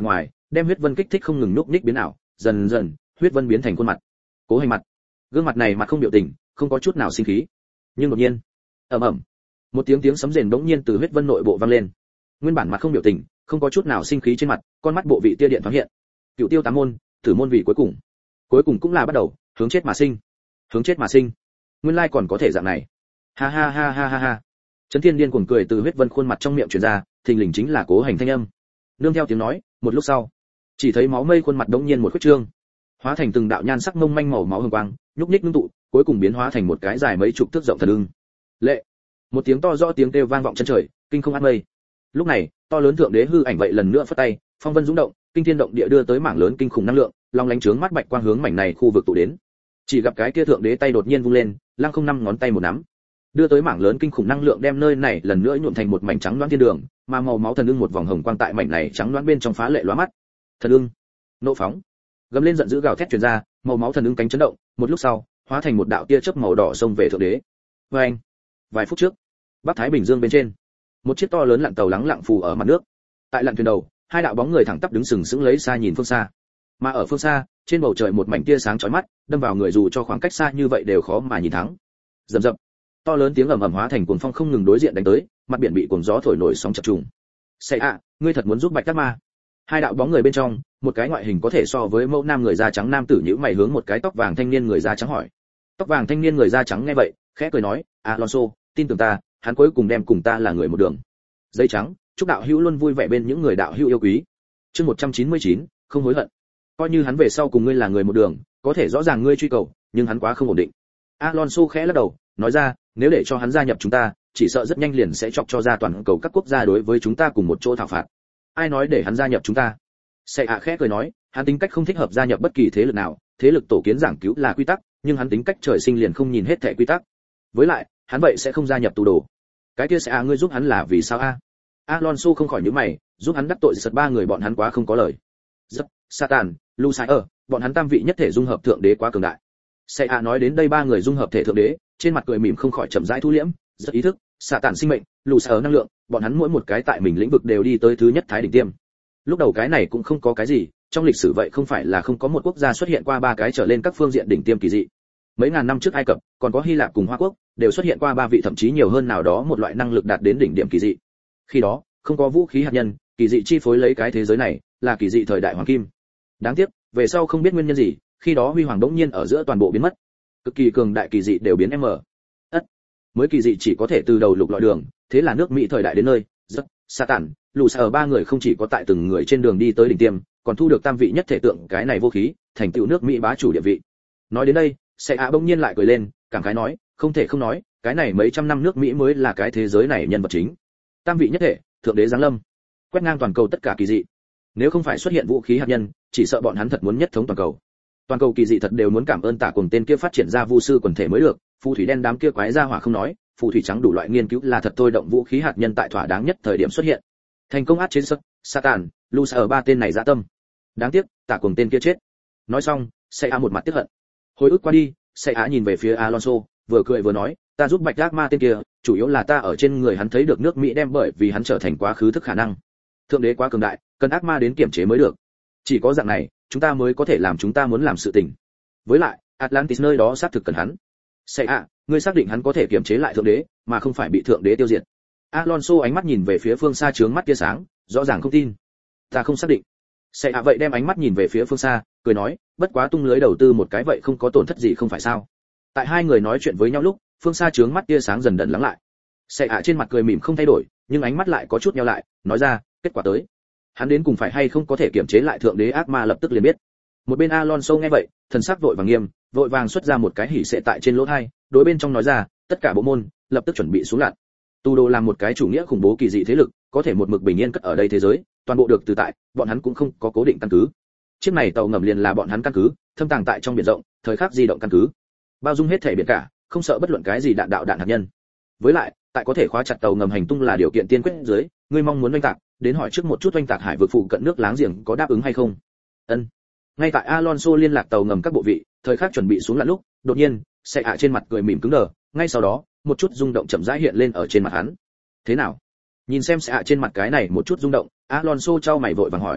đem huyết vân kích thích không ngừng núp ních biến ảo, dần dần huyết vân biến thành khuôn mặt. Cố Hành mặt, gương mặt này mặt không biểu tình, không có chút nào sinh khí. Nhưng đột nhiên, ầm ầm, một tiếng tiếng sấm rền bỗng nhiên từ huyết vân nội bộ vang lên. Nguyên bản mặt không biểu tình, không có chút nào sinh khí trên mặt, con mắt bộ vị tia điện thoáng hiện. Cựu tiêu tám môn, tử môn vị cuối cùng, cuối cùng cũng là bắt đầu, hướng chết mà sinh, hướng chết mà sinh. Nguyên lai còn có thể dạng này. Ha ha ha ha ha ha. Trấn Thiên điên cuồng cười từ huyết vân khuôn mặt trong miệng truyền ra, thình lình chính là Cố Hành thanh âm. Nương theo tiếng nói, một lúc sau, chỉ thấy máu mây khuôn mặt đống nhiên một khuyết trương, hóa thành từng đạo nhan sắc mông manh màu máu hồng quang, nhúc nhích ngưng tụ, cuối cùng biến hóa thành một cái dài mấy chục thước rộng thần ưng. Lệ. Một tiếng to rõ tiếng kêu vang vọng chân trời, kinh không át mây. Lúc này, to lớn thượng đế hư ảnh vậy lần nữa phất tay, phong vân dũng động, kinh thiên động địa đưa tới mảng lớn kinh khủng năng lượng, long lánh chướng mắt bạch quang hướng mảnh này khu vực tụ đến. Chỉ gặp cái kia thượng đế tay đột nhiên vung lên, lăng không năm ngón tay một nắm, đưa tới mảng lớn kinh khủng năng lượng đem nơi này lần nữa nhuộm thành một mảnh trắng loãng thiên đường, mà màu máu thần ưng một vòng hồng quang tại mảnh này trắng loãng bên trong phá lệ lóa mắt. Thần ưng, nộ phóng, gầm lên giận dữ gào thét truyền ra, màu máu thần ưng cánh chấn động, một lúc sau, hóa thành một đạo tia chớp màu đỏ xông về thượng đế. Và anh, vài phút trước, Bắc Thái Bình Dương bên trên, một chiếc to lớn lặn tàu lắng lặng phù ở mặt nước. Tại lặn thuyền đầu, hai đạo bóng người thẳng tắp đứng sừng sững lấy xa nhìn phương xa. Mà ở phương xa, trên bầu trời một mảnh tia sáng chói mắt, đâm vào người dù cho khoảng cách xa như vậy đều khó mà nhìn thắng. Rầm rầm. To lớn tiếng ầm ầm hóa thành cuồng phong không ngừng đối diện đánh tới, mặt biển bị cuồng gió thổi nổi sóng chập trùng. "Sậy ạ, ngươi thật muốn giúp Bạch Tắc Ma?" Hai đạo bóng người bên trong, một cái ngoại hình có thể so với mẫu nam người da trắng nam tử nhíu mày hướng một cái tóc vàng thanh niên người da trắng hỏi. Tóc vàng thanh niên người da trắng nghe vậy, khẽ cười nói, "Alonso, tin tưởng ta, hắn cuối cùng đem cùng ta là người một đường." Dây trắng, chúc đạo hữu luôn vui vẻ bên những người đạo hữu yêu quý. Chương một trăm chín mươi chín, không hối hận. Coi như hắn về sau cùng ngươi là người một đường, có thể rõ ràng ngươi truy cầu, nhưng hắn quá không ổn định. Alonso khẽ lắc đầu, nói ra, nếu để cho hắn gia nhập chúng ta, chỉ sợ rất nhanh liền sẽ chọc cho ra toàn cầu các quốc gia đối với chúng ta cùng một chỗ thảo phạt. Ai nói để hắn gia nhập chúng ta? Sệ ạ khẽ cười nói, hắn tính cách không thích hợp gia nhập bất kỳ thế lực nào, thế lực tổ kiến giảng cứu là quy tắc, nhưng hắn tính cách trời sinh liền không nhìn hết thảy quy tắc. Với lại, hắn vậy sẽ không gia nhập tù đồ. Cái kia sẽ à ngươi giúp hắn là vì sao a? Alonso không khỏi nhíu mày, giúp hắn đắc tội giật ba người bọn hắn quá không có lời. Giật, Satan, Lucifer, bọn hắn tam vị nhất thể dung hợp thượng đế quá cường đại. Sệ ạ nói đến đây ba người dung hợp thể thượng đế, trên mặt cười mỉm không khỏi chậm rãi thu liễm, rất ý thức, Satan sinh mệnh, Lucifer năng lượng, bọn hắn mỗi một cái tại mình lĩnh vực đều đi tới thứ nhất thái đỉnh tiêm. Lúc đầu cái này cũng không có cái gì, trong lịch sử vậy không phải là không có một quốc gia xuất hiện qua ba cái trở lên các phương diện đỉnh tiêm kỳ dị. Mấy ngàn năm trước Ai Cập, còn có Hy Lạp cùng Hoa Quốc, đều xuất hiện qua ba vị thậm chí nhiều hơn nào đó một loại năng lực đạt đến đỉnh điểm kỳ dị. Khi đó, không có vũ khí hạt nhân, kỳ dị chi phối lấy cái thế giới này, là kỳ dị thời đại hoàng kim. Đáng tiếc, về sau không biết nguyên nhân gì, khi đó huy hoàng đống nhiên ở giữa toàn bộ biến mất. Cực kỳ cường đại kỳ dị đều biến m. Ất. Mới kỳ dị chỉ có thể từ đầu lục lọi đường, thế là nước Mỹ thời đại đến nơi, rất, Satan, Lucifer ba người không chỉ có tại từng người trên đường đi tới đỉnh tiêm, còn thu được tam vị nhất thể tượng cái này vô khí, thành tựu nước Mỹ bá chủ địa vị. Nói đến đây, Sệ ạ bỗng nhiên lại cười lên, cảm khái nói, không thể không nói, cái này mấy trăm năm nước Mỹ mới là cái thế giới này nhân vật chính. Tam vị nhất thể, thượng đế giáng lâm, quét ngang toàn cầu tất cả kỳ dị. Nếu không phải xuất hiện vũ khí hạt nhân, chỉ sợ bọn hắn thật muốn nhất thống toàn cầu. Toàn cầu kỳ dị thật đều muốn cảm ơn Tả Cuồng tên kia phát triển ra vu sư quần thể mới được, phù thủy đen đám kia quái ra hỏa không nói, phù thủy trắng đủ loại nghiên cứu là thật thôi động vũ khí hạt nhân tại thỏa đáng nhất thời điểm xuất hiện. Thành công át chế sức, Satan, Lucifer ba tên này dã tâm. Đáng tiếc, Tả Cuồng tên kia chết. Nói xong, Sệ ạ một mặt tiếc hận. Hồi ức qua đi, Sệ ạ nhìn về phía Alonso, vừa cười vừa nói, ta giúp Bạch Ác Ma tên kia, chủ yếu là ta ở trên người hắn thấy được nước Mỹ đem bởi vì hắn trở thành quá khứ thức khả năng. Thượng đế quá cường đại, cần ác ma đến kiểm chế mới được. Chỉ có dạng này, chúng ta mới có thể làm chúng ta muốn làm sự tình. Với lại, Atlantis nơi đó xác thực cần hắn. Sệ ạ, ngươi xác định hắn có thể kiểm chế lại thượng đế, mà không phải bị thượng đế tiêu diệt? Alonso ánh mắt nhìn về phía phương xa chướng mắt tia sáng, rõ ràng không tin. Ta không xác định. Sệ ạ vậy đem ánh mắt nhìn về phía phương xa, cười nói, bất quá tung lưới đầu tư một cái vậy không có tổn thất gì không phải sao? Tại hai người nói chuyện với nhau lúc, phương xa chướng mắt tia sáng dần dần lắng lại. Sệ ạ trên mặt cười mỉm không thay đổi, nhưng ánh mắt lại có chút nheo lại, nói ra, kết quả tới. Hắn đến cùng phải hay không có thể kiểm chế lại thượng đế ác ma lập tức liền biết. Một bên Alonso nghe vậy, thần sắc vội vàng nghiêm, vội vàng xuất ra một cái hỉ sệ tại trên lỗ tai, đối bên trong nói ra, tất cả bộ môn lập tức chuẩn bị xuống lặn. Tu Đô làm một cái chủ nghĩa khủng bố kỳ dị thế lực, có thể một mực bình yên cất ở đây thế giới, toàn bộ được từ tại, bọn hắn cũng không có cố định căn cứ. Chiếc này tàu ngầm liền là bọn hắn căn cứ, thâm tàng tại trong biển rộng, thời khắc di động căn cứ. Bao dung hết thể biển cả, không sợ bất luận cái gì đạn đạo đạn hạt nhân. Với lại, tại có thể khóa chặt tàu ngầm hành tung là điều kiện tiên quyết dưới, ngươi mong muốn oanh tạc, đến hỏi trước một chút oanh tạc hải vực phụ cận nước láng giềng có đáp ứng hay không. Ân. Ngay tại Alonso liên lạc tàu ngầm các bộ vị, thời khắc chuẩn bị xuống lặn lúc, đột nhiên, Sệ ạ trên mặt cười mỉm cứng đờ, ngay sau đó, một chút rung động chậm rãi hiện lên ở trên mặt hắn. Thế nào? Nhìn xem Sệ ạ trên mặt cái này một chút rung động, Alonso chau mày vội vàng hỏi.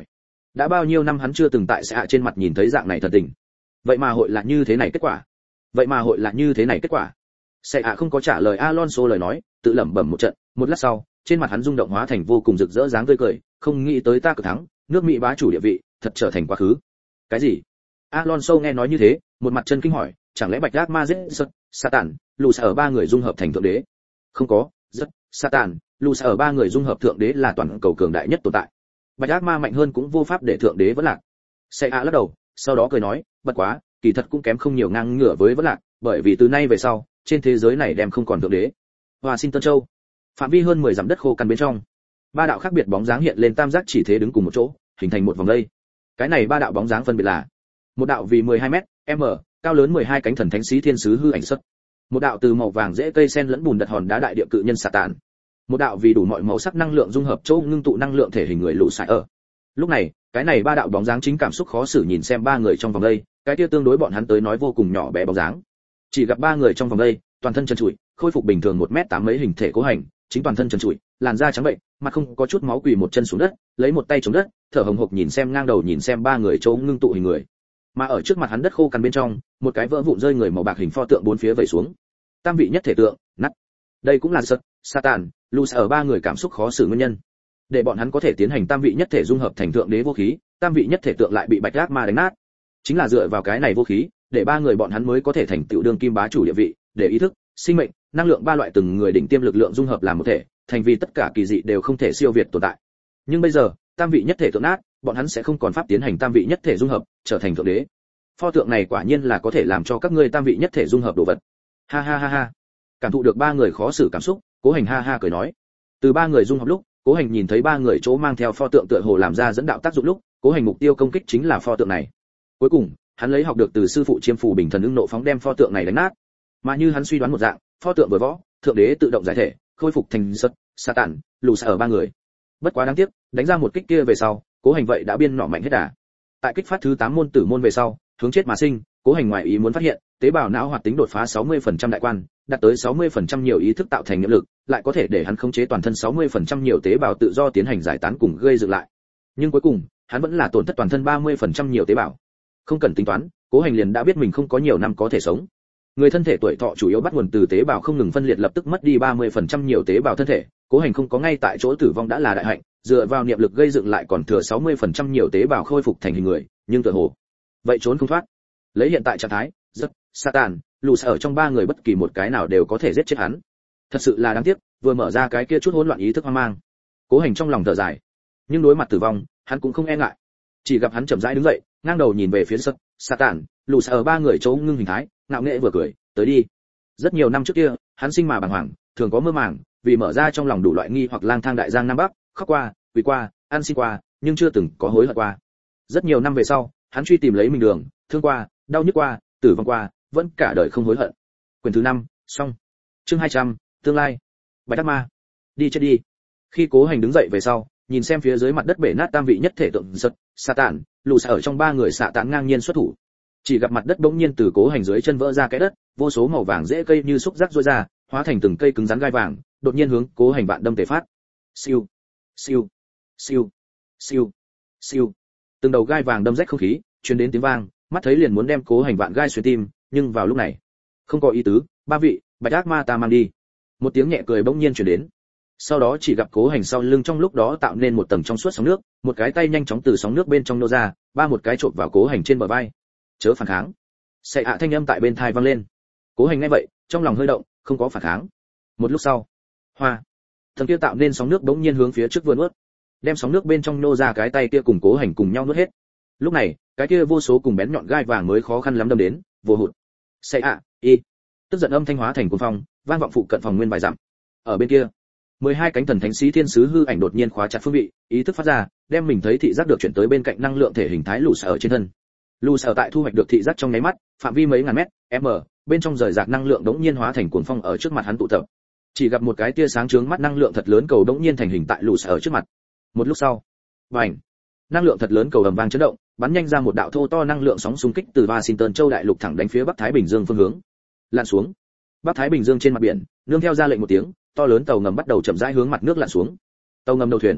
đã bao nhiêu năm hắn chưa từng tại xạ trên mặt nhìn thấy dạng này thật tình. Vậy mà hội là như thế này kết quả. Vậy mà hội là như thế này kết quả. Xạ không có trả lời Alonso lời nói, tự lẩm bẩm một trận, một lát sau, trên mặt hắn rung động hóa thành vô cùng rực rỡ dáng tươi cười, không nghĩ tới ta cực thắng, nước Mỹ bá chủ địa vị, thật trở thành quá khứ. Cái gì? Alonso nghe nói như thế, một mặt chân kinh hỏi, chẳng lẽ Bạch Ác Ma giết Sật, Satan, lù ở ba người dung hợp thành thượng đế? Không có, rất, Satan, lù ở ba người dung hợp thượng đế là toàn cầu cường đại nhất tồn tại. Bạch Ác Ma mạnh hơn cũng vô pháp để thượng đế vẫn lạc. Xe A lắc đầu, sau đó cười nói, bất quá, kỳ thật cũng kém không nhiều ngang ngửa với vẫn lạc, bởi vì từ nay về sau, trên thế giới này đem không còn thượng đế. Washington châu, phạm vi hơn mười dặm đất khô cằn bên trong, ba đạo khác biệt bóng dáng hiện lên tam giác chỉ thế đứng cùng một chỗ, hình thành một vòng dây. Cái này ba đạo bóng dáng phân biệt là: một đạo vì mười hai mét, m, cao lớn mười hai cánh thần thánh sĩ thiên sứ hư ảnh xuất; một đạo từ màu vàng dễ cây sen lẫn bùn đất hòn đá đại địa cự nhân Satan; một đạo vì đủ mọi màu sắc năng lượng dung hợp chỗ ngưng tụ năng lượng thể hình người lũ sải ở. Lúc này, cái này ba đạo bóng dáng chính cảm xúc khó xử nhìn xem ba người trong vòng đây, cái kia tương đối bọn hắn tới nói vô cùng nhỏ bé bóng dáng. Chỉ gặp ba người trong vòng đây, toàn thân trần trụi, khôi phục bình thường một mét tám mấy hình thể cố hành, chính toàn thân trần trụi, làn da trắng bệnh, mặt không có chút máu, quỳ một chân xuống đất, lấy một tay chống đất, thở hổn hộc nhìn xem ngang đầu nhìn xem ba người chỗ ngưng tụ hình người. Mà ở trước mặt hắn đất khô cằn bên trong, một cái vỡ vụn rơi người màu bạc hình pho tượng bốn phía vẩy xuống. Tam vị nhất thể tượng, nát. Đây cũng là Sật, Satan, Luz ở ba người cảm xúc khó xử nguyên nhân. Để bọn hắn có thể tiến hành tam vị nhất thể dung hợp thành thượng đế vô khí, tam vị nhất thể tượng lại bị Bạch Ác Ma đánh nát. Chính là dựa vào cái này vô khí, để ba người bọn hắn mới có thể thành tựu đương kim bá chủ địa vị, để ý thức, sinh mệnh, năng lượng ba loại từng người đỉnh tiêm lực lượng dung hợp làm một thể, thành vì tất cả kỳ dị đều không thể siêu việt tồn tại. Nhưng bây giờ, tam vị nhất thể tượng nát, bọn hắn sẽ không còn pháp tiến hành tam vị nhất thể dung hợp, trở thành thượng đế. Pho tượng này quả nhiên là có thể làm cho các ngươi tam vị nhất thể dung hợp đồ vật. Ha ha ha ha. Cảm thụ được ba người khó xử cảm xúc, Cố Hành ha ha cười nói. Từ ba người dung hợp lúc, Cố Hành nhìn thấy ba người chỗ mang theo pho tượng tựa hồ làm ra dẫn đạo tác dụng lúc, Cố Hành mục tiêu công kích chính là pho tượng này. Cuối cùng, hắn lấy học được từ sư phụ Chiêm Phù Bình Thần ứng nộ phóng đem pho tượng này đánh nát. Mà như hắn suy đoán một dạng, pho tượng vừa võ, thượng đế tự động giải thể, khôi phục thành Sật, Satan, lù ở ba người. Bất quá đáng tiếc, đánh ra một kích kia về sau, Cố Hành vậy đã biên nọ mạnh hết đà. Tại kích phát thứ tám môn tử môn về sau, hướng chết mà sinh, Cố Hành ngoài ý muốn phát hiện, tế bào não hoạt tính đột phá sáu mươi phần trăm đại quan, đạt tới sáu mươi phần trăm nhiều ý thức tạo thành nghiệp lực, lại có thể để hắn khống chế toàn thân sáu mươi phần trăm nhiều tế bào tự do tiến hành giải tán cùng gây dựng lại. Nhưng cuối cùng, hắn vẫn là tổn thất toàn thân ba mươi phần trăm nhiều tế bào. Không cần tính toán, Cố Hành liền đã biết mình không có nhiều năm có thể sống. Người thân thể tuổi thọ chủ yếu bắt nguồn từ tế bào không ngừng phân liệt lập tức mất đi ba mươi phần trăm nhiều tế bào thân thể, Cố Hành không có ngay tại chỗ tử vong đã là đại hạnh, dựa vào niệm lực gây dựng lại còn thừa sáu mươi phần trăm nhiều tế bào khôi phục thành hình người, nhưng tựa hồ vậy trốn không thoát. Lấy hiện tại trạng thái, rất, Satan, lù ở trong ba người bất kỳ một cái nào đều có thể giết chết hắn. Thật sự là đáng tiếc, vừa mở ra cái kia chút hỗn loạn ý thức hoang mang. Cố Hành trong lòng thở dài, nhưng đối mặt tử vong, hắn cũng không e ngại. Chỉ gặp hắn chậm rãi đứng dậy, ngang đầu nhìn về phía Sật, Satan, lù ở ba người chỗ ngưng hình thái, ngạo nghễ vừa cười, tới đi. Rất nhiều năm trước kia, hắn sinh mà bàng hoàng, thường có mơ màng, vì mở ra trong lòng đủ loại nghi hoặc lang thang đại giang nam bắc, khóc qua, quỳ qua, ăn xin qua, nhưng chưa từng có hối hận qua. Rất nhiều năm về sau, hắn truy tìm lấy mình đường, thương qua, đau nhức qua, tử vong qua, vẫn cả đời không hối hận. Quyển thứ năm, xong. Chương hai trăm, tương lai. Bạch Ác Ma, đi chết đi. Khi Cố Hành đứng dậy về sau, nhìn xem phía dưới mặt đất bể nát tam vị nhất thể tượng Sật, Satan, lù ở trong ba người xạ tán ngang nhiên xuất thủ. Chỉ gặp mặt đất bỗng nhiên từ Cố Hành dưới chân vỡ ra cái đất, vô số màu vàng rễ cây như xúc giác rũa ra, hóa thành từng cây cứng rắn gai vàng, đột nhiên hướng Cố Hành vạn đâm tề phát. Siêu, siêu, siêu, siêu, siêu. Từng đầu gai vàng đâm rách không khí, truyền đến tiếng vang, mắt thấy liền muốn đem Cố Hành vạn gai xuyên tim, nhưng vào lúc này, không có ý tứ, ba vị, Bạch Ác Ma ta mang đi. Một tiếng nhẹ cười bỗng nhiên truyền đến. Sau đó chỉ gặp Cố Hành sau lưng trong lúc đó tạo nên một tầng trong suốt sóng nước, một cái tay nhanh chóng từ sóng nước bên trong nô ra, ba một cái chộp vào Cố Hành trên bờ vai. Chớ phản kháng. Sệ ạ thanh âm tại bên tai vang lên. Cố Hành nghe vậy, trong lòng hơi động, không có phản kháng. Một lúc sau, hoa, thần kia tạo nên sóng nước bỗng nhiên hướng phía trước vươn nuốt, đem sóng nước bên trong nô ra cái tay kia cùng Cố Hành cùng nhau nuốt hết. Lúc này, cái kia vô số cùng bén nhọn gai vàng mới khó khăn lắm đâm đến, vô hụt. Sệ ạ, y. Tức giận âm thanh hóa thành cuồng phong, vang vọng phụ cận phòng nguyên vài dặm. Ở bên kia, mười hai cánh thần thánh sĩ thiên sứ hư ảnh đột nhiên khóa chặt phương vị, ý thức phát ra, đem mình thấy thị giác được chuyển tới bên cạnh năng lượng thể hình thái lù ở trên thân. Lù sở tại thu hoạch được thị giác trong nháy mắt, phạm vi mấy ngàn mét, m, bên trong rời rạc năng lượng đống nhiên hóa thành cuồng phong ở trước mặt hắn tụ tập. Chỉ gặp một cái tia sáng chướng mắt năng lượng thật lớn cầu đống nhiên thành hình tại lù sở trước mặt. Một lúc sau, bành, năng lượng thật lớn cầu ầm vang chấn động, bắn nhanh ra một đạo thô to năng lượng sóng xung kích từ Washington châu đại lục thẳng đánh phía Bắc Thái Bình Dương phương hướng. Lặn xuống. Bắc Thái Bình Dương trên mặt biển, nương theo ra lệnh một tiếng, to lớn tàu ngầm bắt đầu chậm rãi hướng mặt nước lặn xuống. Tàu ngầm đầu thuyền,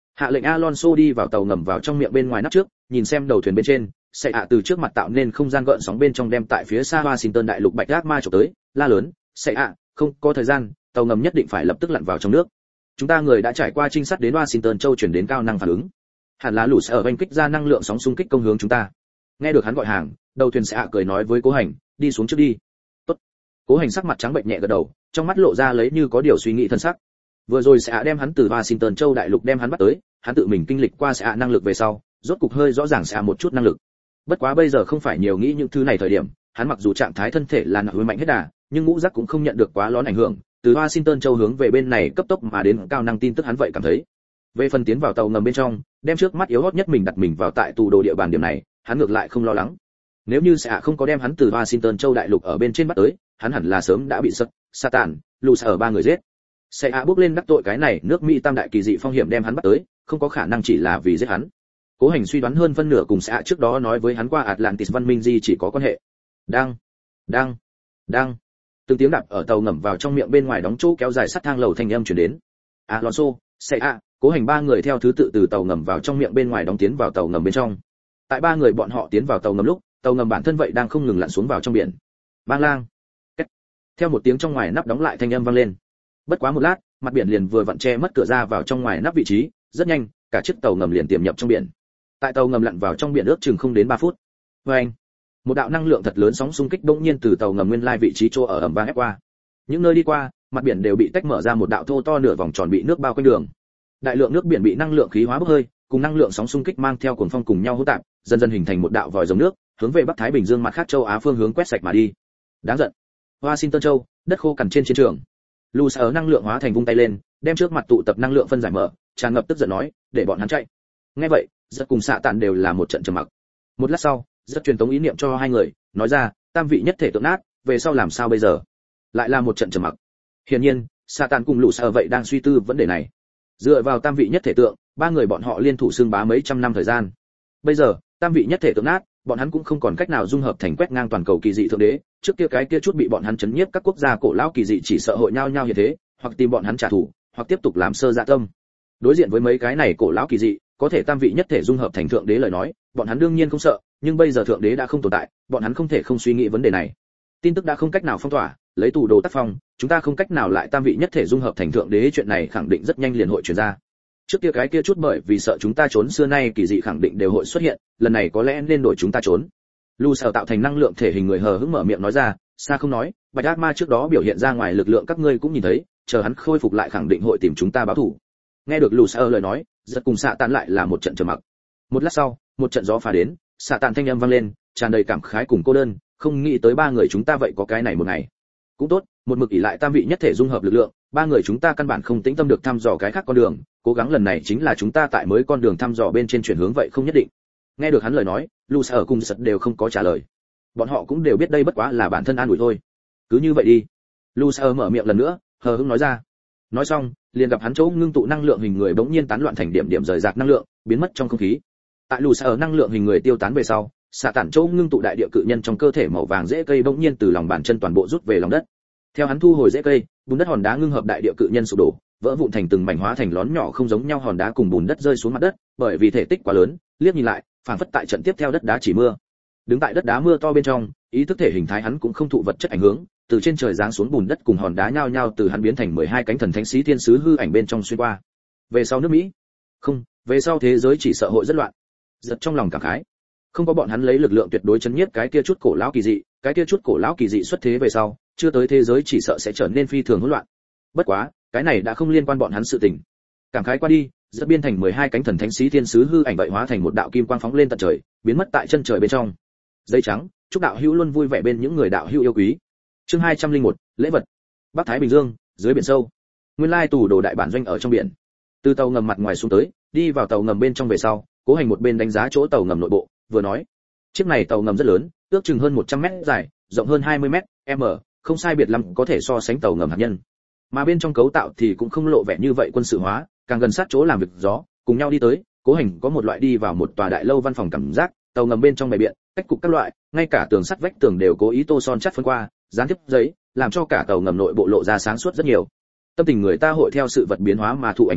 Hạ lệnh Alonso đi vào tàu ngầm vào trong miệng bên ngoài nắp trước, nhìn xem đầu thuyền bên trên, sẽ ạ từ trước mặt tạo nên không gian gợn sóng bên trong đem tại phía xa Washington đại lục bạch ác ma chụp tới, la lớn, sẽ ạ, không có thời gian, tàu ngầm nhất định phải lập tức lặn vào trong nước. Chúng ta người đã trải qua trinh sát đến Washington châu chuyển đến cao năng phản ứng. Hẳn là lũ sẽ ở vành kích ra năng lượng sóng xung kích công hướng chúng ta. Nghe được hắn gọi hàng, đầu thuyền sẽ ạ cười nói với Cố Hành, đi xuống trước đi. Tốt. Cố Hành sắc mặt trắng bệnh nhẹ gật đầu, trong mắt lộ ra lấy như có điều suy nghĩ thân sắc. Vừa rồi sẽ ạ đem hắn từ Washington châu đại lục đem hắn bắt tới, hắn tự mình kinh lịch qua sẽ ạ năng lực về sau, rốt cục hơi rõ ràng sẽ ạ một chút năng lực. Bất quá bây giờ không phải nhiều nghĩ những thứ này thời điểm, hắn mặc dù trạng thái thân thể là nặng mạnh hết đà, nhưng ngũ giác cũng không nhận được quá lớn ảnh hưởng, từ Washington châu hướng về bên này cấp tốc mà đến cao năng tin tức hắn vậy cảm thấy. Về phần tiến vào tàu ngầm bên trong, đem trước mắt yếu hot nhất mình đặt mình vào tại tù đồ địa bàn điểm này, hắn ngược lại không lo lắng. Nếu như sẽ không có đem hắn từ Washington châu đại lục ở bên trên bắt tới, hắn hẳn là sớm đã bị sật, Satan, lù ở ba người giết. Sẽ ạ bước lên đắc tội cái này, nước Mỹ tam đại kỳ dị phong hiểm đem hắn bắt tới, không có khả năng chỉ là vì giết hắn. Cố Hành suy đoán hơn phân nửa cùng sẽ ạ trước đó nói với hắn qua Atlantis văn minh gì chỉ có quan hệ. Đang, đang, đang. Từng tiếng đạp ở tàu ngầm vào trong miệng bên ngoài đóng chỗ kéo dài sắt thang lầu thanh âm truyền đến. Alonso, sẽ ạ, Cố Hành ba người theo thứ tự từ tàu ngầm vào trong miệng bên ngoài đóng tiến vào tàu ngầm bên trong. Tại ba người bọn họ tiến vào tàu ngầm lúc, tàu ngầm bản thân vậy đang không ngừng lặn xuống vào trong biển. Bang lang. Kết. Theo một tiếng trong ngoài nắp đóng lại thanh âm vang lên. Bất quá một lát, mặt biển liền vừa vặn che mất cửa ra vào trong ngoài nắp vị trí, rất nhanh, cả chiếc tàu ngầm liền tiềm nhập trong biển. Tại tàu ngầm lặn vào trong biển ước chừng không đến ba phút. Oeng. Một đạo năng lượng thật lớn sóng xung kích đột nhiên từ tàu ngầm nguyên lai vị trí chỗ ở ẩm vang ép qua. Những nơi đi qua, mặt biển đều bị tách mở ra một đạo thô to nửa vòng tròn bị nước bao quanh đường. Đại lượng nước biển bị năng lượng khí hóa bốc hơi, cùng năng lượng sóng xung kích mang theo cuồng phong cùng nhau hỗn tạp, dần dần hình thành một đạo vòi rồng nước, hướng về Bắc Thái Bình Dương mặt khác châu Á phương hướng quét sạch mà đi. Đáng giận. Washington châu, đất khô cằn trên chiến trường. Lu sở năng lượng hóa thành vung tay lên, đem trước mặt tụ tập năng lượng phân giải mở, tràn ngập tức giận nói, để bọn hắn chạy. Nghe vậy, rất cùng xạ tản đều là một trận trầm mặc. Một lát sau, rất truyền tống ý niệm cho hai người, nói ra, tam vị nhất thể tượng nát, về sau làm sao bây giờ? Lại là một trận trầm mặc. Hiển nhiên, xạ tản cùng lũ sở vậy đang suy tư vấn đề này. Dựa vào tam vị nhất thể tượng, ba người bọn họ liên thủ xương bá mấy trăm năm thời gian. Bây giờ, tam vị nhất thể tượng nát, bọn hắn cũng không còn cách nào dung hợp thành quét ngang toàn cầu kỳ dị thượng đế, trước kia cái kia chút bị bọn hắn chấn nhiếp các quốc gia cổ lão kỳ dị chỉ sợ hội nhau nhau như thế, hoặc tìm bọn hắn trả thù, hoặc tiếp tục làm sơ dạ tâm. Đối diện với mấy cái này cổ lão kỳ dị, có thể tam vị nhất thể dung hợp thành thượng đế lời nói, bọn hắn đương nhiên không sợ, nhưng bây giờ thượng đế đã không tồn tại, bọn hắn không thể không suy nghĩ vấn đề này. Tin tức đã không cách nào phong tỏa, lấy tù đồ tác phong, chúng ta không cách nào lại tam vị nhất thể dung hợp thành thượng đế, chuyện này khẳng định rất nhanh liền hội truyền ra. Trước kia cái kia chút bởi vì sợ chúng ta trốn xưa nay kỳ dị khẳng định đều hội xuất hiện, lần này có lẽ nên đổi chúng ta trốn. Lu Sở tạo thành năng lượng thể hình người hờ hững mở miệng nói ra, xa không nói, Bạch Ác Ma trước đó biểu hiện ra ngoài lực lượng các ngươi cũng nhìn thấy, chờ hắn khôi phục lại khẳng định hội tìm chúng ta báo thù. Nghe được Lu Sở lời nói, rất cùng xạ tàn lại là một trận trầm mặc. Một lát sau, một trận gió phá đến, xạ tàn thanh âm vang lên, tràn đầy cảm khái cùng cô đơn, không nghĩ tới ba người chúng ta vậy có cái này một ngày. Cũng tốt, một mực ỷ lại tam vị nhất thể dung hợp lực lượng, ba người chúng ta căn bản không tĩnh tâm được thăm dò cái khác con đường, cố gắng lần này chính là chúng ta tại mới con đường thăm dò bên trên chuyển hướng vậy không nhất định. Nghe được hắn lời nói, Lu Sở cùng Sật đều không có trả lời. Bọn họ cũng đều biết đây bất quá là bản thân an ủi thôi. Cứ như vậy đi. Lu Sở mở miệng lần nữa, hờ hững nói ra. Nói xong, liền gặp hắn chỗ ngưng tụ năng lượng hình người bỗng nhiên tán loạn thành điểm điểm rời rạc năng lượng, biến mất trong không khí. Tại Lu Sở năng lượng hình người tiêu tán về sau, xạ tản chỗ ngưng tụ đại địa cự nhân trong cơ thể màu vàng rễ cây bỗng nhiên từ lòng bàn chân toàn bộ rút về lòng đất. Theo hắn thu hồi rễ cây, bùn đất hòn đá ngưng hợp đại địa cự nhân sụp đổ, vỡ vụn thành từng mảnh hóa thành lón nhỏ không giống nhau hòn đá cùng bùn đất rơi xuống mặt đất, bởi vì thể tích quá lớn, liếc nhìn lại, phản phất tại trận tiếp theo đất đá chỉ mưa. Đứng tại đất đá mưa to bên trong, ý thức thể hình thái hắn cũng không thụ vật chất ảnh hưởng, từ trên trời giáng xuống bùn đất cùng hòn đá nhao nhao từ hắn biến thành mười hai cánh thần thánh sĩ thiên sứ hư ảnh bên trong xuyên qua. Về sau nước Mỹ, không, về sau thế giới chỉ sợ hội rất loạn. Giật trong lòng cảm khái, không có bọn hắn lấy lực lượng tuyệt đối chấn nhiếp cái kia chút cổ lão kỳ dị, cái kia chút cổ lão kỳ dị xuất thế về sau, chưa tới thế giới chỉ sợ sẽ trở nên phi thường hỗn loạn. Bất quá, cái này đã không liên quan bọn hắn sự tình. Cảm khái qua đi, rất biên thành mười hai cánh thần thánh sĩ thiên sứ hư ảnh vậy hóa thành một đạo kim quang phóng lên tận trời, biến mất tại chân trời bên trong. Dây trắng, chúc đạo hữu luôn vui vẻ bên những người đạo hữu yêu quý. Chương hai trăm lẻ một, lễ vật. Bắc Thái Bình Dương, dưới biển sâu. Nguyên lai tù đồ đại bản doanh ở trong biển. Từ tàu ngầm mặt ngoài xuống tới, đi vào tàu ngầm bên trong về sau, Cố Hành một bên đánh giá chỗ tàu ngầm nội bộ, vừa nói: chiếc này tàu ngầm rất lớn, ước chừng hơn một trăm mét dài, rộng hơn hai mươi mét, m, không sai biệt lắm có thể so sánh tàu ngầm hạt nhân. Mà bên trong cấu tạo thì cũng không lộ vẻ như vậy quân sự hóa, càng gần sát chỗ làm việc gió, cùng nhau đi tới, Cố Hành có một loại đi vào một tòa đại lâu văn phòng cảm giác, tàu ngầm bên trong bày biện, cách cục các loại, ngay cả tường sắt vách tường đều cố ý tô son chắt phân qua, dán tiếp giấy, làm cho cả tàu ngầm nội bộ lộ ra sáng suốt rất nhiều. Tâm tình người ta hội theo sự vật biến hóa mà thụ ảnh hưởng,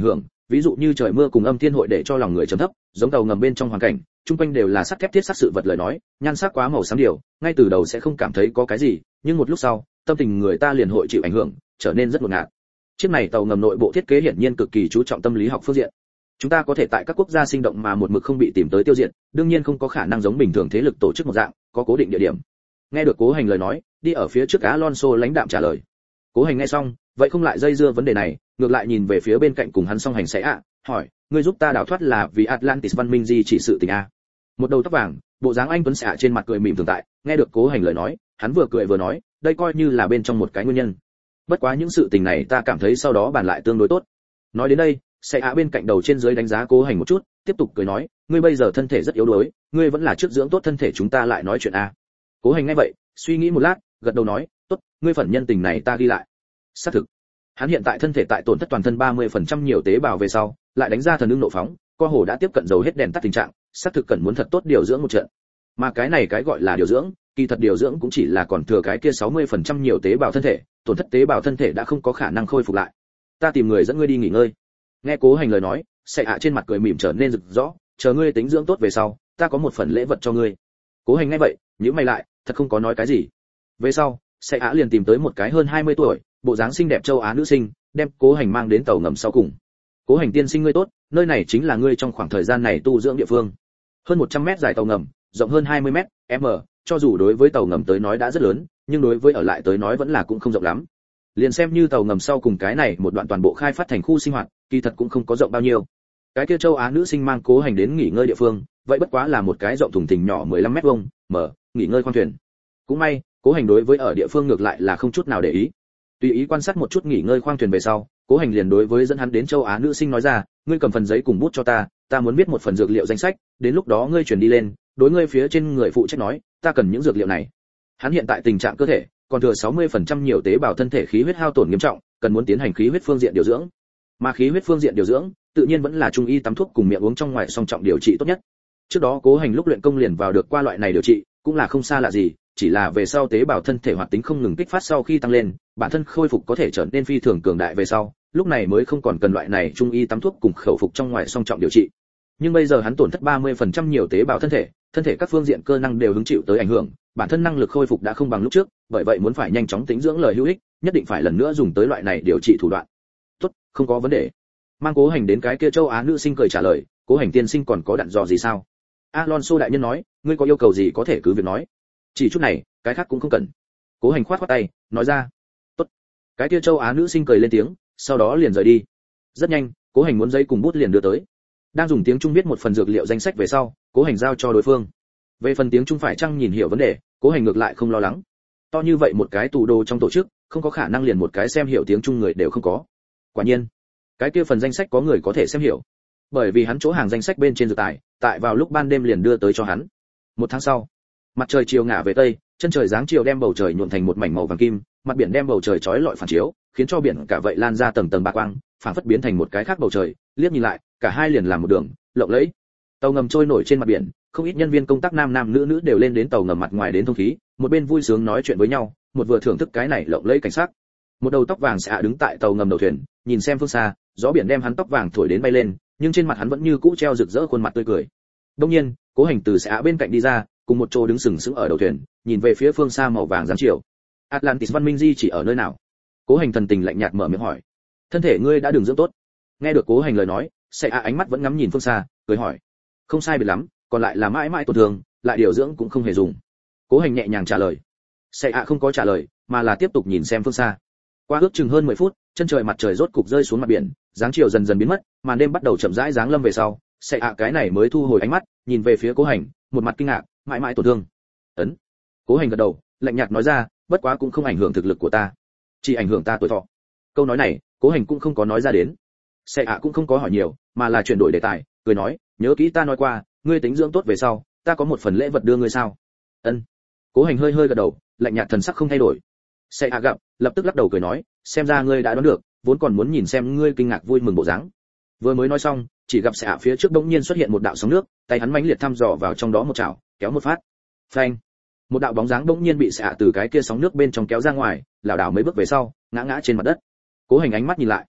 ví dụ như trời mưa cùng âm thiên hội để cho lòng người trầm thấp, giống tàu ngầm bên trong hoàn cảnh, chung quanh đều là sắt thép thiết sắc sự vật lời nói, nhan sắc quá màu xám điều, ngay từ đầu sẽ không cảm thấy có cái gì, nhưng một lúc sau, tâm tình người ta liền hội chịu ảnh hưởng, trở nên rất ngột ngạt. Chiếc này tàu ngầm nội bộ thiết kế hiển nhiên cực kỳ chú trọng tâm lý học phương diện. Chúng ta có thể tại các quốc gia sinh động mà một mực không bị tìm tới tiêu diệt, đương nhiên không có khả năng giống bình thường thế lực tổ chức một dạng, có cố định địa điểm. Nghe được Cố Hành lời nói, đi ở phía trước Alonso lãnh đạm trả lời. Cố Hành nghe xong, vậy không lại dây dưa vấn đề này, ngược lại nhìn về phía bên cạnh cùng hắn song hành sẽ ạ, hỏi, ngươi giúp ta đào thoát là vì Atlantis văn minh gì chỉ sự tình a? Một đầu tóc vàng, bộ dáng anh tuấn xạ trên mặt cười mỉm thường tại, nghe được Cố Hành lời nói, hắn vừa cười vừa nói, đây coi như là bên trong một cái nguyên nhân. Bất quá những sự tình này ta cảm thấy sau đó bàn lại tương đối tốt. Nói đến đây, sẽ ạ bên cạnh đầu trên dưới đánh giá Cố Hành một chút, tiếp tục cười nói, ngươi bây giờ thân thể rất yếu đuối, ngươi vẫn là trước dưỡng tốt thân thể chúng ta lại nói chuyện a. Cố Hành nghe vậy, suy nghĩ một lát, gật đầu nói, tốt, ngươi phần nhân tình này ta ghi lại. Xác thực, hắn hiện tại thân thể tại tổn thất toàn thân ba mươi phần trăm nhiều tế bào về sau, lại đánh ra thần ưng nộ phóng, co hồ đã tiếp cận dầu hết đèn tắt tình trạng, xác thực cần muốn thật tốt điều dưỡng một trận. Mà cái này cái gọi là điều dưỡng, kỳ thật điều dưỡng cũng chỉ là còn thừa cái kia sáu mươi phần trăm nhiều tế bào thân thể, tổn thất tế bào thân thể đã không có khả năng khôi phục lại. Ta tìm người dẫn ngươi đi nghỉ ngơi. Nghe Cố Hành lời nói, Sệ ạ trên mặt cười mỉm trở nên rực rõ, chờ ngươi tính dưỡng tốt về sau, ta có một phần lễ vật cho ngươi. Cố Hành nghe vậy, nhíu mày lại, thật không có nói cái gì. Về sau, Sệ ạ liền tìm tới một cái hơn hai mươi tuổi, bộ dáng xinh đẹp châu Á nữ sinh, đem Cố Hành mang đến tàu ngầm sau cùng. Cố Hành tiên sinh ngươi tốt, nơi này chính là ngươi trong khoảng thời gian này tu dưỡng địa phương. Hơn một trăm mét dài tàu ngầm, rộng hơn hai mươi mét, m, cho dù đối với tàu ngầm tới nói đã rất lớn, nhưng đối với ở lại tới nói vẫn là cũng không rộng lắm. Liền xem như tàu ngầm sau cùng cái này một đoạn toàn bộ khai phát thành khu sinh hoạt, kỳ thật cũng không có rộng bao nhiêu. Cái kia châu Á nữ sinh mang Cố Hành đến nghỉ ngơi địa phương, vậy bất quá là một cái rộng thùng thình nhỏ mười lăm mét vuông, mở, nghỉ ngơi khoang thuyền. Cũng may, Cố Hành đối với ở địa phương ngược lại là không chút nào để ý. Tùy ý quan sát một chút nghỉ ngơi khoang thuyền về sau, Cố Hành liền đối với dẫn hắn đến châu Á nữ sinh nói ra, ngươi cầm phần giấy cùng bút cho ta, ta muốn viết một phần dược liệu danh sách, đến lúc đó ngươi chuyển đi lên, đối ngươi phía trên người phụ trách nói, ta cần những dược liệu này. Hắn hiện tại tình trạng cơ thể, còn thừa sáu mươi phần trăm nhiều tế bào thân thể khí huyết hao tổn nghiêm trọng, cần muốn tiến hành khí huyết phương diện điều dưỡng. Mà khí huyết phương diện điều dưỡng, tự nhiên vẫn là trung y tắm thuốc cùng miệng uống trong ngoài song trọng điều trị tốt nhất. Trước đó Cố Hành lúc luyện công liền vào được qua loại này điều trị, cũng là không xa lạ gì, chỉ là về sau tế bào thân thể hoạt tính không ngừng kích phát sau khi tăng lên, bản thân khôi phục có thể trở nên phi thường cường đại về sau, lúc này mới không còn cần loại này trung y tắm thuốc cùng khẩu phục trong ngoài song trọng điều trị. Nhưng bây giờ hắn tổn thất ba mươi phần trăm nhiều tế bào thân thể, thân thể các phương diện cơ năng đều hứng chịu tới ảnh hưởng, bản thân năng lực khôi phục đã không bằng lúc trước, bởi vậy muốn phải nhanh chóng tĩnh dưỡng lời hữu ích, nhất định phải lần nữa dùng tới loại này điều trị thủ đoạn. Tốt, không có vấn đề. Mang Cố Hành đến cái kia châu Á nữ sinh cười trả lời, Cố Hành tiên sinh còn có dặn dò gì sao? Alonso đại nhân nói, ngươi có yêu cầu gì có thể cứ việc nói. Chỉ chút này, cái khác cũng không cần. Cố Hành khoát khoát tay, nói ra. Tốt. Cái kia châu Á nữ sinh cười lên tiếng, sau đó liền rời đi. Rất nhanh, Cố Hành muốn giấy cùng bút liền đưa tới. Đang dùng tiếng Trung viết một phần dược liệu danh sách về sau, Cố Hành giao cho đối phương. Về phần tiếng Trung phải chăng nhìn hiểu vấn đề, Cố Hành ngược lại không lo lắng. To như vậy một cái tù đồ trong tổ chức, không có khả năng liền một cái xem hiểu tiếng Trung người đều không có. Quả nhiên, cái kia phần danh sách có người có thể xem hiểu. Bởi vì hắn chỗ hàng danh sách bên trên dược tài, tại vào lúc ban đêm liền đưa tới cho hắn. Một tháng sau, mặt trời chiều ngả về tây, chân trời dáng chiều đem bầu trời nhuộm thành một mảnh màu vàng kim, mặt biển đem bầu trời chói lọi phản chiếu, khiến cho biển cả vậy lan ra tầng tầng bạc quang, phản phất biến thành một cái khác bầu trời, liếc nhìn lại, cả hai liền làm một đường, lộng lẫy. Tàu ngầm trôi nổi trên mặt biển, không ít nhân viên công tác nam nam nữ nữ đều lên đến tàu ngầm mặt ngoài đến thông khí, một bên vui sướng nói chuyện với nhau, một vừa thưởng thức cái này lộng lẫy cảnh sắc. Một đầu tóc vàng xạ đứng tại tàu ngầm đầu thuyền, nhìn xem phương xa, gió biển đem hắn tóc vàng thổi đến bay lên, nhưng trên mặt hắn vẫn như cũ treo rực rỡ khuôn mặt tươi cười. Đương nhiên, Cố Hành từ xạ bên cạnh đi ra, cùng một chỗ đứng sừng sững ở đầu thuyền, nhìn về phía phương xa màu vàng giáng chiều. Atlantis văn minh di chỉ ở nơi nào? Cố Hành thần tình lạnh nhạt mở miệng hỏi. Thân thể ngươi đã đường dưỡng tốt. Nghe được Cố Hành lời nói, xạ ánh mắt vẫn ngắm nhìn phương xa, cười hỏi. Không sai biệt lắm, còn lại là mãi mãi tổn thương, lại điều dưỡng cũng không hề dùng. Cố Hành nhẹ nhàng trả lời. Xạ không có trả lời, mà là tiếp tục nhìn xem phương xa. Qua ước chừng hơn mười phút, chân trời mặt trời rốt cục rơi xuống mặt biển, dáng chiều dần dần biến mất, màn đêm bắt đầu chậm rãi giáng lâm về sau, Sệ ạ cái này mới thu hồi ánh mắt, nhìn về phía Cố Hành, một mặt kinh ngạc, mãi mãi tổn thương. Ấn. Cố Hành gật đầu, lạnh nhạt nói ra, bất quá cũng không ảnh hưởng thực lực của ta, chỉ ảnh hưởng ta tuổi thọ. Câu nói này, Cố Hành cũng không có nói ra đến. Sệ ạ cũng không có hỏi nhiều, mà là chuyển đổi đề tài, cười nói, nhớ kỹ ta nói qua, ngươi tính dưỡng tốt về sau, ta có một phần lễ vật đưa ngươi sao? Ân. Cố Hành hơi hơi gật đầu, lạnh nhạt thần sắc không thay đổi. Sệ ạ gặp, lập tức lắc đầu cười nói, xem ra ngươi đã đoán được, vốn còn muốn nhìn xem ngươi kinh ngạc vui mừng bộ dáng. Vừa mới nói xong, chỉ gặp Sệ ạ phía trước bỗng nhiên xuất hiện một đạo sóng nước, tay hắn mãnh liệt thăm dò vào trong đó một chảo, kéo một phát. Phanh. Một đạo bóng dáng bỗng nhiên bị Sệ ạ từ cái kia sóng nước bên trong kéo ra ngoài, lảo đảo mấy bước về sau, ngã ngã trên mặt đất. Cố Hành ánh mắt nhìn lại,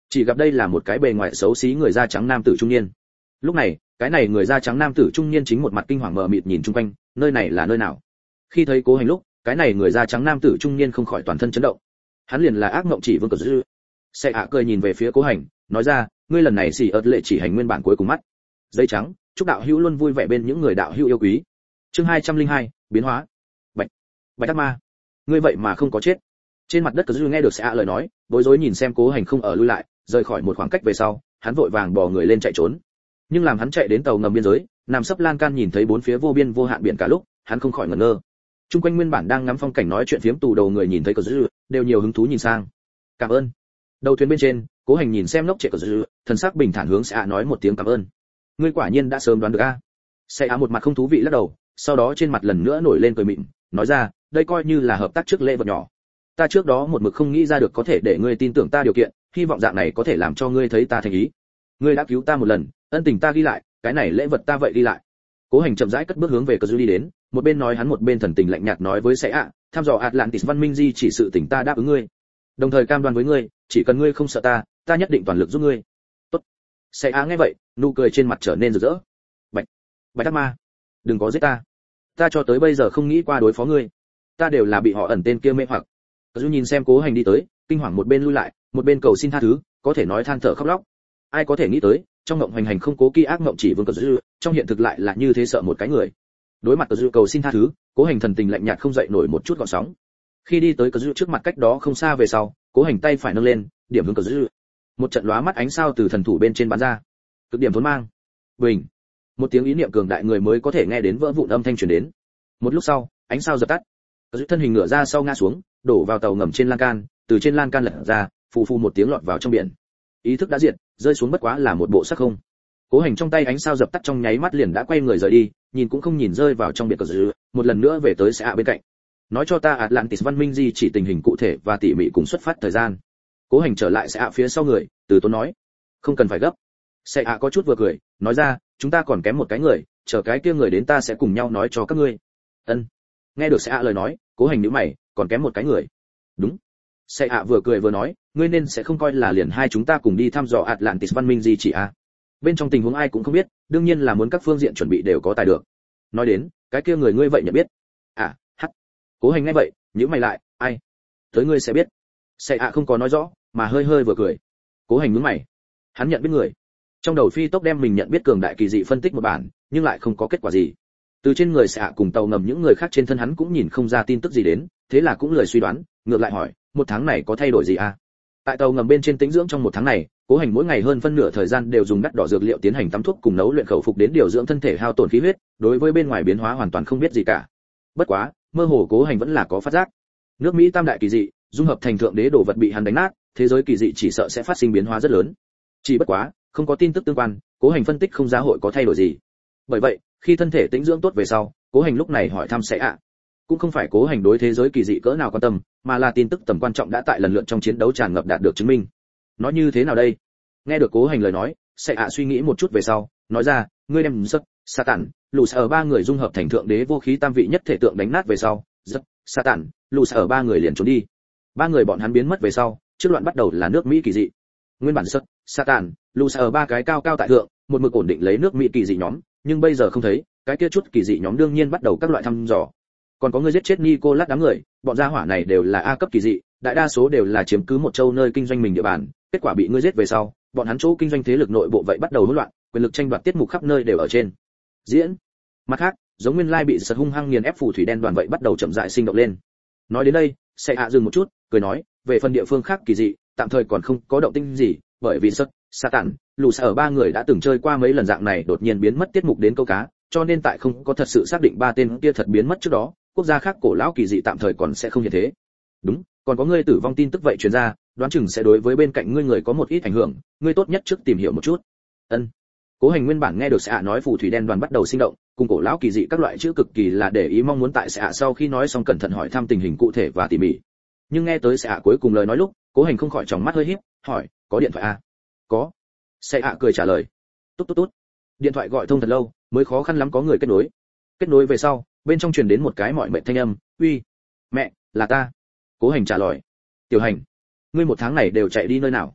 chỉ gặp đây là một cái bề ngoài xấu xí người da trắng nam tử trung niên. Lúc này cái này người da trắng nam tử trung niên chính một mặt kinh hoàng mờ mịt nhìn chung quanh, nơi này là nơi nào? Khi thấy Cố Hành lúc, cái này người da trắng nam tử trung niên không khỏi toàn thân chấn động. Hắn liền là ác mộng chỉ vương cờ dư. Sẽ ạ cười nhìn về phía Cố Hành, nói ra, ngươi lần này xỉ ớt lệ chỉ hành nguyên bản cuối cùng mắt. Giấy trắng, chúc đạo hữu luôn vui vẻ bên những người đạo hữu yêu quý. Chương hai trăm lẻ hai, biến hóa. Bạch, Bạch Ác Ma, ngươi vậy mà không có chết. Trên mặt đất cờ dư nghe được Sẽ ạ lời nói, bối rối nhìn xem Cố Hành không ở lui lại, rời khỏi một khoảng cách về sau, hắn vội vàng bò người lên chạy trốn. Nhưng làm hắn chạy đến tàu ngầm biên giới, nằm sấp lan can nhìn thấy bốn phía vô biên vô hạn biển cả lúc, hắn không khỏi ngẩn ngơ. Trung quanh nguyên bản đang ngắm phong cảnh nói chuyện phiếm tù đầu người nhìn thấy cờ dư, đều nhiều hứng thú nhìn sang. Cảm ơn. Đầu thuyền bên trên, Cố Hành nhìn xem lốc trệ cờ dư, thần sắc bình thản hướng Sẽ ạ nói một tiếng cảm ơn. Ngươi quả nhiên đã sớm đoán được a. Sẽ ạ một mặt không thú vị lắc đầu, sau đó trên mặt lần nữa nổi lên cười mịn, nói ra, đây coi như là hợp tác trước lễ vật nhỏ. Ta trước đó một mực không nghĩ ra được có thể để ngươi tin tưởng ta điều kiện, hy vọng dạng này có thể làm cho ngươi thấy ta thành ý. Ngươi đã cứu ta một lần, ân tình ta ghi lại, cái này lễ vật ta vậy ghi lại. Cố Hành chậm rãi cất bước hướng về cờ dư đi đến, một bên nói hắn một bên thần tình lạnh nhạt nói với Sẽ ạ, thăm dò Atlantis văn minh di chỉ sự tình ta đáp ứng ngươi, đồng thời cam đoan với ngươi, chỉ cần ngươi không sợ ta, ta nhất định toàn lực giúp ngươi. Tốt. Sẽ ạ nghe vậy, nụ cười trên mặt trở nên rực rỡ. Bạch, Bạch Ác Ma, đừng có giết ta. Ta cho tới bây giờ không nghĩ qua đối phó ngươi, ta đều là bị họ ẩn tên kia mê hoặc. Cờ dư nhìn xem Cố Hành đi tới, kinh hoàng một bên lui lại, một bên cầu xin tha thứ, có thể nói than thở khóc lóc. Ai có thể nghĩ tới, trong mộng hành hành không cố kỵ ác mộng chỉ vương cờ dư, trong hiện thực lại là như thế sợ một cái người. Đối mặt cờ dư cầu xin tha thứ, Cố Hành thần tình lạnh nhạt không dậy nổi một chút gợn sóng. Khi đi tới cờ dư trước mặt cách đó không xa về sau, Cố Hành tay phải nâng lên, điểm hướng cờ dư. Một trận lóa mắt ánh sao từ thần thủ bên trên bắn ra. Cực điểm thốn mang. Bình. Một tiếng ý niệm cường đại người mới có thể nghe đến vỡ vụn âm thanh truyền đến. Một lúc sau, ánh sao dập tắt. Cờ dư thân hình ngửa ra sau ngã xuống, đổ vào tàu ngầm trên lan can, từ trên lan can lật ra, phù phù một tiếng lọt vào trong biển. Ý thức đã diệt, rơi xuống bất quá là một bộ xác không. Cố Hành trong tay ánh sao dập tắt trong nháy mắt liền đã quay người rời đi, nhìn cũng không nhìn rơi vào trong biển cờ dư, một lần nữa về tới Sẽ ạ bên cạnh. Nói cho ta Atlantis văn minh gì chỉ tình hình cụ thể và tỉ mỉ cùng xuất phát thời gian. Cố Hành trở lại Sẽ ạ phía sau người, từ tốn nói, không cần phải gấp. Sẽ ạ có chút vừa cười, nói ra, chúng ta còn kém một cái người, chờ cái kia người đến ta sẽ cùng nhau nói cho các ngươi. Ân. Nghe được Sẽ ạ lời nói, Cố Hành nhíu mày, còn kém một cái người. Đúng. Sẽ ạ vừa cười vừa nói, ngươi nên sẽ không coi là liền hai chúng ta cùng đi thăm dò Atlantis văn minh gì chỉ à? Bên trong tình huống ai cũng không biết, đương nhiên là muốn các phương diện chuẩn bị đều có tài được. Nói đến, cái kia người ngươi vậy nhận biết? À, hắc. Cố Hành nghe vậy, nhíu mày lại, ai? Tới ngươi sẽ biết. Sẽ ạ không có nói rõ, mà hơi hơi vừa cười. Cố Hành nhướng mày. Hắn nhận biết người. Trong đầu phi tốc đem mình nhận biết cường đại kỳ dị phân tích một bản, nhưng lại không có kết quả gì. Từ trên người Sẽ ạ cùng tàu ngầm những người khác trên thân hắn cũng nhìn không ra tin tức gì đến, thế là cũng lười suy đoán, ngược lại hỏi, một tháng này có thay đổi gì à? Tại tàu ngầm bên trên tĩnh dưỡng trong một tháng này, Cố Hành mỗi ngày hơn phân nửa thời gian đều dùng đắt đỏ dược liệu tiến hành tắm thuốc cùng nấu luyện khẩu phục đến điều dưỡng thân thể hao tổn khí huyết, đối với bên ngoài biến hóa hoàn toàn không biết gì cả. Bất quá, mơ hồ Cố Hành vẫn là có phát giác. Nước Mỹ tam đại kỳ dị, dung hợp thành thượng đế đồ vật bị hắn đánh nát, thế giới kỳ dị chỉ sợ sẽ phát sinh biến hóa rất lớn. Chỉ bất quá, không có tin tức tương quan, Cố Hành phân tích không ra hội có thay đổi gì. Bởi vậy, khi thân thể tĩnh dưỡng tốt về sau, Cố Hành lúc này hỏi thăm Sẽ ạ. Cũng không phải Cố Hành đối thế giới kỳ dị cỡ nào quan tâm, mà là tin tức tầm quan trọng đã tại lần lượt trong chiến đấu tràn ngập đạt được chứng minh. Nói như thế nào đây? Nghe được Cố Hành lời nói, Sẽ ạ suy nghĩ một chút về sau, nói ra, ngươi đem giấc, Satan, lù sở ba người dung hợp thành thượng đế vô khí tam vị nhất thể tượng đánh nát về sau, giấc, Satan, lù sở ba người liền trốn đi. Ba người bọn hắn biến mất về sau, trước loạn bắt đầu là nước Mỹ kỳ dị. Nguyên bản giấc, Satan, lù sở ba cái cao cao tại thượng, một mực ổn định lấy nước Mỹ kỳ dị nhóm, nhưng bây giờ không thấy, cái kia chút kỳ dị nhóm đương nhiên bắt đầu các loại thăm dò. Còn có người giết chết Nicolas đám người, bọn gia hỏa này đều là A cấp kỳ dị, đại đa số đều là chiếm cứ một châu nơi kinh doanh mình địa bàn, kết quả bị ngươi giết về sau, bọn hắn chỗ kinh doanh thế lực nội bộ vậy bắt đầu hỗn loạn, quyền lực tranh đoạt tiết mục khắp nơi đều ở trên diễn. Mặt khác, giống nguyên lai bị sật hung hăng nghiền ép phù thủy đen đoàn vậy bắt đầu chậm rãi sinh động lên. Nói đến đây, Sẽ ạ dừng một chút, cười nói, về phần địa phương khác kỳ dị, tạm thời còn không có động tĩnh gì, bởi vì sật, Satan, lù sở ba người đã từng chơi qua mấy lần dạng này đột nhiên biến mất tiết mục đến câu cá, cho nên tại không có thật sự xác định ba tên kia thật biến mất trước đó, quốc gia khác cổ lão kỳ dị tạm thời còn sẽ không hiện thế. Đúng, còn có ngươi tử vong tin tức vậy truyền ra, đoán chừng sẽ đối với bên cạnh ngươi người có một ít ảnh hưởng, ngươi tốt nhất trước tìm hiểu một chút. Ân. Cố Hành nguyên bản nghe được Sẽ ạ nói phù thủy đen đoàn bắt đầu sinh động, cùng cổ lão kỳ dị các loại chữ cực kỳ là để ý mong muốn tại Sẽ ạ sau khi nói xong cẩn thận hỏi thăm tình hình cụ thể và tỉ mỉ. Nhưng nghe tới Sẽ ạ cuối cùng lời nói lúc, Cố Hành không khỏi tròng mắt hơi híp, hỏi, có điện thoại à? Có. Sẽ ạ cười trả lời. Tốt tốt tốt. Điện thoại gọi thông thật lâu, mới khó khăn lắm có người kết nối. Kết nối về sau, bên trong truyền đến một cái mọi mệnh thanh âm, uy, mẹ, là ta. Cố Hành trả lời. Tiểu Hành, ngươi một tháng này đều chạy đi nơi nào?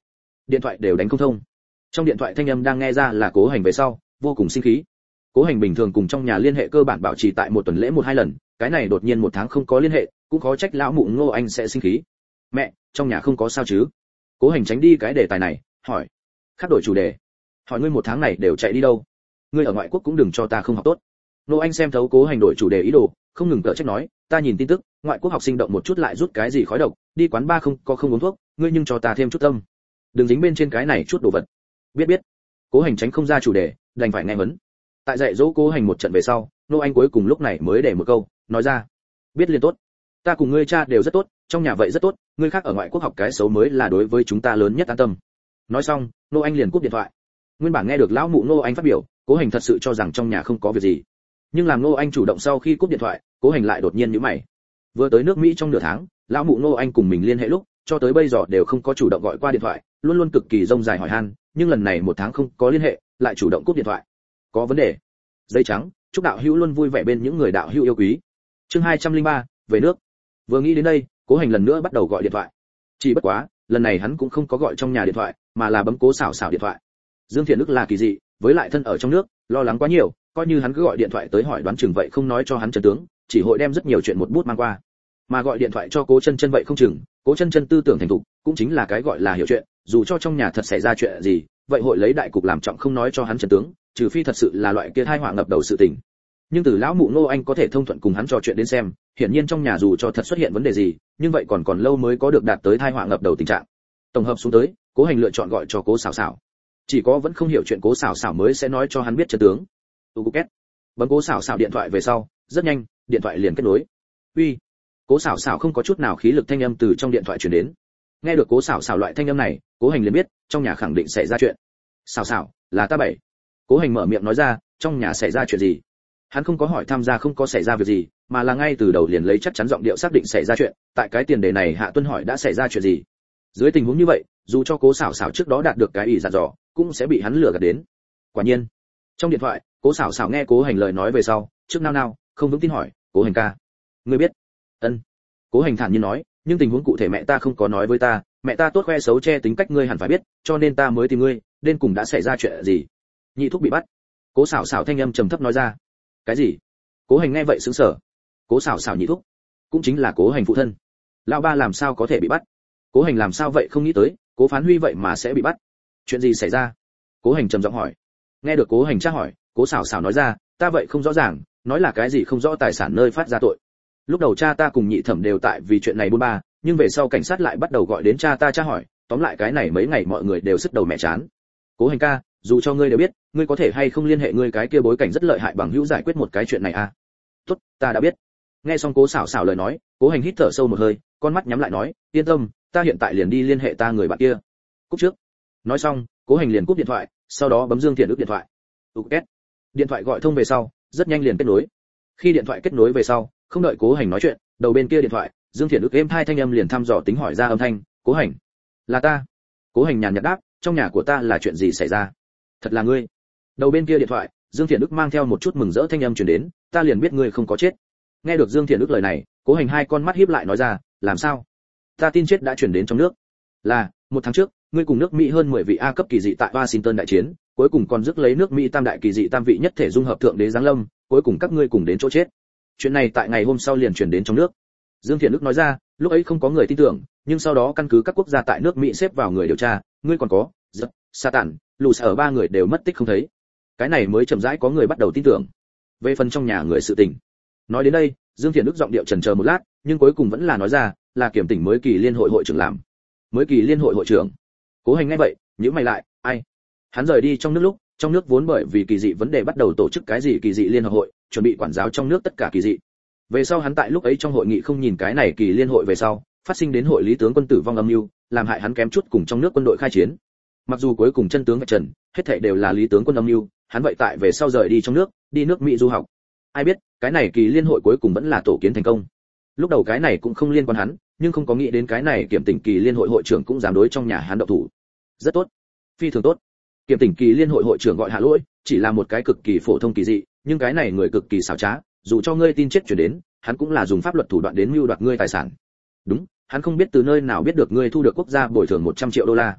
điện thoại đều đánh không thông. Trong điện thoại thanh âm đang nghe ra là Cố Hành về sau, vô cùng sinh khí. Cố Hành bình thường cùng trong nhà liên hệ cơ bản bảo trì tại một tuần lễ một hai lần, cái này đột nhiên một tháng không có liên hệ, cũng khó trách lão mụ Ngô Anh sẽ sinh khí. Mẹ, trong nhà không có sao chứ? Cố Hành tránh đi cái đề tài này, hỏi. Khác đổi chủ đề. Hỏi ngươi một tháng này đều chạy đi đâu? Ngươi ở ngoại quốc cũng đừng cho ta không học tốt. Ngô Anh xem thấu Cố Hành đổi chủ đề ý đồ, không ngừng cở trách nói, ta nhìn tin tức, ngoại quốc học sinh động một chút lại rút cái gì khói độc, đi quán bar không có không uống thuốc, ngươi nhưng cho ta thêm chút tâm. Đừng dính bên trên cái này chút đồ vật. Biết biết. Cố Hành tránh không ra chủ đề, đành phải nghe vấn. Tại dạy dỗ Cố Hành một trận về sau, Ngô Anh cuối cùng lúc này mới để một câu, nói ra. Biết liền tốt. Ta cùng ngươi cha đều rất tốt, trong nhà vậy rất tốt, ngươi khác ở ngoại quốc học cái xấu mới là đối với chúng ta lớn nhất an tâm. Nói xong, Ngô Anh liền cúp điện thoại. Nguyên bản nghe được lão mụ Ngô Anh phát biểu, Cố Hành thật sự cho rằng trong nhà không có việc gì. Nhưng làm Ngô Anh chủ động sau khi cúp điện thoại, Cố Hành lại đột nhiên nhíu mày. Vừa tới nước Mỹ trong nửa tháng, lão mụ Ngô Anh cùng mình liên hệ lúc, cho tới bây giờ đều không có chủ động gọi qua điện thoại, luôn luôn cực kỳ rông dài hỏi han, nhưng lần này một tháng không có liên hệ, lại chủ động cúp điện thoại. Có vấn đề. Dây trắng, chúc đạo hữu luôn vui vẻ bên những người đạo hữu yêu quý. Chương hai trăm linh ba, về nước. Vừa nghĩ đến đây, Cố Hành lần nữa bắt đầu gọi điện thoại. Chỉ bất quá, lần này hắn cũng không có gọi trong nhà điện thoại, mà là bấm Cố Sảo Sảo điện thoại. Dương Thiện Đức là kỳ dị, với lại thân ở trong nước, lo lắng quá nhiều, coi như hắn cứ gọi điện thoại tới hỏi đoán chừng vậy không nói cho hắn chân tướng, chỉ hội đem rất nhiều chuyện một bút mang qua. Mà gọi điện thoại cho Cố Chân Chân vậy không chừng, Cố Chân Chân tư tưởng thành thục, cũng chính là cái gọi là hiểu chuyện, dù cho trong nhà thật xảy ra chuyện gì, vậy hội lấy đại cục làm trọng không nói cho hắn chân tướng, trừ phi thật sự là loại kia tai họa ngập đầu sự tình. Nhưng từ lão mụ Ngô Anh có thể thông thuận cùng hắn trò chuyện đến xem, hiển nhiên trong nhà dù cho thật xuất hiện vấn đề gì, nhưng vậy còn còn lâu mới có được đạt tới tai họa ngập đầu tình trạng. Tổng hợp xuống tới, Cố Hành lựa chọn gọi cho Cố Sảo Sảo. Chỉ có vẫn không hiểu chuyện Cố Sảo Sảo mới sẽ nói cho hắn biết chân tướng. Tu Két. Bấm Cố Sảo Sảo điện thoại về sau, rất nhanh, điện thoại liền kết nối. Uy. Cố Sảo Sảo không có chút nào khí lực thanh âm từ trong điện thoại truyền đến. Nghe được Cố Sảo Sảo loại thanh âm này, Cố Hành liền biết, trong nhà khẳng định xảy ra chuyện. Sảo Sảo, là ta bảy. Cố Hành mở miệng nói ra, trong nhà xảy ra chuyện gì? Hắn không có hỏi tham gia không có xảy ra việc gì, mà là ngay từ đầu liền lấy chắc chắn giọng điệu xác định xảy ra chuyện, tại cái tiền đề này Hạ Tuân hỏi đã xảy ra chuyện gì. Dưới tình huống như vậy, dù cho Cố Sảo Sảo trước đó đạt được cái ý dặn dò, cũng sẽ bị hắn lừa gạt đến. Quả nhiên, trong điện thoại, Cố Sảo Sảo nghe Cố Hành lời nói về sau, trước nao nao, không vững tin hỏi, "Cố Hành ca, ngươi biết?" "Ân." Cố Hành thản nhiên nói, "Nhưng tình huống cụ thể mẹ ta không có nói với ta, mẹ ta tốt khoe xấu che tính cách ngươi hẳn phải biết, cho nên ta mới tìm ngươi, đến cùng đã xảy ra chuyện gì?" "Nhị thúc bị bắt." Cố Sảo Sảo thanh âm trầm thấp nói ra. "Cái gì?" Cố Hành nghe vậy sững sờ. Cố Sảo Sảo nhị thúc, cũng chính là Cố Hành phụ thân. Lão ba làm sao có thể bị bắt? Cố Hành làm sao vậy không nghĩ tới, Cố Phán Huy vậy mà sẽ bị bắt. Chuyện gì xảy ra? Cố Hành trầm giọng hỏi. Nghe được Cố Hành tra hỏi, Cố Sảo Sảo nói ra, ta vậy không rõ ràng, nói là cái gì không rõ tài sản nơi phát ra tội. Lúc đầu cha ta cùng nhị thẩm đều tại vì chuyện này buôn ba, nhưng về sau cảnh sát lại bắt đầu gọi đến cha ta tra hỏi, tóm lại cái này mấy ngày mọi người đều sức đầu mẹ chán. Cố Hành ca, dù cho ngươi đều biết, ngươi có thể hay không liên hệ ngươi cái kia bối cảnh rất lợi hại bằng hữu giải quyết một cái chuyện này à? Tốt, ta đã biết. Nghe xong Cố Sảo Sảo lời nói, Cố Hành hít thở sâu một hơi, con mắt nhắm lại nói, yên tâm, ta hiện tại liền đi liên hệ ta người bạn kia. Cúp trước. Nói xong, Cố Hành liền cúp điện thoại, sau đó bấm Dương Thiện Đức điện thoại. U két. Điện thoại gọi thông về sau, rất nhanh liền kết nối. Khi điện thoại kết nối về sau, không đợi Cố Hành nói chuyện, đầu bên kia điện thoại, Dương Thiện Đức êm hai thanh âm liền thăm dò tính hỏi ra âm thanh, "Cố Hành, là ta." Cố Hành nhàn nhạt đáp, "Trong nhà của ta là chuyện gì xảy ra?" "Thật là ngươi." Đầu bên kia điện thoại, Dương Thiện Đức mang theo một chút mừng rỡ thanh âm truyền đến, "Ta liền biết ngươi không có chết." Nghe được Dương Thiện Đức lời này, Cố Hành hai con mắt híp lại nói ra, "Làm sao?" "Ta tin chết đã truyền đến trong nước. Là, một tháng trước, ngươi cùng nước Mỹ hơn mười vị A cấp kỳ dị tại Washington đại chiến, cuối cùng còn rước lấy nước Mỹ tam đại kỳ dị tam vị nhất thể dung hợp thượng đế giáng lâm, cuối cùng các ngươi cùng đến chỗ chết. Chuyện này tại ngày hôm sau liền truyền đến trong nước." Dương Thiện Đức nói ra, "Lúc ấy không có người tin tưởng, nhưng sau đó căn cứ các quốc gia tại nước Mỹ xếp vào người điều tra, ngươi còn có, giật, Satan, lù sở ba người đều mất tích không thấy. Cái này mới chậm rãi có người bắt đầu tin tưởng. Về phần trong nhà người sự tình." Nói đến đây, Dương Thiện Đức giọng điệu chần chờ một lát, nhưng cuối cùng vẫn là nói ra, "Là kiểm tỉnh mới kỳ liên hội hội trưởng làm." "Mới kỳ liên hội hội trưởng?" Cố Hành nghe vậy, nhíu mày lại, "Ai?" Hắn rời đi trong nước lúc, trong nước vốn bởi vì kỳ dị vấn đề bắt đầu tổ chức cái gì kỳ dị liên hợp hội, chuẩn bị quản giáo trong nước tất cả kỳ dị. Về sau hắn tại lúc ấy trong hội nghị không nhìn cái này kỳ liên hội về sau, phát sinh đến hội lý tướng quân tử vong âm mưu, làm hại hắn kém chút cùng trong nước quân đội khai chiến. Mặc dù cuối cùng chân tướng vạch trần, hết thảy đều là lý tướng quân âm mưu, hắn vậy tại về sau rời đi trong nước, đi nước Mỹ du học. Ai biết, cái này kỳ liên hội cuối cùng vẫn là tổ kiến thành công. Lúc đầu cái này cũng không liên quan hắn, nhưng không có nghĩ đến cái này kiểm tỉnh kỳ liên hội hội trưởng cũng dám đối trong nhà hắn động thủ. Rất tốt, phi thường tốt. Kiểm tỉnh kỳ liên hội hội trưởng gọi Hạ Lỗi, chỉ là một cái cực kỳ phổ thông kỳ dị, nhưng cái này người cực kỳ xảo trá, dù cho ngươi tin chết chuyển đến, hắn cũng là dùng pháp luật thủ đoạn đến mưu đoạt ngươi tài sản. Đúng, hắn không biết từ nơi nào biết được ngươi thu được quốc gia bồi thường một trăm triệu đô la.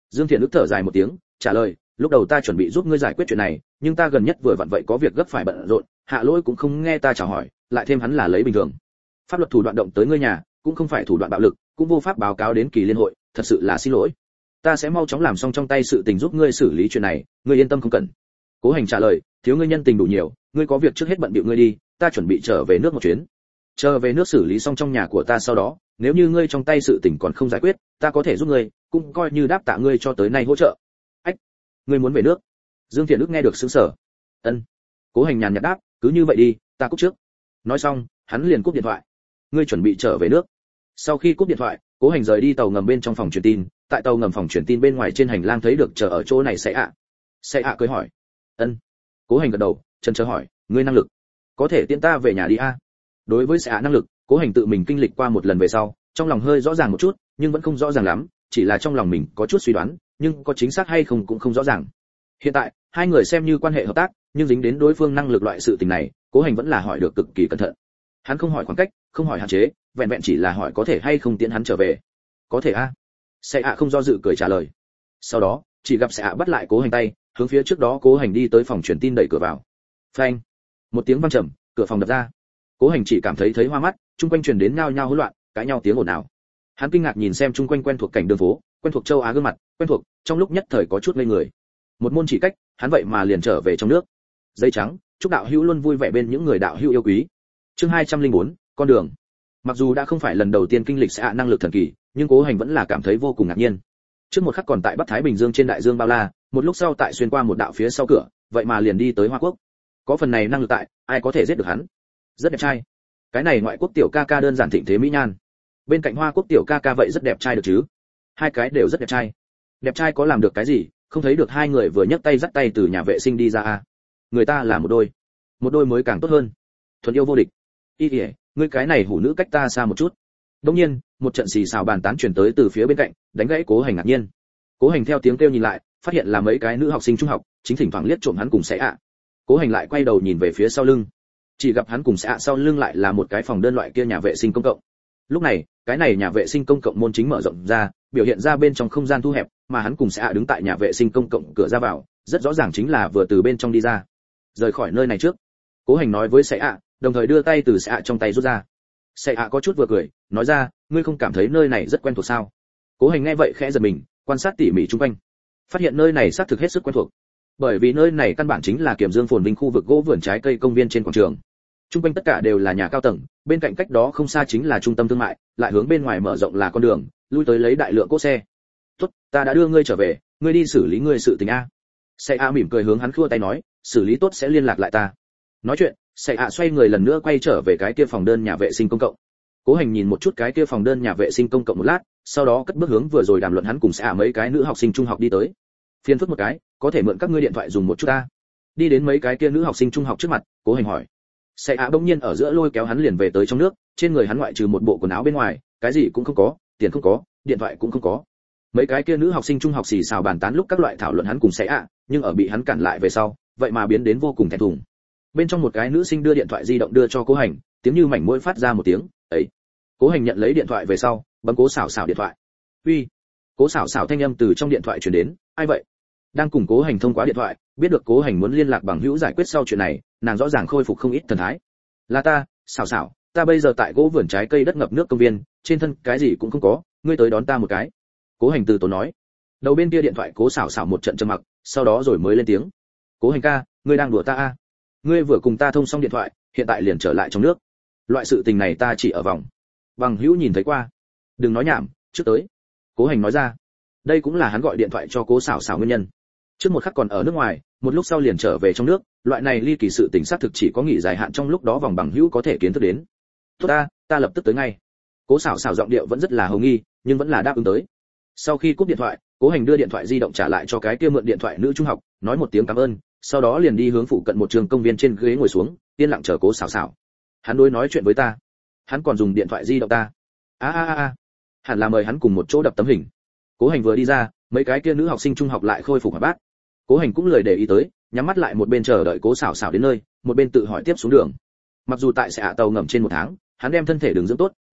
Dương Thiện ức thở dài một tiếng, trả lời, lúc đầu ta chuẩn bị giúp ngươi giải quyết chuyện này, nhưng ta gần nhất vừa vặn vậy có việc gấp phải bận rộn, Hạ Lỗi cũng không nghe ta chào hỏi, lại thêm hắn là lấy bình thường. Pháp luật thủ đoạn động tới ngươi nhà, cũng không phải thủ đoạn bạo lực, cũng vô pháp báo cáo đến kỳ liên hội, thật sự là xin lỗi. Ta sẽ mau chóng làm xong trong tay sự tình giúp ngươi xử lý chuyện này, ngươi yên tâm không cần. Cố Hành trả lời, thiếu ngươi nhân tình đủ nhiều, ngươi có việc trước hết bận bịu ngươi đi, ta chuẩn bị trở về nước một chuyến. Chờ về nước xử lý xong trong nhà của ta sau đó, nếu như ngươi trong tay sự tình còn không giải quyết, ta có thể giúp ngươi, cũng coi như đáp tạ ngươi cho tới nay hỗ trợ. Ách, ngươi muốn về nước? Dương Thiện Đức nghe được sững sờ. Ân. Cố Hành nhàn nhạt đáp, cứ như vậy đi, ta cúp trước. Nói xong, hắn liền cúp điện thoại. Ngươi chuẩn bị trở về nước? Sau khi cúp điện thoại, Cố Hành rời đi tàu ngầm bên trong phòng truyền tin, tại tàu ngầm phòng truyền tin bên ngoài trên hành lang thấy được chờ ở chỗ này Sẽ ạ. Sẽ ạ cười hỏi. Ân. Cố Hành gật đầu, chần chờ hỏi, ngươi năng lực có thể tiễn ta về nhà đi a? Đối với Sẽ ạ năng lực, Cố Hành tự mình kinh lịch qua một lần về sau, trong lòng hơi rõ ràng một chút, nhưng vẫn không rõ ràng lắm, chỉ là trong lòng mình có chút suy đoán, nhưng có chính xác hay không cũng không rõ ràng. Hiện tại, hai người xem như quan hệ hợp tác, nhưng dính đến đối phương năng lực loại sự tình này, Cố Hành vẫn là hỏi được cực kỳ cẩn thận. Hắn không hỏi khoảng cách, không hỏi hạn chế, vẹn vẹn chỉ là hỏi có thể hay không tiễn hắn trở về. Có thể a. Sẽ ạ không do dự cười trả lời. Sau đó, chỉ gặp Sẽ ạ bắt lại Cố Hành tay, hướng phía trước đó Cố Hành đi tới phòng truyền tin đẩy cửa vào. Phanh! Một tiếng vang trầm, cửa phòng đập ra. Cố Hành chỉ cảm thấy thấy hoa mắt, chung quanh truyền đến nhao nhao hỗn loạn, cãi nhau tiếng ồn ào. Hắn kinh ngạc nhìn xem chung quanh quen thuộc cảnh đường phố, quen thuộc châu Á gương mặt, quen thuộc, trong lúc nhất thời có chút ngây người. Một môn chỉ cách, hắn vậy mà liền trở về trong nước. Dây trắng, chúc đạo hữu luôn vui vẻ bên những người đạo hữu yêu quý. Chương hai trăm lẻ bốn, con đường. Mặc dù đã không phải lần đầu tiên kinh lịch Sẽ ạ năng lực thần kỳ, nhưng Cố Hành vẫn là cảm thấy vô cùng ngạc nhiên. Trước một khắc còn tại Bắc Thái Bình Dương trên đại dương bao la, một lúc sau tại xuyên qua một đạo phía sau cửa, vậy mà liền đi tới Hoa Quốc. Có phần này năng lực tại, ai có thể giết được hắn? Rất đẹp trai. Cái này ngoại quốc tiểu ca ca đơn giản thịnh thế mỹ nhan. Bên cạnh Hoa Quốc tiểu ca ca vậy rất đẹp trai được chứ? Hai cái đều rất đẹp trai. Đẹp trai có làm được cái gì? Không thấy được hai người vừa nhấc tay dắt tay từ nhà vệ sinh đi ra à? Người ta là một đôi, một đôi mới càng tốt hơn. Thuần yêu vô địch. Y kìa, ngươi cái này hủ nữ cách ta xa một chút. Đương nhiên, một trận xì xào bàn tán truyền tới từ phía bên cạnh, đánh gãy Cố Hành ngạc nhiên. Cố Hành theo tiếng kêu nhìn lại, phát hiện là mấy cái nữ học sinh trung học, chính thỉnh thoảng liếc trộm hắn cùng Sẽ ạ. Cố Hành lại quay đầu nhìn về phía sau lưng, chỉ gặp hắn cùng Sẽ ạ sau lưng lại là một cái phòng đơn loại kia nhà vệ sinh công cộng. Lúc này, cái này nhà vệ sinh công cộng môn chính mở rộng ra, biểu hiện ra bên trong không gian thu hẹp, mà hắn cùng Sẽ ạ đứng tại nhà vệ sinh công cộng cửa ra vào, rất rõ ràng chính là vừa từ bên trong đi ra. Rời khỏi nơi này trước, Cố Hành nói với Sẽ ạ, đồng thời đưa tay từ Sẽ ạ trong tay rút ra. Sẽ ạ có chút vừa cười, nói ra, ngươi không cảm thấy nơi này rất quen thuộc sao? Cố Hành nghe vậy khẽ giật mình, quan sát tỉ mỉ xung quanh, phát hiện nơi này xác thực hết sức quen thuộc. Bởi vì nơi này căn bản chính là Kiểm Dương phồn vinh khu vực gỗ vườn trái cây công viên trên quảng trường. Trung quanh tất cả đều là nhà cao tầng, bên cạnh cách đó không xa chính là trung tâm thương mại, lại hướng bên ngoài mở rộng là con đường, lui tới lấy đại lượng cỗ xe. "Tốt, ta đã đưa ngươi trở về, ngươi đi xử lý ngươi sự tình a." Sẽ a mỉm cười hướng hắn khua tay nói, "Xử lý tốt sẽ liên lạc lại ta." Nói chuyện, Sẽ a xoay người lần nữa quay trở về cái kia phòng đơn nhà vệ sinh công cộng. Cố Hành nhìn một chút cái kia phòng đơn nhà vệ sinh công cộng một lát, sau đó cất bước hướng vừa rồi đàm luận hắn cùng Sẽ a mấy cái nữ học sinh trung học đi tới. Phiền phức một cái, có thể mượn các ngươi điện thoại dùng một chút ta. Đi đến mấy cái kia nữ học sinh trung học trước mặt, Cố Hành hỏi. Sẽ a bỗng nhiên ở giữa lôi kéo hắn liền về tới trong nước, trên người hắn ngoại trừ một bộ quần áo bên ngoài, cái gì cũng không có, tiền không có, điện thoại cũng không có. Mấy cái kia nữ học sinh trung học xì xào bàn tán lúc các loại thảo luận hắn cùng Sẽ a, nhưng ở bị hắn cản lại về sau, vậy mà biến đến vô cùng thẹn thùng. Bên trong một cái nữ sinh đưa điện thoại di động đưa cho Cố Hành, tiếng như mảnh mũi phát ra một tiếng, "Ấy." Cố Hành nhận lấy điện thoại về sau, bấm Cố Sảo Sảo điện thoại. "Uy." Cố Sảo Sảo thanh âm từ trong điện thoại truyền đến, "Ai vậy?" Đang cùng Cố Hành thông qua điện thoại, biết được Cố Hành muốn liên lạc bằng hữu giải quyết sau chuyện này, nàng rõ ràng khôi phục không ít thần thái. "Là ta, Sảo Sảo, ta bây giờ tại gỗ vườn trái cây đất ngập nước công viên, trên thân cái gì cũng không có, ngươi tới đón ta một cái." Cố Hành từ tốn nói. Đầu bên kia điện thoại Cố Sảo Sảo một trận trầm mặc, sau đó rồi mới lên tiếng. "Cố Hành ca, ngươi đang đùa ta à? Ngươi vừa cùng ta thông xong điện thoại, hiện tại liền trở lại trong nước. Loại sự tình này ta chỉ ở vòng bằng hữu nhìn thấy qua. Đừng nói nhảm, trước tới." Cố Hành nói ra. Đây cũng là hắn gọi điện thoại cho Cố Sảo Sảo nguyên nhân. Trước một khắc còn ở nước ngoài, một lúc sau liền trở về trong nước, loại này ly kỳ sự tình xác thực chỉ có nghỉ dài hạn trong lúc đó vòng bằng hữu có thể kiến thức đến. "Tốt ta, ta lập tức tới ngay." Cố Sảo Sảo giọng điệu vẫn rất là hồng nghi, nhưng vẫn là đáp ứng tới. Sau khi cúp điện thoại, Cố Hành đưa điện thoại di động trả lại cho cái kia mượn điện thoại nữ trung học, nói một tiếng cảm ơn, sau đó liền đi hướng phụ cận một trường công viên trên ghế ngồi xuống, yên lặng chờ Cố Sảo Sảo. Hắn đối nói chuyện với ta, hắn còn dùng điện thoại di động ta. A a a a. Hẳn là mời hắn cùng một chỗ đập tấm hình. Cố Hành vừa đi ra, mấy cái kia nữ học sinh trung học lại khôi phục hoạt bát. Cố Hành cũng lười để ý tới, nhắm mắt lại một bên chờ đợi Cố Sảo Sảo đến nơi, một bên tự hỏi tiếp xuống đường. Mặc dù tại sẽ hạ tàu ngầm trên một tháng, hắn đem thân thể đường dưỡng tốt,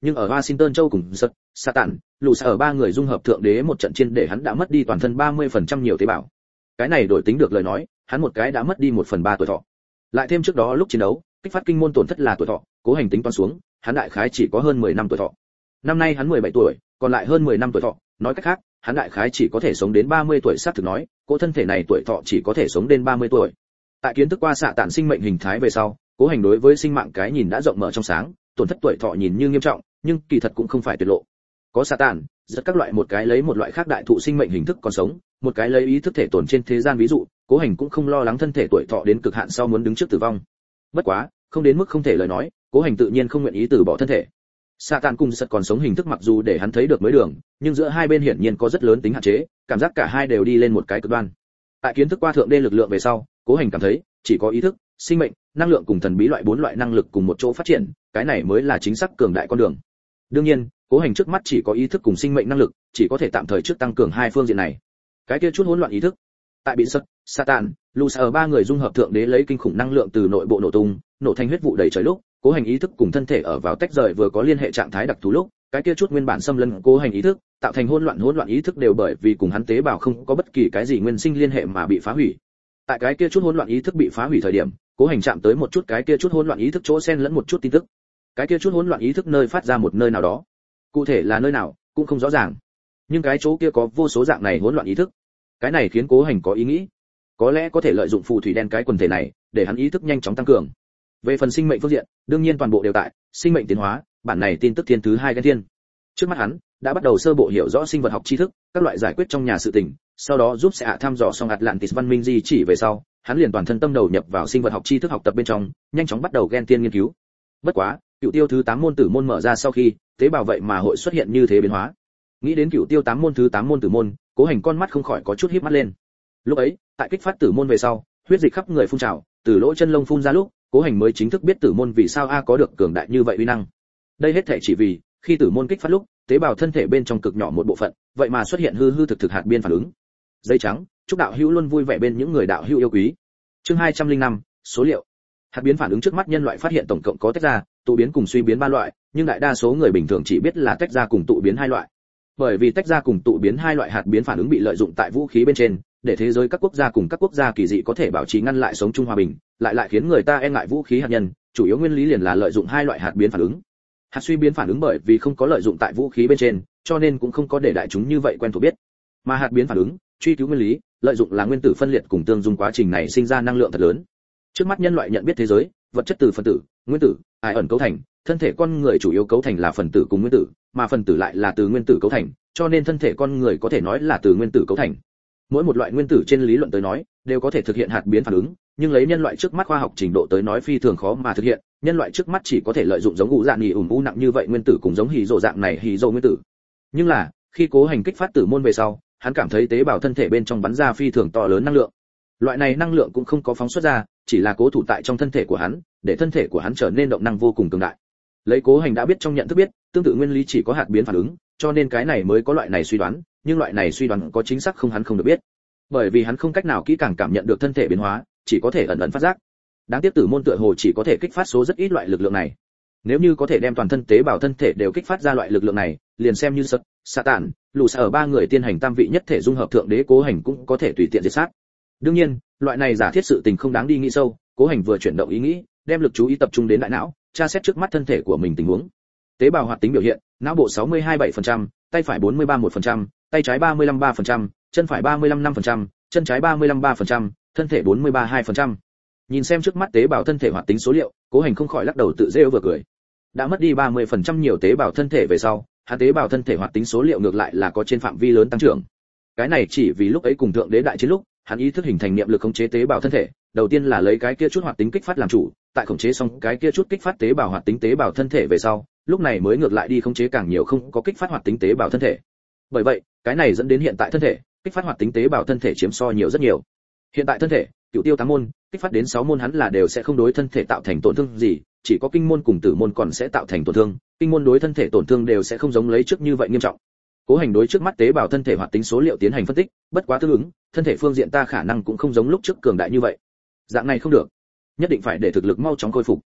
nhưng ở Washington châu cùng sật sa tản lù sa ở ba người dung hợp thượng đế một trận chiến để hắn đã mất đi toàn thân ba mươi phần trăm nhiều tế bào. Cái này đổi tính được lời nói, hắn một cái đã mất đi một phần ba tuổi thọ. Lại thêm trước đó lúc chiến đấu, kích phát kinh môn tổn thất là tuổi thọ, Cố Hành tính toán xuống, hắn đại khái chỉ có hơn mười năm tuổi thọ. Năm nay hắn mười bảy tuổi, còn lại hơn mười năm tuổi thọ, nói cách khác, hắn đại khái chỉ có thể sống đến ba mươi tuổi, xác thực nói, cỗ thân thể này tuổi thọ chỉ có thể sống đến ba mươi tuổi. Tại kiến thức qua xạ tản sinh mệnh hình thái về sau, Cố Hành đối với sinh mạng cái nhìn đã rộng mở trong sáng, tổn thất tuổi thọ nhìn như nghiêm trọng, nhưng kỳ thật cũng không phải tuyệt lộ. Có xạ tản, rất các loại một cái lấy một loại khác đại thụ sinh mệnh hình thức còn sống, một cái lấy ý thức thể tồn trên thế gian ví dụ, Cố Hành cũng không lo lắng thân thể tuổi thọ đến cực hạn sau muốn đứng trước tử vong. Bất quá, không đến mức không thể lời nói, Cố Hành tự nhiên không nguyện ý từ bỏ thân thể. Xạ tản cùng sật còn sống hình thức mặc dù để hắn thấy được mới đường, nhưng giữa hai bên hiển nhiên có rất lớn tính hạn chế, cảm giác cả hai đều đi lên một cái cực đoan. Tại kiến thức qua thượng đế lực lượng về sau, Cố Hành cảm thấy, chỉ có ý thức, sinh mệnh, năng lượng cùng thần bí loại bốn loại năng lực cùng một chỗ phát triển, cái này mới là chính xác cường đại con đường. Đương nhiên, Cố Hành trước mắt chỉ có ý thức cùng sinh mệnh năng lực, chỉ có thể tạm thời trước tăng cường hai phương diện này. Cái kia chút hỗn loạn ý thức, tại bị sật, Satan, Lucifer ba người dung hợp thượng đế lấy kinh khủng năng lượng từ nội bộ nổ tung, nổ thành huyết vụ đầy trời lúc, Cố Hành ý thức cùng thân thể ở vào tách rời vừa có liên hệ trạng thái đặc thù lúc, cái kia chút nguyên bản xâm lấn Cố Hành ý thức, tạo thành hỗn loạn hỗn loạn ý thức đều bởi vì cùng hắn tế bào không có bất kỳ cái gì nguyên sinh liên hệ mà bị phá hủy. Tại cái kia chút hỗn loạn ý thức bị phá hủy thời điểm, Cố Hành chạm tới một chút cái kia chút hỗn loạn ý thức chỗ xen lẫn một chút tin tức. Cái kia chút hỗn loạn ý thức nơi phát ra một nơi nào đó, cụ thể là nơi nào cũng không rõ ràng, nhưng cái chỗ kia có vô số dạng này hỗn loạn ý thức. Cái này khiến Cố Hành có ý nghĩ, có lẽ có thể lợi dụng phù thủy đen cái quần thể này để hắn ý thức nhanh chóng tăng cường. Về phần sinh mệnh phương diện, đương nhiên toàn bộ đều tại sinh mệnh tiến hóa, bản này tin tức thiên thứ hai gen thiên. Trước mắt hắn đã bắt đầu sơ bộ hiểu rõ sinh vật học tri thức, các loại giải quyết trong nhà sự tình, sau đó giúp sẽ thăm dò xong Atlantis văn minh di chỉ về sau, hắn liền toàn thân tâm đầu nhập vào sinh vật học tri thức học tập bên trong, nhanh chóng bắt đầu gen tiên nghiên cứu. Bất quá, cựu tiêu thứ tám môn tử môn mở ra sau khi, tế bào vậy mà hội xuất hiện như thế biến hóa. Nghĩ đến cựu tiêu tám môn thứ tám môn tử môn, Cố Hành con mắt không khỏi có chút híp mắt lên. Lúc ấy, tại kích phát tử môn về sau, huyết dịch khắp người phun trào, từ lỗ chân lông phun ra lúc, Cố Hành mới chính thức biết tử môn vì sao a có được cường đại như vậy uy năng. Đây hết thảy chỉ vì, khi tử môn kích phát lúc, tế bào thân thể bên trong cực nhỏ một bộ phận, vậy mà xuất hiện hư hư thực thực hạt biên phản ứng. Dây trắng, chúc đạo hữu luôn vui vẻ bên những người đạo hữu yêu quý. Chương hai trăm lẻ năm, số liệu. Hạt biến phản ứng trước mắt nhân loại phát hiện tổng cộng có tách ra, tụ biến cùng suy biến ba loại, nhưng đại đa số người bình thường chỉ biết là tách ra cùng tụ biến hai loại. Bởi vì tách ra cùng tụ biến hai loại hạt biến phản ứng bị lợi dụng tại vũ khí bên trên, để thế giới các quốc gia cùng các quốc gia kỳ dị có thể bảo trì ngăn lại sống chung hòa bình, lại lại khiến người ta e ngại vũ khí hạt nhân, chủ yếu nguyên lý liền là lợi dụng hai loại hạt biến phản ứng. Hạt suy biến phản ứng bởi vì không có lợi dụng tại vũ khí bên trên, cho nên cũng không có để đại chúng như vậy quen thuộc biết. Mà hạt biến phản ứng, truy cứu nguyên lý, lợi dụng là nguyên tử phân liệt cùng tương dung quá trình này sinh ra năng lượng thật lớn. Trước mắt nhân loại nhận biết thế giới, vật chất từ phân tử, nguyên tử, ải ẩn cấu thành, thân thể con người chủ yếu cấu thành là phần tử cùng nguyên tử, mà phần tử lại là từ nguyên tử cấu thành, cho nên thân thể con người có thể nói là từ nguyên tử cấu thành. Mỗi một loại nguyên tử trên lý luận tới nói, đều có thể thực hiện hạt biến phản ứng, nhưng lấy nhân loại trước mắt khoa học trình độ tới nói phi thường khó mà thực hiện, nhân loại trước mắt chỉ có thể lợi dụng giống ngũ dạng nhì ủng u nặng như vậy nguyên tử cùng giống hỉ rồ dạng này hỉ rồ nguyên tử. Nhưng là, khi Cố Hành kích phát tử môn về sau, hắn cảm thấy tế bào thân thể bên trong bắn ra phi thường to lớn năng lượng. Loại này năng lượng cũng không có phóng xuất ra, chỉ là cố thủ tại trong thân thể của hắn, để thân thể của hắn trở nên động năng vô cùng cường đại. Lấy Cố Hành đã biết trong nhận thức biết, tương tự nguyên lý chỉ có hạt biến phản ứng, cho nên cái này mới có loại này suy đoán, nhưng loại này suy đoán có chính xác không hắn không được biết. Bởi vì hắn không cách nào kỹ càng cảm nhận được thân thể biến hóa, chỉ có thể ẩn ẩn phát giác. Đáng tiếc tử môn tựa hồ chỉ có thể kích phát số rất ít loại lực lượng này. Nếu như có thể đem toàn thân tế bào thân thể đều kích phát ra loại lực lượng này, liền xem như sật, Satan, Lucifer ba người tiên hành tam vị nhất thể dung hợp thượng đế Cố Hành cũng có thể tùy tiện diệt sát. Đương nhiên, loại này giả thiết sự tình không đáng đi nghĩ sâu, Cố Hành vừa chuyển động ý nghĩ, đem lực chú ý tập trung đến đại não, tra xét trước mắt thân thể của mình tình huống. Tế bào hoạt tính biểu hiện, não bộ sáu mươi hai phẩy bảy phần trăm, tay phải bốn mươi ba phẩy một phần trăm, tay trái ba mươi lăm phẩy ba phần trăm, chân phải ba mươi lăm phẩy năm phần trăm, chân trái ba mươi lăm phẩy ba phần trăm, thân thể bốn mươi ba phẩy hai phần trăm. Nhìn xem trước mắt tế bào thân thể hoạt tính số liệu, Cố Hành không khỏi lắc đầu tự rêu vừa cười. Đã mất đi ba mươi phần trăm nhiều tế bào thân thể về sau, hắn tế bào thân thể hoạt tính số liệu ngược lại là có trên phạm vi lớn tăng trưởng. Cái này chỉ vì lúc ấy cùng thượng đế đại chiến lúc, hắn ý thức hình thành niệm lực khống chế tế bào thân thể, đầu tiên là lấy cái kia chút hoạt tính kích phát làm chủ, tại khống chế xong cái kia chút kích phát tế bào hoạt tính tế bào thân thể về sau, lúc này mới ngược lại đi khống chế càng nhiều không có kích phát hoạt tính tế bào thân thể. Bởi vậy, cái này dẫn đến hiện tại thân thể, kích phát hoạt tính tế bào thân thể chiếm so nhiều rất nhiều. Hiện tại thân thể, cựu tiêu tám môn, kích phát đến sáu môn hắn là đều sẽ không đối thân thể tạo thành tổn thương gì, chỉ có kinh môn cùng tử môn còn sẽ tạo thành tổn thương, kinh môn đối thân thể tổn thương đều sẽ không giống lấy trước như vậy nghiêm trọng. Cố Hành đối trước mắt tế bào thân thể hoạt tính số liệu tiến hành phân tích, bất quá tương ứng, thân thể phương diện ta khả năng cũng không giống lúc trước cường đại như vậy. Dạng này không được, nhất định phải để thực lực mau chóng khôi phục.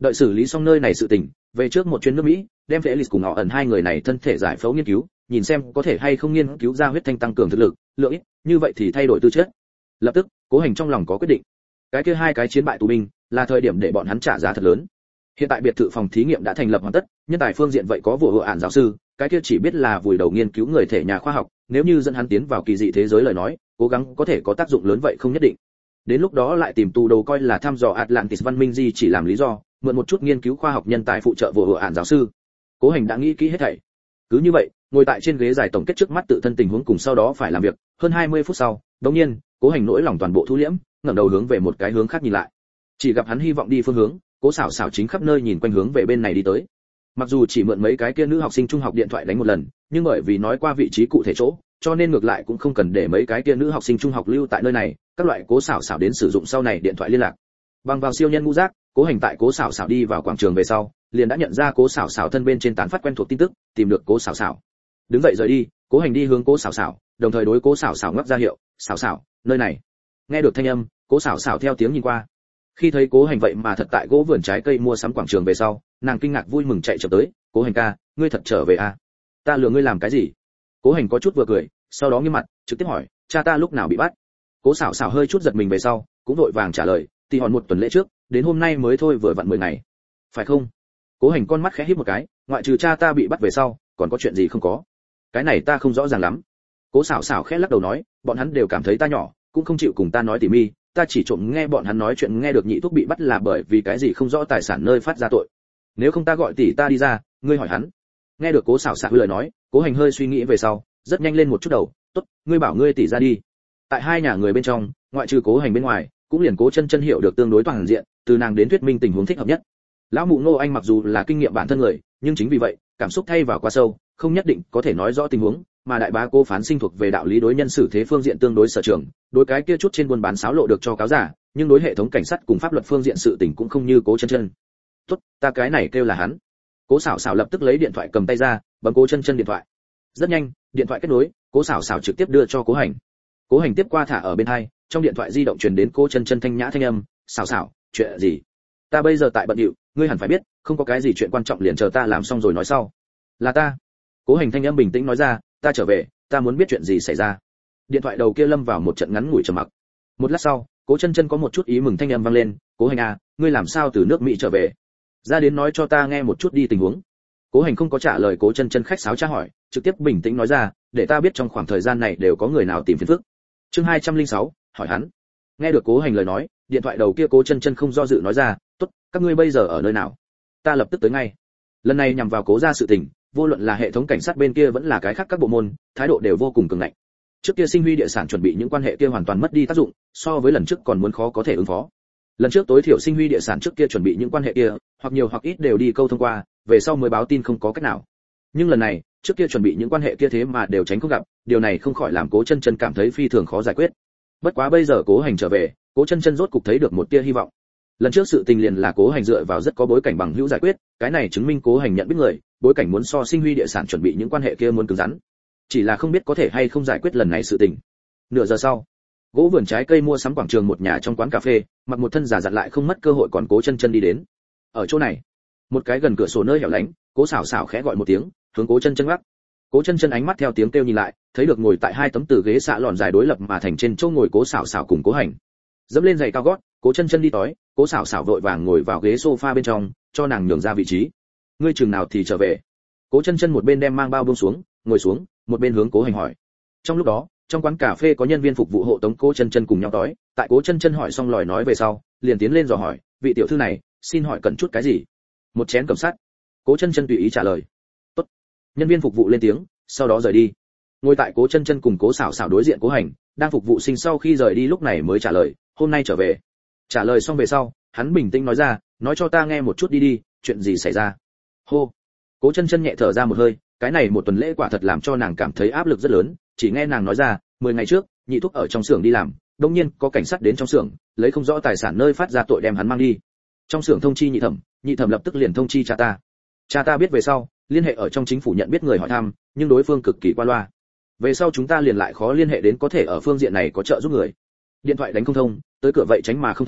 Đợi xử lý xong nơi này sự tình, về trước một chuyến nước Mỹ, đem Felix cùng họ ẩn hai người này thân thể giải phẫu nghiên cứu, nhìn xem có thể hay không nghiên cứu ra huyết thanh tăng cường thực lực, lượng ít, như vậy thì thay đổi tư chất. Lập tức, Cố Hành trong lòng có quyết định. Cái kia hai cái chiến bại tù binh, là thời điểm để bọn hắn trả giá thật lớn. Hiện tại biệt thự phòng thí nghiệm đã thành lập hoàn tất, nhân tài phương diện vậy có vụ hộ ản giáo sư, cái kia chỉ biết là vùi đầu nghiên cứu người thể nhà khoa học, nếu như dẫn hắn tiến vào kỳ dị thế giới lời nói, cố gắng có thể có tác dụng lớn vậy không nhất định. Đến lúc đó lại tìm tù đầu coi là thăm dò Atlantis văn minh gì chỉ làm lý do, mượn một chút nghiên cứu khoa học nhân tài phụ trợ vụ hộ ản giáo sư. Cố Hành đã nghĩ kỹ hết thảy. Cứ như vậy, ngồi tại trên ghế dài tổng kết trước mắt tự thân tình huống cùng sau đó phải làm việc, hơn hai mươi phút sau, đột nhiên, Cố Hành nỗi lòng toàn bộ thu liễm, ngẩng đầu hướng về một cái hướng khác nhìn lại. Chỉ gặp hắn hy vọng đi phương hướng, Cố Sảo Sảo chính khắp nơi nhìn quanh hướng về bên này đi tới. Mặc dù chỉ mượn mấy cái kia nữ học sinh trung học điện thoại đánh một lần, nhưng bởi vì nói qua vị trí cụ thể chỗ, cho nên ngược lại cũng không cần để mấy cái kia nữ học sinh trung học lưu tại nơi này, các loại Cố Sảo Sảo đến sử dụng sau này điện thoại liên lạc. Bằng vào siêu nhân ngũ giác, Cố Hành tại Cố Sảo Sảo đi vào quảng trường về sau, liền đã nhận ra Cố Sảo Sảo thân bên trên tán phát quen thuộc tin tức, tìm được Cố Sảo Sảo. Đứng dậy rời đi, Cố Hành đi hướng Cố Sảo Sảo, đồng thời đối Cố Sảo Sảo ngắc ra hiệu, "Sảo Sảo, nơi này." Nghe được thanh âm, Cố Sảo Sảo theo tiếng nhìn qua. Khi thấy Cố Hành vậy mà thật tại gỗ vườn trái cây mua sắm quảng trường về sau, nàng kinh ngạc vui mừng chạy chậm tới, "Cố Hành ca, ngươi thật trở về à? Ta lừa ngươi làm cái gì?" Cố Hành có chút vừa cười, sau đó nghiêm mặt, trực tiếp hỏi, "Cha ta lúc nào bị bắt?" Cố Sảo Sảo hơi chút giật mình về sau, cũng vội vàng trả lời, "Thì hòn một tuần lễ trước, đến hôm nay mới thôi vừa vặn mười ngày." "Phải không?" Cố Hành con mắt khẽ híp một cái, "Ngoại trừ cha ta bị bắt về sau, còn có chuyện gì không có?" "Cái này ta không rõ ràng lắm." Cố Sảo Sảo khẽ lắc đầu nói, "Bọn hắn đều cảm thấy ta nhỏ, cũng không chịu cùng ta nói tỉ mi, ta chỉ trộm nghe bọn hắn nói chuyện nghe được nhị thuốc bị bắt là bởi vì cái gì không rõ tài sản nơi phát ra tội. Nếu không ta gọi tỷ ta đi ra, ngươi hỏi hắn." Nghe được Cố Sảo Sảo lời nói, Cố Hành hơi suy nghĩ về sau, rất nhanh lên một chút đầu, "Tốt, ngươi bảo ngươi tỷ ra đi." Tại hai nhà người bên trong, ngoại trừ Cố Hành bên ngoài, cũng liền Cố Chân Chân hiểu được tương đối toàn diện, từ nàng đến thuyết minh tình huống thích hợp nhất. Lão mụ Ngô Anh mặc dù là kinh nghiệm bản thân người, nhưng chính vì vậy, cảm xúc thay vào quá sâu, không nhất định có thể nói rõ tình huống, mà đại bá Cố Phán Sinh thuộc về đạo lý đối nhân xử thế phương diện tương đối sở trường, đối cái kia chút trên buôn bán xáo lộ được cho cáo giả, nhưng đối hệ thống cảnh sát cùng pháp luật phương diện sự tình cũng không như Cố Chân Chân. "Tốt, ta cái này kêu là hắn." Cố Sảo Sảo lập tức lấy điện thoại cầm tay ra, bấm Cố Chân Chân điện thoại. Rất nhanh, điện thoại kết nối, Cố Sảo Sảo trực tiếp đưa cho Cố Hành. Cố Hành tiếp qua thả ở bên tai, trong điện thoại di động truyền đến Cố Chân Chân thanh nhã thanh âm, "Sảo Sảo, chuyện gì? Ta bây giờ tại bận rộn, ngươi hẳn phải biết, không có cái gì chuyện quan trọng liền chờ ta làm xong rồi nói sau." "Là ta." Cố Hành thanh âm bình tĩnh nói ra, "Ta trở về, ta muốn biết chuyện gì xảy ra." Điện thoại đầu kia lâm vào một trận ngắn ngủi trầm mặc. Một lát sau, Cố Chân Chân có một chút ý mừng thanh âm vang lên, "Cố Hành à, ngươi làm sao từ nước Mỹ trở về? Ra đến nói cho ta nghe một chút đi tình huống." Cố Hành không có trả lời Cố Chân Chân khách sáo tra hỏi, trực tiếp bình tĩnh nói ra, "Để ta biết trong khoảng thời gian này đều có người nào tìm phiền phức." Chương hai trăm lẻ sáu, hỏi hắn. Nghe được Cố Hành lời nói, điện thoại đầu kia Cố Chân Chân không do dự nói ra, "Tốt, các ngươi bây giờ ở nơi nào? Ta lập tức tới ngay." Lần này nhằm vào Cố gia sự tình, vô luận là hệ thống cảnh sát bên kia vẫn là cái khác các bộ môn, thái độ đều vô cùng cường ngạnh. Trước kia Sinh Huy địa sản chuẩn bị những quan hệ kia hoàn toàn mất đi tác dụng, so với lần trước còn muốn khó có thể ứng phó. Lần trước tối thiểu Sinh Huy địa sản trước kia chuẩn bị những quan hệ kia, hoặc nhiều hoặc ít đều đi câu thông qua, về sau mới báo tin không có cách nào. Nhưng lần này, trước kia chuẩn bị những quan hệ kia thế mà đều tránh không gặp, điều này không khỏi làm Cố Chân Chân cảm thấy phi thường khó giải quyết. Bất quá bây giờ Cố Hành trở về, Cố Chân Chân rốt cục thấy được một tia hy vọng. Lần trước sự tình liền là Cố Hành dựa vào rất có bối cảnh bằng hữu giải quyết, cái này chứng minh Cố Hành nhận biết người, bối cảnh muốn so Sinh Huy địa sản chuẩn bị những quan hệ kia muốn cứng rắn. Chỉ là không biết có thể hay không giải quyết lần này sự tình. Nửa giờ sau, gỗ vườn trái cây mua sắm quảng trường một nhà trong quán cà phê, mặc một thân giả dặn lại không mất cơ hội còn Cố Chân Chân đi đến. Ở chỗ này, một cái gần cửa sổ nơi hẻo lánh, Cố Sảo Sảo khẽ gọi một tiếng, hướng Cố Chân Chân gác. Cố Chân Chân ánh mắt theo tiếng kêu nhìn lại, thấy được ngồi tại hai tấm từ ghế xạ lòn dài đối lập mà thành trên chỗ ngồi Cố Sảo Sảo cùng Cố Hành. Dẫm lên giày cao gót, Cố Chân Chân đi tới, Cố Sảo Sảo vội vàng ngồi vào ghế sofa bên trong, cho nàng nhường ra vị trí. "Ngươi chừng nào thì trở về?" Cố Chân Chân một bên đem mang bao buông xuống, ngồi xuống, một bên hướng Cố Hành hỏi. Trong lúc đó, trong quán cà phê có nhân viên phục vụ hộ tống Cố Chân Chân cùng nhau tới, tại Cố Chân Chân hỏi xong lời nói về sau, liền tiến lên dò hỏi, "Vị tiểu thư này, xin hỏi cần chút cái gì?" "Một chén cẩm sát." Cố Chân Chân tùy ý trả lời. "Tốt." Nhân viên phục vụ lên tiếng, sau đó rời đi. Ngồi tại Cố Chân Chân cùng Cố Sảo Sảo đối diện Cố Hành, đang phục vụ sinh sau khi rời đi lúc này mới trả lời, "Hôm nay trở về." Trả lời xong về sau, hắn bình tĩnh nói ra, "Nói cho ta nghe một chút đi đi, chuyện gì xảy ra?" Hô. Cố Chân Chân nhẹ thở ra một hơi, cái này một tuần lễ quả thật làm cho nàng cảm thấy áp lực rất lớn, chỉ nghe nàng nói ra, mười ngày trước, nhị thúc ở trong xưởng đi làm, đột nhiên có cảnh sát đến trong xưởng, lấy không rõ tài sản nơi phát ra tội đem hắn mang đi. Trong xưởng thông chi nhị thẩm, nhị thẩm lập tức liền thông chi cha ta. Cha ta biết về sau, liên hệ ở trong chính phủ nhận biết người hỏi thăm, nhưng đối phương cực kỳ qua loa. Về sau chúng ta liền lại khó liên hệ đến có thể ở phương diện này có trợ giúp người. Điện thoại đánh không thông, tới cửa vậy tránh mà không thấy,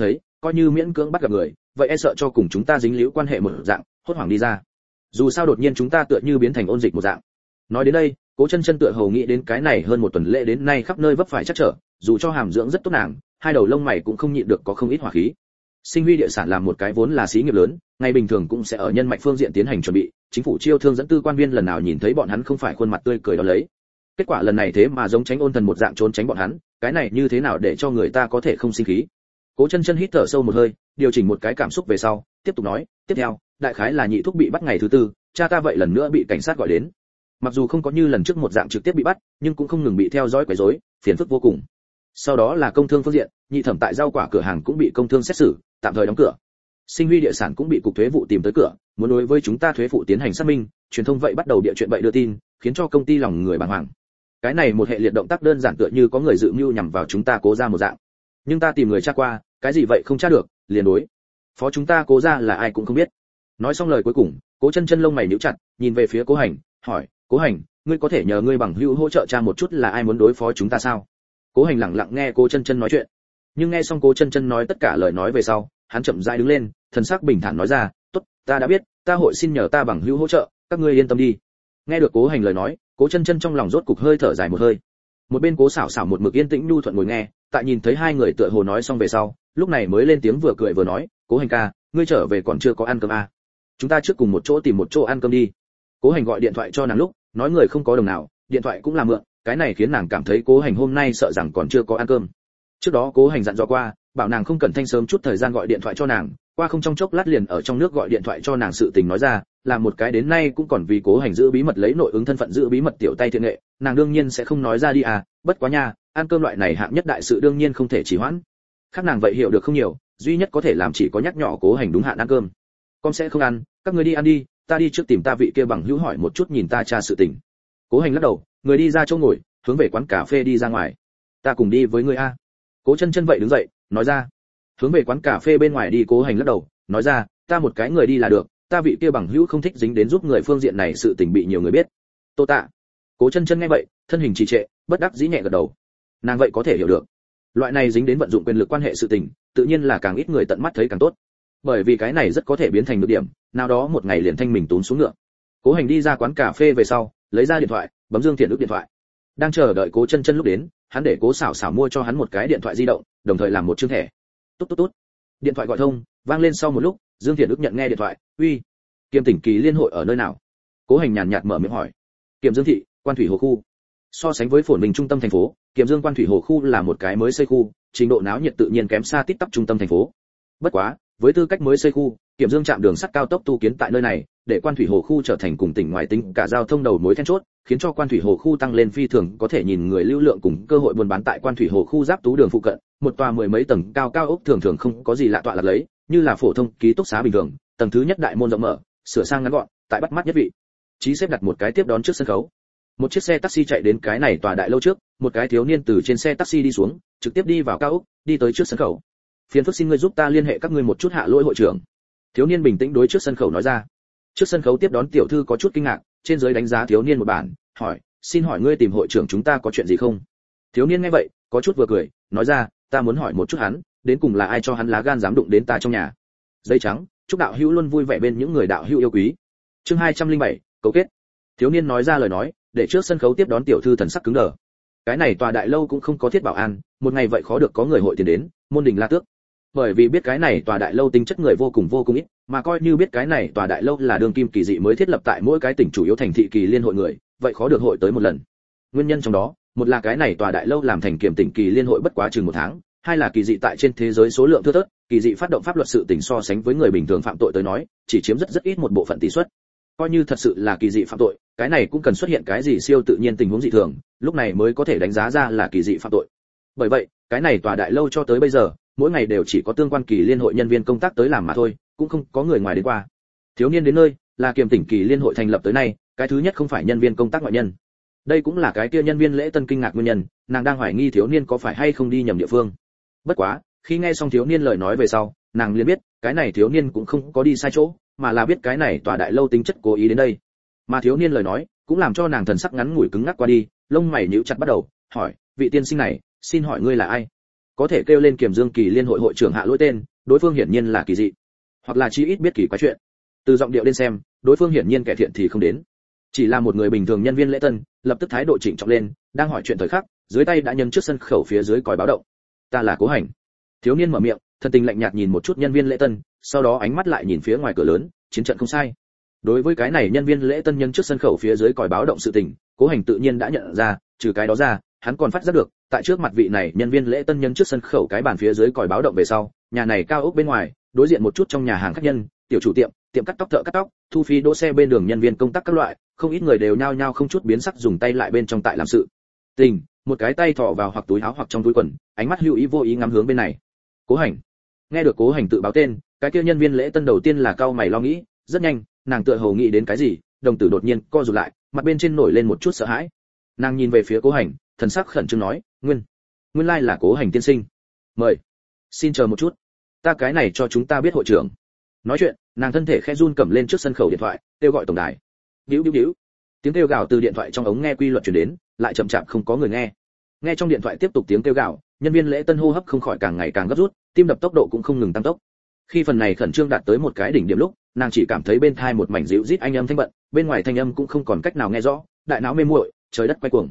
coi như miễn cưỡng bắt gặp người, vậy e sợ cho cùng chúng ta dính líu quan hệ một dạng, hốt hoảng đi ra. Dù sao đột nhiên chúng ta tựa như biến thành ôn dịch một dạng. Nói đến đây, Cố Chân Chân tựa hồ nghĩ đến cái này hơn một tuần lễ đến nay khắp nơi vấp phải chắc trở, dù cho hàm dưỡng rất tốt nàng, hai đầu lông mày cũng không nhịn được có không ít hỏa khí. Sinh Huy địa sản làm một cái vốn là xí nghiệp lớn, ngày bình thường cũng sẽ ở nhân mạch phương diện tiến hành chuẩn bị, chính phủ chiêu thương dẫn tư quan viên lần nào nhìn thấy bọn hắn không phải khuôn mặt tươi cười đó lấy. Kết quả lần này thế mà giống tránh ôn thần một dạng trốn tránh bọn hắn, cái này như thế nào để cho người ta có thể không sinh khí. Cố Chân Chân hít thở sâu một hơi, điều chỉnh một cái cảm xúc về sau, tiếp tục nói, tiếp theo, đại khái là nhị thúc bị bắt ngày thứ tư, cha ta vậy lần nữa bị cảnh sát gọi đến. Mặc dù không có như lần trước một dạng trực tiếp bị bắt, nhưng cũng không ngừng bị theo dõi quấy rối, phiền phức vô cùng. Sau đó là công thương phương diện, nhị thẩm tại rau quả cửa hàng cũng bị công thương xét xử, tạm thời đóng cửa. Sinh Huy địa sản cũng bị cục thuế vụ tìm tới cửa, muốn đối với chúng ta thuế vụ tiến hành xác minh, truyền thông vậy bắt đầu địa chuyện vậy đưa tin, khiến cho công ty lòng người bàng hoàng. Cái này một hệ liệt động tác đơn giản tựa như có người dự mưu nhằm vào chúng ta Cố gia một dạng. Nhưng ta tìm người tra qua, cái gì vậy không tra được, liền đối. Phó chúng ta Cố gia là ai cũng không biết. Nói xong lời cuối cùng, Cố Chân Chân lông mày nhíu chặt, nhìn về phía Cố Hành, hỏi, Cố Hành, ngươi có thể nhờ ngươi bằng hữu hỗ trợ tra một chút là ai muốn đối phó chúng ta sao? Cố Hành lặng lặng nghe Cố Chân Chân nói chuyện, nhưng nghe xong Cố Chân Chân nói tất cả lời nói về sau, hắn chậm rãi đứng lên, thần sắc bình thản nói ra, tốt, ta đã biết, ta hội xin nhờ ta bằng hữu hỗ trợ, các ngươi yên tâm đi. Nghe được Cố Hành lời nói, Cố Chân Chân trong lòng rốt cục hơi thở dài một hơi. Một bên Cố Sảo Sảo một mực yên tĩnh nhu thuận ngồi nghe, tại nhìn thấy hai người tựa hồ nói xong về sau, lúc này mới lên tiếng vừa cười vừa nói, Cố Hành ca, ngươi trở về còn chưa có ăn cơm à? Chúng ta trước cùng một chỗ tìm một chỗ ăn cơm đi. Cố Hành gọi điện thoại cho nàng lúc, nói người không có đồng nào, điện thoại cũng là mượn, cái này khiến nàng cảm thấy Cố Hành hôm nay sợ rằng còn chưa có ăn cơm. Trước đó Cố Hành dặn dò qua, bảo nàng không cần thanh sớm chút thời gian gọi điện thoại cho nàng, qua không trong chốc lát liền ở trong nước gọi điện thoại cho nàng sự tình nói ra, là một cái đến nay cũng còn vì Cố Hành giữ bí mật lấy nội ứng thân phận giữ bí mật tiểu tay thiện nghệ, nàng đương nhiên sẽ không nói ra đi à, bất quá nha, ăn cơm loại này hạng nhất đại sự đương nhiên không thể trì hoãn. Khác nàng vậy hiểu được không nhiều, duy nhất có thể làm chỉ có nhắc nhở Cố Hành đúng hạn ăn cơm. Con sẽ không ăn, các người đi ăn đi, ta đi trước tìm ta vị kia bằng hữu hỏi một chút nhìn ta tra sự tình. Cố Hành lắc đầu, người đi ra chỗ ngồi, hướng về quán cà phê đi ra ngoài. Ta cùng đi với ngươi a. Cố Chân Chân vậy đứng dậy, nói ra. Hướng về quán cà phê bên ngoài đi, Cố Hành lắc đầu, nói ra, ta một cái người đi là được, ta vị kia bằng hữu không thích dính đến giúp người phương diện này sự tình bị nhiều người biết. Tô Tạ. Cố Chân Chân nghe vậy, thân hình trì trệ, bất đắc dĩ nhẹ gật đầu. Nàng vậy có thể hiểu được. Loại này dính đến vận dụng quyền lực quan hệ sự tình, tự nhiên là càng ít người tận mắt thấy càng tốt. Bởi vì cái này rất có thể biến thành nhược điểm, nào đó một ngày liền thanh mình tốn xuống ngựa. Cố Hành đi ra quán cà phê về sau, lấy ra điện thoại, bấm Dương Thiện Ức điện thoại. Đang chờ đợi Cố Chân Chân lúc đến, hắn để Cố Sảo Sảo mua cho hắn một cái điện thoại di động, đồng thời làm một chương thẻ. Tốt tốt tốt. Điện thoại gọi thông, vang lên sau một lúc, Dương Thiện Ức nhận nghe điện thoại, "Uy, Kiềm Tỉnh Kỳ Liên hội ở nơi nào?" Cố Hành nhàn nhạt mở miệng hỏi. "Kiềm Dương thị, Quan Thủy Hồ khu." So sánh với phồn bình trung tâm thành phố, Kiềm Dương Quan Thủy Hồ khu là một cái mới xây khu, trình độ náo nhiệt tự nhiên kém xa tít tắp trung tâm thành phố. Bất quá, với tư cách mới xây khu, Kiềm Dương trạm đường sắt cao tốc tu kiến tại nơi này, để Quan Thủy Hồ khu trở thành cùng tỉnh ngoài tính cả giao thông đầu mối then chốt, khiến cho Quan Thủy Hồ khu tăng lên phi thường, có thể nhìn người lưu lượng cùng cơ hội buôn bán tại Quan Thủy Hồ khu giáp tú đường phụ cận, một tòa mười mấy tầng cao cao ốc thường thường không có gì lạ tọa lạc lấy, như là phổ thông ký túc xá bình thường, tầng thứ nhất đại môn rộng mở, sửa sang ngắn gọn, tại bắt mắt nhất vị trí xếp đặt một cái tiếp đón trước sân khấu. Một chiếc xe taxi chạy đến cái này tòa đại lâu trước, một cái thiếu niên từ trên xe taxi đi xuống, trực tiếp đi vào cao ốc, đi tới trước sân khấu. "Phiền phức xin ngươi giúp ta liên hệ các ngươi một chút, hạ lỗi hội trưởng." Thiếu niên bình tĩnh đối trước sân khấu nói ra. Trước sân khấu tiếp đón tiểu thư có chút kinh ngạc, trên dưới đánh giá thiếu niên một bản, hỏi, "Xin hỏi ngươi tìm hội trưởng chúng ta có chuyện gì không?" Thiếu niên nghe vậy, có chút vừa cười, nói ra, "Ta muốn hỏi một chút hắn, đến cùng là ai cho hắn lá gan dám đụng đến ta trong nhà." Giấy trắng, chúc đạo hữu luôn vui vẻ bên những người đạo hữu yêu quý. Chương hai trăm lẻ bảy, cấu kết. Thiếu niên nói ra lời nói, để trước sân khấu tiếp đón tiểu thư thần sắc cứng đờ. Cái này tòa đại lâu cũng không có thiết bảo an, một ngày vậy khó được có người hội tiền đến, môn đình la tước. Bởi vì biết cái này tòa đại lâu tính chất người vô cùng vô cùng ít, mà coi như biết cái này tòa đại lâu là đường kim kỳ dị mới thiết lập tại mỗi cái tỉnh chủ yếu thành thị kỳ liên hội người, vậy khó được hội tới một lần. Nguyên nhân trong đó, một là cái này tòa đại lâu làm thành kiểm tỉnh kỳ liên hội bất quá chừng một tháng, hai là kỳ dị tại trên thế giới số lượng thưa thớt, kỳ dị phát động pháp luật sự tình so sánh với người bình thường phạm tội tới nói, chỉ chiếm rất rất ít một bộ phận tỷ suất. Coi như thật sự là kỳ dị phạm tội, cái này cũng cần xuất hiện cái gì siêu tự nhiên tình huống dị thường, lúc này mới có thể đánh giá ra là kỳ dị phạm tội. Bởi vậy, cái này tòa đại lâu cho tới bây giờ, mỗi ngày đều chỉ có tương quan kỳ liên hội nhân viên công tác tới làm mà thôi, cũng không có người ngoài đến qua. Thiếu niên đến nơi, là kiềm tỉnh kỳ liên hội thành lập tới nay, cái thứ nhất không phải nhân viên công tác ngoại nhân. Đây cũng là cái kia nhân viên lễ tân kinh ngạc nguyên nhân, nàng đang hoài nghi thiếu niên có phải hay không đi nhầm địa phương. Bất quá, khi nghe xong thiếu niên lời nói về sau, nàng liền biết, cái này thiếu niên cũng không có đi sai chỗ, mà là biết cái này tòa đại lâu tính chất cố ý đến đây. Mà thiếu niên lời nói, cũng làm cho nàng thần sắc ngắn ngủi cứng ngắc qua đi, lông mày nhíu chặt bắt đầu, hỏi, vị tiên sinh này, xin hỏi ngươi là ai? Có thể kêu lên Kiềm Dương Kỳ Liên hội hội trưởng hạ lỗi tên, đối phương hiển nhiên là kỳ dị, hoặc là chí ít biết kỳ quái chuyện. Từ giọng điệu đến xem, đối phương hiển nhiên kẻ thiện thì không đến, chỉ là một người bình thường nhân viên lễ tân, lập tức thái độ chỉnh trọng lên, đang hỏi chuyện thời khắc, dưới tay đã nhấn trước sân khẩu phía dưới còi báo động. Ta là Cố Hành. Thiếu niên mở miệng, thân tình lạnh nhạt nhìn một chút nhân viên lễ tân, sau đó ánh mắt lại nhìn phía ngoài cửa lớn, chiến trận không sai. Đối với cái này nhân viên lễ tân nhân trước sân khẩu phía dưới còi báo động sự tình, Cố Hành tự nhiên đã nhận ra, trừ cái đó ra, hắn còn phát giác được, tại trước mặt vị này nhân viên lễ tân nhân trước sân khẩu cái bàn phía dưới còi báo động về sau, nhà này cao ốc bên ngoài, đối diện một chút trong nhà hàng khách nhân, tiểu chủ tiệm, tiệm cắt tóc thợ cắt tóc, thu phí đỗ xe bên đường nhân viên công tác các loại, không ít người đều nhao nhao không chút biến sắc dùng tay lại bên trong tại làm sự tình, một cái tay thọ vào hoặc túi áo hoặc trong túi quần, ánh mắt hữu ý vô ý ngắm hướng bên này. Cố Hành. Nghe được Cố Hành tự báo tên, cái kia nhân viên lễ tân đầu tiên là cau mày lo nghĩ, rất nhanh, nàng tựa hồ nghĩ đến cái gì, đồng tử đột nhiên co rụt lại, mặt bên trên nổi lên một chút sợ hãi. Nàng nhìn về phía Cố Hành, thần sắc khẩn trương nói, "Nguyên, nguyên lai là Cố Hành tiên sinh. Mời, xin chờ một chút, ta cái này cho chúng ta biết hội trưởng." Nói chuyện, nàng thân thể khẽ run cầm lên trước sân khẩu điện thoại, kêu gọi tổng đài. Điếu điếu điếu. Tiếng kêu gào từ điện thoại trong ống nghe quy luật truyền đến, lại chậm chạp không có người nghe. Nghe trong điện thoại tiếp tục tiếng kêu gào, nhân viên lễ tân hô hấp không khỏi càng ngày càng gấp rút, tim đập tốc độ cũng không ngừng tăng tốc. Khi phần này khẩn trương đạt tới một cái đỉnh điểm lúc, nàng chỉ cảm thấy bên tai một mảnh dịu rít anh âm thanh bận, bên ngoài thanh âm cũng không còn cách nào nghe rõ, đại não mê muội, trời đất quay cuồng.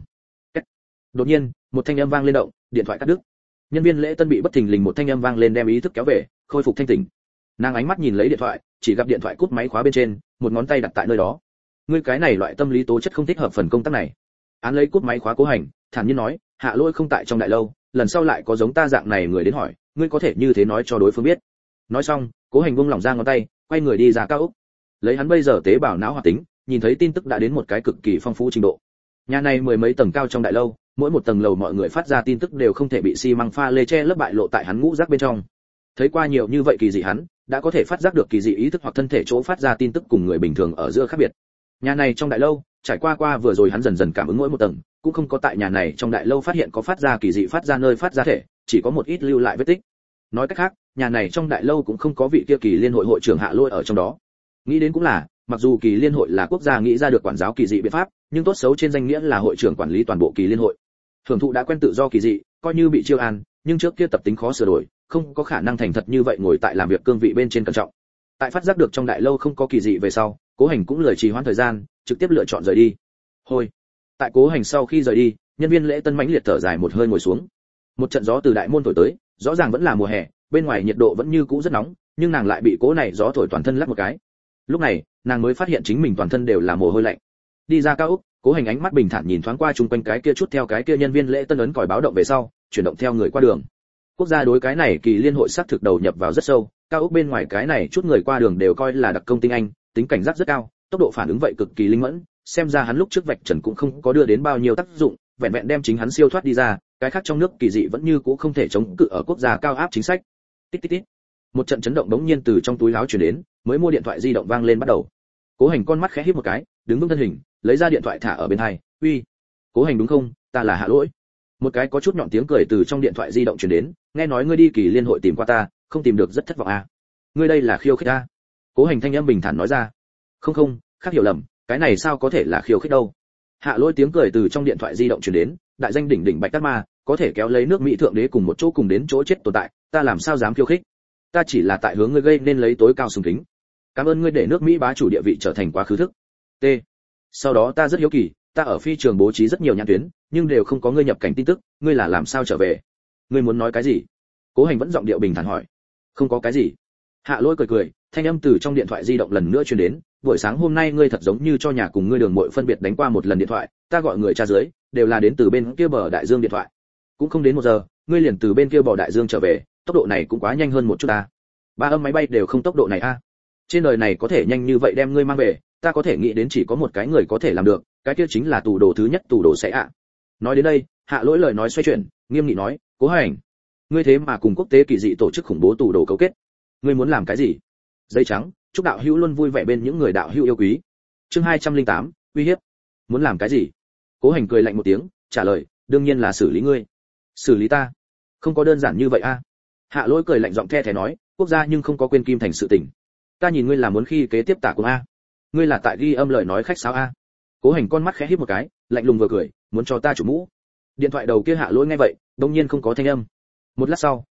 Đột nhiên, một thanh âm vang lên động, điện thoại cắt đứt. Nhân viên lễ tân bị bất thình lình một thanh âm vang lên đem ý thức kéo về, khôi phục thanh tỉnh. Nàng ánh mắt nhìn lấy điện thoại, chỉ gặp điện thoại cúp máy khóa bên trên, một ngón tay đặt tại nơi đó. Ngươi cái này loại tâm lý tố chất không thích hợp phần công tác này. Án lấy cúp máy khóa Cố Hành, thản nhiên nói, Hạ Lỗi không tại trong đại lâu, lần sau lại có giống ta dạng này người đến hỏi, ngươi có thể như thế nói cho đối phương biết. Nói xong, Cố Hành buông lỏng ra ngón tay, quay người đi ra cao ốc. Lấy hắn bây giờ tế bào não hoạt tính, nhìn thấy tin tức đã đến một cái cực kỳ phong phú trình độ. Nhà này mười mấy tầng cao trong đại lâu, mỗi một tầng lầu mọi người phát ra tin tức đều không thể bị xi măng pha lê che lấp bại lộ tại hắn ngũ giác bên trong. Thấy qua nhiều như vậy kỳ dị hắn, đã có thể phát giác được kỳ dị ý thức hoặc thân thể chỗ phát ra tin tức cùng người bình thường ở giữa khác biệt. Nhà này trong đại lâu, trải qua qua vừa rồi hắn dần dần cảm ứng mỗi một tầng, cũng không có tại nhà này trong đại lâu phát hiện có phát ra kỳ dị phát ra nơi phát ra thể, chỉ có một ít lưu lại vết tích. Nói cách khác, nhà này trong đại lâu cũng không có vị kia kỳ liên hội hội trưởng Hạ Lôi ở trong đó. Nghĩ đến cũng là, mặc dù kỳ liên hội là quốc gia nghĩ ra được quản giáo kỳ dị biện pháp, nhưng tốt xấu trên danh nghĩa là hội trưởng quản lý toàn bộ kỳ liên hội. Hưởng thụ đã quen tự do kỳ dị, coi như bị chiêu an, nhưng trước kia tập tính khó sửa đổi, không có khả năng thành thật như vậy ngồi tại làm việc cương vị bên trên cẩn trọng. Tại phát giác được trong đại lâu không có kỳ dị về sau, Cố Hành cũng lười trì hoãn thời gian, trực tiếp lựa chọn rời đi. Hồi. Tại Cố Hành sau khi rời đi, nhân viên lễ tân mãnh liệt thở dài một hơi ngồi xuống. Một trận gió từ đại môn thổi tới, rõ ràng vẫn là mùa hè, bên ngoài nhiệt độ vẫn như cũ rất nóng, nhưng nàng lại bị cố này gió thổi toàn thân lắc một cái. Lúc này, nàng mới phát hiện chính mình toàn thân đều là mồ hôi lạnh. Đi ra cao ốc, Cố Hành ánh mắt bình thản nhìn thoáng qua chung quanh cái kia chút theo cái kia nhân viên lễ tân ấn còi báo động về sau, chuyển động theo người qua đường. Quốc gia đối cái này kỳ liên hội xác thực đầu nhập vào rất sâu, cao ốc bên ngoài cái này chút người qua đường đều coi là đặc công tinh anh, tính cảnh giác rất cao, tốc độ phản ứng vậy cực kỳ linh mẫn, xem ra hắn lúc trước vạch trần cũng không có đưa đến bao nhiêu tác dụng, vẹn vẹn đem chính hắn siêu thoát đi ra, cái khác trong nước kỳ dị vẫn như cũ không thể chống cự ở quốc gia cao áp chính sách. Tít tít tít. Một trận chấn động đống nhiên từ trong túi áo truyền đến, mới mua điện thoại di động vang lên bắt đầu. Cố Hành con mắt khẽ híp một cái, đứng vững thân hình, lấy ra điện thoại thả ở bên tai, "Uy, Cố Hành đúng không? Ta là Hạ Lỗi." Một cái có chút nhọn tiếng cười từ trong điện thoại di động truyền đến, "Nghe nói ngươi đi kỳ liên hội tìm qua ta, không tìm được rất thất vọng à? Ngươi đây là khiêu khích à?" Cố Hành thanh âm bình thản nói ra. "Không không, khác hiểu lầm, cái này sao có thể là khiêu khích đâu." Hạ Lỗi tiếng cười từ trong điện thoại di động truyền đến, "Đại danh đỉnh đỉnh Bạch Cát Ma, có thể kéo lấy nước Mỹ thượng đế cùng một chỗ cùng đến chỗ chết tồn tại, ta làm sao dám khiêu khích? Ta chỉ là tại hướng ngươi gây nên lấy tối cao sùng kính. Cảm ơn ngươi để nước Mỹ bá chủ địa vị trở thành quá khứ thức." T. Sau đó ta rất hiếu kỳ, ta ở phi trường bố trí rất nhiều nhãn tuyến, nhưng đều không có ngươi nhập cảnh tin tức, ngươi là làm sao trở về? Ngươi muốn nói cái gì? Cố Hành vẫn giọng điệu bình thản hỏi. Không có cái gì. Hạ Lỗi cười cười, thanh âm từ trong điện thoại di động lần nữa truyền đến, buổi sáng hôm nay ngươi thật giống như cho nhà cùng ngươi đường muội phân biệt đánh qua một lần điện thoại, ta gọi người tra dưới, đều là đến từ bên kia bờ đại dương điện thoại. Cũng không đến một giờ, ngươi liền từ bên kia bờ đại dương trở về, tốc độ này cũng quá nhanh hơn một chút ta. Ba âm máy bay đều không tốc độ này a. Trên đời này có thể nhanh như vậy đem ngươi mang về, ta có thể nghĩ đến chỉ có một cái người có thể làm được, cái kia chính là tù đồ thứ nhất tù đồ sẽ ạ. Nói đến đây, Hạ Lỗi lời nói xoay chuyển, nghiêm nghị nói, "Cố Hành, ngươi thế mà cùng quốc tế kỳ dị tổ chức khủng bố tù đồ cấu kết, ngươi muốn làm cái gì?" Dây trắng, chúc đạo hữu luôn vui vẻ bên những người đạo hữu yêu quý. Chương hai trăm lẻ tám, uy hiếp. Muốn làm cái gì? Cố Hành cười lạnh một tiếng, trả lời, "Đương nhiên là xử lý ngươi." "Xử lý ta? Không có đơn giản như vậy a." Hạ Lỗi cười lạnh giọng the thé nói, "Quốc gia nhưng không có quên Kim Thành sự tình. Ta nhìn ngươi là muốn khi kế tiếp tả cùng a. Ngươi là tại ghi âm lời nói khách sáo a." Cố Hành con mắt khẽ híp một cái, lạnh lùng vừa cười, "Muốn cho ta chủ mũ?" Điện thoại đầu kia Hạ Lỗi nghe vậy, đột nhiên không có thanh âm. Một lát sau,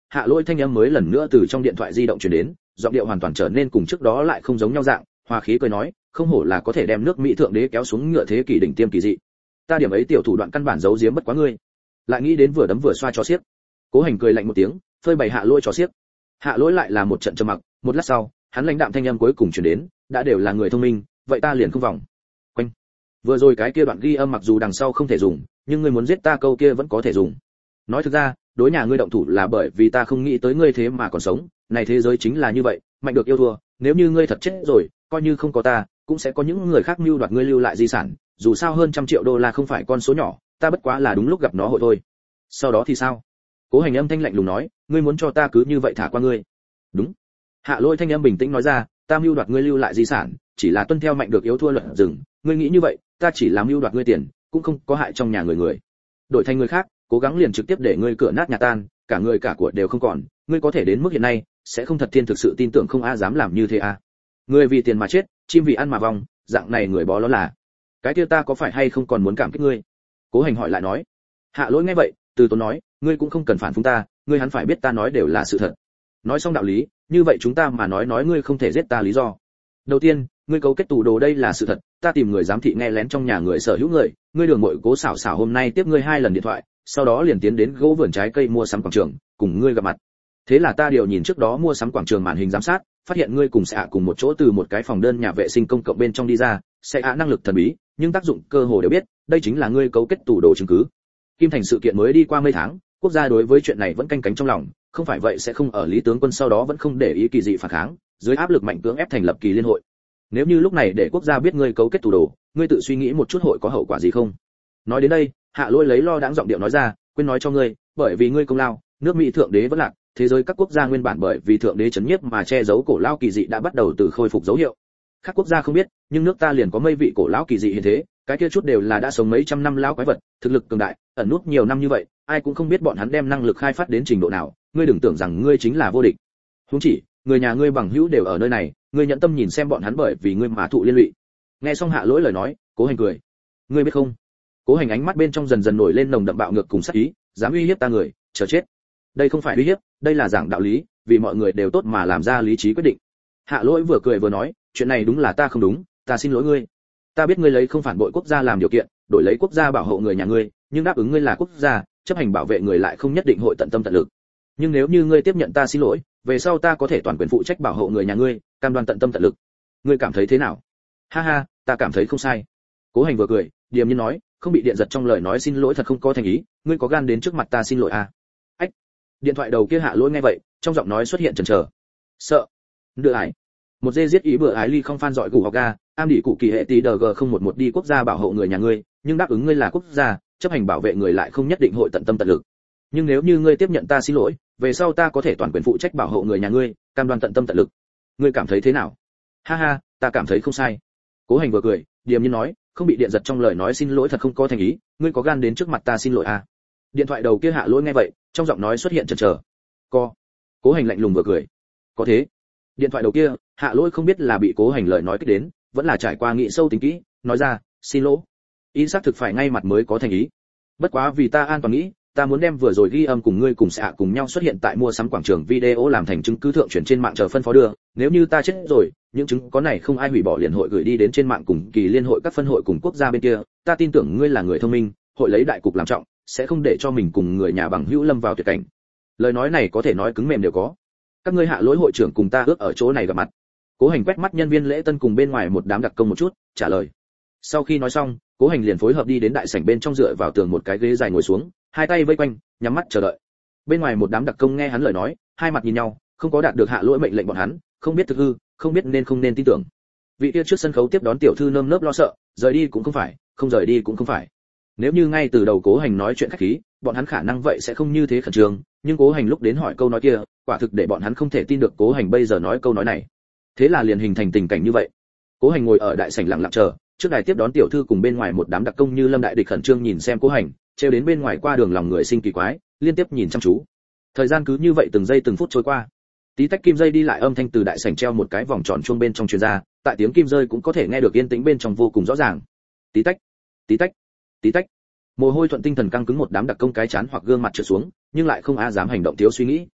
Hạ Lỗi thanh âm mới lần nữa từ trong điện thoại di động truyền đến, giọng điệu hoàn toàn trở nên cùng trước đó lại không giống nhau dạng, hòa khí cười nói, không hổ là có thể đem nước Mỹ thượng đế kéo xuống ngựa thế kỷ đỉnh tiêm kỳ dị. Ta điểm ấy tiểu thủ đoạn căn bản giấu giếm bất quá ngươi. Lại nghĩ đến vừa đấm vừa xoa cho xiếc. Cố Hành cười lạnh một tiếng, phơi bày Hạ Lỗi cho xiếc. Hạ Lỗi lại là một trận trầm mặc, một lát sau, hắn lãnh đạm thanh âm cuối cùng truyền đến, đã đều là người thông minh, vậy ta liền không vòng. Quanh. Vừa rồi cái kia đoạn ghi âm mặc dù đằng sau không thể dùng, nhưng ngươi muốn giết ta câu kia vẫn có thể dùng. Nói thực ra, đối nhà ngươi động thủ là bởi vì ta không nghĩ tới ngươi thế mà còn sống, này thế giới chính là như vậy, mạnh được yêu thua, nếu như ngươi thật chết rồi, coi như không có ta, cũng sẽ có những người khác mưu đoạt ngươi lưu lại di sản, dù sao hơn trăm triệu đô la không phải con số nhỏ, ta bất quá là đúng lúc gặp nó hội thôi. Sau đó thì sao? Cố Hành âm thanh lạnh lùng nói, ngươi muốn cho ta cứ như vậy thả qua ngươi? Đúng. Hạ Lỗi thanh âm bình tĩnh nói ra, ta mưu đoạt ngươi lưu lại di sản, chỉ là tuân theo mạnh được yếu thua luật rừng, ngươi nghĩ như vậy, ta chỉ làm mưu đoạt ngươi tiền, cũng không có hại trong nhà người người. Đổi thành người khác, cố gắng liền trực tiếp để ngươi cửa nát nhà tan, cả người cả của đều không còn, ngươi có thể đến mức hiện nay, sẽ không thật thiên thực sự tin tưởng không a dám làm như thế a. Người vì tiền mà chết, chim vì ăn mà vong, dạng này người bó nó là. Cái kia ta có phải hay không còn muốn cảm kích ngươi? Cố Hành hỏi lại nói. Hạ Lỗi nghe vậy, từ tốn nói, ngươi cũng không cần phản phúng ta, ngươi hắn phải biết ta nói đều là sự thật. Nói xong đạo lý, như vậy chúng ta mà nói nói ngươi không thể giết ta lý do. Đầu tiên, ngươi cấu kết tù đồ đây là sự thật, ta tìm người giám thị nghe lén trong nhà người sở hữu người, ngươi đường muội Cố xảo xảo hôm nay tiếp ngươi hai lần điện thoại, sau đó liền tiến đến gỗ vườn trái cây mua sắm quảng trường, cùng ngươi gặp mặt. Thế là ta điều nhìn trước đó mua sắm quảng trường màn hình giám sát, phát hiện ngươi cùng Sẽ cùng một chỗ từ một cái phòng đơn nhà vệ sinh công cộng bên trong đi ra, Sẽ năng lực thần bí, nhưng tác dụng cơ hồ đều biết, đây chính là ngươi cấu kết tù đồ chứng cứ. Kim Thành sự kiện mới đi qua mấy tháng, quốc gia đối với chuyện này vẫn canh cánh trong lòng, không phải vậy sẽ không ở Lý tướng quân sau đó vẫn không để ý kỳ dị phản kháng, dưới áp lực mạnh cưỡng ép thành lập kỳ liên hội. Nếu như lúc này để quốc gia biết ngươi cấu kết tù đồ, ngươi tự suy nghĩ một chút hội có hậu quả gì không? Nói đến đây, Hạ Lỗi lấy lo đãng giọng điệu nói ra, quên nói cho ngươi, bởi vì ngươi công lao, nước Mỹ thượng đế vẫn lạc, thế giới các quốc gia nguyên bản bởi vì thượng đế chấn nhiếp mà che giấu cổ lão kỳ dị đã bắt đầu từ khôi phục dấu hiệu. Các quốc gia không biết, nhưng nước ta liền có mấy vị cổ lão kỳ dị hiện thế, cái kia chút đều là đã sống mấy trăm năm lão quái vật, thực lực cường đại, ẩn nút nhiều năm như vậy, ai cũng không biết bọn hắn đem năng lực khai phát đến trình độ nào, ngươi đừng tưởng rằng ngươi chính là vô địch. Huống chỉ, người nhà ngươi bằng hữu đều ở nơi này, ngươi nhận tâm nhìn xem bọn hắn bởi vì ngươi mà thụ liên lụy. Nghe xong Hạ Lỗi lời nói, Cố Hành cười. Ngươi biết không? Cố Hành ánh mắt bên trong dần dần nổi lên nồng đậm bạo ngược cùng sát ý, dám uy hiếp ta người, chờ chết. Đây không phải uy hiếp, đây là giảng đạo lý, vì mọi người đều tốt mà làm ra lý trí quyết định. Hạ Lỗi vừa cười vừa nói, chuyện này đúng là ta không đúng, ta xin lỗi ngươi. Ta biết ngươi lấy không phản bội quốc gia làm điều kiện, đổi lấy quốc gia bảo hộ người nhà ngươi, nhưng đáp ứng ngươi là quốc gia, chấp hành bảo vệ người lại không nhất định hội tận tâm tận lực. Nhưng nếu như ngươi tiếp nhận ta xin lỗi, về sau ta có thể toàn quyền phụ trách bảo hộ người nhà ngươi, cam đoan tận tâm tận lực. Ngươi cảm thấy thế nào? Ha ha, ta cảm thấy không sai. Cố Hành vừa cười, điềm nhiên nói, không bị điện giật trong lời nói xin lỗi thật không có thành ý, ngươi có gan đến trước mặt ta xin lỗi à? Ách. Điện thoại đầu kia Hạ Lỗi nghe vậy, trong giọng nói xuất hiện chần chờ. Sợ. Đưa ải. Một dê giết ý bữa ái ly không phan dọi củ học ga, am đỉ cụ kỳ hệ tí đờ g không một một đi quốc gia bảo hộ người nhà ngươi, nhưng đáp ứng ngươi là quốc gia, chấp hành bảo vệ người lại không nhất định hội tận tâm tận lực. Nhưng nếu như ngươi tiếp nhận ta xin lỗi, về sau ta có thể toàn quyền phụ trách bảo hộ người nhà ngươi, cam đoan tận tâm tận lực. Ngươi cảm thấy thế nào? Ha ha, ta cảm thấy không sai. Cố Hành vừa cười, điềm nhiên nói, không bị điện giật trong lời nói xin lỗi thật không có thành ý, ngươi có gan đến trước mặt ta xin lỗi à? Điện thoại đầu kia Hạ Lỗi nghe vậy, trong giọng nói xuất hiện chần chờ. Co. Cố Hành lạnh lùng vừa cười. Có thế. Điện thoại đầu kia, Hạ Lỗi không biết là bị Cố Hành lời nói kích đến, vẫn là trải qua nghĩ sâu tính kỹ, nói ra, xin lỗi. Ý xác thực phải ngay mặt mới có thành ý. Bất quá vì ta an toàn nghĩ, ta muốn đem vừa rồi ghi âm cùng ngươi cùng Sẽ cùng nhau xuất hiện tại mua sắm quảng trường video làm thành chứng cứ thượng truyền trên mạng chờ phân phó đưa, nếu như ta chết rồi, những chứng có này không ai hủy bỏ liền hội gửi đi đến trên mạng cùng kỳ liên hội các phân hội cùng quốc gia bên kia, ta tin tưởng ngươi là người thông minh, hội lấy đại cục làm trọng, sẽ không để cho mình cùng người nhà bằng hữu lâm vào tuyệt cảnh. Lời nói này có thể nói cứng mềm đều có. Các ngươi Hạ Lỗi hội trưởng cùng ta ước ở chỗ này gặp mặt. Cố Hành quét mắt nhân viên lễ tân cùng bên ngoài một đám đặc công một chút, trả lời. Sau khi nói xong, Cố Hành liền phối hợp đi đến đại sảnh bên trong dựa vào tường một cái ghế dài ngồi xuống, hai tay vây quanh, nhắm mắt chờ đợi. Bên ngoài một đám đặc công nghe hắn lời nói, hai mặt nhìn nhau, không có đạt được Hạ Lỗi mệnh lệnh bọn hắn, không biết thực hư, không biết nên không nên tin tưởng. Vị kia trước sân khấu tiếp đón tiểu thư nơm nớp lo sợ, rời đi cũng không phải, không rời đi cũng không phải. Nếu như ngay từ đầu Cố Hành nói chuyện khách khí, bọn hắn khả năng vậy sẽ không như thế khẩn trương, nhưng Cố Hành lúc đến hỏi câu nói kia, quả thực để bọn hắn không thể tin được Cố Hành bây giờ nói câu nói này. Thế là liền hình thành tình cảnh như vậy. Cố Hành ngồi ở đại sảnh lặng lặng chờ, trước đài tiếp đón tiểu thư cùng bên ngoài một đám đặc công như lâm đại địch khẩn trương nhìn xem Cố Hành, treo đến bên ngoài qua đường lòng người sinh kỳ quái, liên tiếp nhìn chăm chú. Thời gian cứ như vậy từng giây từng phút trôi qua. Tí tách kim dây đi lại âm thanh từ đại sảnh treo một cái vòng tròn chuông bên trong truyền ra, tại tiếng kim rơi cũng có thể nghe được yên tĩnh bên trong vô cùng rõ ràng. Tí tách, tí tách, tí tách. Mồ hôi thuận tinh thần căng cứng một đám đặc công cái chán hoặc gương mặt trượt xuống, nhưng lại không ai dám hành động thiếu suy nghĩ.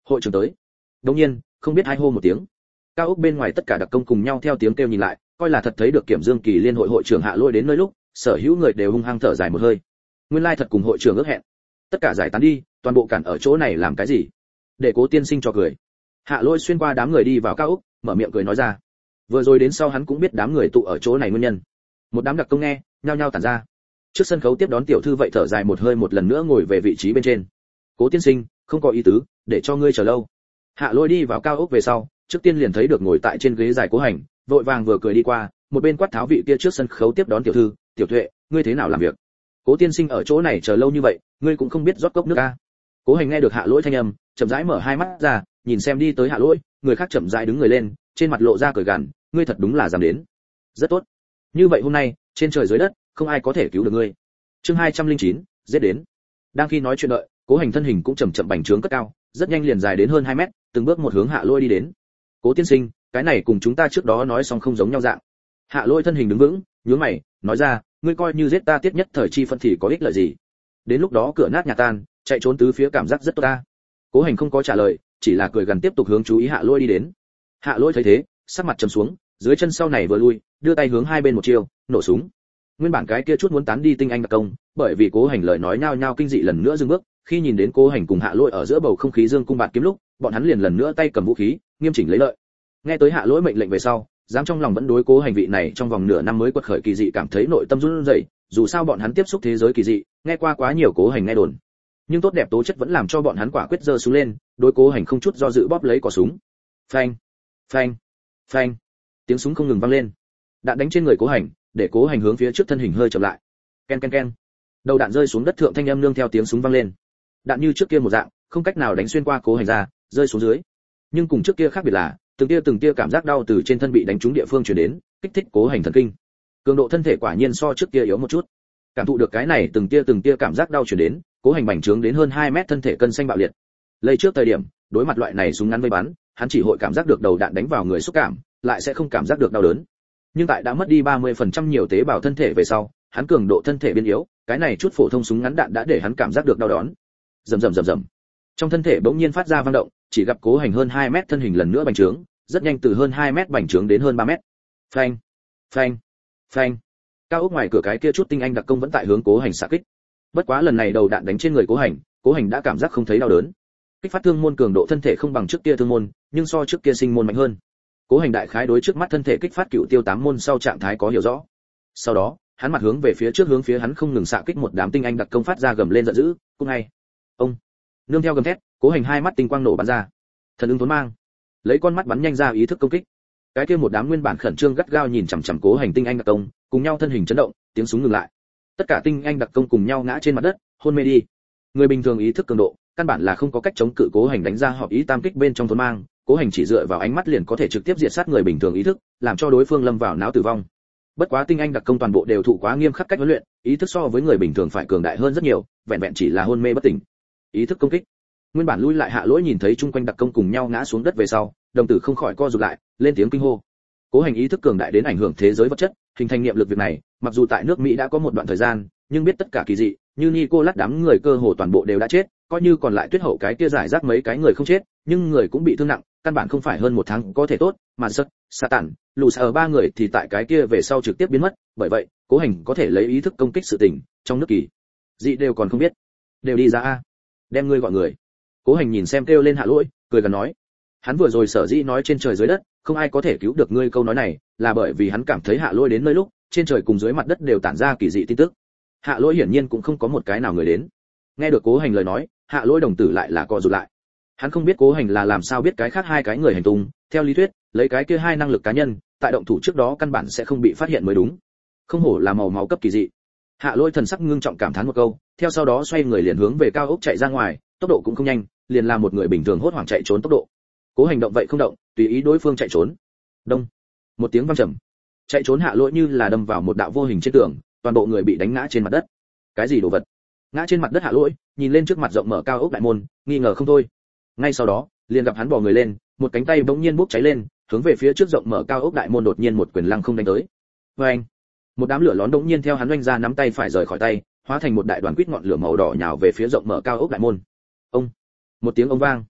Hội trưởng tới. Đương nhiên, không biết ai hô một tiếng. Cao ốc bên ngoài tất cả đặc công cùng nhau theo tiếng kêu nhìn lại, coi là thật thấy được Kiểm Dương Kỳ Liên hội hội trưởng Hạ Lôi đến nơi lúc, sở hữu người đều hung hăng thở dài một hơi. Nguyên lai thật cùng hội trưởng ước hẹn. Tất cả giải tán đi, toàn bộ cản ở chỗ này làm cái gì? Để Cố tiên sinh cho cười. Hạ Lôi xuyên qua đám người đi vào cao ốc, mở miệng cười nói ra. Vừa rồi đến sau hắn cũng biết đám người tụ ở chỗ này nguyên nhân. Một đám đặc công nghe, nhao nhao tản ra. Trước sân khấu tiếp đón tiểu thư vậy thở dài một hơi một lần nữa ngồi về vị trí bên trên. Cố tiên sinh, không có ý tứ, để cho ngươi chờ lâu. Hạ Lôi đi vào cao ốc về sau, trước tiên liền thấy được ngồi tại trên ghế dài Cố Hành, vội vàng vừa cười đi qua, một bên quát tháo vị kia trước sân khấu tiếp đón tiểu thư, "Tiểu Tuệ, ngươi thế nào làm việc? Cố tiên sinh ở chỗ này chờ lâu như vậy, ngươi cũng không biết rót cốc nước a?" Cố Hành nghe được Hạ Lỗi thanh âm, chậm rãi mở hai mắt ra, nhìn xem đi tới Hạ Lỗi, người khác chậm rãi đứng người lên, trên mặt lộ ra cười gằn, "Ngươi thật đúng là dám đến. Rất tốt. Như vậy hôm nay, trên trời dưới đất, không ai có thể cứu được ngươi." Chương hai trăm lẻ chín, giết đến. Đang khi nói chuyện đợi, Cố Hành thân hình cũng chậm chậm bành trướng cất cao, rất nhanh liền dài đến hơn hai mét, từng bước một hướng Hạ Lôi đi đến. "Cố tiên sinh, cái này cùng chúng ta trước đó nói xong không giống nhau dạng." Hạ Lôi thân hình đứng vững, nhướng mày, nói ra, "Ngươi coi như giết ta tiết nhất thời chi phân thì có ích lợi gì? Đến lúc đó cửa nát nhà tan, chạy trốn tứ phía cảm giác rất tốt ta." Cố Hành không có trả lời, chỉ là cười gần tiếp tục hướng chú ý Hạ Lôi đi đến. Hạ Lôi thấy thế, sắc mặt trầm xuống, dưới chân sau này vừa lui, đưa tay hướng hai bên một chiêu, nổ súng. Nguyên bản cái kia chút muốn tán đi tinh anh đặc công, bởi vì Cố Hành lời nói nhao nhao kinh dị lần nữa dừng bước, khi nhìn đến Cố Hành cùng Hạ Lôi ở giữa bầu không khí dương cung bạt kiếm lúc, bọn hắn liền lần nữa tay cầm vũ khí, nghiêm chỉnh lấy lợi. Nghe tới Hạ Lôi mệnh lệnh về sau, dám trong lòng vẫn đối Cố Hành vị này trong vòng nửa năm mới quật khởi kỳ dị cảm thấy nội tâm run rẩy, dù sao bọn hắn tiếp xúc thế giới kỳ dị, nghe qua quá nhiều Cố Hành nghe đồn. Nhưng tốt đẹp tố chất vẫn làm cho bọn hắn quả quyết giơ súng lên, đối Cố Hành không chút do dự bóp lấy cò súng. Phanh, phanh, phanh. Tiếng súng không ngừng vang lên. Đạn đánh trên người Cố Hành, để Cố Hành hướng phía trước thân hình hơi chậm lại. Ken ken ken. Đầu đạn rơi xuống đất thượng thanh âm nương theo tiếng súng vang lên. Đạn như trước kia một dạng, không cách nào đánh xuyên qua Cố Hành ra, rơi xuống dưới. Nhưng cùng trước kia khác biệt là, từng tia từng tia cảm giác đau từ trên thân bị đánh trúng địa phương truyền đến, kích thích Cố Hành thần kinh. Cường độ thân thể quả nhiên so trước kia yếu một chút. Cảm thụ được cái này từng tia từng tia cảm giác đau truyền đến, Cố Hành bành trướng đến hơn hai mét thân thể cân xanh bạo liệt. Lây trước thời điểm, đối mặt loại này súng ngắn vây bắn, hắn chỉ hội cảm giác được đầu đạn đánh vào người xúc cảm, lại sẽ không cảm giác được đau đớn. Nhưng tại đã mất đi ba mươi phần trăm nhiều tế bào thân thể về sau, hắn cường độ thân thể biến yếu, cái này chút phổ thông súng ngắn đạn đã để hắn cảm giác được đau đớn. Rầm rầm rầm rầm. Trong thân thể bỗng nhiên phát ra vang động, chỉ gặp Cố Hành hơn hai mét thân hình lần nữa bành trướng, rất nhanh từ hơn hai mét bành trướng đến hơn ba mét. Phanh, phanh, phanh. Cao ốc ngoài cửa cái kia chút tinh anh đặc công vẫn tại hướng Cố Hành xạ kích. Bất quá lần này đầu đạn đánh trên người Cố Hành, Cố Hành đã cảm giác không thấy đau đớn. Kích phát thương môn cường độ thân thể không bằng trước kia thương môn, nhưng so trước kia sinh môn mạnh hơn. Cố Hành đại khái đối trước mắt thân thể kích phát cựu tiêu tám môn sau trạng thái có hiểu rõ. Sau đó, hắn mặt hướng về phía trước hướng phía hắn không ngừng xạ kích một đám tinh anh đặc công phát ra gầm lên giận dữ, "Cũng ngay." Ông. Nương theo gầm thét, Cố Hành hai mắt tinh quang nổ bắn ra. Thần ứng tuấn mang, lấy con mắt bắn nhanh ra ý thức công kích. Cái kia một đám nguyên bản khẩn trương gắt gao nhìn chằm chằm Cố Hành tinh anh đặc công, cùng nhau thân hình chấn động, tiếng súng ngừng lại. Tất cả tinh anh đặc công cùng nhau ngã trên mặt đất, hôn mê đi. Người bình thường ý thức cường độ, căn bản là không có cách chống cự Cố Hành đánh ra họp ý tam kích bên trong tuấn mang. Cố Hành chỉ dựa vào ánh mắt liền có thể trực tiếp diệt sát người bình thường ý thức, làm cho đối phương lâm vào não tử vong. Bất quá tinh anh đặc công toàn bộ đều thụ quá nghiêm khắc cách huấn luyện, ý thức so với người bình thường phải cường đại hơn rất nhiều, vẹn vẹn chỉ là hôn mê bất tỉnh. Ý thức công kích. Nguyên bản lui lại Hạ Lỗi nhìn thấy chung quanh đặc công cùng nhau ngã xuống đất về sau, đồng tử không khỏi co rụt lại, lên tiếng kinh hô. Cố Hành ý thức cường đại đến ảnh hưởng thế giới vật chất, hình thành niệm lực việc này, mặc dù tại nước Mỹ đã có một đoạn thời gian, nhưng biết tất cả kỳ dị, như Nicolas đám người cơ hồ toàn bộ đều đã chết, coi như còn lại Tuyết Hậu cái kia giải rác mấy cái người không chết, nhưng người cũng bị thương nặng, căn bản không phải hơn một tháng có thể tốt, mà sật, Satan, lù ở ba người thì tại cái kia về sau trực tiếp biến mất, bởi vậy, Cố Hành có thể lấy ý thức công kích sự tình, trong nước kỳ dị đều còn không biết, đều đi ra a, đem ngươi gọi người. Cố Hành nhìn xem kêu lên Hạ Lỗi, cười gần nói, hắn vừa rồi sở dĩ nói trên trời dưới đất, không ai có thể cứu được ngươi câu nói này, là bởi vì hắn cảm thấy Hạ Lỗi đến nơi lúc, trên trời cùng dưới mặt đất đều tản ra kỳ dị tin tức. Hạ Lỗi hiển nhiên cũng không có một cái nào người đến. Nghe được Cố Hành lời nói, Hạ Lỗi đồng tử lại là co rụt lại. Hắn không biết Cố Hành là làm sao biết cái khác hai cái người hành tung, theo lý thuyết, lấy cái kia hai năng lực cá nhân, tại động thủ trước đó căn bản sẽ không bị phát hiện mới đúng. Không hổ là màu máu cấp kỳ dị. Hạ Lỗi thần sắc ngưng trọng cảm thán một câu, theo sau đó xoay người liền hướng về cao ốc chạy ra ngoài, tốc độ cũng không nhanh, liền là một người bình thường hốt hoảng chạy trốn tốc độ. Cố Hành động vậy không động, tùy ý đối phương chạy trốn. Đông. Một tiếng vang trầm. Chạy trốn Hạ Lỗi như là đâm vào một đạo vô hình trên tường, toàn bộ người bị đánh ngã trên mặt đất. Cái gì đồ vật? Ngã trên mặt đất Hạ Lỗi, nhìn lên trước mặt rộng mở cao ốc đại môn, nghi ngờ không thôi. Ngay sau đó, liền gặp hắn bò người lên, một cánh tay bỗng nhiên bốc cháy lên, hướng về phía trước rộng mở cao ốc đại môn đột nhiên một quyền lăng không đánh tới. Oeng! Một đám lửa lón đống nhiên theo hắn oanh ra nắm tay phải rời khỏi tay, hóa thành một đại đoàn quýt ngọn lửa màu đỏ nhào về phía rộng mở cao ốc đại môn. Ông! Một tiếng ông vang.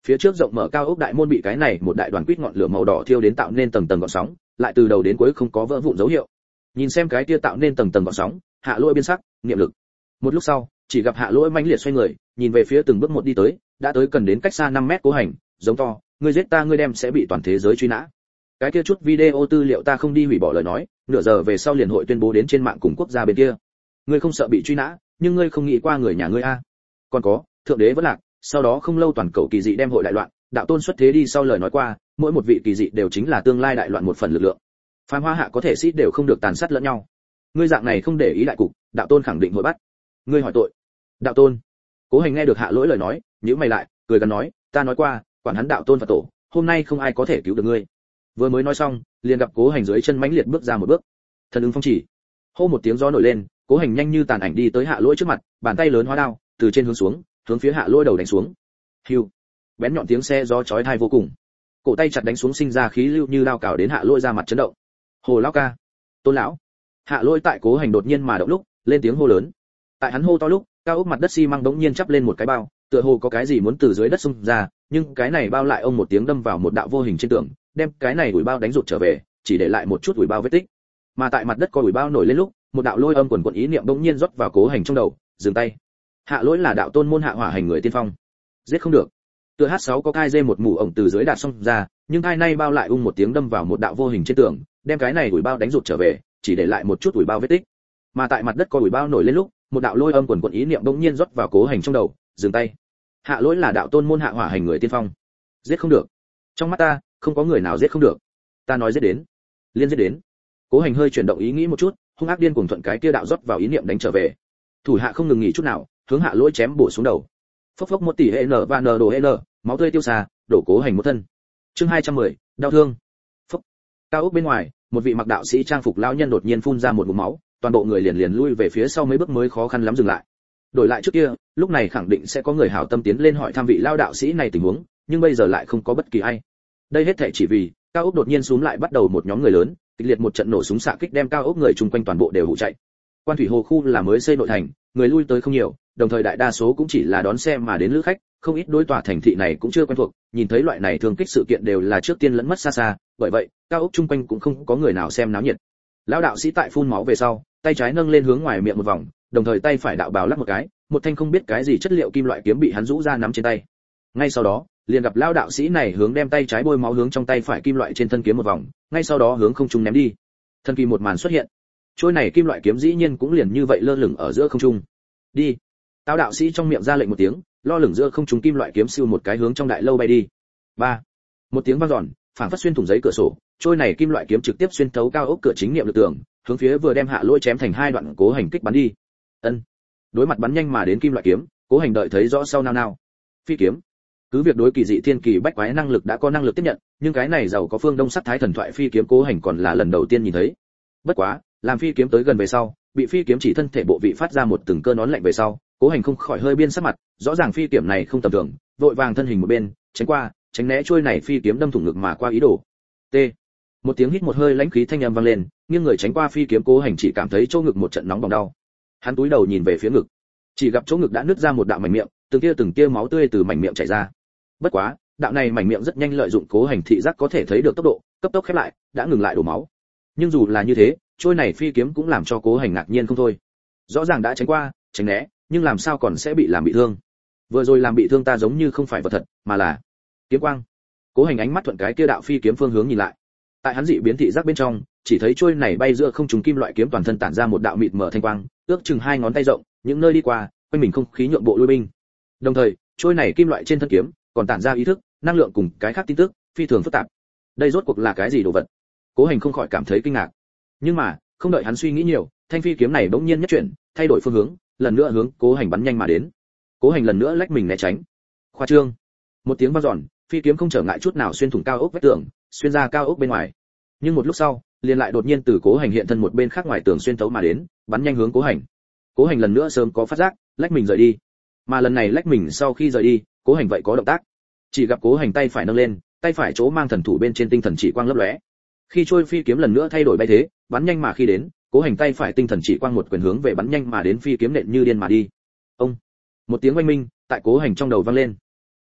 Phía trước rộng mở cao ốc đại môn bị cái này một đại đoàn quýt ngọn lửa màu đỏ thiêu đến tạo nên tầng tầng gợn sóng, lại từ đầu đến cuối không có vỡ vụn dấu hiệu. Nhìn xem cái kia tạo nên tầng tầng gợn sóng, Hạ Lỗi biến sắc, niệm lực. Một lúc sau, chỉ gặp Hạ Lỗi mãnh liệt xoay người, nhìn về phía từng bước một đi tới, đã tới gần đến cách xa năm mét Cố Hành, giống to, ngươi giết ta ngươi đem sẽ bị toàn thế giới truy nã. Cái kia chút video tư liệu ta không đi hủy bỏ lời nói, nửa giờ về sau liền hội tuyên bố đến trên mạng cùng quốc gia bên kia. Ngươi không sợ bị truy nã, nhưng ngươi không nghĩ qua người nhà ngươi a. Còn có, thượng đế vẫn lạc, sau đó không lâu toàn cầu kỳ dị đem hội đại loạn, đạo tôn xuất thế đi sau lời nói qua, mỗi một vị kỳ dị đều chính là tương lai đại loạn một phần lực lượng. Phàm Hoa Hạ có thể sĩ đều không được tàn sát lẫn nhau. Ngươi dạng này không để ý đại cục, đạo tôn khẳng định hội bắt. Ngươi hỏi tội. Đạo tôn. Cố Hành nghe được Hạ Lỗi lời nói, nhíu mày lại, cười gằn nói, ta nói qua, quản hắn đạo tôn Phật tổ, hôm nay không ai có thể cứu được ngươi. Vừa mới nói xong, liền gặp Cố Hành dưới chân mãnh liệt bước ra một bước. Thần ứng phong chỉ. Hô một tiếng gió nổi lên, Cố Hành nhanh như tàn ảnh đi tới Hạ Lỗi trước mặt, bàn tay lớn hóa đao, từ trên hướng xuống, hướng phía Hạ Lỗi đầu đánh xuống. Hưu. Bén nhọn tiếng xe gió chói tai vô cùng. Cổ tay chặt đánh xuống sinh ra khí lưu như lao cào đến Hạ Lỗi ra mặt chấn động. Hồ lão ca, Tôn lão. Hạ Lỗi tại Cố Hành đột nhiên mà động lúc, lên tiếng hô lớn. Tại hắn hô to lúc, cao ốc mặt đất xi măng đống nhiên chắp lên một cái bao, tựa hồ có cái gì muốn từ dưới đất xung ra, nhưng cái này bao lại ông một tiếng đâm vào một đạo vô hình trên tường, đem cái này ủi bao đánh rụt trở về, chỉ để lại một chút ủi bao vết tích. Mà tại mặt đất có ủi bao nổi lên lúc, một đạo lôi âm quần quần ý niệm đống nhiên rót vào Cố Hành trong đầu, dừng tay. Hạ Lỗi là đạo tôn môn hạ hỏa hành người tiên phong, giết không được. Tựa hát sáu có cai dê một mũ ổng từ dưới đạt xong ra, nhưng hai nay bao lại ung một tiếng đâm vào một đạo vô hình trên tường, đem cái này ủi bao đánh rụt trở về, chỉ để lại một chút ủi bao vết tích. Mà tại mặt đất có ủi bao nổi lên lúc, một đạo lôi âm quần quần ý niệm đống nhiên rót vào Cố Hành trong đầu, dừng tay. Hạ Lỗi là đạo tôn môn hạ hỏa hành người tiên phong, giết không được. Trong mắt ta, không có người nào giết không được. Ta nói giết đến, liên giết đến. Cố Hành hơi chuyển động ý nghĩ một chút, hung ác điên cuồng thuận cái kia đạo rót vào ý niệm đánh trở về. Thủ hạ không ngừng nghỉ chút nào, hướng Hạ Lỗi chém bổ xuống đầu. Phốc phốc một tỷ hệ nở và nở đổ hệ nở, máu tươi tiêu xà, đổ Cố Hành một thân. Chương hai trăm mười, đau thương. Phốc. Cao ốc bên ngoài, một vị mặc đạo sĩ trang phục lão nhân đột nhiên phun ra một ngụm máu, toàn bộ người liền liền lui về phía sau mấy bước mới khó khăn lắm dừng lại. Đổi lại trước kia, lúc này khẳng định sẽ có người hảo tâm tiến lên hỏi thăm vị lao đạo sĩ này tình huống, nhưng bây giờ lại không có bất kỳ ai. Đây hết thảy chỉ vì cao ốc đột nhiên xuống lại bắt đầu một nhóm người lớn, kịch liệt một trận nổ súng xạ kích đem cao ốc người chung quanh toàn bộ đều hụ chạy. Quan thủy hồ khu là mới xây nội thành, người lui tới không nhiều, đồng thời đại đa số cũng chỉ là đón xe mà đến lữ khách, không ít đối tòa thành thị này cũng chưa quen thuộc, nhìn thấy loại này thường kích sự kiện đều là trước tiên lẫn mất xa xa, bởi vậy, cao ốc chung quanh cũng không có người nào xem náo nhiệt. Lão đạo sĩ tại phun máu về sau, tay trái nâng lên hướng ngoài miệng một vòng, đồng thời tay phải đạo bào lắc một cái, một thanh không biết cái gì chất liệu kim loại kiếm bị hắn rũ ra nắm trên tay. Ngay sau đó, liền gặp lão đạo sĩ này hướng đem tay trái bôi máu hướng trong tay phải kim loại trên thân kiếm một vòng, ngay sau đó hướng không trung ném đi. Thần kỳ một màn xuất hiện. Trôi này kim loại kiếm dĩ nhiên cũng liền như vậy lơ lửng ở giữa không trung. Đi. Lão đạo sĩ trong miệng ra lệnh một tiếng, lo lửng giữa không trung kim loại kiếm siêu một cái hướng trong đại lâu bay đi. Ba. Một tiếng vang dọn, phảng phất xuyên thủng giấy cửa sổ, trôi này kim loại kiếm trực tiếp xuyên thấu cao ốc cửa chính niệm lực tường, hướng phía vừa đem Hạ Lỗi chém thành hai đoạn Cố Hành kích bắn đi. Ân. Đối mặt bắn nhanh mà đến kim loại kiếm, Cố Hành đợi thấy rõ sau nao nao. Phi kiếm. Cứ việc đối kỳ dị thiên kỳ bách quái năng lực đã có năng lực tiếp nhận, nhưng cái này giàu có phương đông sắc thái thần thoại phi kiếm Cố Hành còn là lần đầu tiên nhìn thấy. Bất quá, làm phi kiếm tới gần về sau, bị phi kiếm chỉ thân thể bộ vị phát ra một từng cơn nón lạnh về sau, Cố Hành không khỏi hơi biên sắc mặt, rõ ràng phi kiếm này không tầm thường, vội vàng thân hình một bên, tránh qua, tránh né trôi này phi kiếm đâm thủng ngực mà qua ý đồ. T. Một tiếng hít một hơi lãnh khí thanh âm vang lên, nghiêng người tránh qua phi kiếm Cố Hành chỉ cảm thấy chỗ ngực một trận nóng bỏng đau. Hắn túi đầu nhìn về phía ngực, chỉ gặp chỗ ngực đã nứt ra một đạo mảnh miệng, từng tia từng tia máu tươi từ mảnh miệng chảy ra. Bất quá, đạo này mảnh miệng rất nhanh lợi dụng Cố Hành thị giác có thể thấy được tốc độ, cấp tốc khép lại, đã ngừng lại đổ máu. Nhưng dù là như thế, trôi này phi kiếm cũng làm cho Cố Hành ngạc nhiên không thôi. Rõ ràng đã tránh qua, tránh né, nhưng làm sao còn sẽ bị làm bị thương? Vừa rồi làm bị thương ta giống như không phải vật thật, mà là kiếm quang. Cố Hành ánh mắt thuận cái kia đạo phi kiếm phương hướng nhìn lại. Tại hắn dị biến thị giác bên trong, chỉ thấy trôi này bay giữa không trung kim loại kiếm toàn thân tản ra một đạo mịt mờ thanh quang, ước chừng hai ngón tay rộng, những nơi đi qua, quanh mình không khí nhượng bộ lui binh. Đồng thời, trôi này kim loại trên thân kiếm còn tản ra ý thức, năng lượng cùng cái khác tin tức, phi thường phức tạp. Đây rốt cuộc là cái gì đồ vật? Cố Hành không khỏi cảm thấy kinh ngạc. Nhưng mà, không đợi hắn suy nghĩ nhiều, thanh phi kiếm này bỗng nhiên nhất chuyển, thay đổi phương hướng, lần nữa hướng Cố Hành bắn nhanh mà đến. Cố Hành lần nữa lách mình né tránh. Khoa trương. Một tiếng vang dọn, phi kiếm không trở ngại chút nào xuyên thủng cao ốc vách tường, xuyên ra cao ốc bên ngoài. Nhưng một lúc sau, liền lại đột nhiên từ Cố Hành hiện thân một bên khác ngoài tường xuyên thấu mà đến, bắn nhanh hướng Cố Hành. Cố Hành lần nữa sớm có phát giác, lách mình rời đi. Mà lần này lách mình sau khi rời đi, Cố Hành vậy có động tác. Chỉ gặp Cố Hành tay phải nâng lên, tay phải chỗ mang thần thủ bên trên tinh thần chỉ quang lấp lóe. Khi trôi phi kiếm lần nữa thay đổi bay thế, bắn nhanh mà khi đến, Cố Hành tay phải tinh thần chỉ quang một quyền hướng về bắn nhanh mà đến phi kiếm nện như điên mà đi. Ông. Một tiếng oanh minh tại Cố Hành trong đầu vang lên.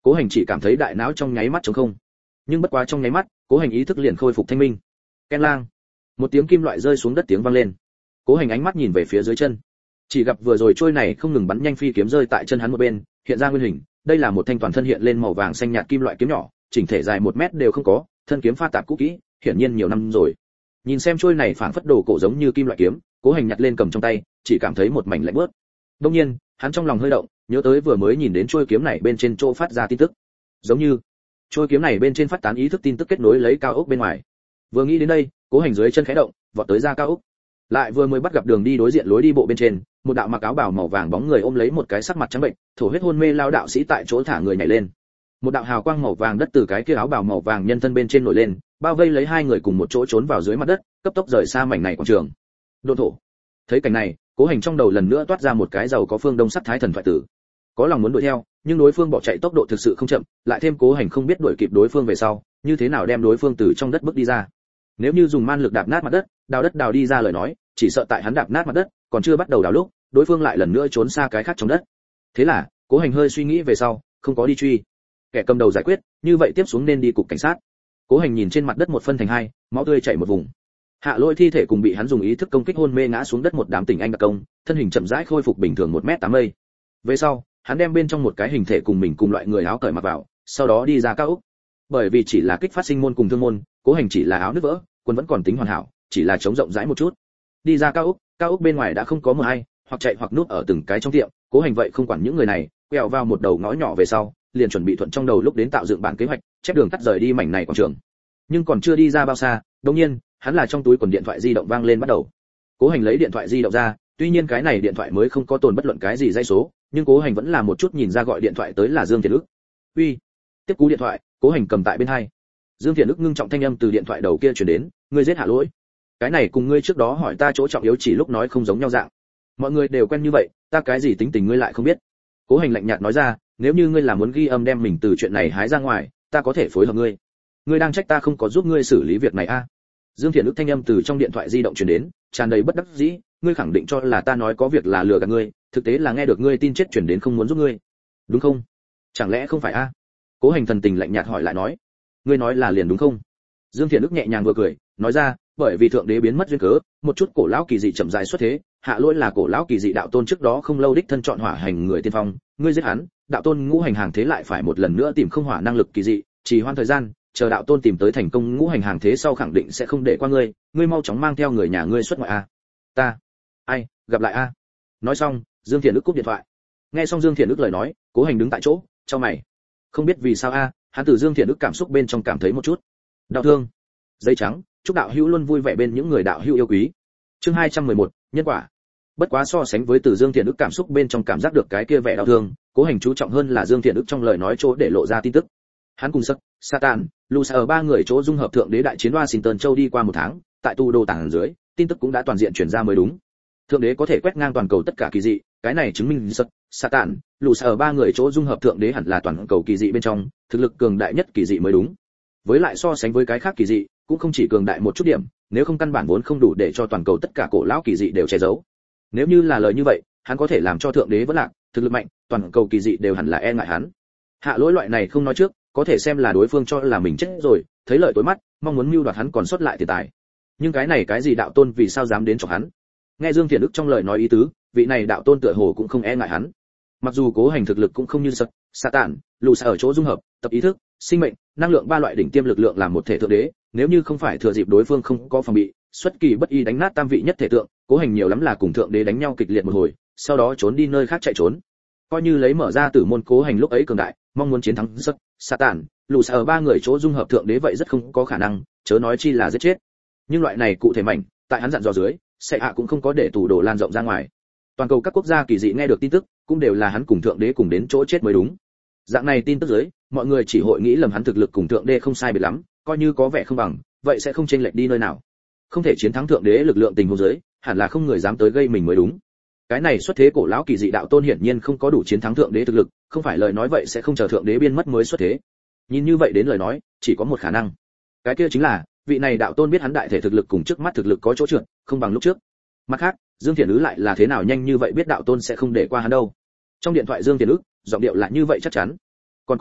Cố Hành chỉ cảm thấy đại não trong nháy mắt trống không. Nhưng bất quá trong nháy mắt, Cố Hành ý thức liền khôi phục thanh minh. Ken lang, một tiếng kim loại rơi xuống đất tiếng vang lên. Cố Hành ánh mắt nhìn về phía dưới chân, chỉ gặp vừa rồi trôi này không ngừng bắn nhanh phi kiếm rơi tại chân hắn một bên, hiện ra nguyên hình. Đây là một thanh toàn thân hiện lên màu vàng xanh nhạt kim loại kiếm nhỏ, chỉnh thể dài một mét đều không có, thân kiếm pha tạp cũ kỹ, hiển nhiên nhiều năm rồi. Nhìn xem trôi này phảng phất đồ cổ giống như kim loại kiếm, Cố Hành nhặt lên cầm trong tay, chỉ cảm thấy một mảnh lạnh buốt. Đương nhiên, hắn trong lòng hơi động, nhớ tới vừa mới nhìn đến trôi kiếm này bên trên chỗ phát ra tin tức, giống như trôi kiếm này bên trên phát tán ý thức tin tức kết nối lấy cao ốc bên ngoài. Vừa nghĩ đến đây, Cố Hành dưới chân khẽ động, vọt tới ra cao ốc. Lại vừa mới bắt gặp đường đi đối diện lối đi bộ bên trên, một đạo mặc áo bào màu vàng bóng người ôm lấy một cái sắc mặt trắng bệnh, thổ huyết hôn mê lao đạo sĩ tại chỗ thả người nhảy lên. Một đạo hào quang màu vàng đất từ cái kia áo bào màu vàng nhân thân bên trên nổi lên, bao vây lấy hai người cùng một chỗ trốn vào dưới mặt đất, cấp tốc rời xa mảnh này quảng trường. Độn thổ. Thấy cảnh này, Cố Hành trong đầu lần nữa toát ra một cái giàu có phương đông sắc thái thần thoại tử. Có lòng muốn đuổi theo, nhưng đối phương bỏ chạy tốc độ thực sự không chậm, lại thêm Cố Hành không biết đuổi kịp đối phương về sau, như thế nào đem đối phương từ trong đất bước đi ra. Nếu như dùng man lực đạp nát mặt đất, đào đất đào đi ra lời nói, chỉ sợ tại hắn đạp nát mặt đất, còn chưa bắt đầu đào lúc, đối phương lại lần nữa trốn xa cái khác trong đất. Thế là, Cố Hành hơi suy nghĩ về sau, không có đi truy. Kẻ cầm đầu giải quyết, như vậy tiếp xuống nên đi cục cảnh sát. Cố Hành nhìn trên mặt đất một phân thành hai, máu tươi chảy một vùng. Hạ Lỗi thi thể cùng bị hắn dùng ý thức công kích hôn mê ngã xuống đất một đám tỉnh anh đặc công, thân hình chậm rãi khôi phục bình thường một mét tám mươi. Về sau, hắn đem bên trong một cái hình thể cùng mình cùng loại người áo cởi mặc vào, sau đó đi ra cao ốc. Bởi vì chỉ là kích phát sinh môn cùng thương môn, Cố Hành chỉ là áo nứt vỡ, quân vẫn còn tính hoàn hảo, chỉ là chống rộng rãi một chút. Đi ra cao ốc, cao ốc bên ngoài đã không có mờ ai, hoặc chạy hoặc núp ở từng cái trong tiệm, Cố Hành vậy không quản những người này, quẹo vào một đầu ngõ nhỏ về sau, liền chuẩn bị thuận trong đầu lúc đến tạo dựng bản kế hoạch, chép đường tắt rời đi mảnh này quảng trường. Nhưng còn chưa đi ra bao xa, đột nhiên, hắn là trong túi quần điện thoại di động vang lên bắt đầu. Cố Hành lấy điện thoại di động ra, tuy nhiên cái này điện thoại mới không có tồn bất luận cái gì dây số, nhưng Cố Hành vẫn là một chút nhìn ra gọi điện thoại tới là Dương Thiện Ức. "Uy." Tiếp cú điện thoại, Cố Hành cầm tại bên hai. Dương Thiện Ức ngưng trọng thanh âm từ điện thoại đầu kia truyền đến, "Ngươi giết Hạ Lỗi." Cái này cùng ngươi trước đó hỏi ta chỗ trọng yếu chỉ lúc nói không giống nhau dạng. Mọi người đều quen như vậy, ta cái gì tính tình ngươi lại không biết. Cố Hành lạnh nhạt nói ra, "Nếu như ngươi là muốn ghi âm đem mình từ chuyện này hái ra ngoài, ta có thể phối hợp ngươi. Ngươi đang trách ta không có giúp ngươi xử lý việc này a?" À? Dương Thiện Ức thanh âm từ trong điện thoại di động truyền đến, tràn đầy bất đắc dĩ, "Ngươi khẳng định cho là ta nói có việc là lừa gạt ngươi, thực tế là nghe được ngươi tin chết truyền đến không muốn giúp ngươi, đúng không? Chẳng lẽ không phải a?" À? Cố Hành thần tình lạnh nhạt hỏi lại nói, "Ngươi nói là liền đúng không?" Dương Thiện Ức nhẹ nhàng vừa cười, nói ra, "Bởi vì thượng đế biến mất duyên cớ, một chút cổ lão kỳ dị chậm rãi xuất thế, Hạ Lỗi là cổ lão kỳ dị đạo tôn trước đó không lâu đích thân chọn hỏa hành người tiên phong, ngươi giết hắn, đạo tôn ngũ hành hàng thế lại phải một lần nữa tìm không hỏa năng lực kỳ dị, trì hoãn thời gian, chờ đạo tôn tìm tới thành công ngũ hành hàng thế sau khẳng định sẽ không để qua ngươi, ngươi mau chóng mang theo người nhà ngươi xuất ngoại a." "Ta, ai, gặp lại a." Nói xong, Dương Thiện Ức cúp điện thoại. Nghe xong Dương Thiện Ức lời nói, Cố Hành đứng tại chỗ, chau mày. Không biết vì sao a, hắn từ Dương Thiện Ức cảm xúc bên trong cảm thấy một chút đau thương. Giấy trắng, chúc đạo hữu luôn vui vẻ bên những người đạo hữu yêu quý. Chương hai trăm mười một, nhân quả. Bất quá so sánh với từ Dương Thiện Ức cảm xúc bên trong cảm giác được cái kia vẻ đau thương, Cố Hành chú trọng hơn là Dương Thiện Ức trong lời nói chỗ để lộ ra tin tức. Hắn cùng Sắc, Satan, Lucifer ba người chỗ dung hợp thượng đế đại chiến Washington châu đi qua một tháng, tại tu đô tàng dưới, tin tức cũng đã toàn diện truyền ra mới đúng. Thượng đế có thể quét ngang toàn cầu tất cả kỳ dị, cái này chứng minh Sắc, Satan, Lucifer ba người chỗ dung hợp thượng đế hẳn là toàn cầu kỳ dị bên trong, thực lực cường đại nhất kỳ dị mới đúng. Với lại so sánh với cái khác kỳ dị, cũng không chỉ cường đại một chút điểm, nếu không căn bản vốn không đủ để cho toàn cầu tất cả cổ lão kỳ dị đều che giấu. Nếu như là lời như vậy, hắn có thể làm cho thượng đế vẫn lạc, thực lực mạnh, toàn cầu kỳ dị đều hẳn là e ngại hắn. Hạ Lỗi loại này không nói trước, có thể xem là đối phương cho là mình chết rồi, thấy lợi tối mắt, mong muốn mưu đoạt hắn còn sót lại tiền tài. Nhưng cái này cái gì đạo tôn vì sao dám đến cho hắn? Nghe Dương Thiện Ức trong lời nói ý tứ, vị này đạo tôn tựa hồ cũng không e ngại hắn. Mặc dù Cố Hành thực lực cũng không như Sật, Satan, Lucifer ở chỗ dung hợp, tập ý thức, sinh mệnh, năng lượng ba loại đỉnh tiêm lực lượng làm một thể thượng đế, nếu như không phải thừa dịp đối phương không có phòng bị, xuất kỳ bất ý đánh nát tam vị nhất thể tượng, Cố Hành nhiều lắm là cùng thượng đế đánh nhau kịch liệt một hồi, sau đó trốn đi nơi khác chạy trốn. Coi như lấy mở ra tử môn Cố Hành lúc ấy cường đại, mong muốn chiến thắng Sật, Satan, Lucifer ba người chỗ dung hợp thượng đế vậy rất không có khả năng, chớ nói chi là giết chết. Nhưng loại này cụ thể mạnh, tại hắn dặn dò dưới, sẽ hạ cũng không có để tủ đồ lan rộng ra ngoài. Toàn cầu các quốc gia kỳ dị nghe được tin tức, cũng đều là hắn cùng thượng đế cùng đến chỗ chết mới đúng. Dạng này tin tức dưới, mọi người chỉ hội nghĩ lầm hắn thực lực cùng thượng đế không sai biệt lắm, coi như có vẻ không bằng, vậy sẽ không chênh lệch đi nơi nào. Không thể chiến thắng thượng đế lực lượng tình huống dưới, hẳn là không người dám tới gây mình mới đúng. Cái này xuất thế cổ lão kỳ dị đạo tôn hiển nhiên không có đủ chiến thắng thượng đế thực lực, không phải lời nói vậy sẽ không chờ thượng đế biên mất mới xuất thế. Nhìn như vậy đến lời nói, chỉ có một khả năng. Cái kia chính là, vị này đạo tôn biết hắn đại thể thực lực cùng trước mắt thực lực có chỗ trượt, không bằng lúc trước. Mặt khác, Dương Thiện Ứ lại là thế nào nhanh như vậy biết đạo tôn sẽ không để qua hắn đâu. Trong điện thoại Dương Thiện Ứ, giọng điệu lại như vậy chắc chắn. Còn có,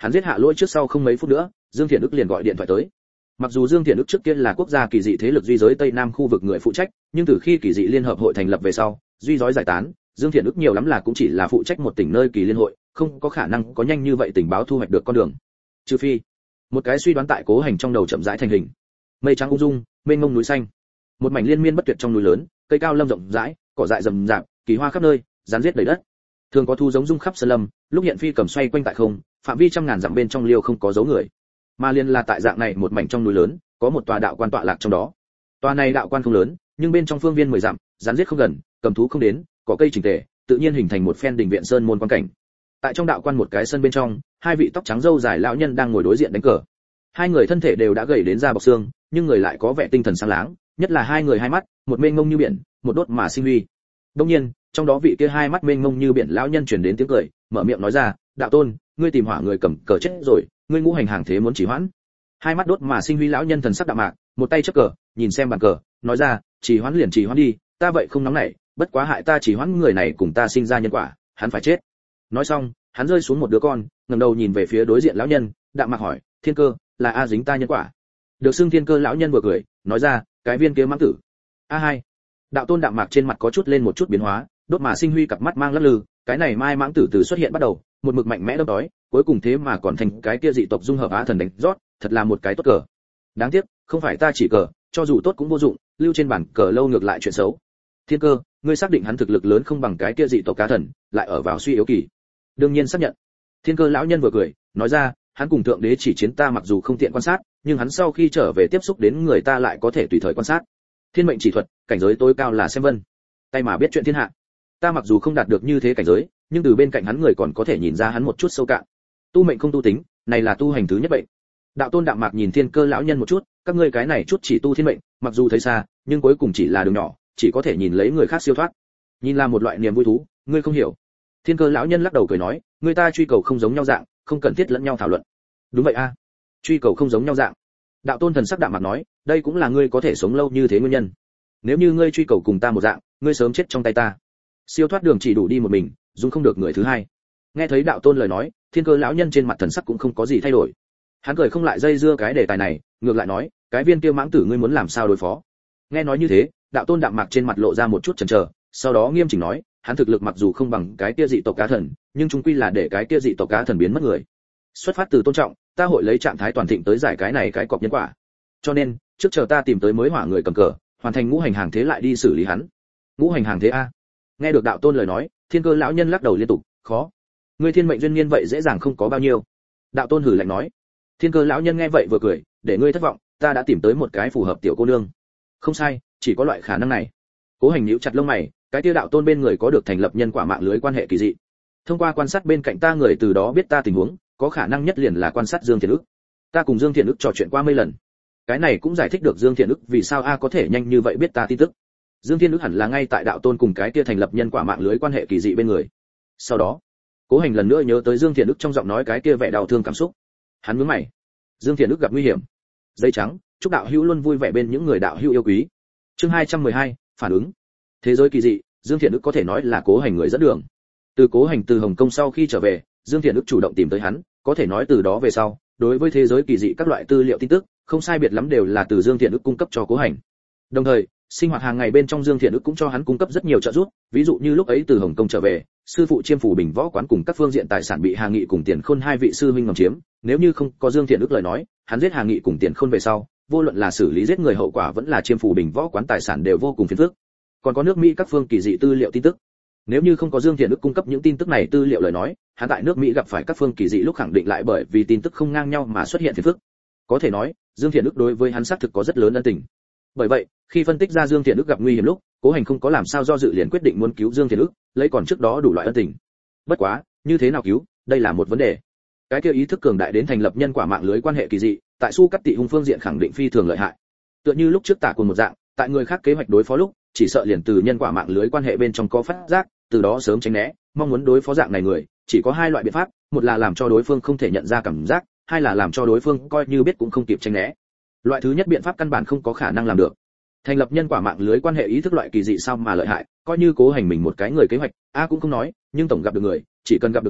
hắn giết Hạ Lỗi trước sau không mấy phút nữa, Dương Thiện Ức liền gọi điện thoại tới. Mặc dù Dương Thiện Ức trước kia là quốc gia kỳ dị thế lực duy giới Tây Nam khu vực người phụ trách, nhưng từ khi kỳ dị liên hợp hội thành lập về sau, duy giới giải tán, Dương Thiện Ức nhiều lắm là cũng chỉ là phụ trách một tỉnh nơi kỳ liên hội, không có khả năng có nhanh như vậy tình báo thu hoạch được con đường. Trừ phi, một cái suy đoán tại Cố Hành trong đầu chậm rãi thành hình. Mây trắng ung dung, mênh mông núi xanh, một mảnh liên miên bất tuyệt trong núi lớn, cây cao lâm rộng rãi, cỏ dại rậm rạp, kỳ hoa khắp nơi, rắn giết đầy đất. Thường có thu giống rung khắp sơn lâm, lúc hiện phi cầm xoay quanh tại không, phạm vi trăm ngàn dặm bên trong liêu không có dấu người. Mà liên là tại dạng này một mảnh trong núi lớn, có một tòa đạo quan tọa lạc trong đó. Tòa này đạo quan không lớn, nhưng bên trong phương viên mười dặm, rắn giết không gần, cầm thú không đến, cỏ cây chỉnh tề, tự nhiên hình thành một phen đình viện sơn môn quan cảnh. Tại trong đạo quan một cái sân bên trong, hai vị tóc trắng râu dài lão nhân đang ngồi đối diện đánh cờ. Hai người thân thể đều đã gầy đến da bọc xương, nhưng người lại có vẻ tinh thần sáng láng, nhất là hai người hai mắt, một mênh mông như biển, một đốt mà sinh huy. Đương nhiên, trong đó vị kia hai mắt mênh mông như biển lão nhân truyền đến tiếng cười, mở miệng nói ra, "Đạo tôn, ngươi tìm hỏa người cầm cờ chết rồi, ngươi ngũ hành hàng thế muốn chỉ hoãn." Hai mắt đốt mà sinh huy lão nhân thần sắc đạm mạc, một tay chấp cờ, nhìn xem bàn cờ, nói ra, "Chỉ hoãn liền chỉ hoãn đi, ta vậy không nóng nảy, bất quá hại ta chỉ hoãn người này cùng ta sinh ra nhân quả, hắn phải chết." Nói xong, hắn rơi xuống một đứa con, ngẩng đầu nhìn về phía đối diện lão nhân, đạm mạc hỏi, "Thiên Cơ, là a dính ta nhân quả?" Được xưng Thiên Cơ lão nhân vừa cười, nói ra, "Cái viên kia mãng tử." A hai. Đạo tôn đạm mạc trên mặt có chút lên một chút biến hóa, đốt mà sinh huy cặp mắt mang lắc lư, cái này mai mãng tử từ xuất hiện bắt đầu, một mực mạnh mẽ đâm đói, cuối cùng thế mà còn thành cái kia dị tộc dung hợp á thần đánh rót, thật là một cái tốt cờ. Đáng tiếc, không phải ta chỉ cờ, cho dù tốt cũng vô dụng, lưu trên bản cờ lâu ngược lại chuyện xấu. Thiên Cơ, ngươi xác định hắn thực lực lớn không bằng cái kia dị tộc cá thần, lại ở vào suy yếu kỳ? Đương nhiên xác nhận. Thiên Cơ lão nhân vừa cười, nói ra, hắn cùng thượng đế chỉ chiến ta mặc dù không tiện quan sát, nhưng hắn sau khi trở về tiếp xúc đến người ta lại có thể tùy thời quan sát. Thiên mệnh chỉ thuật, cảnh giới tối cao là xem vân, tay mà biết chuyện thiên hạ. Ta mặc dù không đạt được như thế cảnh giới, nhưng từ bên cạnh hắn người còn có thể nhìn ra hắn một chút sâu cạn. Tu mệnh không tu tính, này là tu hành thứ nhất bệnh. Đạo tôn đạm mạc nhìn Thiên Cơ lão nhân một chút, các ngươi cái này chút chỉ tu thiên mệnh, mặc dù thấy xa, nhưng cuối cùng chỉ là đường nhỏ, chỉ có thể nhìn lấy người khác siêu thoát. Nhìn là một loại niềm vui thú, ngươi không hiểu. Thiên Cơ lão nhân lắc đầu cười nói, người ta truy cầu không giống nhau dạng, không cần thiết lẫn nhau thảo luận. Đúng vậy a, truy cầu không giống nhau dạng. Đạo tôn thần sắc đạm mạc nói, đây cũng là ngươi có thể sống lâu như thế nguyên nhân. Nếu như ngươi truy cầu cùng ta một dạng, ngươi sớm chết trong tay ta. Siêu thoát đường chỉ đủ đi một mình, dùng không được người thứ hai. Nghe thấy đạo tôn lời nói, Thiên Cơ lão nhân trên mặt thần sắc cũng không có gì thay đổi. Hắn cười không lại dây dưa cái đề tài này, ngược lại nói, cái viên kia mãng tử ngươi muốn làm sao đối phó? Nghe nói như thế, đạo tôn đạm mạc trên mặt lộ ra một chút chần chờ, sau đó nghiêm chỉnh nói, hắn thực lực mặc dù không bằng cái kia dị tộc cá thần, nhưng chung quy là để cái kia dị tộc cá thần biến mất người. Xuất phát từ tôn trọng, ta hội lấy trạng thái toàn thịnh tới giải cái này cái cọp nhân quả. Cho nên, trước chờ ta tìm tới mới hỏa người cầm cờ, hoàn thành ngũ hành hàng thế lại đi xử lý hắn. Ngũ hành hàng thế a? Nghe được đạo tôn lời nói, Thiên Cơ lão nhân lắc đầu liên tục, khó. Ngươi thiên mệnh duyên niên vậy dễ dàng không có bao nhiêu. Đạo tôn hử lạnh nói. Thiên Cơ lão nhân nghe vậy vừa cười, để ngươi thất vọng, ta đã tìm tới một cái phù hợp tiểu cô nương. Không sai, chỉ có loại khả năng này. Cố Hành nhíu chặt lông mày, cái tiêu đạo tôn bên người có được thành lập nhân quả mạng lưới quan hệ kỳ dị. Thông qua quan sát bên cạnh ta người từ đó biết ta tình huống, có khả năng nhất liền là quan sát Dương Thiện Ức. Ta cùng Dương Thiện Ức trò chuyện qua mấy lần. Cái này cũng giải thích được Dương Thiện Ức vì sao a có thể nhanh như vậy biết ta tin tức. Dương Thiện Ức hẳn là ngay tại đạo tôn cùng cái kia thành lập nhân quả mạng lưới quan hệ kỳ dị bên người. Sau đó, Cố Hành lần nữa nhớ tới Dương Thiện Ức trong giọng nói cái kia vẻ đau thương cảm xúc. Hắn nhướng mày. Dương Thiện Ức gặp nguy hiểm. Dây trắng, chúc đạo hữu luôn vui vẻ bên những người đạo hữu yêu quý. Chương hai trăm mười hai, phản ứng. Thế giới kỳ dị, Dương Thiện Ức có thể nói là Cố Hành người dẫn đường. Từ Cố Hành từ Hồng Kông sau khi trở về, Dương Thiện Ức chủ động tìm tới hắn, có thể nói từ đó về sau, đối với thế giới kỳ dị các loại tư liệu tin tức, không sai biệt lắm đều là từ Dương Thiện Ức cung cấp cho Cố Hành. Đồng thời, sinh hoạt hàng ngày bên trong Dương Thiện Ức cũng cho hắn cung cấp rất nhiều trợ giúp, ví dụ như lúc ấy từ Hồng Kông trở về, sư phụ Chiêm Phủ Bình Võ quán cùng các phương diện tài sản bị Hà Nghị cùng Tiền Khôn hai vị sư huynh ngầm chiếm, nếu như không có Dương Thiện Ức lời nói, hắn giết Hà Nghị cùng Tiền Khôn về sau, vô luận là xử lý giết người hậu quả vẫn là Chiêm Phủ Bình Võ quán tài sản đều vô cùng phiền phức. Còn có nước Mỹ các phương kỳ dị tư liệu tin tức. Nếu như không có Dương Thiện Ức cung cấp những tin tức này tư liệu lời nói, hắn tại nước Mỹ gặp phải các phương kỳ dị lúc khẳng định lại bởi vì tin tức không ngang nhau mà xuất hiện phiền phức. Có thể nói, Dương Thiện Ức đối với hắn xác thực có rất lớn ân tình. Bởi vậy, khi phân tích ra Dương Thiện Ức gặp nguy hiểm lúc, Cố Hành không có làm sao do dự liền quyết định muốn cứu Dương Thiện Ức, lấy còn trước đó đủ loại ân tình. Bất quá, như thế nào cứu, đây là một vấn đề. Cái kia ý thức cường đại đến thành lập nhân quả mạng lưới quan hệ kỳ dị, tại Su Cắt Tị Hung phương diện khẳng định phi thường lợi hại. Tựa như lúc trước Tả Cuồng một dạng, tại người khác kế hoạch đối phó lúc, chỉ sợ liền từ nhân quả mạng lưới quan hệ bên trong có phát giác, từ đó sớm tránh né, mong muốn đối phó dạng này người, chỉ có hai loại biện pháp, một là làm cho đối phương không thể nhận ra cảm giác, hai là làm cho đối phương coi như biết cũng không kịp tránh né. Loại thứ nhất biện pháp căn bản không có khả năng làm được. Thành lập nhân quả mạng lưới quan hệ ý thức loại kỳ dị sao mà lợi hại, coi như Cố Hành mình một cái người kế hoạch, a cũng không nói, nhưng tổng gặp được người, chỉ cần gặp được người,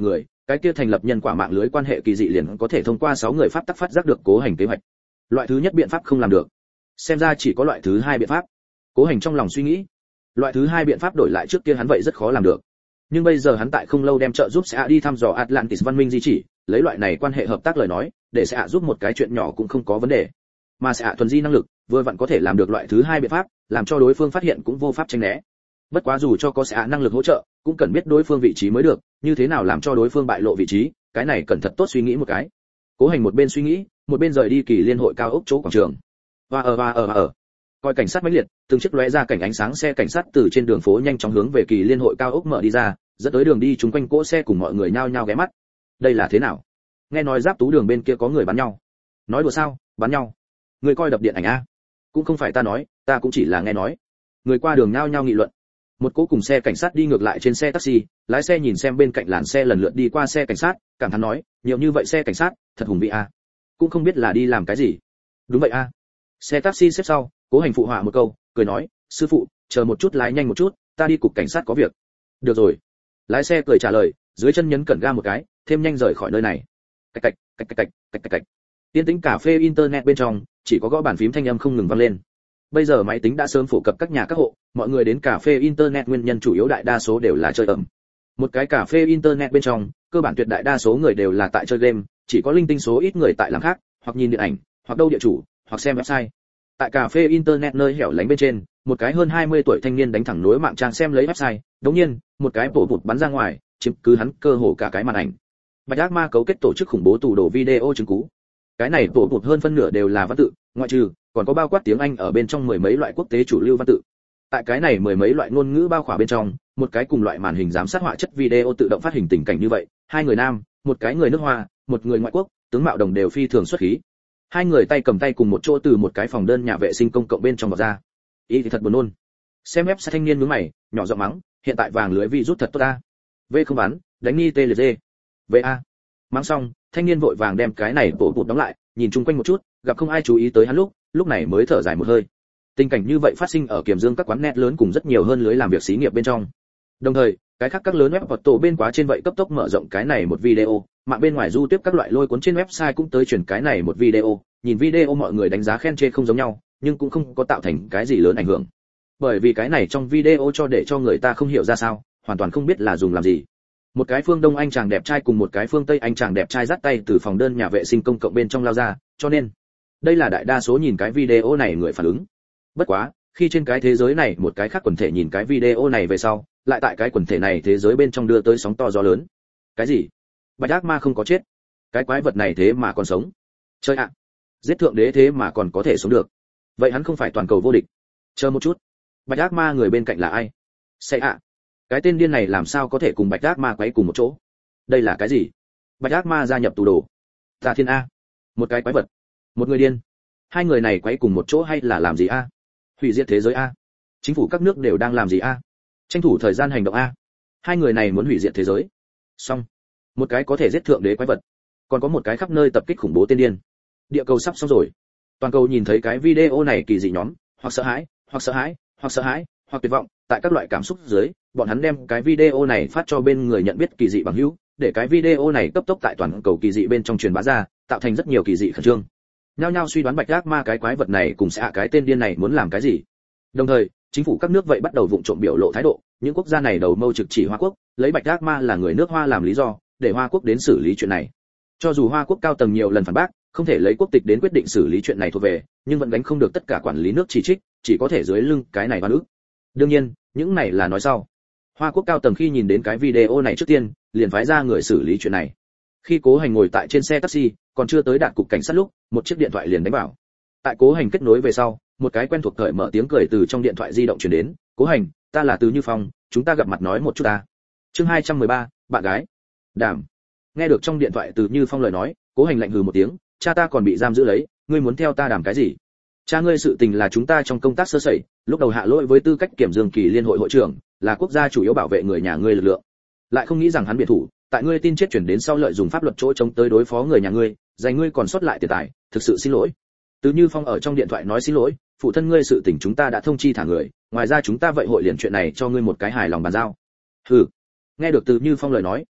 cái kia thành lập nhân quả mạng lưới quan hệ kỳ dị liền có thể thông qua sáu người pháp tắc phát giác được Cố Hành kế hoạch. Loại thứ nhất biện pháp không làm được, xem ra chỉ có loại thứ hai biện pháp. Cố Hành trong lòng suy nghĩ, loại thứ hai biện pháp đổi lại trước kia hắn vậy rất khó làm được, nhưng bây giờ hắn tại không lâu đem trợ giúp sẽ đi thăm dò Atlantis văn minh di chỉ, lấy loại này quan hệ hợp tác lời nói, để sẽ giúp một cái chuyện nhỏ cũng không có vấn đề, mà sẽ thuần di năng lực vừa vặn có thể làm được loại thứ hai biện pháp, làm cho đối phương phát hiện cũng vô pháp tránh né. Bất quá dù cho có sẽ năng lực hỗ trợ, cũng cần biết đối phương vị trí mới được, như thế nào làm cho đối phương bại lộ vị trí, cái này cần thật tốt suy nghĩ một cái. Cố Hành một bên suy nghĩ, một bên rời đi kỳ liên hội cao ốc chỗ quảng trường. Và ở và ở ở, coi cảnh sát mãnh liệt, từng chiếc lóe ra cảnh ánh sáng xe cảnh sát từ trên đường phố nhanh chóng hướng về kỳ liên hội cao ốc mở đi ra, dẫn tới đường đi chúng quanh cỗ xe cùng mọi người nhao nhao ghé mắt. Đây là thế nào? Nghe nói giáp tú đường bên kia có người bắn nhau. Nói đùa sao? Bắn nhau? Người coi đập điện ảnh a? Cũng không phải ta nói, ta cũng chỉ là nghe nói. Người qua đường nhao nhao nghị luận. Một cỗ cùng xe cảnh sát đi ngược lại trên xe taxi, lái xe nhìn xem bên cạnh làn xe lần lượt đi qua xe cảnh sát, cảm thán nói, nhiều như vậy xe cảnh sát, thật hùng vĩ a. Cũng không biết là đi làm cái gì. Đúng vậy a. Xe taxi xếp sau, Cố Hành phụ họa một câu, cười nói, sư phụ, chờ một chút lái nhanh một chút, ta đi cục cảnh sát có việc. Được rồi. Lái xe cười trả lời, dưới chân nhấn cẩn ga một cái, thêm nhanh rời khỏi nơi này. Cạch cạch, cạch cạch cạch, cạch cạch cạch. Yên tĩnh cà phê internet bên trong, chỉ có gõ bàn phím thanh âm không ngừng vang lên. Bây giờ máy tính đã sớm phổ cập các nhà các hộ, mọi người đến cà phê internet nguyên nhân chủ yếu đại đa số đều là chơi ẩm. Một cái cà phê internet bên trong, cơ bản tuyệt đại đa số người đều là tại chơi game, chỉ có linh tinh số ít người tại làm khác, hoặc nhìn điện ảnh, hoặc đâu địa chủ, hoặc xem website. Tại cà phê internet nơi hẻo lánh bên trên, một cái hơn hai mươi tuổi thanh niên đánh thẳng nối mạng trang xem lấy website, đống nhiên, một cái bổ vụt bắn ra ngoài, chiếm cứ hắn cơ hồ cả cái màn ảnh. Bạch Ác Ma cấu kết tổ chức khủng bố tù đổ video chứng cứ. Cái này bổ vụt hơn phân nửa đều là văn tự, ngoại trừ còn có bao quát tiếng Anh ở bên trong mười mấy loại quốc tế chủ lưu văn tự. Tại cái này mười mấy loại ngôn ngữ bao khỏa bên trong, một cái cùng loại màn hình giám sát họa chất video tự động phát hình tình cảnh như vậy, hai người nam, một cái người nước Hoa, một người ngoại quốc, tướng mạo đồng đều phi thường xuất khí. Hai người tay cầm tay cùng một chỗ từ một cái phòng đơn nhà vệ sinh công cộng bên trong vào ra. Ý thì thật buồn nôn. Xem web thanh niên nhướng mày, nhỏ giọng mắng, hiện tại vàng lưới vi rút thật tốt ta. V không bắn, đánh ni tê liệt dê. vê a. Mắng xong, thanh niên vội vàng đem cái này bổ bụt đóng lại, nhìn chung quanh một chút, gặp không ai chú ý tới hắn lúc, lúc này mới thở dài một hơi. Tình cảnh như vậy phát sinh ở Kiểm Dương các quán net lớn cùng rất nhiều hơn lưới làm việc xí nghiệp bên trong. Đồng thời, cái khác các lớn web hoặc tổ bên quá trên vậy cấp tốc mở rộng cái này một video, mạng bên ngoài du tiếp các loại lôi cuốn trên website cũng tới truyền cái này một video, nhìn video mọi người đánh giá khen chê không giống nhau, nhưng cũng không có tạo thành cái gì lớn ảnh hưởng. Bởi vì cái này trong video cho để cho người ta không hiểu ra sao, hoàn toàn không biết là dùng làm gì. Một cái phương Đông Anh chàng đẹp trai cùng một cái phương Tây Anh chàng đẹp trai dắt tay từ phòng đơn nhà vệ sinh công cộng bên trong lao ra, cho nên đây là đại đa số nhìn cái video này người phản ứng. Bất quá, khi trên cái thế giới này một cái khác quần thể nhìn cái video này về sau, lại tại cái quần thể này thế giới bên trong đưa tới sóng to gió lớn. Cái gì? Bạch Ác Ma không có chết? Cái quái vật này thế mà còn sống? Chơi ạ! Giết thượng đế thế mà còn có thể sống được? Vậy hắn không phải toàn cầu vô địch? Chờ một chút, Bạch Ác Ma người bên cạnh là ai? Sẽ ạ! Cái tên điên này làm sao có thể cùng Bạch Ác Ma quấy cùng một chỗ? Đây là cái gì? Bạch Ác Ma gia nhập tù đồ. Tà Thiên a! Một cái quái vật, một người điên. Hai người này quấy cùng một chỗ hay là làm gì a? Hủy diệt thế giới a? Chính phủ các nước đều đang làm gì a? Tranh thủ thời gian hành động a? Hai người này muốn hủy diệt thế giới. Xong, một cái có thể giết thượng đế quái vật, còn có một cái khắp nơi tập kích khủng bố tên điên. Địa cầu sắp xong rồi. Toàn cầu nhìn thấy cái video này kỳ dị nhóm, hoặc sợ hãi, hoặc sợ hãi, hoặc sợ hãi, hoặc tuyệt vọng, tại các loại cảm xúc dưới, bọn hắn đem cái video này phát cho bên người nhận biết kỳ dị bằng hữu, để cái video này cấp tốc tại toàn cầu kỳ dị bên trong truyền bá ra, tạo thành rất nhiều kỳ dị khẩn trương. Nhao nhao suy đoán Bạch Ác Ma cái quái vật này cùng sẽ cái tên điên này muốn làm cái gì. Đồng thời, chính phủ các nước vậy bắt đầu vụng trộm biểu lộ thái độ, những quốc gia này đầu mâu trực chỉ Hoa Quốc, lấy Bạch Ác Ma là người nước Hoa làm lý do, để Hoa Quốc đến xử lý chuyện này. Cho dù Hoa Quốc cao tầng nhiều lần phản bác, không thể lấy quốc tịch đến quyết định xử lý chuyện này thuộc về, nhưng vẫn gánh không được tất cả quản lý nước chỉ trích, chỉ có thể dưới lưng cái này oan ức. Đương nhiên, những này là nói sau. Hoa Quốc cao tầng khi nhìn đến cái video này trước tiên, liền phái ra người xử lý chuyện này. Khi Cố Hành ngồi tại trên xe taxi, còn chưa tới đạt cục cảnh sát lúc, một chiếc điện thoại liền đánh vào. Tại Cố Hành kết nối về sau, một cái quen thuộc cởi mở tiếng cười từ trong điện thoại di động truyền đến, "Cố Hành, ta là Từ Như Phong, chúng ta gặp mặt nói một chút ta." Chương hai trăm mười ba, bạn gái. Đàm. Nghe được trong điện thoại Từ Như Phong lời nói, Cố Hành lạnh hừ một tiếng, "Cha ta còn bị giam giữ lấy, ngươi muốn theo ta đàm cái gì? Cha ngươi sự tình là chúng ta trong công tác sơ sẩy, lúc đầu hạ lỗi với tư cách Kiểm Dương Kỳ Liên hội hội trưởng, là quốc gia chủ yếu bảo vệ người nhà ngươi lực lượng. Lại không nghĩ rằng hắn biệt thủ, tại ngươi tin chết chuyển đến sau lợi dụng pháp luật chỗ chống tới đối phó người nhà ngươi, dành ngươi còn sót lại tiền tài, thực sự xin lỗi." Từ Như Phong ở trong điện thoại nói xin lỗi, "Phụ thân ngươi sự tình chúng ta đã thông chi thả người, ngoài ra chúng ta vậy hội liền chuyện này cho ngươi một cái hài lòng bàn giao." Hừ. Nghe được Từ Như Phong lời nói,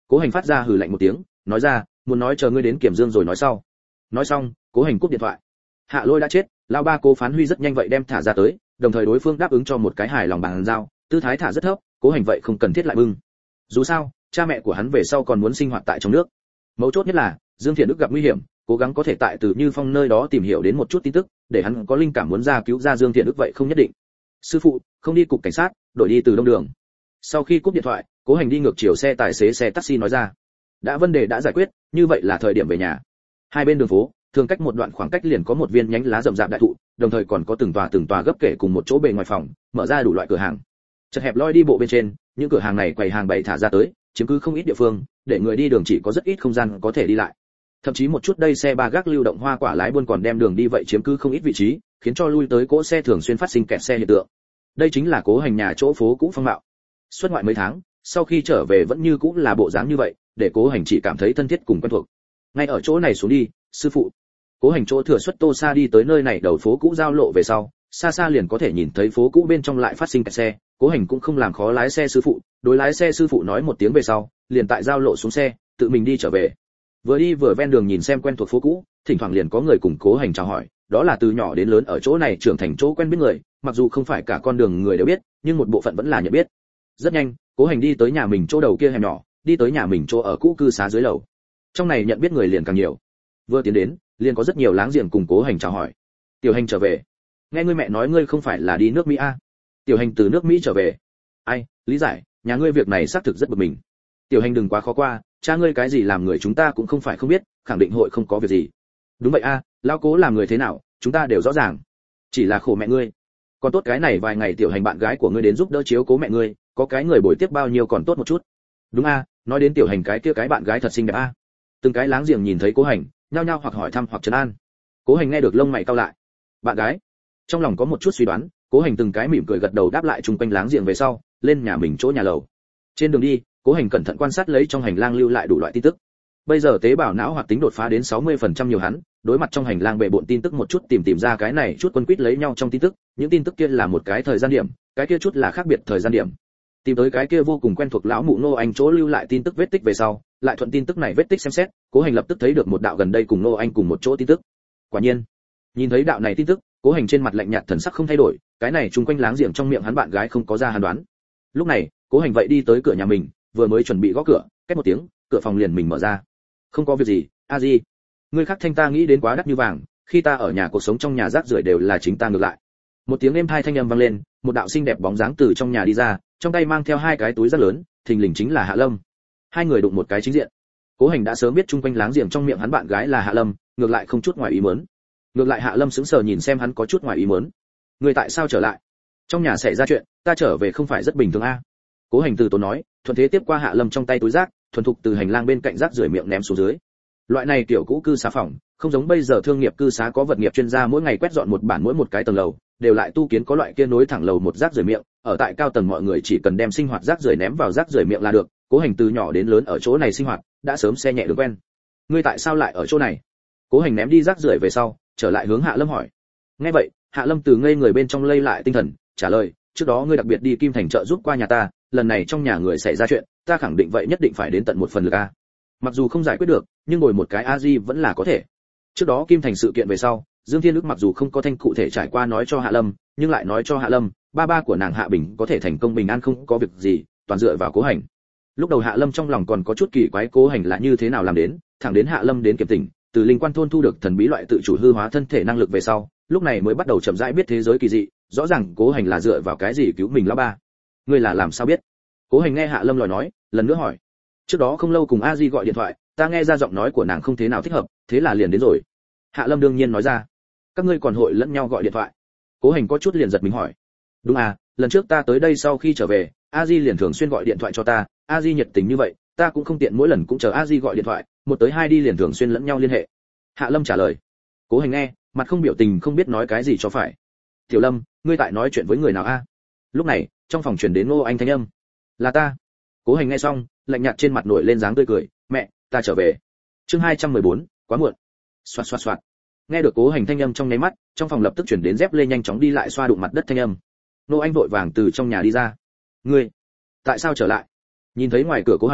Cố Hành phát ra hừ lạnh một tiếng, nói ra, muốn nói chờ ngươi đến Kiểm Dương rồi nói sau. Nói xong, Cố Hành cúp điện thoại. Hạ Lôi đã chết, lão ba Cố Phán Huy rất nhanh vậy đem thả ra tới, đồng thời đối phương đáp ứng cho một cái hài lòng bàn giao, tư thái thả rất thấp, Cố Hành vậy không cần thiết lại bưng. Dù sao, cha mẹ của hắn về sau còn muốn sinh hoạt tại trong nước. Mấu chốt nhất là, Dương Thiện Đức gặp nguy hiểm, cố gắng có thể tại Từ Như Phong nơi đó tìm hiểu đến một chút tin tức, để hắn có linh cảm muốn ra cứu ra Dương Thiện Đức vậy không nhất định. Sư phụ, không đi cục cảnh sát, đổi đi từ Đông Đường. Sau khi cúp điện thoại, Cố Hành đi ngược chiều xe tài xế xe taxi nói ra, đã vấn đề đã giải quyết, như vậy là thời điểm về nhà. Hai bên đường phố, thường cách một đoạn khoảng cách liền có một viên nhánh lá rậm rạp đại thụ, đồng thời còn có từng tòa từng tòa gấp kể cùng một chỗ bề ngoài phòng, mở ra đủ loại cửa hàng. Chật hẹp loi đi bộ bên trên, những cửa hàng này quầy hàng bày thả ra tới, chiếm cứ không ít địa phương, để người đi đường chỉ có rất ít không gian có thể đi lại. Thậm chí một chút đây xe ba gác lưu động hoa quả lái buôn còn đem đường đi vậy chiếm cứ không ít vị trí, khiến cho lui tới cỗ xe thường xuyên phát sinh kẹt xe hiện tượng. Đây chính là Cố Hành nhà chỗ phố cũ phong mạo. Xuất ngoại mấy tháng, sau khi trở về vẫn như cũ là bộ dáng như vậy, để Cố Hành chỉ cảm thấy thân thiết cùng quen thuộc. Ngay ở chỗ này xuống đi, sư phụ. Cố Hành chỗ thừa xuất Tô Sa đi tới nơi này đầu phố cũ giao lộ về sau, xa xa liền có thể nhìn thấy phố cũ bên trong lại phát sinh kẹt xe. Cố Hành cũng không làm khó lái xe sư phụ, đối lái xe sư phụ nói một tiếng về sau, liền tại giao lộ xuống xe, tự mình đi trở về. Vừa đi vừa ven đường nhìn xem quen thuộc phố cũ, thỉnh thoảng liền có người cùng Cố Hành chào hỏi, đó là từ nhỏ đến lớn ở chỗ này trưởng thành chỗ quen biết người, mặc dù không phải cả con đường người đều biết, nhưng một bộ phận vẫn là nhận biết. Rất nhanh, Cố Hành đi tới nhà mình chỗ đầu kia hẻm nhỏ, đi tới nhà mình chỗ ở cũ cư xá dưới lầu. Trong này nhận biết người liền càng nhiều. Vừa tiến đến, liền có rất nhiều láng giềng cùng Cố Hành chào hỏi. Tiểu Hành trở về. Nghe ngươi mẹ nói ngươi không phải là đi nước Mỹ a? Tiểu Hành từ nước Mỹ trở về. Ai, lý giải, nhà ngươi việc này xác thực rất bực mình. Tiểu Hành đừng quá khó qua, cha ngươi cái gì làm người chúng ta cũng không phải không biết, khẳng định hội không có việc gì. Đúng vậy a, lão Cố làm người thế nào, chúng ta đều rõ ràng. Chỉ là khổ mẹ ngươi. Còn tốt cái này vài ngày Tiểu Hành bạn gái của ngươi đến giúp đỡ chiếu cố mẹ ngươi, có cái người bồi tiếp bao nhiêu còn tốt một chút. Đúng a, nói đến Tiểu Hành cái kia cái bạn gái thật xinh đẹp a. Từng cái láng giềng nhìn thấy Cố Hành, nhao nhao hoặc hỏi thăm hoặc trấn an. Cố Hành nghe được lông mày cau lại. Bạn gái? Trong lòng có một chút suy đoán, Cố Hành từng cái mỉm cười gật đầu đáp lại chung quanh láng giềng về sau, lên nhà mình chỗ nhà lầu. Trên đường đi, Cố Hành cẩn thận quan sát lấy trong hành lang lưu lại đủ loại tin tức. Bây giờ tế bào não hoạt tính đột phá đến sáu mươi phần trăm nhiều hắn, đối mặt trong hành lang bệ bội tin tức một chút tìm tìm ra cái này chút quân quýt lấy nhau trong tin tức, những tin tức kia là một cái thời gian điểm, cái kia chút là khác biệt thời gian điểm. Tìm tới cái kia vô cùng quen thuộc lão mụ Nô Anh chỗ lưu lại tin tức vết tích về sau, lại thuận tin tức này vết tích xem xét, Cố Hành lập tức thấy được một đạo gần đây cùng Nô Anh cùng một chỗ tin tức. Quả nhiên, nhìn thấy đạo này tin tức, Cố Hành trên mặt lạnh nhạt thần sắc không thay đổi, cái này chung quanh láng giềng trong miệng hắn bạn gái không có ra hàn đoán. Lúc này, Cố Hành vậy đi tới cửa nhà mình, vừa mới chuẩn bị gõ cửa, két một tiếng, cửa phòng liền mình mở ra. Không có việc gì, a di. Ngươi khác thanh ta nghĩ đến quá đắt như vàng, khi ta ở nhà cuộc sống trong nhà rác rưởi đều là chính ta ngược lại. Một tiếng êm tai thanh âm vang lên, một đạo xinh đẹp bóng dáng từ trong nhà đi ra, trong tay mang theo hai cái túi rất lớn, thình lình chính là Hạ Lâm. Hai người đụng một cái chính diện. Cố Hành đã sớm biết chung quanh láng giềng trong miệng hắn bạn gái là Hạ Lâm, ngược lại không chút ngoài ý muốn. Ngược lại Hạ Lâm sững sờ nhìn xem hắn có chút ngoài ý muốn. Ngươi tại sao trở lại? Trong nhà xảy ra chuyện, ta trở về không phải rất bình thường a? Cố Hành từ tốn nói, thuận thế tiếp qua Hạ Lâm trong tay túi rác, thuần thục từ hành lang bên cạnh rác rưởi miệng ném xuống dưới. Loại này kiểu cũ cư xá phòng, không giống bây giờ thương nghiệp cư xá có vật nghiệp chuyên gia mỗi ngày quét dọn một bản mỗi một cái tầng lầu, đều lại tu kiến có loại kia nối thẳng lầu một rác rưởi miệng, ở tại cao tầng mọi người chỉ cần đem sinh hoạt rác rưởi ném vào rác rưởi miệng là được. Cố Hành từ nhỏ đến lớn ở chỗ này sinh hoạt, đã sớm xe nhẹ được quen. Ngươi tại sao lại ở chỗ này? Cố Hành ném đi rác rưởi về sau, trở lại hướng Hạ Lâm hỏi. Nghe vậy, Hạ Lâm từ ngây người bên trong lây lại tinh thần, trả lời, trước đó ngươi đặc biệt đi Kim Thành chợ giúp qua nhà ta, lần này trong nhà người xảy ra chuyện, ta khẳng định vậy nhất định phải đến tận một phần lực a. Mặc dù không giải quyết được, nhưng ngồi một cái a di vẫn là có thể. Trước đó Kim Thành sự kiện về sau, Dương Thiên Đức mặc dù không có thanh cụ thể trải qua nói cho Hạ Lâm, nhưng lại nói cho Hạ Lâm, ba ba của nàng Hạ Bình có thể thành công bình an không có việc gì, toàn dựa vào Cố Hành. Lúc đầu Hạ Lâm trong lòng còn có chút kỳ quái Cố Hành là như thế nào làm đến, thẳng đến Hạ Lâm đến Kiểm Tỉnh, từ Linh Quan thôn thu được thần bí loại tự chủ hư hóa thân thể năng lực về sau, lúc này mới bắt đầu chậm rãi biết thế giới kỳ dị, rõ ràng Cố Hành là dựa vào cái gì cứu mình lão ba. Ngươi là làm sao biết? Cố Hành nghe Hạ Lâm lời nói, lần nữa hỏi. Trước đó không lâu cùng a di gọi điện thoại, ta nghe ra giọng nói của nàng không thế nào thích hợp, thế là liền đến rồi. Hạ Lâm đương nhiên nói ra. Các ngươi còn hội lẫn nhau gọi điện thoại? Cố Hành có chút liền giật mình hỏi. Đúng à, lần trước ta tới đây sau khi trở về, a di liền thường xuyên gọi điện thoại cho ta, a di nhiệt tình như vậy, ta cũng không tiện mỗi lần cũng chờ a di gọi điện thoại, một tới hai đi liền thường xuyên lẫn nhau liên hệ. Hạ Lâm trả lời. Cố Hành nghe, mặt không biểu tình không biết nói cái gì cho phải. Tiểu Lâm, ngươi tại nói chuyện với người nào a? Lúc này, trong phòng truyền đến Ngô Anh thanh âm. Là ta. Cố Hành nghe xong, lạnh nhạt trên mặt nổi lên dáng tươi cười, mẹ, ta trở về. Chương hai trăm mười bốn, quá muộn. Xoạt xoạt xoạt. Nghe được Cố Hành thanh âm trong nháy mắt, trong phòng lập tức chuyển đến dép lê nhanh chóng đi lại xoa đụng mặt đất thanh âm. Ngô Anh vội vàng từ trong nhà đi ra. Ngươi, tại sao trở lại? Nhìn thấy ngoài cửa Cố Hành,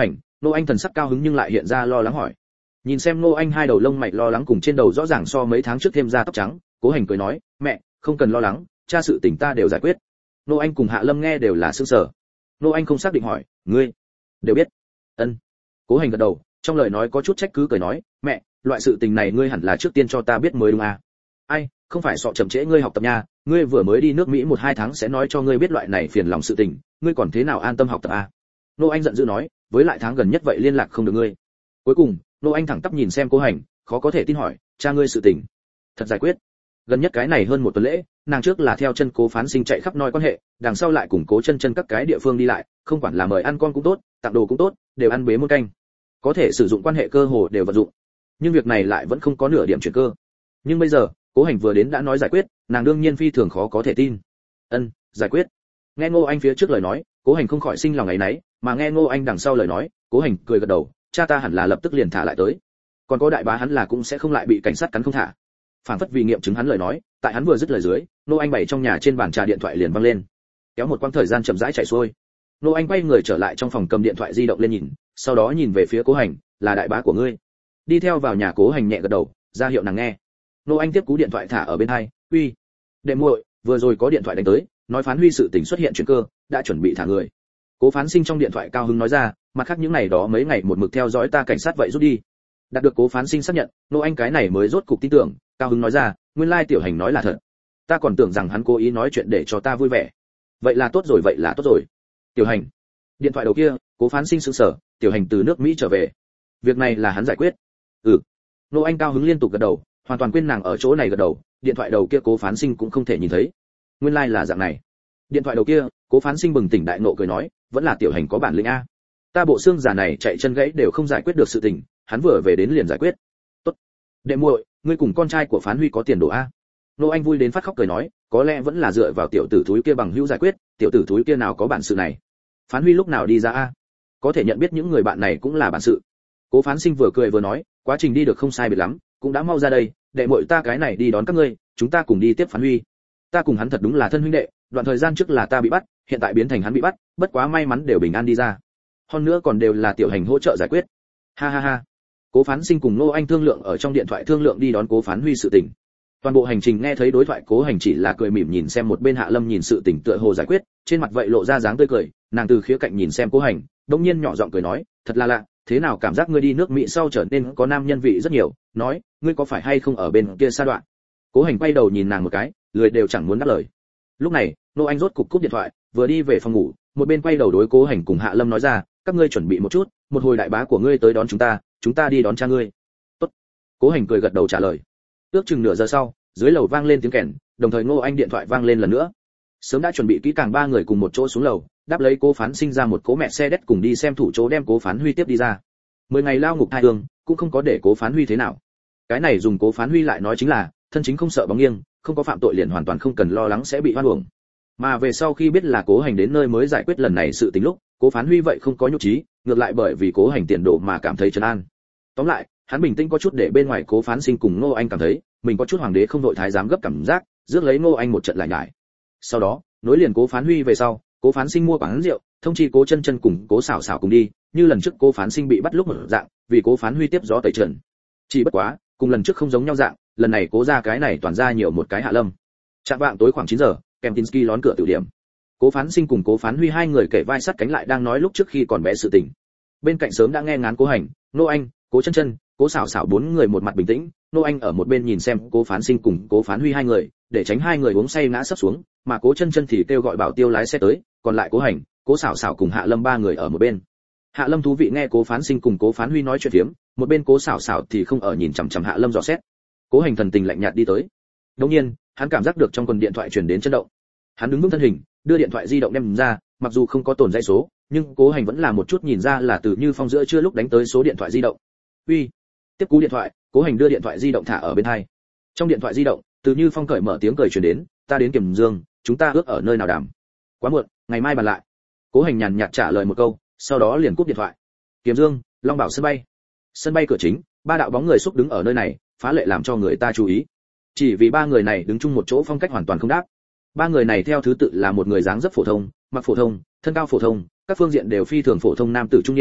Nô Anh thần sắc cao hứng nhưng lại hiện ra lo lắng hỏi. Nhìn xem Nô Anh hai đầu lông mày lo lắng cùng trên đầu rõ ràng so mấy tháng trước thêm ra tóc trắng, Cố Hành cười nói, mẹ, không cần lo lắng, cha sự tình ta đều giải quyết. Nô Anh cùng Hạ Lâm nghe đều là sững sờ. Nô Anh không xác định hỏi, ngươi đều biết? Ân. Cố Hành gật đầu, trong lời nói có chút trách cứ cười nói, mẹ, loại sự tình này ngươi hẳn là trước tiên cho ta biết mới đúng à? Ai, không phải sọ chậm trễ ngươi học tập nha, ngươi vừa mới đi nước Mỹ một hai tháng sẽ nói cho ngươi biết loại này phiền lòng sự tình, ngươi còn thế nào an tâm học tập à? Nô Anh giận dữ nói, với lại tháng gần nhất vậy liên lạc không được ngươi. Cuối cùng, Nô Anh thẳng tắp nhìn xem Cố Hành, khó có thể tin hỏi, cha ngươi sự tình thật giải quyết? Gần nhất cái này hơn một tuần lễ, nàng trước là theo chân Cố Phán Sinh chạy khắp noi quan hệ, đằng sau lại cùng Cố Chân Chân các cái địa phương đi lại, không quản là mời ăn con cũng tốt, tặng đồ cũng tốt, đều ăn bế muôn canh. Có thể sử dụng quan hệ cơ hồ đều vận dụng. Nhưng việc này lại vẫn không có nửa điểm chuyển cơ. Nhưng bây giờ, Cố Hành vừa đến đã nói giải quyết, nàng đương nhiên phi thường khó có thể tin. Ân, giải quyết. Nghe Ngô Anh phía trước lời nói, Cố Hành không khỏi sinh lòng ấy nấy, mà nghe Ngô Anh đằng sau lời nói, Cố Hành cười gật đầu, cha ta hẳn là lập tức liền thả lại tới. Còn có đại bá hắn là cũng sẽ không lại bị cảnh sát cắn không thả. Phản phất vì nghiệm chứng hắn lời nói, tại hắn vừa dứt lời dưới, Ngô Anh bày trong nhà trên bàn trà điện thoại liền vang lên. Kéo một quãng thời gian chậm rãi chạy xuôi. Ngô Anh quay người trở lại trong phòng cầm điện thoại di động lên nhìn, sau đó nhìn về phía Cố Hành, là đại bá của ngươi. Đi theo vào nhà, Cố Hành nhẹ gật đầu, ra hiệu nàng nghe. Ngô Anh tiếp cú điện thoại thả ở bên hai, uy, đệ muội, vừa rồi có điện thoại đánh tới, nói Phán Huy sự tình xuất hiện chuyển cơ, đã chuẩn bị thả người. Cố Phán Sinh trong điện thoại cao hứng nói ra, mặt khác những ngày đó mấy ngày một mực theo dõi ta cảnh sát vậy rút đi. Đạt được Cố Phán Sinh xác nhận, Ngô Anh cái này mới rốt cục tin tưởng, cao hứng nói ra, nguyên lai tiểu Hành nói là thật. Ta còn tưởng rằng hắn cố ý nói chuyện để cho ta vui vẻ. Vậy là tốt rồi, vậy là tốt rồi. Tiểu Hành. Điện thoại đầu kia, Cố Phán Sinh sững sờ, tiểu Hành từ nước Mỹ trở về. Việc này là hắn giải quyết. Ừ. Ngô Anh cao hứng liên tục gật đầu, hoàn toàn quên nàng ở chỗ này gật đầu, điện thoại đầu kia Cố Phán Sinh cũng không thể nhìn thấy. Nguyên lai là dạng này. Điện thoại đầu kia, Cố Phán Sinh bừng tỉnh đại nộ cười nói, vẫn là tiểu Hành có bản lĩnh a. Ta bộ xương giả này chạy chân gãy đều không giải quyết được sự tình, hắn vừa về đến liền giải quyết. Tốt. Đệ muội, ngươi cùng con trai của Phán Huy có tiền đồ a. Nô Anh vui đến phát khóc cười nói, có lẽ vẫn là dựa vào tiểu tử thúi kia bằng hữu giải quyết, tiểu tử thúi kia nào có bản sự này. Phán Huy lúc nào đi ra a? Có thể nhận biết những người bạn này cũng là bản sự. Cố Phán Sinh vừa cười vừa nói, quá trình đi được không sai biệt lắm, cũng đã mau ra đây, đệ muội ta cái này đi đón các ngươi, chúng ta cùng đi tiếp Phán Huy. Ta cùng hắn thật đúng là thân huynh đệ, đoạn thời gian trước là ta bị bắt, hiện tại biến thành hắn bị bắt, bất quá may mắn đều bình an đi ra. Hơn nữa còn đều là tiểu Hành hỗ trợ giải quyết. Ha ha ha. Cố Phán Sinh cùng Nô Anh thương lượng ở trong điện thoại thương lượng đi đón Cố Phán Huy sự tình. Toàn bộ hành trình nghe thấy đối thoại, Cố Hành chỉ là cười mỉm nhìn xem một bên Hạ Lâm nhìn sự tình tựa hồ giải quyết, trên mặt vậy lộ ra dáng tươi cười, nàng từ khía cạnh nhìn xem Cố Hành, đột nhiên nhỏ giọng cười nói, thật là lạ, thế nào cảm giác ngươi đi nước Mỹ sau trở nên có nam nhân vị rất nhiều, nói, ngươi có phải hay không ở bên kia xa đoạn. Cố Hành quay đầu nhìn nàng một cái, lười đều chẳng muốn đáp lời. Lúc này, Nô Anh rốt cục cúp điện thoại, vừa đi về phòng ngủ, một bên quay đầu đối Cố Hành cùng Hạ Lâm nói ra, các ngươi chuẩn bị một chút, một hồi đại bá của ngươi tới đón chúng ta, chúng ta đi đón cha ngươi. Tốt. Cố Hành cười gật đầu trả lời. Ước chừng nửa giờ sau, dưới lầu vang lên tiếng kèn, đồng thời Ngô Anh điện thoại vang lên lần nữa. Sớm đã chuẩn bị kỹ càng ba người cùng một chỗ xuống lầu, đáp lấy Cố Phán Sinh ra một cố mẹ xe đét cùng đi xem thủ chỗ đem Cố Phán Huy tiếp đi ra. Mười ngày lao ngục hai hương, cũng không có để Cố Phán Huy thế nào. Cái này dùng Cố Phán Huy lại nói chính là, thân chính không sợ bóng nghiêng, không có phạm tội liền hoàn toàn không cần lo lắng sẽ bị hoan uổng. Mà về sau khi biết là Cố Hành đến nơi mới giải quyết lần này sự tình lúc, Cố Phán Huy vậy không có nhục trí, ngược lại bởi vì Cố Hành tiền độ mà cảm thấy trấn an. Tóm lại, hắn bình tĩnh có chút để bên ngoài Cố Phán Sinh cùng Ngô Anh cảm thấy, mình có chút hoàng đế không đội thái giám gấp cảm giác, rước lấy Ngô Anh một trận lại nhải. Sau đó, nối liền Cố Phán Huy về sau, Cố Phán Sinh mua quán rượu, thông chi Cố Chân Chân cùng Cố Sảo Sảo cùng đi, như lần trước Cố Phán Sinh bị bắt lúc một dạng, vì Cố Phán Huy tiếp gió tẩy trần. Chỉ bất quá, cùng lần trước không giống nhau dạng, lần này Cố gia cái này toàn ra nhiều một cái Hạ Lâm. Trạng vạng tối khoảng chín giờ, Kempinski đón cửa tiểu điểm. Cố Phán Sinh cùng Cố Phán Huy hai người kể vai sát cánh lại đang nói lúc trước khi còn bé sự tình. Bên cạnh sớm đã nghe ngán Cố Hành, Nô Anh, Cố Chân Chân, Cố Sảo Sảo bốn người một mặt bình tĩnh, Nô Anh ở một bên nhìn xem Cố Phán Sinh cùng Cố Phán Huy hai người, để tránh hai người uống say ngã sấp xuống, mà Cố Chân Chân thì kêu gọi bảo tiêu lái xe tới, còn lại Cố Hành, Cố Sảo Sảo cùng Hạ Lâm ba người ở một bên. Hạ Lâm thú vị nghe Cố Phán Sinh cùng Cố Phán Huy nói chuyện phiếm, một bên Cố Sảo Sảo thì không ở nhìn chằm chằm Hạ Lâm dò xét. Cố Hành thần tình lạnh nhạt đi tới. Đột nhiên, hắn cảm giác được trong quần điện thoại truyền đến chấn động. Hắn đứng vững thân hình, đưa điện thoại di động đem ra, mặc dù không có tồn dãy số, nhưng Cố Hành vẫn là một chút nhìn ra là từ Như Phong giữa trưa lúc đánh tới số điện thoại di động. Uy. Tiếp cú điện thoại, Cố Hành đưa điện thoại di động thả ở bên tai. Trong điện thoại di động, từ Như Phong cởi mở tiếng cười truyền đến, ta đến Kiểm Dương, chúng ta ước ở nơi nào đàm. Quá muộn, ngày mai bàn lại. Cố Hành nhàn nhạt trả lời một câu, sau đó liền cúp điện thoại. Kiểm Dương, Long Bảo sân bay. Sân bay cửa chính, ba đạo bóng người xúc đứng ở nơi này, phá lệ làm cho người ta chú ý. Chỉ vì ba người này đứng chung một chỗ phong cách hoàn toàn không đáp. Ba người này theo thứ tự là một người dáng dấp phổ thông, mặc phổ thông, thân cao phổ thông, các phương diện đều phi thường phổ thông nam tử trung niên,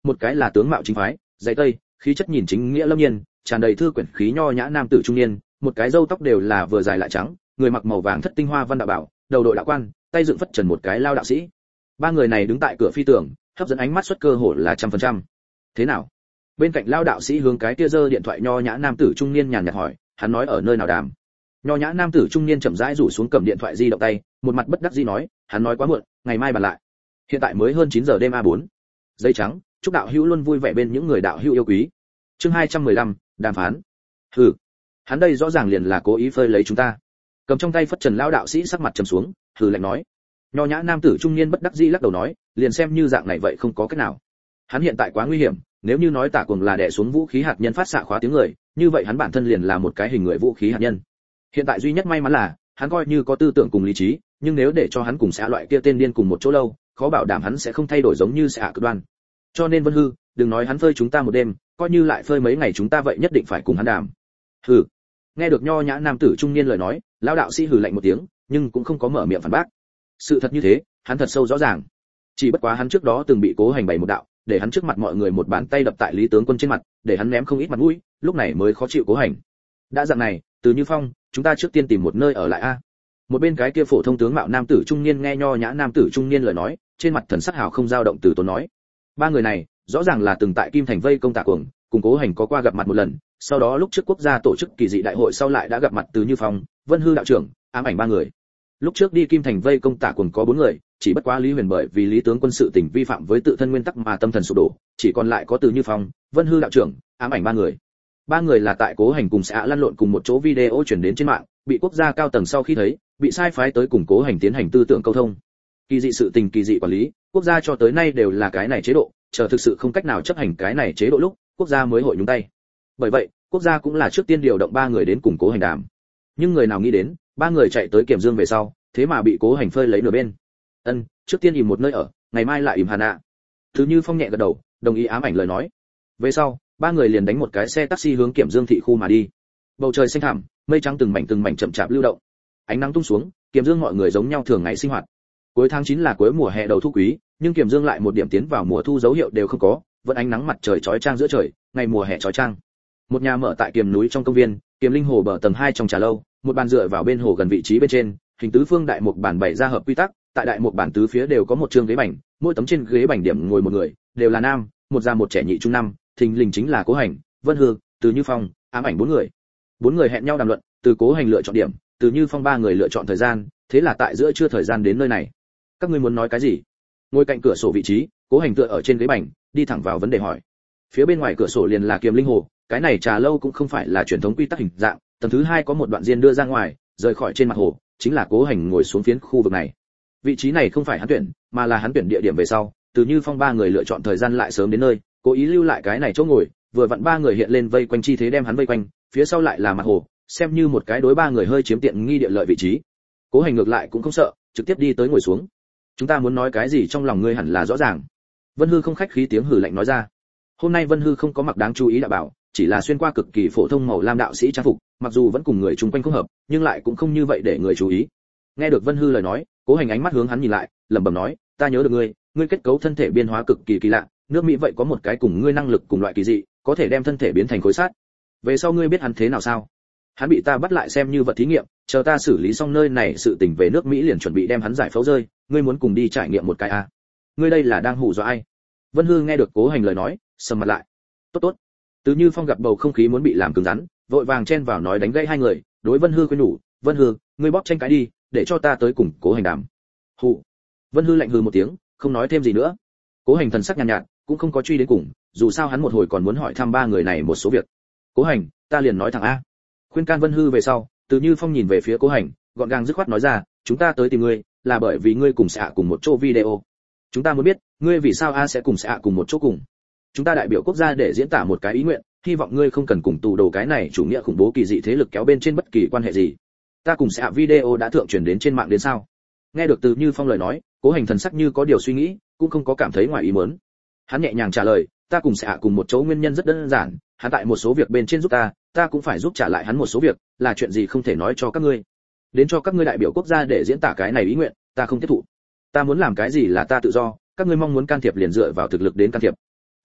một cái là tướng mạo chính phái, dày tây, khí chất nhìn chính nghĩa lâm nhiên, tràn đầy thư quyển khí nho nhã nam tử trung niên, một cái râu tóc đều là vừa dài lại trắng, người mặc màu vàng thất tinh hoa văn đạo bảo, đầu đội đạo quan, tay dựng phất trần một cái lao đạo sĩ. Ba người này đứng tại cửa phi tường, hấp dẫn ánh mắt xuất cơ hội là trăm phần trăm. Thế nào? Bên cạnh lao đạo sĩ hướng cái kia giơ điện thoại nho nhã nam tử trung niên nhàn nhạt hỏi, hắn nói ở nơi nào đàm? Nho nhã nam tử trung niên chậm rãi rủ xuống cầm điện thoại di động tay, một mặt bất đắc dĩ nói, hắn nói quá muộn, ngày mai bàn lại. Hiện tại mới hơn chín giờ đêm a bốn. Giấy trắng, chúc đạo hữu luôn vui vẻ bên những người đạo hữu yêu quý. Chương hai trăm mười lăm, đàm phán. Hừ, hắn đây rõ ràng liền là cố ý phơi lấy chúng ta. Cầm trong tay phất trần lão đạo sĩ sắc mặt trầm xuống, hừ lạnh nói. Nho nhã nam tử trung niên bất đắc dĩ lắc đầu nói, liền xem như dạng này vậy không có cách nào. Hắn hiện tại quá nguy hiểm, nếu như nói Tả Cuồng là đè xuống vũ khí hạt nhân phát xạ khóa tiếng người, như vậy hắn bản thân liền là một cái hình người vũ khí hạt nhân. Hiện tại duy nhất may mắn là, hắn coi như có tư tưởng cùng lý trí, nhưng nếu để cho hắn cùng xã loại kia tên điên cùng một chỗ lâu, khó bảo đảm hắn sẽ không thay đổi giống như xã cực đoan. Cho nên Vân Hư, đừng nói hắn phơi chúng ta một đêm, coi như lại phơi mấy ngày chúng ta vậy nhất định phải cùng hắn đàm. Hừ. Nghe được nho nhã nam tử trung niên lời nói, lão đạo sĩ hừ lạnh một tiếng, nhưng cũng không có mở miệng phản bác. Sự thật như thế, hắn thật sâu rõ ràng. Chỉ bất quá hắn trước đó từng bị Cố Hành bày một đạo, để hắn trước mặt mọi người một bàn tay đập tại Lý tướng quân trên mặt, để hắn ném không ít mặt mũi, lúc này mới khó chịu Cố Hành. Đã dạng này, Từ Như Phong, chúng ta trước tiên tìm một nơi ở lại a. Một bên cái kia phổ thông tướng mạo nam tử trung niên nghe nho nhã nam tử trung niên lời nói, trên mặt thần sắc hào không dao động từ tốn nói. Ba người này, rõ ràng là từng tại Kim Thành vây công Tả Cuồng, cùng Cố Hành có qua gặp mặt một lần, sau đó lúc trước quốc gia tổ chức kỳ dị đại hội sau lại đã gặp mặt Từ Như Phong, Vân Hư đạo trưởng, ám ảnh ba người. Lúc trước đi Kim Thành vây công Tả Cuồng có bốn người, chỉ bất quá Lý Huyền bởi vì Lý tướng quân sự tình vi phạm với tự thân nguyên tắc mà tâm thần sụp đổ, chỉ còn lại có Từ Như Phong, Vân Hư đạo trưởng, ám ảnh ba người. Ba người là tại Cố Hành cùng xã lăn lộn cùng một chỗ video chuyển đến trên mạng, bị quốc gia cao tầng sau khi thấy, bị sai phái tới cùng Cố Hành tiến hành tư tưởng câu thông. Kỳ dị sự tình kỳ dị quản lý, quốc gia cho tới nay đều là cái này chế độ, chờ thực sự không cách nào chấp hành cái này chế độ lúc, quốc gia mới hội nhúng tay. Bởi vậy, quốc gia cũng là trước tiên điều động ba người đến cùng Cố Hành đàm. Nhưng người nào nghĩ đến, ba người chạy tới Kiểm Dương về sau, thế mà bị Cố Hành phơi lấy nửa bên. Ân, trước tiên ìm một nơi ở, ngày mai lại ìm Hàn ạ. Thứ Như Phong nhẹ gật đầu, đồng ý ám ảnh lời nói. Về sau, ba người liền đánh một cái xe taxi hướng Kiểm Dương thị khu mà đi. Bầu trời xanh thẳm, mây trắng từng mảnh từng mảnh chậm chạp lưu động. Ánh nắng tung xuống, Kiểm Dương mọi người giống nhau thường ngày sinh hoạt. Cuối tháng chín là cuối mùa hè đầu thu quý, nhưng Kiểm Dương lại một điểm tiến vào mùa thu dấu hiệu đều không có, vẫn ánh nắng mặt trời chói chang giữa trời, ngày mùa hè chói chang. Một nhà mở tại Kiềm núi trong công viên, Kiềm Linh hồ bờ tầng hai trong trà lâu, một bàn dựa vào bên hồ gần vị trí bên trên, hình tứ phương đại mục bản bày ra hợp quy tắc, tại đại mục bản tứ phía đều có một chương ghế bành, mỗi tấm trên ghế bành điểm ngồi một người, đều là nam, một già một trẻ nhị trung năm, thình lình chính là Cố Hành, Vân Hư, Từ Như Phong, ám ảnh bốn người. Bốn người hẹn nhau đàm luận, Từ Cố Hành lựa chọn điểm, Từ Như Phong ba người lựa chọn thời gian, thế là tại giữa trưa thời gian đến nơi này. Các ngươi muốn nói cái gì? Ngồi cạnh cửa sổ vị trí, Cố Hành tựa ở trên ghế bành, đi thẳng vào vấn đề hỏi. Phía bên ngoài cửa sổ liền là Kiềm Linh hồ, cái này trà lâu cũng không phải là truyền thống quy tắc hình dạng, tầng thứ hai có một đoạn diên đưa ra ngoài, rời khỏi trên mặt hồ, chính là Cố Hành ngồi xuống phiến khu vực này. Vị trí này không phải hắn tuyển, mà là hắn tuyển địa điểm về sau, Từ Như Phong ba người lựa chọn thời gian lại sớm đến nơi, cố ý lưu lại cái này chỗ ngồi, vừa vặn ba người hiện lên vây quanh chi thế đem hắn vây quanh, phía sau lại là mặt hồ, xem như một cái đối ba người hơi chiếm tiện nghi địa lợi vị trí. Cố Hành ngược lại cũng không sợ, trực tiếp đi tới ngồi xuống. Chúng ta muốn nói cái gì trong lòng ngươi hẳn là rõ ràng. Vân Hư không khách khí tiếng hừ lạnh nói ra. Hôm nay Vân Hư không có mặc đáng chú ý đạo bảo, chỉ là xuyên qua cực kỳ phổ thông màu lam đạo sĩ trang phục, mặc dù vẫn cùng người chung quanh không hợp, nhưng lại cũng không như vậy để người chú ý. Nghe được Vân Hư lời nói, Cố Hành ánh mắt hướng hắn nhìn lại, lẩm bẩm nói, ta nhớ được ngươi, ngươi kết cấu thân thể biên hóa cực kỳ kỳ lạ, nước Mỹ vậy có một cái cùng ngươi năng lực cùng loại kỳ dị, có thể đem thân thể biến thành khối sắt. Về sau ngươi biết hắn thế nào sao? Hắn bị ta bắt lại xem như vật thí nghiệm, chờ ta xử lý xong nơi này sự tình về nước Mỹ liền chuẩn bị đem hắn giải phẫu rơi, ngươi muốn cùng đi trải nghiệm một cái à? Ngươi đây là đang hù dọa ai? Vân Hư nghe được Cố Hành lời nói, sầm mặt lại. Tốt tốt. Từ Như Phong gặp bầu không khí muốn bị làm cứng rắn, vội vàng chen vào nói đánh gãy hai người, đối Vân Hư khuyên nhủ, Vân Hư, ngươi bóp tranh cái đi, để cho ta tới cùng Cố Hành đàm. Hù. Vân Hư lạnh hừ một tiếng, không nói thêm gì nữa. Cố Hành thần sắc nhàn nhạt, nhạt, cũng không có truy đến cùng, dù sao hắn một hồi còn muốn hỏi thăm ba người này một số việc. Cố Hành, ta liền nói thẳng a. Khuyên can Vân Hư về sau, Từ Như Phong nhìn về phía Cố Hành, gọn gàng dứt khoát nói ra, chúng ta tới tìm ngươi, là bởi vì ngươi cùng sẽ cùng một chỗ video. Chúng ta muốn biết, ngươi vì sao a sẽ cùng sẽ cùng một chỗ cùng. Chúng ta đại biểu quốc gia để diễn tả một cái ý nguyện, hy vọng ngươi không cần cùng tù đồ cái này chủ nghĩa khủng bố kỳ dị thế lực kéo bên trên bất kỳ quan hệ gì. Ta cùng sẽ video đã thượng truyền đến trên mạng đến sao? Nghe được Từ Như Phong lời nói, Cố Hành thần sắc như có điều suy nghĩ, cũng không có cảm thấy ngoài ý muốn. Hắn nhẹ nhàng trả lời, ta cùng sẽ cùng một chỗ nguyên nhân rất đơn giản, hắn tại một số việc bên trên giúp ta, ta cũng phải giúp trả lại hắn một số việc, là chuyện gì không thể nói cho các ngươi. Đến cho các ngươi đại biểu quốc gia để diễn tả cái này ý nguyện, ta không tiếp thụ. Ta muốn làm cái gì là ta tự do, các ngươi mong muốn can thiệp liền dựa vào thực lực đến can thiệp.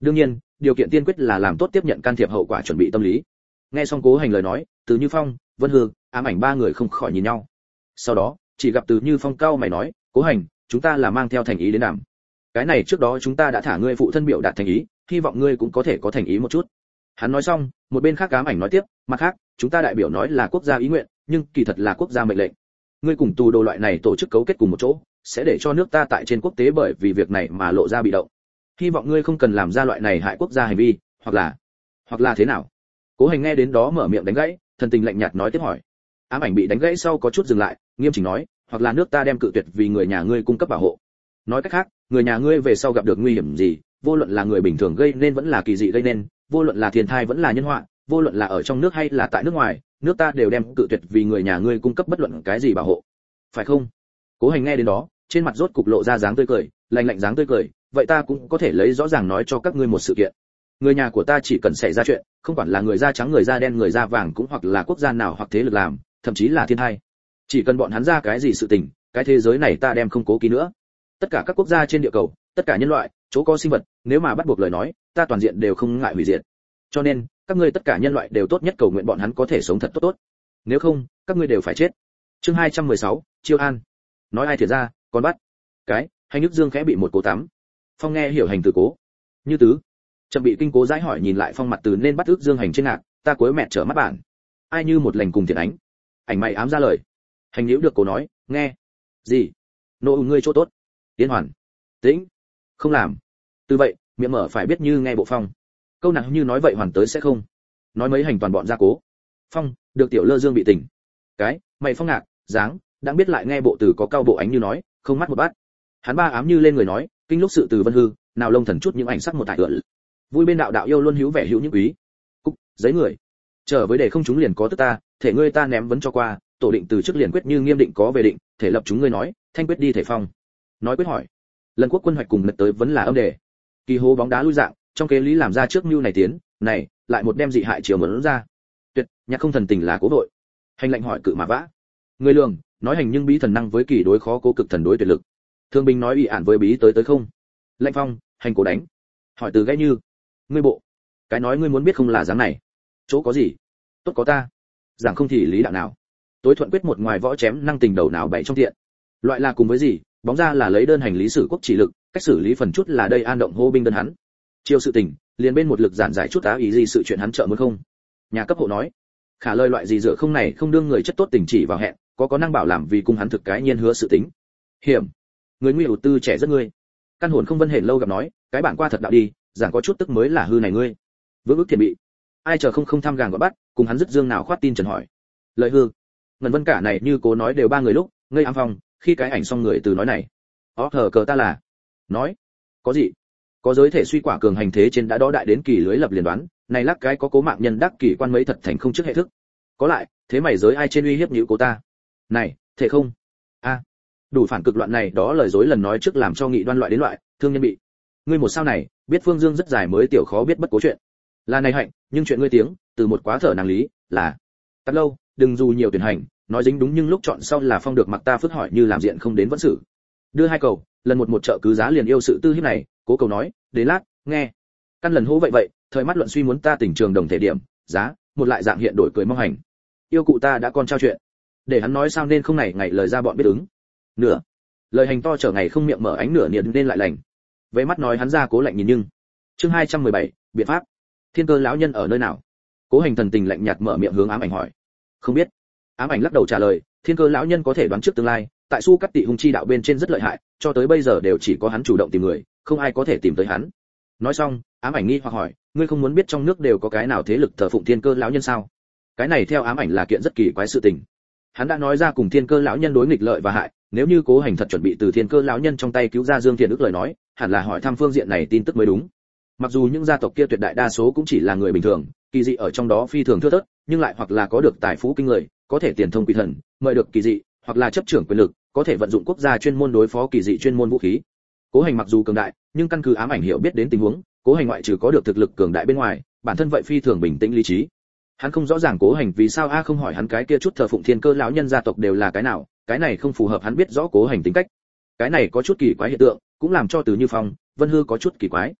đương nhiên điều kiện tiên quyết là làm tốt tiếp nhận can thiệp hậu quả chuẩn bị tâm lý. Nghe xong Cố Hành lời nói, Từ Như Phong, Vân Hư, ám ảnh ba người không khỏi nhìn nhau. Sau đó chỉ gặp Từ Như Phong cao mày nói, Cố Hành, chúng ta là mang theo thành ý đến đàm. Cái này trước đó chúng ta đã thả ngươi phụ thân biểu đạt thành ý, hy vọng ngươi cũng có thể có thành ý một chút. Hắn nói xong, một bên khác ám ảnh nói tiếp, mặt khác chúng ta đại biểu nói là quốc gia ý nguyện, nhưng kỳ thật là quốc gia mệnh lệnh. Ngươi cùng tù đồ loại này tổ chức cấu kết cùng một chỗ, sẽ để cho nước ta tại trên quốc tế bởi vì việc này mà lộ ra bị động. Hy vọng ngươi không cần làm ra loại này hại quốc gia hành vi, hoặc là hoặc là thế nào. Cố Hành nghe đến đó mở miệng đánh gãy, thần tình lạnh nhạt nói tiếp hỏi. Ám ảnh bị đánh gãy sau có chút dừng lại, nghiêm chỉnh nói, hoặc là nước ta đem cự tuyệt vì người nhà ngươi cung cấp bảo hộ. Nói cách khác, người nhà ngươi về sau gặp được nguy hiểm gì, vô luận là người bình thường gây nên vẫn là kỳ dị gây nên, vô luận là thiên tai vẫn là nhân họa, vô luận là ở trong nước hay là tại nước ngoài, nước ta đều đem cự tuyệt vì người nhà ngươi cung cấp bất luận cái gì bảo hộ. Phải không? Cố Hành nghe đến đó, trên mặt rốt cục lộ ra dáng tươi cười, lạnh lạnh dáng tươi cười, vậy ta cũng có thể lấy rõ ràng nói cho các ngươi một sự kiện. Người nhà của ta chỉ cần xảy ra chuyện, không quản là người da trắng người da đen người da vàng cũng hoặc là quốc gia nào hoặc thế lực làm, thậm chí là thiên tai, chỉ cần bọn hắn ra cái gì sự tình, cái thế giới này ta đem không cố kỵ nữa. Tất cả các quốc gia trên địa cầu, tất cả nhân loại, chỗ có sinh vật, nếu mà bắt buộc lời nói, ta toàn diện đều không ngại hủy diệt. Cho nên, các ngươi tất cả nhân loại đều tốt nhất cầu nguyện bọn hắn có thể sống thật tốt tốt. Nếu không, các ngươi đều phải chết. Chương hai trăm mười sáu, Chiêu An. Nói ai thiệt ra, còn bắt. Cái, Hành Đức Dương khẽ bị một cố tắm. Phong nghe hiểu hành từ cố. Như tứ. Trầm bị kinh cố giải hỏi nhìn lại Phong mặt từ nên bắt ước Dương Hành trên ngạc, ta cuối mẹ trở mắt bản. Ai như một lành cùng thiện ánh. Ảnh mày ám ra lời. Hành liễu được cố nói, nghe. Gì? Nô ngươi chỗ tốt. Tiến hoàn. Tĩnh. Không làm. Từ vậy, miệng mở phải biết như nghe bộ Phong. Câu nặng như nói vậy hoàn tới sẽ không. Nói mấy hành toàn bọn ra cố. Phong, được tiểu Lơ Dương bị tỉnh. Cái, mày Phong ngạc, dáng, đang biết lại nghe bộ từ có cao bộ ánh như nói, không mắt một bát. Hắn ba ám như lên người nói, kinh lúc sự từ Vân Hư, nào lông thần chút những ảnh sắc một tại tựa. Vui bên đạo đạo yêu luôn hữu vẻ hữu những quý. Cúc, giấy người. Trở với để không chúng liền có tức ta, thể ngươi ta ném vấn cho qua, tổ định từ trước liền quyết như nghiêm định có về định, thể lập chúng ngươi nói, thanh quyết đi thể phong. Nói quyết hỏi. Lần quốc quân hoạch cùng lật tới vẫn là âm đề. Kỳ hố bóng đá lui dạng, trong kế lý làm ra trước mưu này tiến, này, lại một đem dị hại chiều muốn ra. Tuyệt, nhạc không thần tình là cố đội. Hành lệnh hỏi cự mà vã. Người lường, nói hành nhưng bí thần năng với kỳ đối khó cố cực thần đối tuyệt lực. Thương binh nói ủy ản với bí tới tới không. Lệnh Phong, hành cố đánh. Hỏi từ gãy như. Ngươi bộ. Cái nói ngươi muốn biết không là dáng này. Chỗ có gì? Tốt có ta. Giảng không thì lý đạo nào. Tối thuận quyết một ngoài võ chém năng tình đầu nào bảy trong thiện. Loại là cùng với gì? Bóng ra là lấy đơn hành lý sử quốc chỉ lực, cách xử lý phần chút là đây an động hô binh đơn hắn. Chiêu sự tình, liền bên một lực giản giải chút á ý gì sự chuyện hắn trợ muốn không. Nhà cấp hộ nói. Khả lời loại gì dựa không này không đương người chất tốt tình chỉ vào hẹn, có có năng bảo làm vì cung hắn thực cái nhiên hứa sự tính. Hiểm. Người nguy ủ tư trẻ rất ngươi. Căn hồn không vân hển lâu gặp nói, cái bản qua thật đạo đi, giảng có chút tức mới là hư này ngươi. Vương ước thiện bị. Ai chờ không không tham gàng gọi bắt, cùng hắn dứt dương nào khoát tin trần hỏi. Lời hư. Ngân vân cả này như cố nói đều ba người lúc, ngây ám phong, khi cái ảnh xong người từ nói này. Ó thờ cờ ta là. Nói. Có gì? Có giới thể suy quả cường hành thế trên đã đo đại đến kỳ lưới lập liền đoán, này lắc cái có cố mạng nhân đắc kỳ quan mấy thật thành không trước hệ thức. Có lại, thế mày giới ai trên uy hiếp nhữ cố ta. Này, thể không? A. Đủ phản cực loạn này đó lời dối lần nói trước làm cho nghị đoan loại đến loại, thương nhân bị. Ngươi một sao này, biết Phương Dương rất dài mới tiểu khó biết bất cố chuyện. Là này hạnh, nhưng chuyện ngươi tiếng, từ một quá thở nàng lý, là. Tắt lâu, đừng dù nhiều tuyển hành, nói dính đúng nhưng lúc chọn sau là Phong được mặc ta phước hỏi như làm diện không đến vẫn xử. Đưa hai cầu, lần một một trợ cứ giá liền yêu sự tư hiếp này, cố cầu nói, đến lát, nghe. Căn lần hố vậy vậy, thời mắt luận suy muốn ta tỉnh trường đồng thể điểm, giá, một lại dạng hiện đổi cười mong hành. Yêu cụ ta đã con trao chuyện. Để hắn nói sao nên không này ngày lời ra bọn biết ứng. Nửa. Lời hành to trở ngày không miệng mở ánh nửa niệm nên lại lành. Với mắt nói hắn ra cố lạnh nhìn nhưng. Chương hai trăm mười bảy, biện pháp. Thiên Cơ lão nhân ở nơi nào? Cố Hành thần tình lạnh nhạt mở miệng hướng ám ảnh hỏi. Không biết. Ám ảnh lắc đầu trả lời, Thiên Cơ lão nhân có thể đoán trước tương lai, tại Su Cắt Tị hung chi đạo bên trên rất lợi hại, cho tới bây giờ đều chỉ có hắn chủ động tìm người, không ai có thể tìm tới hắn. Nói xong, ám ảnh nghi hoặc hỏi, ngươi không muốn biết trong nước đều có cái nào thế lực thờ phụng Thiên Cơ lão nhân sao? Cái này theo ám ảnh là kiện rất kỳ quái sự tình. Hắn đã nói ra cùng Thiên Cơ lão nhân đối nghịch lợi và hại, nếu như Cố Hành thật chuẩn bị từ Thiên Cơ lão nhân trong tay cứu ra Dương Thiện ức lời nói, hẳn là hỏi thăm phương diện này tin tức mới đúng. Mặc dù những gia tộc kia tuyệt đại đa số cũng chỉ là người bình thường, kỳ dị ở trong đó phi thường thưa thớt, nhưng lại hoặc là có được tài phú kinh người, có thể tiền thông quỷ thần, mời được kỳ dị, hoặc là chấp trưởng quyền lực, có thể vận dụng quốc gia chuyên môn đối phó kỳ dị chuyên môn vũ khí. Cố Hành mặc dù cường đại, nhưng căn cứ ám ảnh hiểu biết đến tình huống, Cố Hành ngoại trừ có được thực lực cường đại bên ngoài, bản thân vậy phi thường bình tĩnh lý trí. Hắn không rõ ràng Cố Hành vì sao a không hỏi hắn cái kia chút thờ phụng Thiên Cơ lão nhân gia tộc đều là cái nào, cái này không phù hợp hắn biết rõ Cố Hành tính cách. Cái này có chút kỳ quái hiện tượng, cũng làm cho Từ Như Phong, Vân Hư có chút kỳ quái.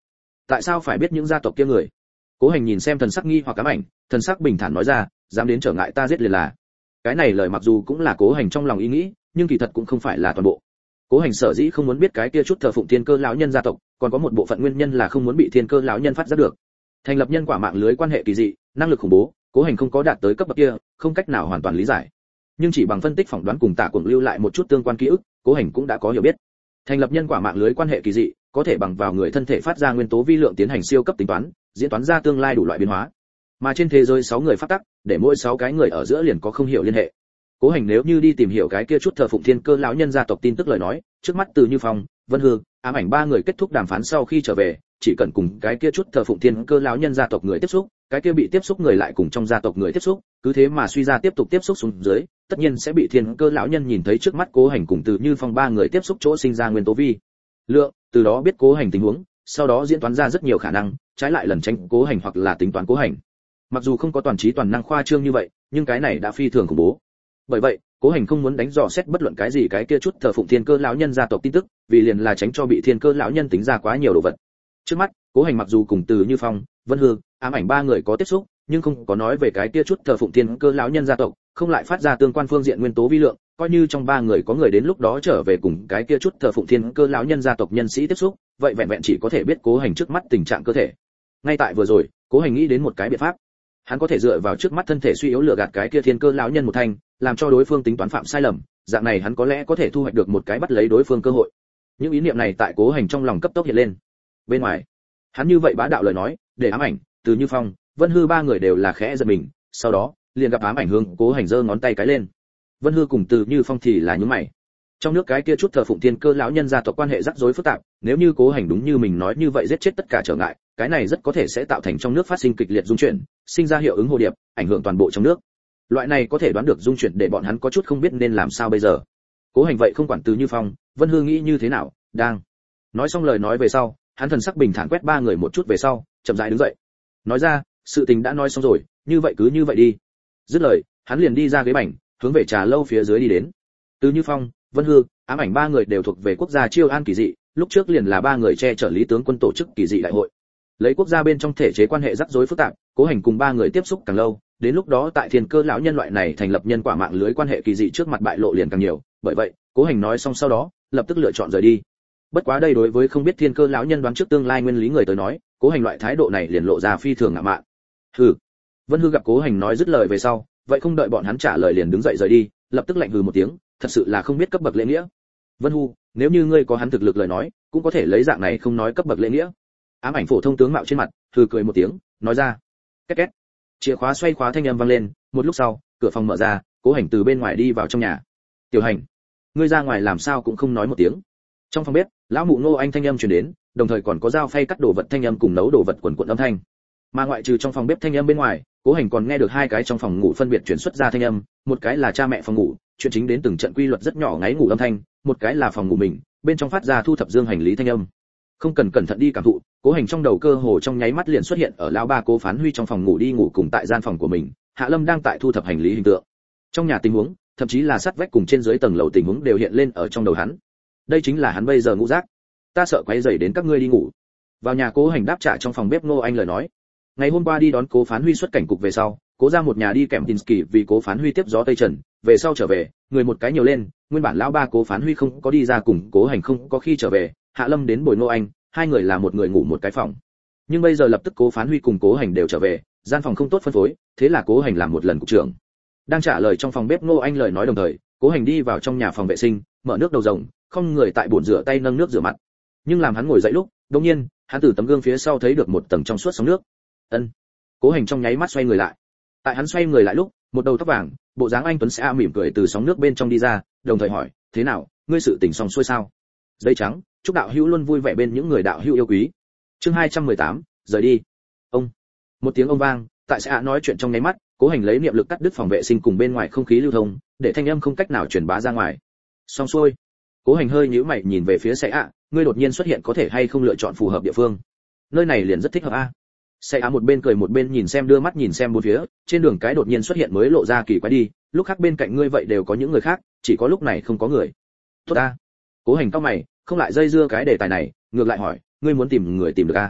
tại sao phải biết những gia tộc kia người? Cố Hành nhìn xem thần sắc nghi hoặc ám ảnh, thần sắc bình thản nói ra, dám đến trở ngại ta giết liền là. Cái này lời mặc dù cũng là Cố Hành trong lòng ý nghĩ, nhưng kỳ thật cũng không phải là toàn bộ. Cố Hành sở dĩ không muốn biết cái kia chút thờ phụng thiên cơ lão nhân gia tộc, còn có một bộ phận nguyên nhân là không muốn bị thiên cơ lão nhân phát giác được. Thành lập nhân quả mạng lưới quan hệ kỳ dị, năng lực khủng bố, Cố Hành không có đạt tới cấp bậc kia, không cách nào hoàn toàn lý giải. Nhưng chỉ bằng phân tích phỏng đoán cùng Tạ Cuồng lưu lại một chút tương quan ký ức, Cố Hành cũng đã có hiểu biết. Thành lập nhân quả mạng lưới quan hệ kỳ dị, có thể bằng vào người thân thể phát ra nguyên tố vi lượng tiến hành siêu cấp tính toán, diễn toán ra tương lai đủ loại biến hóa. Mà trên thế giới sáu người phát tắc, để mỗi sáu cái người ở giữa liền có không hiểu liên hệ. Cố Hành nếu như đi tìm hiểu cái kia chút thờ phụng thiên cơ lão nhân gia tộc tin tức lời nói, trước mắt Từ Như Phong, Vân Hư, ám ảnh ba người kết thúc đàm phán sau khi trở về, chỉ cần cùng cái kia chút thờ phụng thiên cơ lão nhân gia tộc người tiếp xúc, cái kia bị tiếp xúc người lại cùng trong gia tộc người tiếp xúc, cứ thế mà suy ra tiếp tục tiếp xúc xuống dưới, tất nhiên sẽ bị thiên cơ lão nhân nhìn thấy trước mắt Cố Hành cùng Từ Như Phong ba người tiếp xúc chỗ sinh ra nguyên tố vi lượng, từ đó biết Cố Hành tình huống, sau đó diễn toán ra rất nhiều khả năng, trái lại lần tránh Cố Hành hoặc là tính toán Cố Hành. Mặc dù không có toàn trí toàn năng khoa trương như vậy, nhưng cái này đã phi thường khủng bố. Bởi vậy, Cố Hành không muốn đánh dò xét bất luận cái gì cái kia chút thờ phụng thiên cơ lão nhân gia tộc tin tức, vì liền là tránh cho bị thiên cơ lão nhân tính ra quá nhiều đồ vật. Trước mắt, Cố Hành mặc dù cùng Từ Như Phong, Vân Hư, ám ảnh ba người có tiếp xúc, nhưng không có nói về cái kia chút thờ phụng thiên cơ lão nhân gia tộc, không lại phát ra tương quan phương diện nguyên tố vi lượng, coi như trong ba người có người đến lúc đó trở về cùng cái kia chút thờ phụng thiên cơ lão nhân gia tộc nhân sĩ tiếp xúc, vậy vẹn vẹn chỉ có thể biết Cố Hành trước mắt tình trạng cơ thể. Ngay tại vừa rồi, Cố Hành nghĩ đến một cái biện pháp. Hắn có thể dựa vào trước mắt thân thể suy yếu lừa gạt cái kia thiên cơ lão nhân một thanh, làm cho đối phương tính toán phạm sai lầm, dạng này hắn có lẽ có thể thu hoạch được một cái bắt lấy đối phương cơ hội. Những ý niệm này tại Cố Hành trong lòng cấp tốc hiện lên. Bên ngoài, hắn như vậy bá đạo lời nói, để ám ảnh, Từ Như Phong, Vân Hư ba người đều là khẽ giật mình, sau đó, liền gặp ám ảnh hướng Cố Hành giơ ngón tay cái lên. Vân Hư cùng Từ Như Phong thì là nhướng mày. Trong nước cái kia chút thờ phụng thiên cơ lão nhân gia tộc quan hệ rắc rối phức tạp, nếu như Cố Hành đúng như mình nói như vậy giết chết tất cả trở ngại, cái này rất có thể sẽ tạo thành trong nước phát sinh kịch liệt dung chuyển, sinh ra hiệu ứng hồ điệp, ảnh hưởng toàn bộ trong nước. Loại này có thể đoán được dung chuyển để bọn hắn có chút không biết nên làm sao bây giờ. Cố Hành vậy không quản Từ Như Phong, Vân Hư nghĩ như thế nào, đang nói xong lời nói về sau, hắn thần sắc bình thản quét ba người một chút về sau, chậm rãi đứng dậy. Nói ra, sự tình đã nói xong rồi, như vậy cứ như vậy đi. Dứt lời, hắn liền đi ra ghế bành, hướng về trà lâu phía dưới đi đến. Từ Như Phong, Vân Hư, ám ảnh ba người đều thuộc về quốc gia Chiêu An kỳ dị, lúc trước liền là ba người che chở Lý tướng quân tổ chức kỳ dị đại hội. Lấy quốc gia bên trong thể chế quan hệ rắc rối phức tạp, Cố Hành cùng ba người tiếp xúc càng lâu, đến lúc đó tại thiên cơ lão nhân loại này thành lập nhân quả mạng lưới quan hệ kỳ dị trước mặt bại lộ liền càng nhiều, bởi vậy, Cố Hành nói xong sau đó, lập tức lựa chọn rời đi. Bất quá đây đối với không biết thiên cơ lão nhân đoán trước tương lai nguyên lý người tới nói, Cố Hành loại thái độ này liền lộ ra phi thường ngạo mạn. Hừ. Vân Hư gặp Cố Hành nói dứt lời về sau, vậy không đợi bọn hắn trả lời liền đứng dậy rời đi, lập tức lạnh hừ một tiếng, thật sự là không biết cấp bậc lễ nghĩa. Vân Hư, nếu như ngươi có hắn thực lực lời nói, cũng có thể lấy dạng này không nói cấp bậc lễ nghĩa. Ám ảnh phổ thông tướng mạo trên mặt, hừ cười một tiếng, nói ra. Két két. Chìa khóa xoay khóa thanh âm vang lên, một lúc sau, cửa phòng mở ra, Cố Hành từ bên ngoài đi vào trong nhà. Tiểu Hành, ngươi ra ngoài làm sao cũng không nói một tiếng. Trong phòng bếp, lão mụ Ngô Anh thanh âm truyền đến, đồng thời còn có dao phay cắt đồ vật thanh âm cùng nấu đồ vật quần quần âm thanh. Mà ngoại trừ trong phòng bếp thanh âm bên ngoài, Cố Hành còn nghe được hai cái trong phòng ngủ phân biệt chuyển xuất ra thanh âm, một cái là cha mẹ phòng ngủ, chuyện chính đến từng trận quy luật rất nhỏ ngáy ngủ âm thanh, một cái là phòng ngủ mình, bên trong phát ra thu thập dương hành lý thanh âm. Không cần cẩn thận đi cảm thụ, Cố Hành trong đầu cơ hồ trong nháy mắt liền xuất hiện ở lão ba Cố Phán Huy trong phòng ngủ đi ngủ cùng tại gian phòng của mình, Hạ Lâm đang tại thu thập hành lý hình tượng. Trong nhà tình huống, thậm chí là sát vách cùng trên dưới tầng lầu tình huống đều hiện lên ở trong đầu hắn. Đây chính là hắn bây giờ ngủ giác. Ta sợ quấy rầy đến các ngươi đi ngủ. Vào nhà Cố Hành đáp trả trong phòng bếp Ngô Anh lời nói. Ngày hôm qua đi đón Cố Phán Huy xuất cảnh cục về sau, Cố ra một nhà đi kèm Tinsky vì Cố Phán Huy tiếp gió Tây Trần, về sau trở về, người một cái nhiều lên, nguyên bản lão ba Cố Phán Huy không có đi ra cùng Cố Hành không có khi trở về, Hạ Lâm đến bồi Ngô Anh, hai người là một người ngủ một cái phòng. Nhưng bây giờ lập tức Cố Phán Huy cùng Cố Hành đều trở về, gian phòng không tốt phân phối, thế là Cố Hành làm một lần cục trưởng. Đang trả lời trong phòng bếp Ngô Anh lời nói đồng thời, Cố Hành đi vào trong nhà phòng vệ sinh, mở nước đầu rồng, không người tại bồn rửa tay nâng nước rửa mặt. Nhưng làm hắn ngồi dậy lúc, đột nhiên, hắn từ tấm gương phía sau thấy được một tầng trong suốt sóng nước. Ân. Cố Hành trong nháy mắt xoay người lại. Tại hắn xoay người lại lúc, một đầu tóc vàng, bộ dáng anh tuấn sẽ mỉm cười từ sóng nước bên trong đi ra, đồng thời hỏi, "Thế nào, ngươi sự tình xong xuôi sao?" Dây trắng, chúc đạo hữu luôn vui vẻ bên những người đạo hữu yêu quý. Chương hai trăm mười tám, rời đi. Ông. Một tiếng ông vang, tại sẽ nói chuyện trong nháy mắt, Cố Hành lấy niệm lực cắt đứt phòng vệ sinh cùng bên ngoài không khí lưu thông, để thanh âm không cách nào truyền bá ra ngoài. Xong xuôi. Cố Hành hơi nhíu mày nhìn về phía sẽ ạ, ngươi đột nhiên xuất hiện có thể hay không lựa chọn phù hợp địa phương. Nơi này liền rất thích hợp a. Sẽ ạ một bên cười một bên nhìn xem đưa mắt nhìn xem bốn phía, trên đường cái đột nhiên xuất hiện mới lộ ra kỳ quái đi, lúc khác bên cạnh ngươi vậy đều có những người khác, chỉ có lúc này không có người. Tốt a. Cố Hành cau mày, không lại dây dưa cái đề tài này, ngược lại hỏi, ngươi muốn tìm người tìm được a?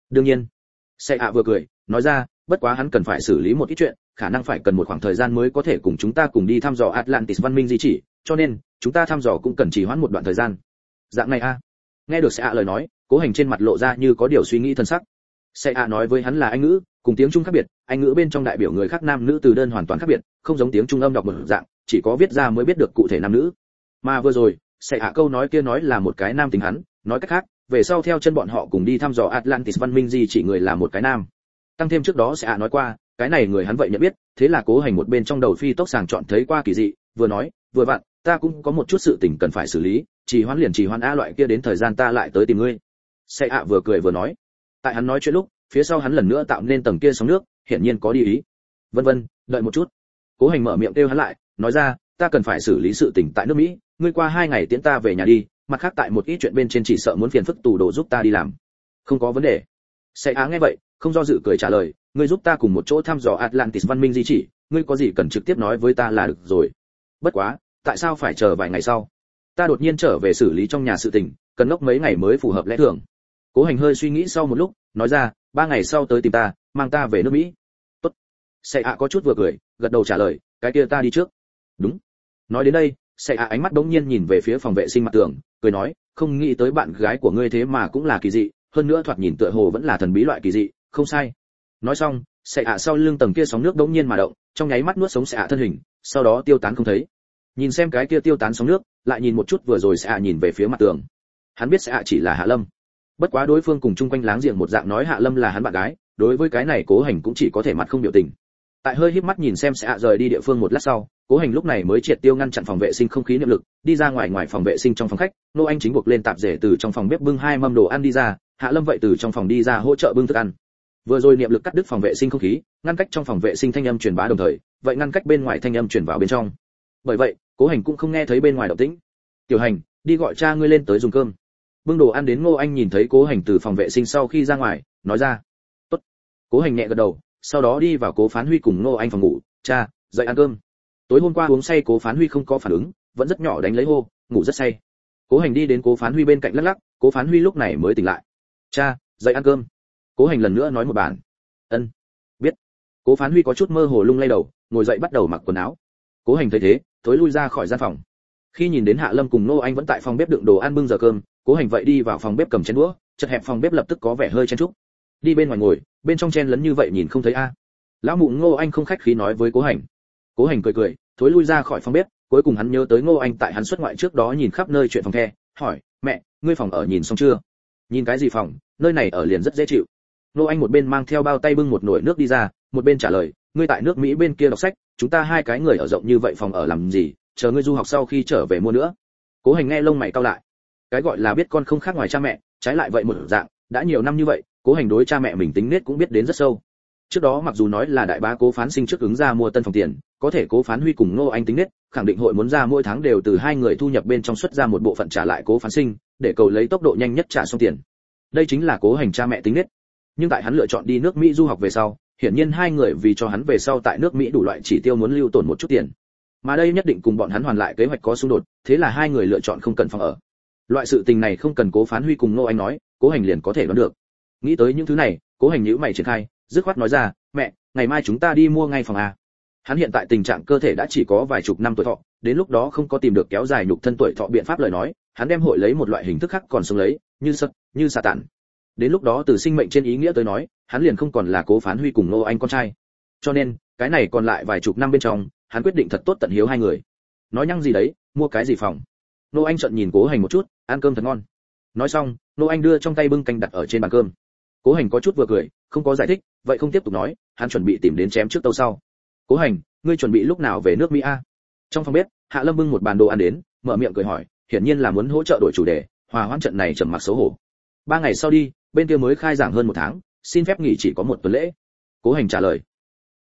đương nhiên. Xe ạ vừa cười nói ra, bất quá hắn cần phải xử lý một ít chuyện, khả năng phải cần một khoảng thời gian mới có thể cùng chúng ta cùng đi thăm dò Atlantis văn minh di chỉ, cho nên chúng ta thăm dò cũng cần trì hoãn một đoạn thời gian. Dạng này a. Nghe được Xe ạ lời nói, Cố Hành trên mặt lộ ra như có điều suy nghĩ thân sắc. Xe ạ nói với hắn là Anh ngữ, cùng tiếng Trung khác biệt, Anh ngữ bên trong đại biểu người khác nam nữ từ đơn hoàn toàn khác biệt, không giống tiếng Trung âm đọc một dạng, chỉ có viết ra mới biết được cụ thể nam nữ. Mà vừa rồi, Xe ạ câu nói kia nói là một cái nam tính hắn, nói cách khác, về sau theo chân bọn họ cùng đi thăm dò Atlantis văn minh di chỉ người là một cái nam. Tăng thêm trước đó Xe ạ nói qua, cái này người hắn vậy nhận biết, thế là Cố Hành một bên trong đầu phi tốc sàng chọn thấy qua kỳ dị, vừa nói, vừa vặn, ta cũng có một chút sự tình cần phải xử lý, trì hoãn liền trì hoãn a loại kia đến thời gian ta lại tới tìm ngươi. Xe ạ vừa cười vừa nói. Tại hắn nói chuyện lúc, phía sau hắn lần nữa tạo nên tầng kia sóng nước, hiển nhiên có đi ý. Vân vân, đợi một chút. Cố Hành mở miệng kêu hắn lại, nói ra, ta cần phải xử lý sự tình tại nước Mỹ, ngươi qua hai ngày tiễn ta về nhà đi, mặt khác tại một ít chuyện bên trên chỉ sợ muốn phiền phức tù đồ giúp ta đi làm. Không có vấn đề. Xe á nghe vậy, không do dự cười trả lời, ngươi giúp ta cùng một chỗ thăm dò Atlantis văn minh di chỉ, ngươi có gì cần trực tiếp nói với ta là được rồi. Bất quá, tại sao phải chờ vài ngày sau? Ta đột nhiên trở về xử lý trong nhà sự tình, cần ngốc mấy ngày mới phù hợp lẽ thường. Cố Hành hơi suy nghĩ sau một lúc, nói ra, ba ngày sau tới tìm ta, mang ta về nước Mỹ. Tốt. Xe ạ có chút vừa cười, gật đầu trả lời, cái kia ta đi trước. Đúng. Nói đến đây, Xe ạ ánh mắt đống nhiên nhìn về phía phòng vệ sinh mặt tường, cười nói, không nghĩ tới bạn gái của ngươi thế mà cũng là kỳ dị, hơn nữa thoạt nhìn tựa hồ vẫn là thần bí loại kỳ dị, không sai. Nói xong, Xe ạ sau lưng tầng kia sóng nước đống nhiên mà động, trong nháy mắt nuốt sống Xe ạ thân hình, sau đó tiêu tán không thấy. Nhìn xem cái kia tiêu tán sóng nước, lại nhìn một chút vừa rồi Xe ạ nhìn về phía mặt tường. Hắn biết Xe ạ chỉ là Hạ Lâm. Bất quá đối phương cùng chung quanh láng giềng một dạng nói Hạ Lâm là hắn bạn gái, đối với cái này Cố Hành cũng chỉ có thể mặt không biểu tình. Tại hơi híp mắt nhìn xem Xe ạ rời đi địa phương một lát sau, Cố Hành lúc này mới triệt tiêu ngăn chặn phòng vệ sinh không khí niệm lực, đi ra ngoài ngoài phòng vệ sinh trong phòng khách, Nô Anh chính buộc lên tạp rể từ trong phòng bếp bưng hai mâm đồ ăn đi ra, Hạ Lâm vậy từ trong phòng đi ra hỗ trợ bưng thức ăn. Vừa rồi niệm lực cắt đứt phòng vệ sinh không khí, ngăn cách trong phòng vệ sinh thanh âm truyền bá đồng thời, vậy ngăn cách bên ngoài thanh âm truyền vào bên trong. Bởi vậy, Cố Hành cũng không nghe thấy bên ngoài động tĩnh. "Tiểu Hành, đi gọi cha ngươi lên tới dùng cơm." Bưng đồ ăn đến Ngô Anh nhìn thấy Cố Hành từ phòng vệ sinh sau khi ra ngoài, nói ra. "Tốt." Cố Hành nhẹ gật đầu, sau đó đi vào Cố Phán Huy cùng Ngô Anh phòng ngủ, "Cha, dậy ăn cơm." Tối hôm qua uống say Cố Phán Huy không có phản ứng, vẫn rất nhỏ đánh lấy hô, ngủ rất say. Cố Hành đi đến Cố Phán Huy bên cạnh lắc lắc, Cố Phán Huy lúc này mới tỉnh lại. "Cha, dậy ăn cơm." Cố Hành lần nữa nói một bản. "Ân, biết." Cố Phán Huy có chút mơ hồ lung lay đầu, ngồi dậy bắt đầu mặc quần áo. Cố Hành thấy thế, thối lui ra khỏi gian phòng. Khi nhìn đến Hạ Lâm cùng Nô Anh vẫn tại phòng bếp đựng đồ ăn bưng giờ cơm, Cố Hành vậy đi vào phòng bếp cầm chén đũa, chật hẹp phòng bếp lập tức có vẻ hơi chen chúc. Đi bên ngoài ngồi, bên trong chen lấn như vậy nhìn không thấy a. Lão mụ Ngô Anh không khách khí nói với Cố Hành. Cố Hành cười cười, thối lui ra khỏi phòng bếp, cuối cùng hắn nhớ tới Ngô Anh tại hắn xuất ngoại trước đó nhìn khắp nơi chuyện phòng the, hỏi, "Mẹ, ngươi phòng ở nhìn xong chưa?" "Nhìn cái gì phòng, nơi này ở liền rất dễ chịu." Ngô Anh một bên mang theo bao tay bưng một nồi nước đi ra, một bên trả lời, "Ngươi tại nước Mỹ bên kia đọc sách, chúng ta hai cái người ở rộng như vậy phòng ở làm gì, chờ ngươi du học sau khi trở về mua nữa." Cố Hành nghe lông mày cau lại. Cái gọi là biết con không khác ngoài cha mẹ, trái lại vậy một dạng, đã nhiều năm như vậy, Cố Hành đối cha mẹ mình tính nết cũng biết đến rất sâu. Trước đó mặc dù nói là đại bá Cố Phán Sinh trước ứng ra mua tân phòng tiền, có thể Cố Phán Huy cùng Ngô Anh tính nết, khẳng định hội muốn ra mỗi tháng đều từ hai người thu nhập bên trong xuất ra một bộ phận trả lại Cố Phán Sinh, để cầu lấy tốc độ nhanh nhất trả xong tiền. Đây chính là Cố Hành cha mẹ tính nết. Nhưng tại hắn lựa chọn đi nước Mỹ du học về sau, hiển nhiên hai người vì cho hắn về sau tại nước Mỹ đủ loại chỉ tiêu muốn lưu tổn một chút tiền. Mà đây nhất định cùng bọn hắn hoàn lại kế hoạch có xung đột, thế là hai người lựa chọn không cần phòng ở. Loại sự tình này không cần Cố Phán Huy cùng Ngô Anh nói, Cố Hành liền có thể đoán được. Nghĩ tới những thứ này, Cố Hành nhíu mày triển khai, dứt khoát nói ra, "Mẹ, ngày mai chúng ta đi mua ngay phòng a." Hắn hiện tại tình trạng cơ thể đã chỉ có vài chục năm tuổi thọ, đến lúc đó không có tìm được kéo dài nhục thân tuổi thọ biện pháp lời nói, hắn đem hội lấy một loại hình thức khác còn sống lấy, như sật, như xà tản. Đến lúc đó từ sinh mệnh trên ý nghĩa tới nói, hắn liền không còn là Cố Phán Huy cùng Ngô Anh con trai. Cho nên, cái này còn lại vài chục năm bên trong, hắn quyết định thật tốt tận hiếu hai người. Nói nhăng gì đấy, mua cái gì phòng? Ngô Anh trợn nhìn Cố Hành một chút, ăn cơm thật ngon. Nói xong, Ngô Anh đưa trong tay bưng canh đặt ở trên bàn cơm. Cố Hành có chút vừa cười, không có giải thích, vậy không tiếp tục nói, hắn chuẩn bị tìm đến chém trước tâu sau. "Cố Hành, ngươi chuẩn bị lúc nào về nước Mỹ a?" Trong phòng bếp, Hạ Lâm bưng một bàn đồ ăn đến, mở miệng cười hỏi, hiển nhiên là muốn hỗ trợ đổi chủ đề, hòa hoãn trận này trầm mặc xấu hổ. "Ba ngày sau đi, bên kia mới khai giảng hơn một tháng, xin phép nghỉ chỉ có một tuần lễ." Cố Hành trả lời.